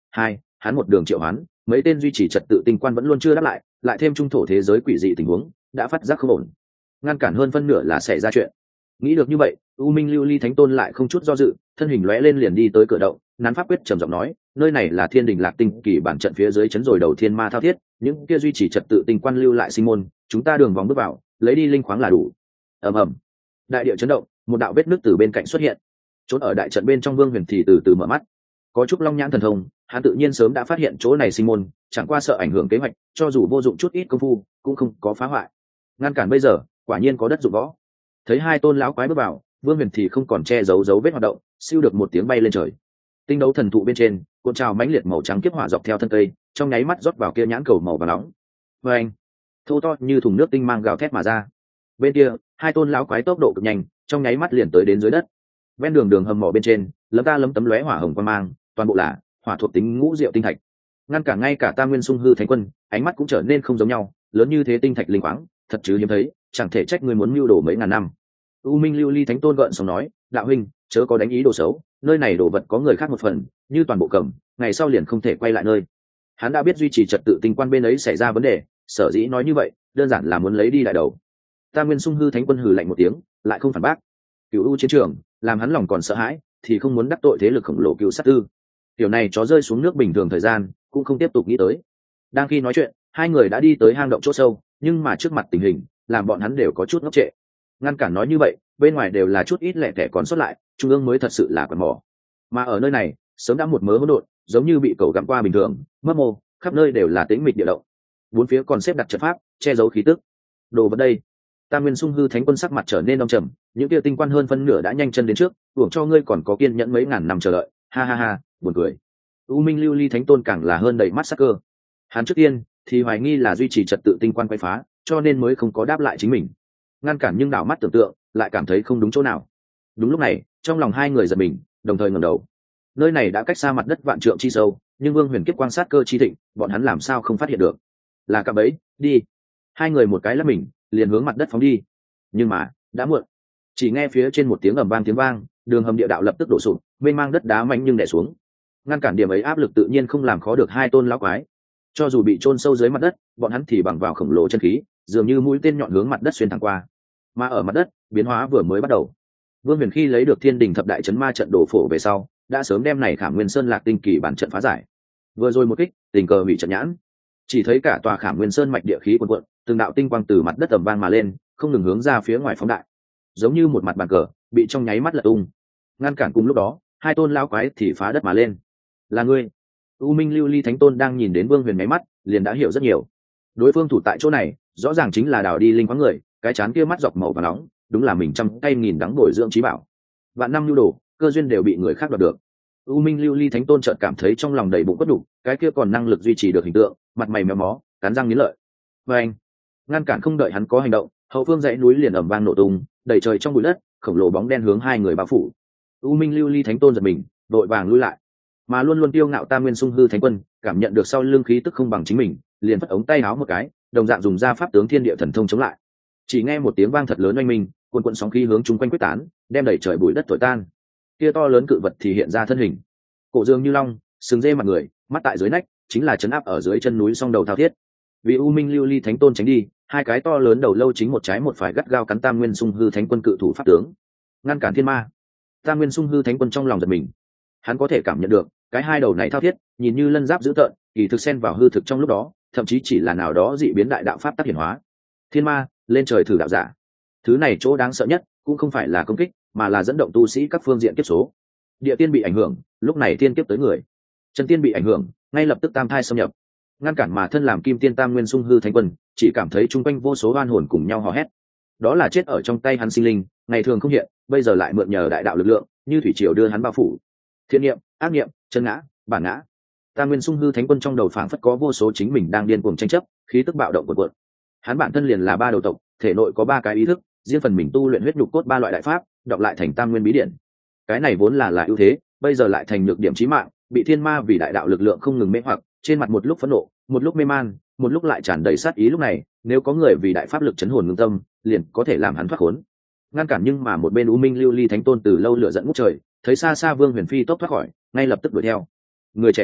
hai hắn một đường triệu hoán, mấy tên duy trì trật tự tinh quan vẫn luôn chưa đáp lại, lại thêm trung thổ thế giới quỷ dị tình huống đã phát giác không ổn, ngăn cản hơn phân nửa là xảy ra chuyện. Nghĩ được như vậy, u minh lưu ly thánh tôn lại không chút do dự, thân hình lóe lên liền đi tới cửa động, nắn pháp quyết trầm giọng nói, nơi này là thiên đình lạc tinh kỳ bản trận phía dưới chấn rồi đầu thiên ma thao thiết, những kia duy trì trật tự tinh quan lưu lại sinh môn, chúng ta đường vòng bước vào, lấy đi linh khoáng là đủ. Ầm ầm, đại địa chấn động, một đạo vết nước từ bên cạnh xuất hiện, trốn ở đại trận bên trong Vương Huyền thì từ từ mở mắt. Có chút long nhãn thần thông, hắn tự nhiên sớm đã phát hiện chỗ này sinh môn, chẳng qua sợ ảnh hưởng kế hoạch, cho dù vô dụng chút ít công phu cũng không có phá hoại. Ngăn cản bây giờ quả nhiên có đất dụng võ. Thấy hai tôn lão quái bước vào, Vương Huyền thì không còn che giấu dấu vết hoạt động, siêu được một tiếng bay lên trời. Tinh đấu thần thụ bên trên, cuộn trào mãnh liệt màu trắng kiếp hỏa dọc theo thân cây, trong nháy mắt rót vào kia nhãn cầu màu vàng nóng. Và anh, thô to như thùng nước tinh mang gào thét mà ra. Bên kia, hai tôn lão quái tốc độ cực nhanh, trong nháy mắt liền tới đến dưới đất. Ven đường đường hầm mỏ bên trên, lấm ta lấm tấm lóe hỏa hồng quang mang, toàn bộ là hỏa thuộc tính ngũ diệu tinh thạch. Ngăn cả ngay cả Tam Nguyên Sung Hư Thánh Quân, ánh mắt cũng trở nên không giống nhau, lớn như thế tinh thạch linh khoáng, thật chứ hiếm thấy, chẳng thể trách người muốn mưu đồ mấy ngàn năm. U Minh Lưu Ly Thánh Tôn gợn sóng nói, đạo huynh, chớ có đánh ý đồ xấu, nơi này đồ vật có người khác một phần, như toàn bộ cầm, ngày sau liền không thể quay lại nơi. Hắn đã biết duy trì trật tự tinh quan bên ấy xảy ra vấn đề, sở dĩ nói như vậy, đơn giản là muốn lấy đi đại đầu. Tam Nguyên Sung Hư Thánh Quân hừ lạnh một tiếng, lại không phản bác. Cửu U chiến trường, làm hắn lòng còn sợ hãi, thì không muốn đắc tội thế lực khổng lồ Cửu Sát Tư. Tiểu này chó rơi xuống nước bình thường thời gian, cũng không tiếp tục nghĩ tới. Đang khi nói chuyện, hai người đã đi tới hang động chỗ sâu, nhưng mà trước mặt tình hình, làm bọn hắn đều có chút ngốc trệ. Ngăn cản nói như vậy, bên ngoài đều là chút ít lẻ tẻ còn sót lại, trung ương mới thật sự là quần mỏ. Mà ở nơi này, sớm đã một mớ hỗn độn, giống như bị cẩu gặm qua bình thường, mấp mô, khắp nơi đều là tĩnh mịch địa động. Bốn phía còn xếp đặt trận pháp, che giấu khí tức. Đồ vật đây. Tam Nguyên Sung Hư Thánh Quân sắc mặt trở nên đông trầm, những kia tinh quan hơn phân nửa đã nhanh chân đến trước, uổng cho ngươi còn có kiên nhẫn mấy ngàn năm chờ đợi. Ha ha ha, buồn cười. U Minh Lưu Ly Thánh Tôn càng là hơn đầy mắt sắc cơ. Hắn trước tiên thì hoài nghi là duy trì trật tự tinh quan quay phá, cho nên mới không có đáp lại chính mình. Ngăn cản nhưng đảo mắt tưởng tượng, lại cảm thấy không đúng chỗ nào. Đúng lúc này, trong lòng hai người giật mình, đồng thời ngẩng đầu. Nơi này đã cách xa mặt đất vạn trượng chi sâu, nhưng Vương Huyền kiếp quan sát cơ chi thịnh, bọn hắn làm sao không phát hiện được? Là cạm bẫy, đi. Hai người một cái lắc mình, liền hướng mặt đất phóng đi. Nhưng mà, đã muộn. Chỉ nghe phía trên một tiếng ầm vang tiếng vang, đường hầm địa đạo lập tức đổ sụp, mênh mang đất đá mạnh nhưng đè xuống. Ngăn cản điểm ấy áp lực tự nhiên không làm khó được hai tôn lão quái. Cho dù bị chôn sâu dưới mặt đất, bọn hắn thì bằng vào khổng lồ chân khí, dường như mũi tên nhọn hướng mặt đất xuyên thẳng qua. Mà ở mặt đất, biến hóa vừa mới bắt đầu. Vương Huyền khi lấy được Thiên Đình thập đại chấn ma trận đổ phổ về sau, đã sớm đem này Khảm Nguyên Sơn Lạc Tinh Kỳ bản trận phá giải. Vừa rồi một kích, tình cờ hủy trận nhãn. Chỉ thấy cả tòa Khảm Nguyên Sơn mạch địa khí cuồn cuộn, từng đạo tinh quang từ mặt đất ầm vang mà lên, không ngừng hướng ra phía ngoài phóng đại. Giống như một mặt bàn cờ, bị trong nháy mắt lật tung. Ngăn cản cùng lúc đó, hai tôn lão quái thì phá đất mà lên. Là ngươi? U Minh Lưu Ly Thánh Tôn đang nhìn đến Vương Huyền nháy mắt, liền đã hiểu rất nhiều. Đối phương thủ tại chỗ này, rõ ràng chính là đào đi linh khoáng người, cái chán kia mắt dọc màu và nóng, đúng là mình trăm tay nghìn đắng bồi dưỡng trí bảo. Vạn năm nhu đồ, cơ duyên đều bị người khác đoạt được. U Minh Lưu Ly Thánh Tôn chợt cảm thấy trong lòng đầy bụng bất đủ, cái kia còn năng lực duy trì được hình tượng, mặt mày méo mó, cắn răng nghiến lợi. Và anh, ngăn cản không đợi hắn có hành động, hậu phương dãy núi liền ầm vang nổ tung, đầy trời trong bụi đất, khổng lồ bóng đen hướng hai người bao phủ. U Minh Lưu Ly Thánh Tôn giật mình, đội vàng lui lại. Mà luôn luôn tiêu ngạo Tam Nguyên Sung Hư Thánh Quân, cảm nhận được sau lưng khí tức không bằng chính mình, liền phất ống tay áo một cái, đồng dạng dùng ra pháp tướng thiên địa thần thông chống lại. Chỉ nghe một tiếng vang thật lớn oanh minh, cuồn cuộn sóng khí hướng chúng quanh quyết tán, đem đẩy trời bụi đất thổi tan. Kia to lớn cự vật thì hiện ra thân hình, cổ dương như long, sừng dê mặt người, mắt tại dưới nách, chính là chấn áp ở dưới chân núi song đầu thao thiết. Vì U Minh Lưu Ly Thánh Tôn tránh đi, hai cái to lớn đầu lâu chính một trái một phải gắt gao cắn Tam Nguyên Sung Hư Thánh Quân cự thủ pháp tướng, ngăn cản thiên ma. Tam Nguyên Sung Hư Thánh Quân trong lòng giật mình, hắn có thể cảm nhận được cái hai đầu này thao thiết nhìn như lân giáp dữ tợn, kỳ thực xen vào hư thực trong lúc đó, thậm chí chỉ là nào đó dị biến đại đạo pháp tác hiển hóa. Thiên ma lên trời thử đạo giả, thứ này chỗ đáng sợ nhất cũng không phải là công kích, mà là dẫn động tu sĩ các phương diện kiếp số. Địa tiên bị ảnh hưởng, lúc này tiên kiếp tới người. Chân tiên bị ảnh hưởng, ngay lập tức tam thai xâm nhập. Ngăn cản mà thân làm kim tiên Tam Nguyên Sung Hư Thánh Quân, chỉ cảm thấy chung quanh vô số oan hồn cùng nhau hò hét. Đó là chết ở trong tay hắn sinh linh, ngày thường không hiện, bây giờ lại mượn nhờ đại đạo lực lượng, như thủy triều đưa hắn bao phủ. Thiên niệm, ác niệm, chân ngã, bản ngã. Tam Nguyên Sung Hư Thánh Quân trong đầu phảng phất có vô số chính mình đang điên cuồng tranh chấp, khí tức bạo động cuộn cuộn. Hắn bản thân liền là ba đầu tộc, thể nội có ba cái ý thức, riêng phần mình tu luyện huyết nhục cốt ba loại đại pháp, đọc lại thành Tam Nguyên bí điển. Cái này vốn là là ưu thế, bây giờ lại thành nhược điểm chí mạng, bị thiên ma vì đại đạo lực lượng không ngừng mê hoặc, trên mặt một lúc phẫn nộ, một lúc mê man, một lúc lại tràn đầy sát ý. Lúc này, nếu có người vì đại pháp lực chấn hồn ngưng tâm, liền có thể làm hắn thoát khốn. Ngăn cản nhưng mà một bên U Minh Lưu Ly Thánh Tôn từ lâu lửa giận ngút trời, thấy xa xa Vương Huyền Phi tốc thoát khỏi, ngay lập tức đuổi theo. Người trẻ tuổi,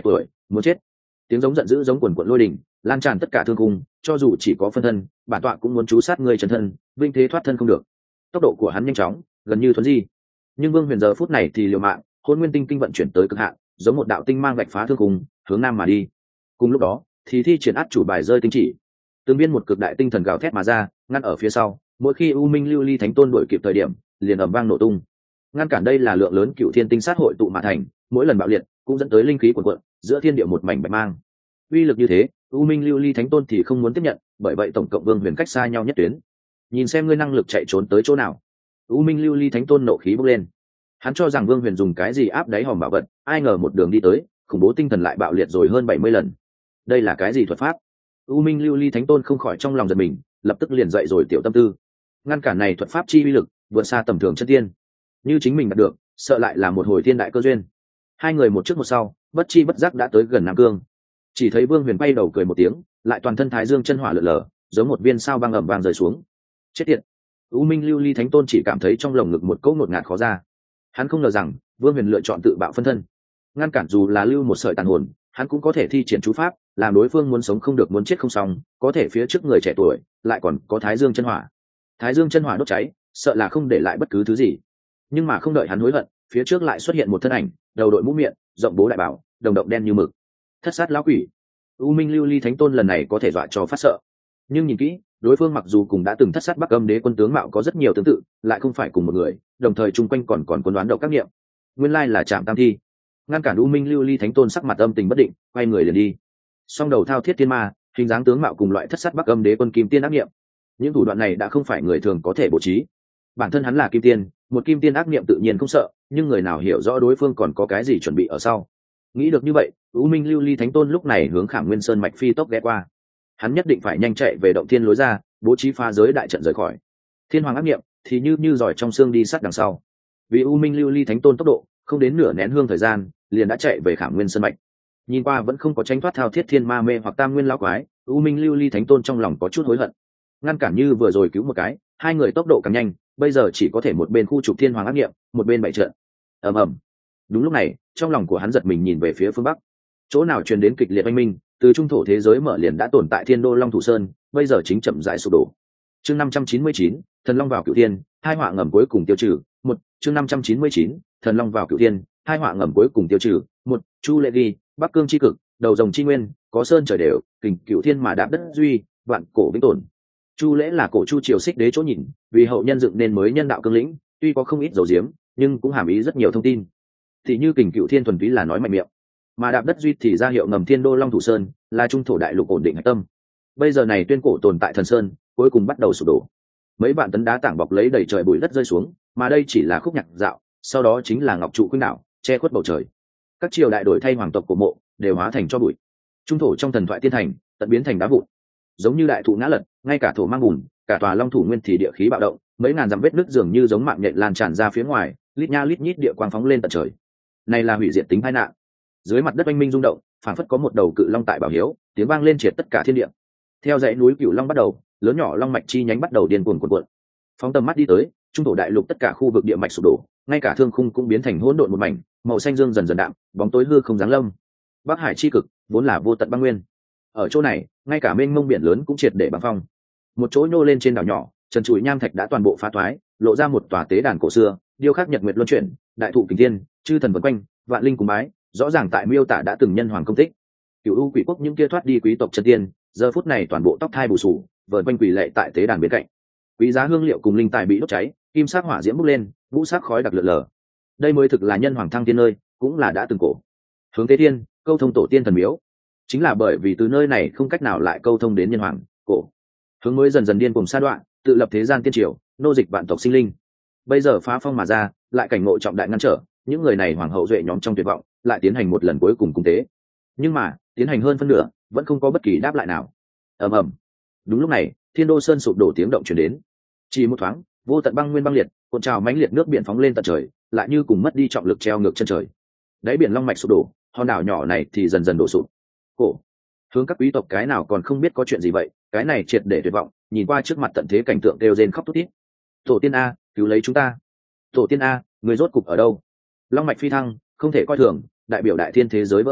muốn chết. Tiếng giống giận dữ giống quần quận lôi đình lan tràn tất cả thương cung, cho dù chỉ có phân thân bản tọa cũng muốn chú sát ngươi chân thân, vinh thế thoát thân không được. Tốc độ của hắn nhanh chóng gần như thuấn di, nhưng Vương Huyền giờ phút này thì liều mạng, hôn nguyên tinh kinh vận chuyển tới cực hạn, giống một đạo tinh mang vạch phá thương cung, hướng nam mà đi. Cùng lúc đó thì thi triển át chủ bài rơi tinh chỉ, từng viên một cực đại tinh thần gào thét mà ra, ngăn ở phía sau. Mỗi khi U Minh Lưu Ly Thánh Tôn đuổi kịp thời điểm, liền ầm vang nổ tung. Ngăn cản đây là lượng lớn cựu thiên tinh sát hội tụ mà thành, mỗi lần bạo liệt cũng dẫn tới linh khí cuồn cuộn, giữa thiên địa một mảnh bạch mang. Uy lực như thế, U Minh Lưu Ly Thánh Tôn thì không muốn tiếp nhận, bởi vậy tổng cộng Vương Huyền cách xa nhau nhất tuyến. Nhìn xem ngươi năng lực chạy trốn tới chỗ nào. U Minh Lưu Ly Thánh Tôn nộ khí bốc lên. Hắn cho rằng Vương Huyền dùng cái gì áp đáy hòm bảo vật, ai ngờ một đường đi tới, khủng bố tinh thần lại bạo liệt rồi hơn bảy mươi lần. Đây là cái gì thuật pháp? U Minh Lưu Ly Thánh Tôn không khỏi trong lòng giật mình, lập tức liền dậy rồi tiểu tâm tư. Ngăn cản này thuật pháp chi uy lực vượt xa tầm thường chân tiên, như chính mình đạt được, sợ lại là một hồi thiên đại cơ duyên. Hai người một trước một sau, bất chi bất giác đã tới gần Nam Cương. Chỉ thấy Vương Huyền bay đầu cười một tiếng, lại toàn thân thái dương chân hỏa lượn lờ, giống một viên sao băng ẩm vàng rơi xuống. Chết tiệt! U Minh Lưu Ly Thánh Tôn chỉ cảm thấy trong lồng ngực một cỗ ngột ngạt khó ra. Hắn không ngờ rằng Vương Huyền lựa chọn tự bạo phân thân, ngăn cản dù là lưu một sợi tàn hồn, hắn cũng có thể thi triển chú pháp, làm đối phương muốn sống không được muốn chết không xong. Có thể phía trước người trẻ tuổi lại còn có thái dương chân hỏa, thái dương chân hỏa đốt cháy, sợ là không để lại bất cứ thứ gì. Nhưng mà không đợi hắn hối hận, phía trước lại xuất hiện một thân ảnh, đầu đội mũ miệng, rộng bố đại bảo, đồng động đen như mực. Thất sát lão quỷ! U Minh Lưu Ly Thánh Tôn lần này có thể dọa cho phát sợ. Nhưng nhìn kỹ, đối phương mặc dù cùng đã từng thất sát Bắc Âm Đế quân tướng mạo có rất nhiều tương tự, lại không phải cùng một người, đồng thời chung quanh còn còn quân đoán độc các nghiệm. Nguyên lai là Trạm Tam Thi. Ngăn cản U Minh Lưu Ly Thánh Tôn sắc mặt âm tình bất định, quay người liền đi. Song đầu thao thiết thiên ma, hình dáng tướng mạo cùng loại thất sát Bắc Âm Đế quân kim tiên ác nghiệm. Những thủ đoạn này đã không phải người thường có thể bố trí. Bản thân hắn là kim tiên, một kim tiên ác nghiệm tự nhiên không sợ, nhưng người nào hiểu rõ đối phương còn có cái gì chuẩn bị ở sau. Nghĩ được như vậy, U Minh Lưu Ly Thánh Tôn lúc này hướng Khảm Nguyên Sơn mạch phi tốc ghé qua. Hắn nhất định phải nhanh chạy về động thiên lối ra, bố trí phá giới đại trận rời khỏi. Thiên hoàng ác nghiệm thì như như giỏi trong xương đi sát đằng sau. Vì U Minh Lưu Ly Thánh Tôn tốc độ không đến nửa nén hương thời gian, liền đã chạy về Khảm Nguyên Sơn mạch. Nhìn qua vẫn không có tránh thoát thao thiết thiên ma mê hoặc tam nguyên lão quái, U Minh Lưu Ly Thánh Tôn trong lòng có chút hối hận. Ngăn cản như vừa rồi cứu một cái, hai người tốc độ càng nhanh, bây giờ chỉ có thể một bên khu trục thiên hoàng ác nghiệm, một bên bày trận. Ầm ầm. Đúng lúc này, trong lòng của hắn giật mình nhìn về phía phương bắc. Chỗ nào truyền đến kịch liệt oanh minh, từ trung thổ thế giới mở liền đã tồn tại Thiên Đô Long Thủ Sơn, bây giờ chính chậm rãi sụp đổ. Chương năm trăm chín mươi chín, Thần Long vào Cửu Thiên, hai họa ngầm cuối cùng tiêu trừ. Một, chương năm trăm chín mươi chín, Thần Long vào Cửu Thiên, hai họa ngầm cuối cùng tiêu trừ. Một, Chu Lệ Ghi, Bắc Cương chi cực, đầu rồng chi nguyên, có sơn trời đều, kình Cửu Thiên mà đạp đất duy, vạn cổ vĩnh tồn. Chu Lễ là cổ Chu triều xích đế chỗ nhìn, vì hậu nhân dựng nên mới nhân đạo cương lĩnh, tuy có không ít dầu diếm, nhưng cũng hàm ý rất nhiều thông tin. Thì như kình Cửu Thiên thuần túy là nói mạnh miệng, mà đạp đất duy thì ra hiệu ngầm Thiên Đô Long Thủ Sơn, là trung thổ đại lục ổn định hạch tâm. Bây giờ này tuyên cổ tồn tại thần sơn, cuối cùng bắt đầu sụp đổ. Mấy vạn tấn đá tảng bọc lấy đầy trời bụi đất rơi xuống, mà đây chỉ là khúc nhạc dạo, sau đó chính là ngọc trụ khuynh đảo, che khuất bầu trời. Các triều đại đổi thay hoàng tộc của mộ đều hóa thành cho bụi. Trung thổ trong thần thoại tiên thành, tận biến thành đá vụn. Giống như đại thụ ngã lật, ngay cả thổ mang bùn, cả tòa Long Thủ Nguyên thì địa khí bạo động, mấy ngàn dặm vết nứt dường như giống mạng nhện lan tràn ra phía ngoài, lít nha lít nhít địa quang phóng lên tận trời. Này là hủy diệt tính tai nạn. Dưới mặt đất oanh minh rung động, phản phất có một đầu cự long tại bảo hiếu, tiếng vang lên triệt tất cả thiên địa. Theo dãy núi Cửu Long bắt đầu, lớn nhỏ long mạch chi nhánh bắt đầu điên cuồng cuộn cuộn. Phóng tầm mắt đi tới, trung thổ đại lục tất cả khu vực địa mạch sụp đổ, ngay cả thương khung cũng biến thành hỗn độn một mảnh, màu xanh dương dần dần đạm, bóng tối hư không giáng lâm. Bắc Hải chi cực, vốn là vô tận băng nguyên. Ở chỗ này, ngay cả mênh mông biển lớn cũng triệt để băng phong. Một chỗ nhô lên trên đảo nhỏ, trần trụi nham thạch đã toàn bộ phá thoái, lộ ra một tòa tế đàn cổ xưa, điêu khắc nhật nguyệt luân chuyển, đại thụ kình thiên, chư thần vần quanh, vạn linh cùng bái, rõ ràng tại miêu tả đã từng nhân hoàng công tích. Cửu u quỷ quốc những kia thoát đi quý tộc chân tiên, giờ phút này toàn bộ tóc thai bù sù, vờn quanh quỷ lệ tại tế đàn bên cạnh. Quý giá hương liệu cùng linh tài bị đốt cháy, kim sắc hỏa diễm bốc lên, ngũ sắc khói đặc lượn lờ. Đây mới thực là nhân hoàng thăng tiên nơi, cũng là đã từng cổ. Hướng Tế Thiên, câu thông tổ tiên thần miếu. Chính là bởi vì từ nơi này không cách nào lại câu thông đến nhân hoàng, cổ. Hướng mới dần dần điên cùng sa đoạn, tự lập thế gian tiên triều, nô dịch vạn tộc sinh linh. Bây giờ phá phong mà ra, lại cảnh ngộ trọng đại ngăn trở, những người này hoàng hậu duệ nhóm trong tuyệt vọng, lại tiến hành một lần cuối cùng cung tế. Nhưng mà, tiến hành hơn phân nửa, vẫn không có bất kỳ đáp lại nào. Ầm ầm. Đúng lúc này, Thiên Đô Sơn sụp đổ tiếng động truyền đến. Chỉ một thoáng, vô tận băng nguyên băng liệt, cuộn trào mãnh liệt nước biển phóng lên tận trời, lại như cùng mất đi trọng lực treo ngược chân trời. Đáy biển long mạch sụp đổ, hòn đảo nhỏ này thì dần dần đổ sụp. Cổ. Hướng các quý tộc cái nào còn không biết có chuyện gì vậy, cái này triệt để tuyệt vọng, nhìn qua trước mặt tận thế cảnh tượng kêu rên khóc thút thít. Tổ tiên a, cứu lấy chúng ta. Tổ tiên a, người rốt cục ở đâu? Long mạch phi thăng, không thể coi thường, đại biểu đại thiên thế giới vỡ nát,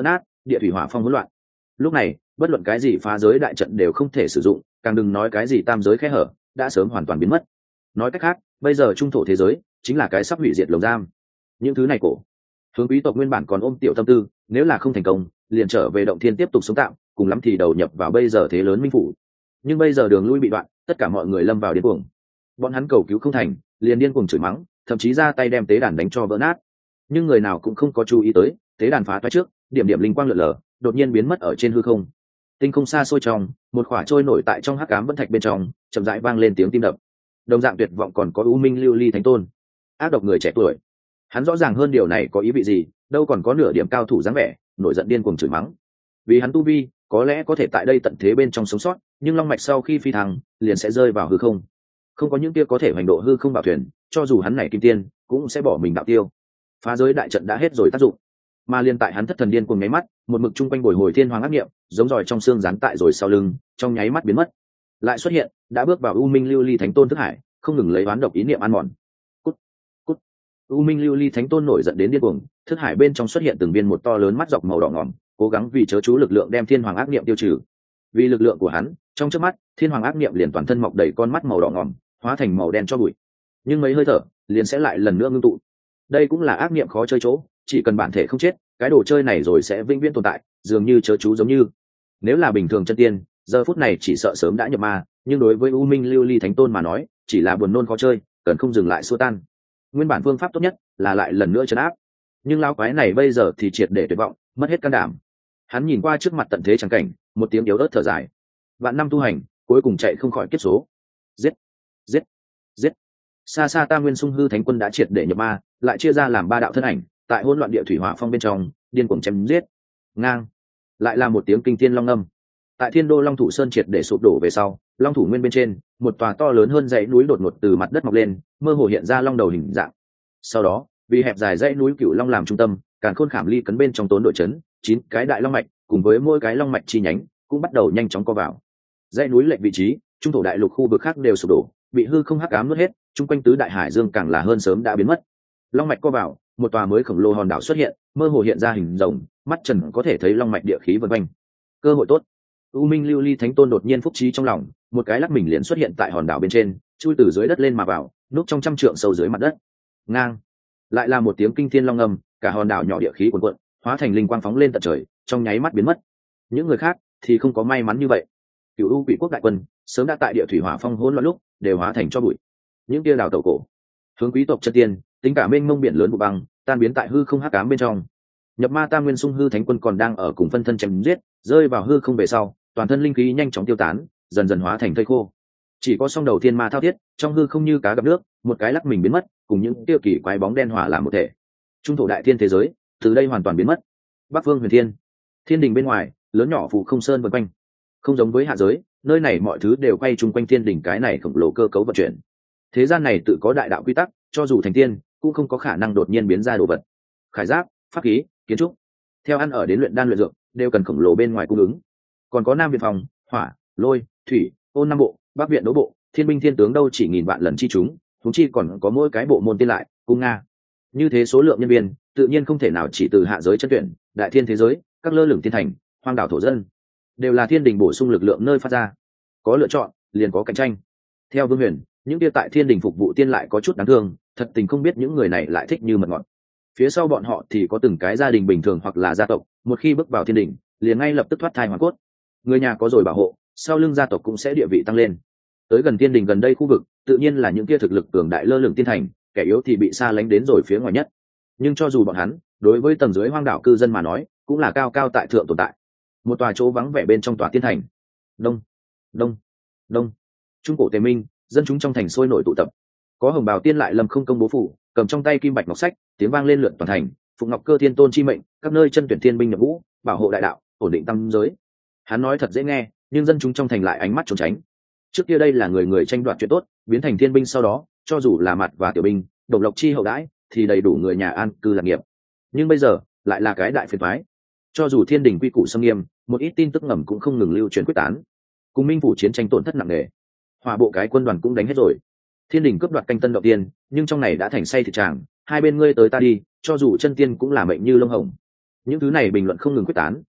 địa thủy hỏa phong hỗn loạn. Lúc này bất luận cái gì phá giới đại trận đều không thể sử dụng, càng đừng nói cái gì tam giới khe hở đã sớm hoàn toàn biến mất. Nói cách khác, bây giờ trung thổ thế giới chính là cái sắp hủy diệt lồng giam. Những thứ này cổ hướng quý tộc nguyên bản còn ôm tiểu tâm tư, nếu là không thành công liền trở về động thiên tiếp tục sống tạm, cùng lắm thì đầu nhập vào bây giờ thế lớn minh phủ. Nhưng bây giờ đường lui bị đoạn, tất cả mọi người lâm vào điên cuồng. Bọn hắn cầu cứu không thành, liền điên cuồng chửi mắng, thậm chí ra tay đem tế đàn đánh cho vỡ nát. Nhưng người nào cũng không có chú ý tới, tế đàn phá toái trước, điểm điểm linh quang lượn lờ, đột nhiên biến mất ở trên hư không. Tinh không xa xôi trong, một khỏa trôi nổi tại trong hắc ám vân thạch bên trong, chậm rãi vang lên tiếng tim đập. Đồng dạng tuyệt vọng còn có U Minh Lưu Ly Thánh Tôn, ác độc người trẻ tuổi. Hắn rõ ràng hơn điều này có ý vị gì, đâu còn có nửa điểm cao thủ dáng vẻ, nổi giận điên cuồng chửi mắng. Vì hắn tu vi, có lẽ có thể tại đây tận thế bên trong sống sót, nhưng long mạch sau khi phi thăng, liền sẽ rơi vào hư không. Không có những kia có thể hành độ hư không bảo thuyền, cho dù hắn này kim tiên, cũng sẽ bỏ mình đạo tiêu. Phá giới đại trận đã hết rồi tác dụng, mà liên tại hắn thất thần điên cuồng nháy mắt, một mực trung quanh bồi hồi thiên hoàng ác niệm, giống giỏi trong xương dán tại rồi sau lưng, trong nháy mắt biến mất. Lại xuất hiện, đã bước vào U Minh Lưu Ly Thánh Tôn thức hải, không ngừng lấy oán độc ý niệm ăn mòn. Cút, cút. U Minh Lưu Ly Thánh Tôn nổi giận đến điên cuồng, thức hải bên trong xuất hiện từng viên một to lớn mắt dọc màu đỏ ngòm, cố gắng vì chớ chú lực lượng đem thiên hoàng ác niệm tiêu trừ. Vì lực lượng của hắn, trong chớp mắt, thiên hoàng ác niệm liền toàn thân mọc đầy con mắt màu đỏ ngòm, hóa thành màu đen cho bụi. Nhưng mấy hơi thở, liền sẽ lại lần nữa ngưng tụ. Đây cũng là ác niệm khó chơi chỗ, chỉ cần bản thể không chết, cái đồ chơi này rồi sẽ vĩnh viễn tồn tại, dường như chớ chú giống như. Nếu là bình thường chân tiên, giờ phút này chỉ sợ sớm đã nhập ma, nhưng đối với U Minh Lưu Ly Thánh Tôn mà nói, chỉ là buồn nôn khó chơi, cần không dừng lại xua tan. Nguyên bản phương pháp tốt nhất là lại lần nữa trấn áp. Nhưng lão quái này bây giờ thì triệt để tuyệt vọng, mất hết can đảm. Hắn nhìn qua trước mặt tận thế chẳng cảnh, một tiếng yếu ớt thở dài. Vạn năm tu hành, cuối cùng chạy không khỏi kiếp số. Giết, giết, giết. Xa xa Ta Nguyên Sung Hư Thánh Quân đã triệt để nhập ma, lại chia ra làm ba đạo thân ảnh, tại hỗn loạn địa thủy hỏa phong bên trong, điên cuồng chém giết. Ngang, lại là một tiếng kinh thiên long ngâm. Tại Thiên Đô Long Thủ Sơn triệt để sụp đổ về sau, Long Thủ Nguyên bên trên, một tòa to lớn hơn dãy núi đột ngột từ mặt đất mọc lên, mơ hồ hiện ra long đầu hình dạng. Sau đó, vì hẹp dài dãy núi Cửu Long làm trung tâm, càn khôn khảm ly cấn bên trong tốn đội chấn, chín cái đại long mạch, cùng với mỗi cái long mạch chi nhánh, cũng bắt đầu nhanh chóng co vào. Dãy núi lệch vị trí, trung thổ đại lục khu vực khác đều sụp đổ, bị hư không hắc ám nuốt hết, chung quanh tứ đại hải dương càng là hơn sớm đã biến mất. Long mạch co vào, một tòa mới khổng lồ hòn đảo xuất hiện, mơ hồ hiện ra hình rồng, mắt trần có thể thấy long mạch địa khí vần quanh. Cơ hội tốt. U Minh Lưu Ly Thánh Tôn đột nhiên phúc trí trong lòng, một cái lắc mình liền xuất hiện tại hòn đảo bên trên, chui từ dưới đất lên mà vào, núp trong trăm trượng sâu dưới mặt đất. Ngang, lại là một tiếng kinh thiên long ngâm, cả hòn đảo nhỏ địa khí cuồn cuộn, hóa thành linh quang phóng lên tận trời, trong nháy mắt biến mất. Những người khác thì không có may mắn như vậy. Cửu U Quỷ Quốc đại quân sớm đã tại địa thủy hỏa phong hỗn loạn lúc đều hóa thành cho bụi. Những kia đảo tẩu cổ, hướng quý tộc chân tiên, tính cả mênh mông biển lớn vụ băng, tan biến tại hư không hắc ám bên trong. Nhập ma Tam Nguyên Sung Hư Thánh Quân còn đang ở cùng phân thân chém giết, rơi vào hư không về sau, toàn thân linh khí nhanh chóng tiêu tán, dần dần hóa thành thây khô. Chỉ có song đầu thiên ma thao thiết, trong hư không như cá gặp nước, một cái lắc mình biến mất, cùng những tiêu kỳ quái bóng đen hỏa làm một thể. Trung thổ đại thiên thế giới, từ đây hoàn toàn biến mất. Bắc Phương Huyền Thiên, thiên đình bên ngoài, lớn nhỏ phù không sơn vần quanh. Không giống với hạ giới, nơi này mọi thứ đều quay chung quanh thiên đình cái này khổng lồ cơ cấu vận chuyển. Thế gian này tự có đại đạo quy tắc, cho dù thành tiên, cũng không có khả năng đột nhiên biến ra đồ vật. Khải giáp, pháp khí, kiến trúc, theo ăn ở đến luyện đan luyện dược, đều cần khổng lồ bên ngoài cung ứng. Còn có Nam Viện phòng, hỏa, lôi, thủy, ôn năm bộ, Bắc Viện đấu bộ, thiên binh thiên tướng đâu chỉ nghìn vạn lần chi chúng, chúng chi còn có mỗi cái bộ môn tiên lại, cung nga. Như thế số lượng nhân viên, tự nhiên không thể nào chỉ từ hạ giới chân tuyển, đại thiên thế giới, các lơ lửng thiên thành, hoang đảo thổ dân, đều là thiên đình bổ sung lực lượng nơi phát ra. Có lựa chọn, liền có cạnh tranh. Theo Vương Huyền, những kia tại thiên đình phục vụ tiên lại có chút đáng thương, thật tình không biết những người này lại thích như mật ngọt. Phía sau bọn họ thì có từng cái gia đình bình thường hoặc là gia tộc, một khi bước vào thiên đình, liền ngay lập tức thoát thai hoàn cốt. Người nhà có rồi bảo hộ, sau lưng gia tộc cũng sẽ địa vị tăng lên. Tới gần thiên đình gần đây khu vực, tự nhiên là những kia thực lực cường đại lơ lửng tiên thành, kẻ yếu thì bị xa lánh đến rồi phía ngoài nhất. Nhưng cho dù bọn hắn, đối với tầng dưới hoang đảo cư dân mà nói, cũng là cao cao tại thượng tồn tại. Một tòa chỗ vắng vẻ bên trong tòa tiên thành. Đông, đông, đông. Trung cổ Tề Minh, dân chúng trong thành sôi nổi tụ tập. Có hồng bào tiên lại lâm không công bố phủ, cầm trong tay kim bạch ngọc sách, tiếng vang lên lượn toàn thành, phụng ngọc cơ thiên tôn chi mệnh, các nơi chân tuyển thiên binh nhập ngũ, bảo hộ đại đạo, ổn định tâm giới. Hắn nói thật dễ nghe, nhưng dân chúng trong thành lại ánh mắt trốn tránh. Trước kia đây là người người tranh đoạt chuyện tốt, biến thành thiên binh sau đó, cho dù là mặt và tiểu binh, độc lộc chi hậu đãi, thì đầy đủ người nhà an cư lạc nghiệp. Nhưng bây giờ, lại là cái đại phiền toái. Cho dù thiên đình quy củ xâm nghiêm, một ít tin tức ngầm cũng không ngừng lưu truyền quyết tán. Cùng minh phủ chiến tranh tổn thất nặng nề, hỏa bộ cái quân đoàn cũng đánh hết rồi. Thiên đình cướp đoạt canh tân động tiên, nhưng trong này đã thành say thịt tràng, hai bên ngươi tới ta đi, cho dù chân tiên cũng là mệnh như lông hồng. Những thứ này bình luận không ngừng quyết tán,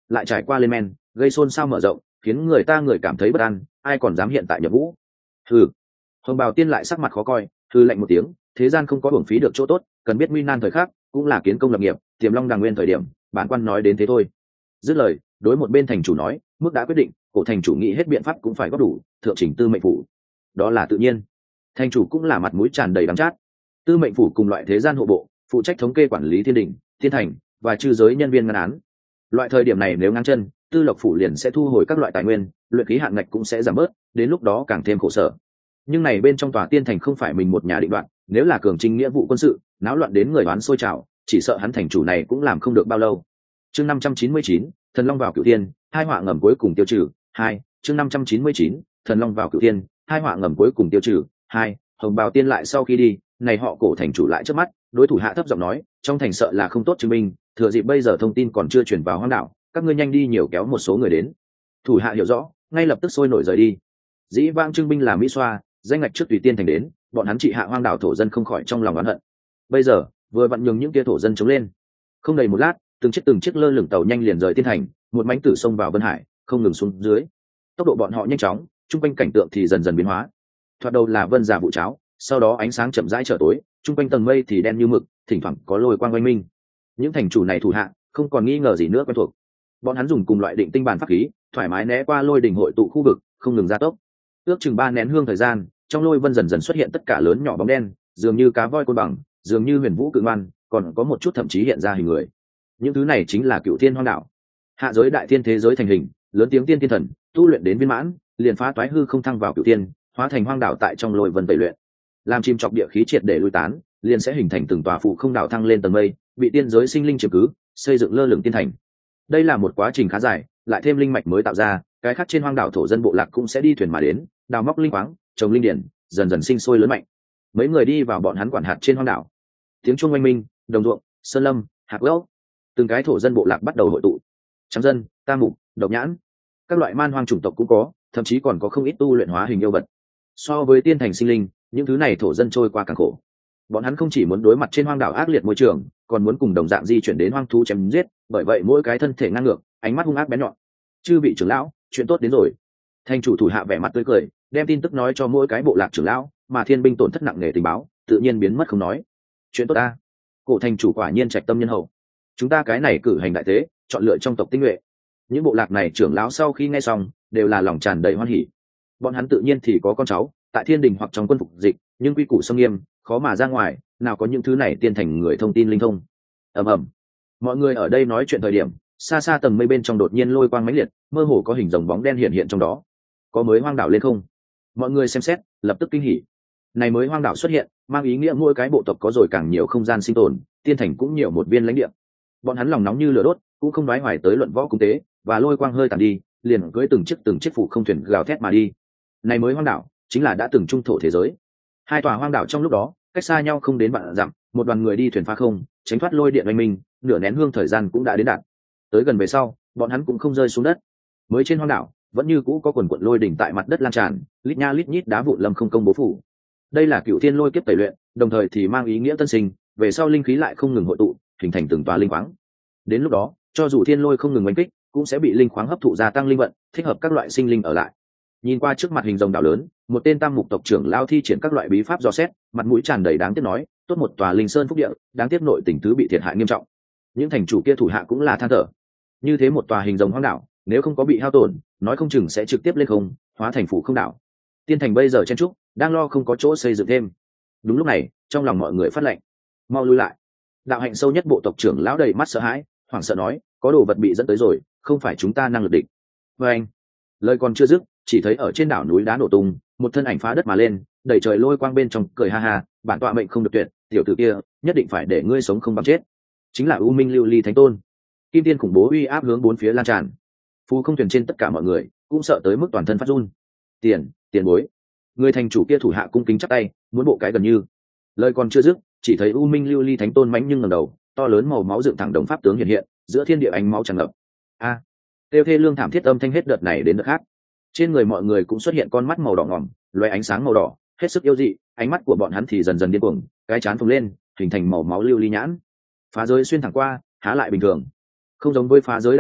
lại trải qua lên men gây xôn xao mở rộng, khiến người ta người cảm thấy bất an, ai còn dám hiện tại nhập ngũ. Hừ. Hồng Bào Tiên lại sắc mặt khó coi, hừ lạnh một tiếng, thế gian không có hưởng phí được chỗ tốt, cần biết nguy nan thời khắc, cũng là kiến công lập nghiệp, tiềm long đàng nguyên thời điểm, bản quan nói đến thế thôi. Dứt lời, đối một bên thành chủ nói, mức đã quyết định, cổ thành chủ nghĩ hết biện pháp cũng phải góp đủ, thượng chỉnh tư mệnh phủ. Đó là tự nhiên. Thành chủ cũng là mặt mũi tràn đầy đắng chát. Tư mệnh phủ cùng loại thế gian hộ bộ, phụ trách thống kê quản lý thiên đình, thiên thành và chư giới nhân viên ngăn án. Loại thời điểm này nếu ngang chân, tư lộc phủ liền sẽ thu hồi các loại tài nguyên, luyện khí hạn ngạch cũng sẽ giảm bớt, đến lúc đó càng thêm khổ sở. Nhưng này bên trong tòa tiên thành không phải mình một nhà định đoạt, nếu là cường trinh nghĩa vụ quân sự, náo loạn đến người đoán sôi trào, chỉ sợ hắn thành chủ này cũng làm không được bao lâu. Chương năm trăm chín mươi chín, thần long vào cửu thiên, hai họa ngầm cuối cùng tiêu trừ. Hai, chương năm trăm chín mươi chín, thần long vào cửu thiên, hai họa ngầm cuối cùng tiêu trừ. Hai, Hồng Bào Tiên lại sau khi đi, này họ cổ thành chủ lại trước mắt, đối thủ hạ thấp giọng nói, trong thành sợ là không tốt chứng minh, thừa dịp bây giờ thông tin còn chưa truyền vào hoang đảo, các ngươi nhanh đi nhiều kéo một số người đến. Thủ hạ hiểu rõ, ngay lập tức sôi nổi rời đi. Dĩ vãng trưng binh là Mỹ xoa, danh ngạch trước tùy tiên thành đến, bọn hắn trị hạ hoang đảo thổ dân không khỏi trong lòng oán hận. Bây giờ, vừa vặn nhường những kia thổ dân chống lên. Không đầy một lát, từng chiếc từng chiếc lơ lửng tàu nhanh liền rời tiên thành, một mảnh tử sông vào Vân Hải, không ngừng xuống dưới. Tốc độ bọn họ nhanh chóng, trung quanh cảnh tượng thì dần dần biến hóa. Thoạt đầu là vân giả vụ cháo, sau đó ánh sáng chậm rãi trở tối, trung quanh tầng mây thì đen như mực, thỉnh thoảng có lôi quang oanh minh. Những thành chủ này thủ hạ không còn nghi ngờ gì nữa quen thuộc. Bọn hắn dùng cùng loại định tinh bản pháp khí, thoải mái né qua lôi đỉnh hội tụ khu vực, không ngừng gia tốc. Ước chừng ba nén hương thời gian, trong lôi vân dần dần xuất hiện tất cả lớn nhỏ bóng đen, dường như cá voi côn bằng, dường như huyền vũ cự ngoan, còn có một chút thậm chí hiện ra hình người. Những thứ này chính là cựu thiên hoang đảo. Hạ giới đại thiên thế giới thành hình, lớn tiếng tiên thiên thần, tu luyện đến viên mãn, liền phá toái hư không thăng vào cựu thiên, hóa thành hoang đảo tại trong lôi vân tẩy luyện. Làm chim chọc địa khí triệt để lui tán, liền sẽ hình thành từng tòa phụ không đảo thăng lên tầng mây, bị tiên giới sinh linh chiếm cứ, xây dựng lơ lửng tiên thành. Đây là một quá trình khá dài, lại thêm linh mạch mới tạo ra, cái khác trên hoang đảo thổ dân bộ lạc cũng sẽ đi thuyền mà đến, đào móc linh khoáng, trồng linh điển, dần dần sinh sôi lớn mạnh. Mấy người đi vào bọn hắn quản hạt trên hoang đảo. Tiếng chuông oanh minh, đồng ruộng, sơn lâm, hạt gốc, từng cái thổ dân bộ lạc bắt đầu hội tụ. Trắng dân, ta mục, độc nhãn, các loại man hoang chủng tộc cũng có, thậm chí còn có không ít tu luyện hóa hình yêu vật. So với tiên thành sinh linh, những thứ này thổ dân trôi qua càng khổ. Bọn hắn không chỉ muốn đối mặt trên hoang đảo ác liệt môi trường, còn muốn cùng đồng dạng di chuyển đến hoang thú chém giết, bởi vậy mỗi cái thân thể ngang ngược, ánh mắt hung ác bén nhọn. Chư vị trưởng lão, chuyện tốt đến rồi. Thành chủ thủ hạ vẻ mặt tươi cười, đem tin tức nói cho mỗi cái bộ lạc trưởng lão, mà thiên binh tổn thất nặng nề tình báo, tự nhiên biến mất không nói. Chuyện tốt ta. Cổ thành chủ quả nhiên trạch tâm nhân hậu. Chúng ta cái này cử hành đại tế, chọn lựa trong tộc tinh nhuệ. Những bộ lạc này trưởng lão sau khi nghe xong, đều là lòng tràn đầy hoan hỉ. Bọn hắn tự nhiên thì có con cháu tại thiên đình hoặc trong quân phục dịch, nhưng quy củ sông nghiêm, khó mà ra ngoài, nào có những thứ này tiên thành người thông tin linh thông. Ầm ầm. Mọi người ở đây nói chuyện thời điểm, xa xa tầng mây bên trong đột nhiên lôi quang mãnh liệt, mơ hồ có hình rồng bóng đen hiện hiện trong đó. Có mới hoang đảo lên không? Mọi người xem xét, lập tức kinh hỉ. Này mới hoang đảo xuất hiện, mang ý nghĩa mỗi cái bộ tộc có rồi càng nhiều không gian sinh tồn, tiên thành cũng nhiều một viên lãnh địa. Bọn hắn lòng nóng như lửa đốt, cũng không nói hoài tới luận võ cung tế, và lôi quang hơi tàn đi, liền cưỡi từng chiếc từng chiếc phụ không thuyền gào thét mà đi. Này mới hoang đảo, chính là đã từng trung thổ thế giới. Hai tòa hoang đảo trong lúc đó, cách xa nhau không đến vạn dặm, một đoàn người đi thuyền phá không, tránh thoát lôi điện oanh minh, nửa nén hương thời gian cũng đã đến đạt. Tới gần về sau, bọn hắn cũng không rơi xuống đất. Mới trên hoang đảo, vẫn như cũ có quần quần lôi đỉnh tại mặt đất lan tràn, lít nha lít nhít đá vụn lâm không công bố phủ. Đây là cựu thiên lôi kiếp tẩy luyện, đồng thời thì mang ý nghĩa tân sinh, về sau linh khí lại không ngừng hội tụ, hình thành từng tòa linh khoáng. Đến lúc đó, cho dù thiên lôi không ngừng oanh kích, cũng sẽ bị linh khoáng hấp thụ gia tăng linh vận, thích hợp các loại sinh linh ở lại. Nhìn qua trước mặt hình rồng đảo lớn, một tên tam mục tộc trưởng lao thi triển các loại bí pháp dò xét, mặt mũi tràn đầy đáng tiếc nói, tốt một tòa linh sơn phúc địa, đáng tiếc nội tình tứ bị thiệt hại nghiêm trọng. Những thành chủ kia thủ hạ cũng là than thở. Như thế một tòa hình rồng hoang đảo, nếu không có bị hao tổn, nói không chừng sẽ trực tiếp lên không, hóa thành phủ không đảo. Tiên thành bây giờ chen trúc, đang lo không có chỗ xây dựng thêm. Đúng lúc này, trong lòng mọi người phát lệnh, mau lui lại. Đạo hạnh sâu nhất bộ tộc trưởng lão đầy mắt sợ hãi, hoảng sợ nói, có đồ vật bị dẫn tới rồi, không phải chúng ta năng lực địch. Và anh, lời còn chưa dứt, chỉ thấy ở trên đảo núi đá nổ tung, một thân ảnh phá đất mà lên, đẩy trời lôi quang bên trong, cười ha ha, bản tọa mệnh không được tuyệt, tiểu tử kia, nhất định phải để ngươi sống không bằng chết. Chính là U Minh Lưu Ly Thánh Tôn. Kim tiên khủng bố uy áp hướng bốn phía lan tràn. Phù không thuyền trên tất cả mọi người cũng sợ tới mức toàn thân phát run. Tiền, tiền bối. Người thành chủ kia thủ hạ cung kính chắp tay, muốn bộ cái gần như. Lời còn chưa dứt, chỉ thấy U Minh Lưu Ly Thánh Tôn mãnh nhưng ngẩng đầu, to lớn màu máu dựng thẳng đồng pháp tướng hiện hiện, giữa thiên địa ánh máu tràn ngập. A! À, tiêu thê lương thảm thiết âm thanh hết đợt này đến đợt khác. Trên người mọi người cũng xuất hiện con mắt màu đỏ ngòm, loé ánh sáng màu đỏ, hết sức yêu dị, ánh mắt của bọn hắn thì dần dần điên cuồng, cái chán phồng lên, hình thành màu máu lưu ly nhãn. Phá giới xuyên thẳng qua, há lại bình thường. Không giống với phá giới đại trận,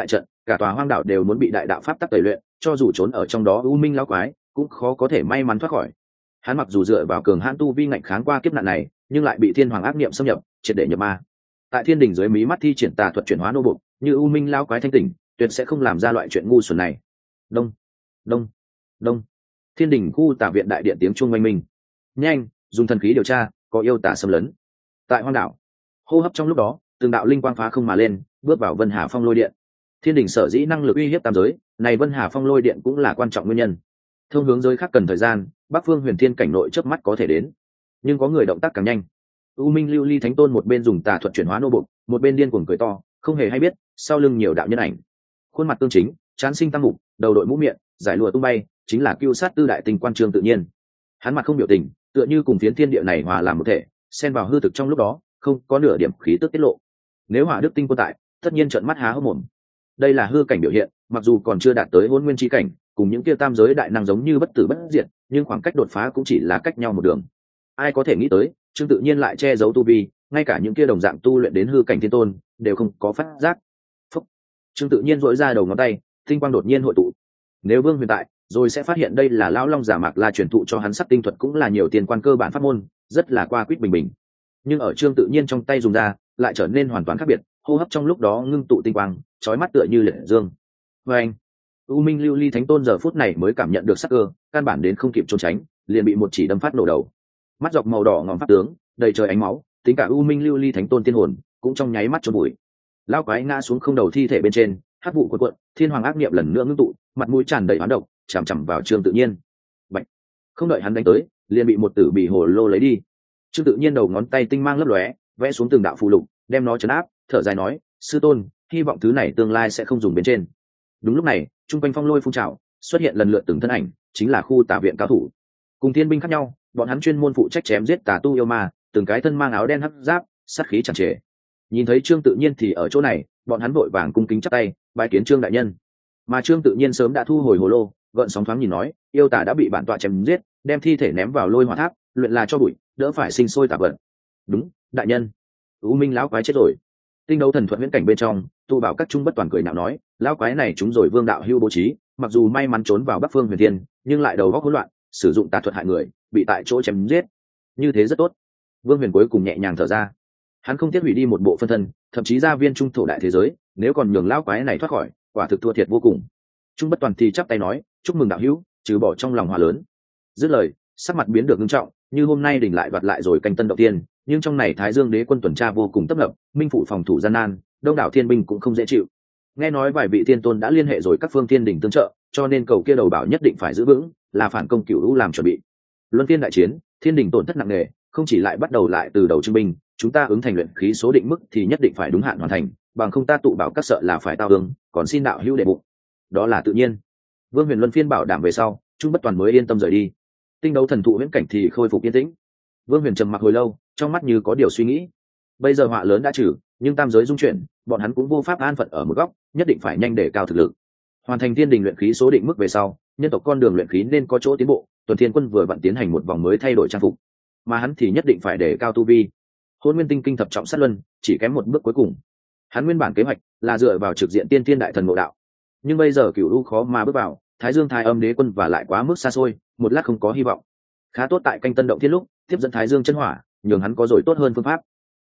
cả tòa hoang đảo đều muốn bị đại đạo pháp tắc tẩy luyện, cho dù trốn ở trong đó u minh lão quái cũng khó có thể may mắn thoát khỏi. Hắn mặc dù dựa vào cường hãn tu vi ngạnh kháng qua kiếp nạn này, nhưng lại bị thiên hoàng ác niệm xâm nhập, triệt để nhập ma. Tại thiên đình dưới mí mắt thi triển tà thuật chuyển hóa nô bộc, như u minh lão quái thanh tỉnh, tuyệt sẽ không làm ra loại chuyện ngu xuẩn này. Đông, đông, đông. Thiên đình khu tà viện đại điện tiếng chuông oanh minh. Nhanh, dùng thần khí điều tra, có yêu tà xâm lấn. Tại hoang đảo, hô hấp trong lúc đó, từng đạo linh quang phá không mà lên, bước vào Vân Hà Phong Lôi Điện. Thiên đình sở dĩ năng lực uy hiếp tam giới, này Vân Hà Phong Lôi Điện cũng là quan trọng nguyên nhân. Thông hướng giới khác cần thời gian, Bắc Phương Huyền Thiên cảnh nội chớp mắt có thể đến, nhưng có người động tác càng nhanh. U Minh Lưu Ly Thánh Tôn một bên dùng tà thuật chuyển hóa nô bộc, một bên điên cuồng cười to, không hề hay biết, sau lưng nhiều đạo nhân ảnh. Khuôn mặt tương chính, trán sinh tăng mục, đầu đội mũ miệng, giải lụa tung bay, chính là Cưu Sát Tư đại tinh quan Trương Tự Nhiên. Hắn mặt không biểu tình, tựa như cùng phiến thiên địa này hòa làm một thể, xen vào hư thực trong lúc đó, không có nửa điểm khí tức tiết lộ. Nếu Hỏa Đức Tinh quân tại, tất nhiên trợn mắt há hốc mồm. Đây là hư cảnh biểu hiện, mặc dù còn chưa đạt tới Hỗn Nguyên chi cảnh, cùng những kia tam giới đại năng giống như bất tử bất diệt, nhưng khoảng cách đột phá cũng chỉ là cách nhau một đường. Ai có thể nghĩ tới, Trương Tự Nhiên lại che giấu tu vi, ngay cả những kia đồng dạng tu luyện đến hư cảnh thiên tôn đều không có phát giác. Phúc. Trương Tự Nhiên duỗi ra đầu ngón tay, tinh quang đột nhiên hội tụ. Nếu Vương Huyền tại, rồi sẽ phát hiện đây là lão long giả mạc là truyền thụ cho hắn sắc tinh thuật, cũng là nhiều tiền quan cơ bản pháp môn, rất là qua quýt bình bình. Nhưng ở Trương Tự Nhiên trong tay dùng ra, lại trở nên hoàn toàn khác biệt, hô hấp trong lúc đó ngưng tụ tinh quang, chói mắt tựa như liệt dương. Và anh, U Minh Lưu Ly Thánh Tôn giờ phút này mới cảm nhận được sắc cơ, căn bản đến không kịp trốn tránh, liền bị một chỉ đâm phát nổ đầu. Mắt dọc màu đỏ ngòm pháp tướng, đầy trời ánh máu, tính cả U Minh Lưu Ly Thánh Tôn tiên hồn cũng trong nháy mắt chôn bụi. Lão quái ngã xuống không đầu thi thể bên trên, hắc vụ cuộn cuộn, thiên hoàng ác niệm lần nữa ngưng tụ, mặt mũi tràn đầy oán độc, chằm chằm vào Trương Tự Nhiên. Bạch. Không đợi hắn đánh tới, liền bị một tử bì hồ lô lấy đi. Trương Tự Nhiên đầu ngón tay tinh mang lấp lóe, vẽ xuống từng đạo phù lục, đem nó trấn áp, thở dài nói, sư tôn, hy vọng thứ này tương lai sẽ không dùng bên trên. Đúng lúc này, trung quanh phong lôi phun trào, xuất hiện lần lượt từng thân ảnh, chính là khu tà viện cao thủ. Cùng thiên binh khác nhau, bọn hắn chuyên môn phụ trách chém giết tà tu yêu ma, từng cái thân mang áo đen hắc giáp, sát khí tràn trề. Nhìn thấy Trương Tự Nhiên thì ở chỗ này, bọn hắn vội vàng cung kính chắp tay, bái kiến Trương đại nhân. Mà Trương Tự Nhiên sớm đã thu hồi hồ lô, gợn sóng thoáng nhìn nói, yêu tà đã bị bản tọa chém giết, đem thi thể ném vào lôi hỏa tháp, luyện là cho bụi, đỡ phải sinh sôi tà vận. Đúng, đại nhân. U Minh lão quái chết rồi. Tinh đấu thần thuận viễn cảnh bên trong, tu bảo các trung bất toàn cười nhạo nói, lão quái này chúng rồi vương đạo hưu bố trí, mặc dù may mắn trốn vào Bắc Phương Huyền Thiên, nhưng lại đầu óc hỗn loạn, sử dụng tà thuật hại người, bị tại chỗ chém giết. Như thế rất tốt. Vương Huyền cuối cùng nhẹ nhàng thở ra. Hắn không tiếc hủy đi một bộ phân thân, thậm chí gia viên trung thổ đại thế giới, nếu còn nhường lão quái này thoát khỏi, quả thực thua thiệt vô cùng. Trung bất toàn thì chắp tay nói, chúc mừng đạo hữu, trừ bỏ trong lòng hòa lớn. Dứt lời, sắc mặt biến được nghiêm trọng, như hôm nay đỉnh lại đoạt lại rồi canh tân đầu tiên, nhưng trong này Thái Dương Đế quân tuần tra vô cùng tấp nập, minh phụ phòng thủ gian nan, đông đảo thiên binh cũng không dễ chịu. Nghe nói vài vị tiên tôn đã liên hệ rồi các phương thiên đỉnh tương trợ, cho nên cầu kia đầu bảo nhất định phải giữ vững, là phản công cửu lũ làm chuẩn bị. Luân phiên đại chiến, thiên đỉnh tổn thất nặng nề, không chỉ lại bắt đầu lại từ đầu trưng binh, chúng ta ứng thành luyện khí số định mức thì nhất định phải đúng hạn hoàn thành, bằng không ta tụ bảo các sợ là phải tao hướng, còn xin đạo hữu đệ bụng. Đó là tự nhiên. Vương Huyền luân phiên bảo đảm về sau, Trung bất toàn mới yên tâm rời đi. Tinh đấu thần thụ viễn cảnh thì khôi phục yên tĩnh. Vương Huyền trầm mặc hồi lâu, trong mắt như có điều suy nghĩ. Bây giờ họa lớn đã trừ, nhưng tam giới dung chuyển, bọn hắn cũng vô pháp an phận ở một góc, nhất định phải nhanh để cao thực lực. Hoàn thành thiên đình luyện khí số định mức về sau, nhân tộc con đường luyện khí nên có chỗ tiến bộ. Tuần Thiên Quân vừa vặn tiến hành một vòng mới thay đổi trang phục, mà hắn thì nhất định phải để cao tu vi. Hôn Nguyên Tinh Kinh thập trọng sát luân, chỉ kém một bước cuối cùng. Hắn nguyên bản kế hoạch là dựa vào trực diện tiên thiên đại thần ngộ đạo, nhưng bây giờ cửu u khó mà bước vào, Thái Dương Thái Âm Đế quân và lại quá mức xa xôi, một lát không có hy vọng. Khá tốt tại canh tân động thiên lúc tiếp dẫn Thái Dương chân hỏa, nhường hắn có rồi tốt hơn phương pháp.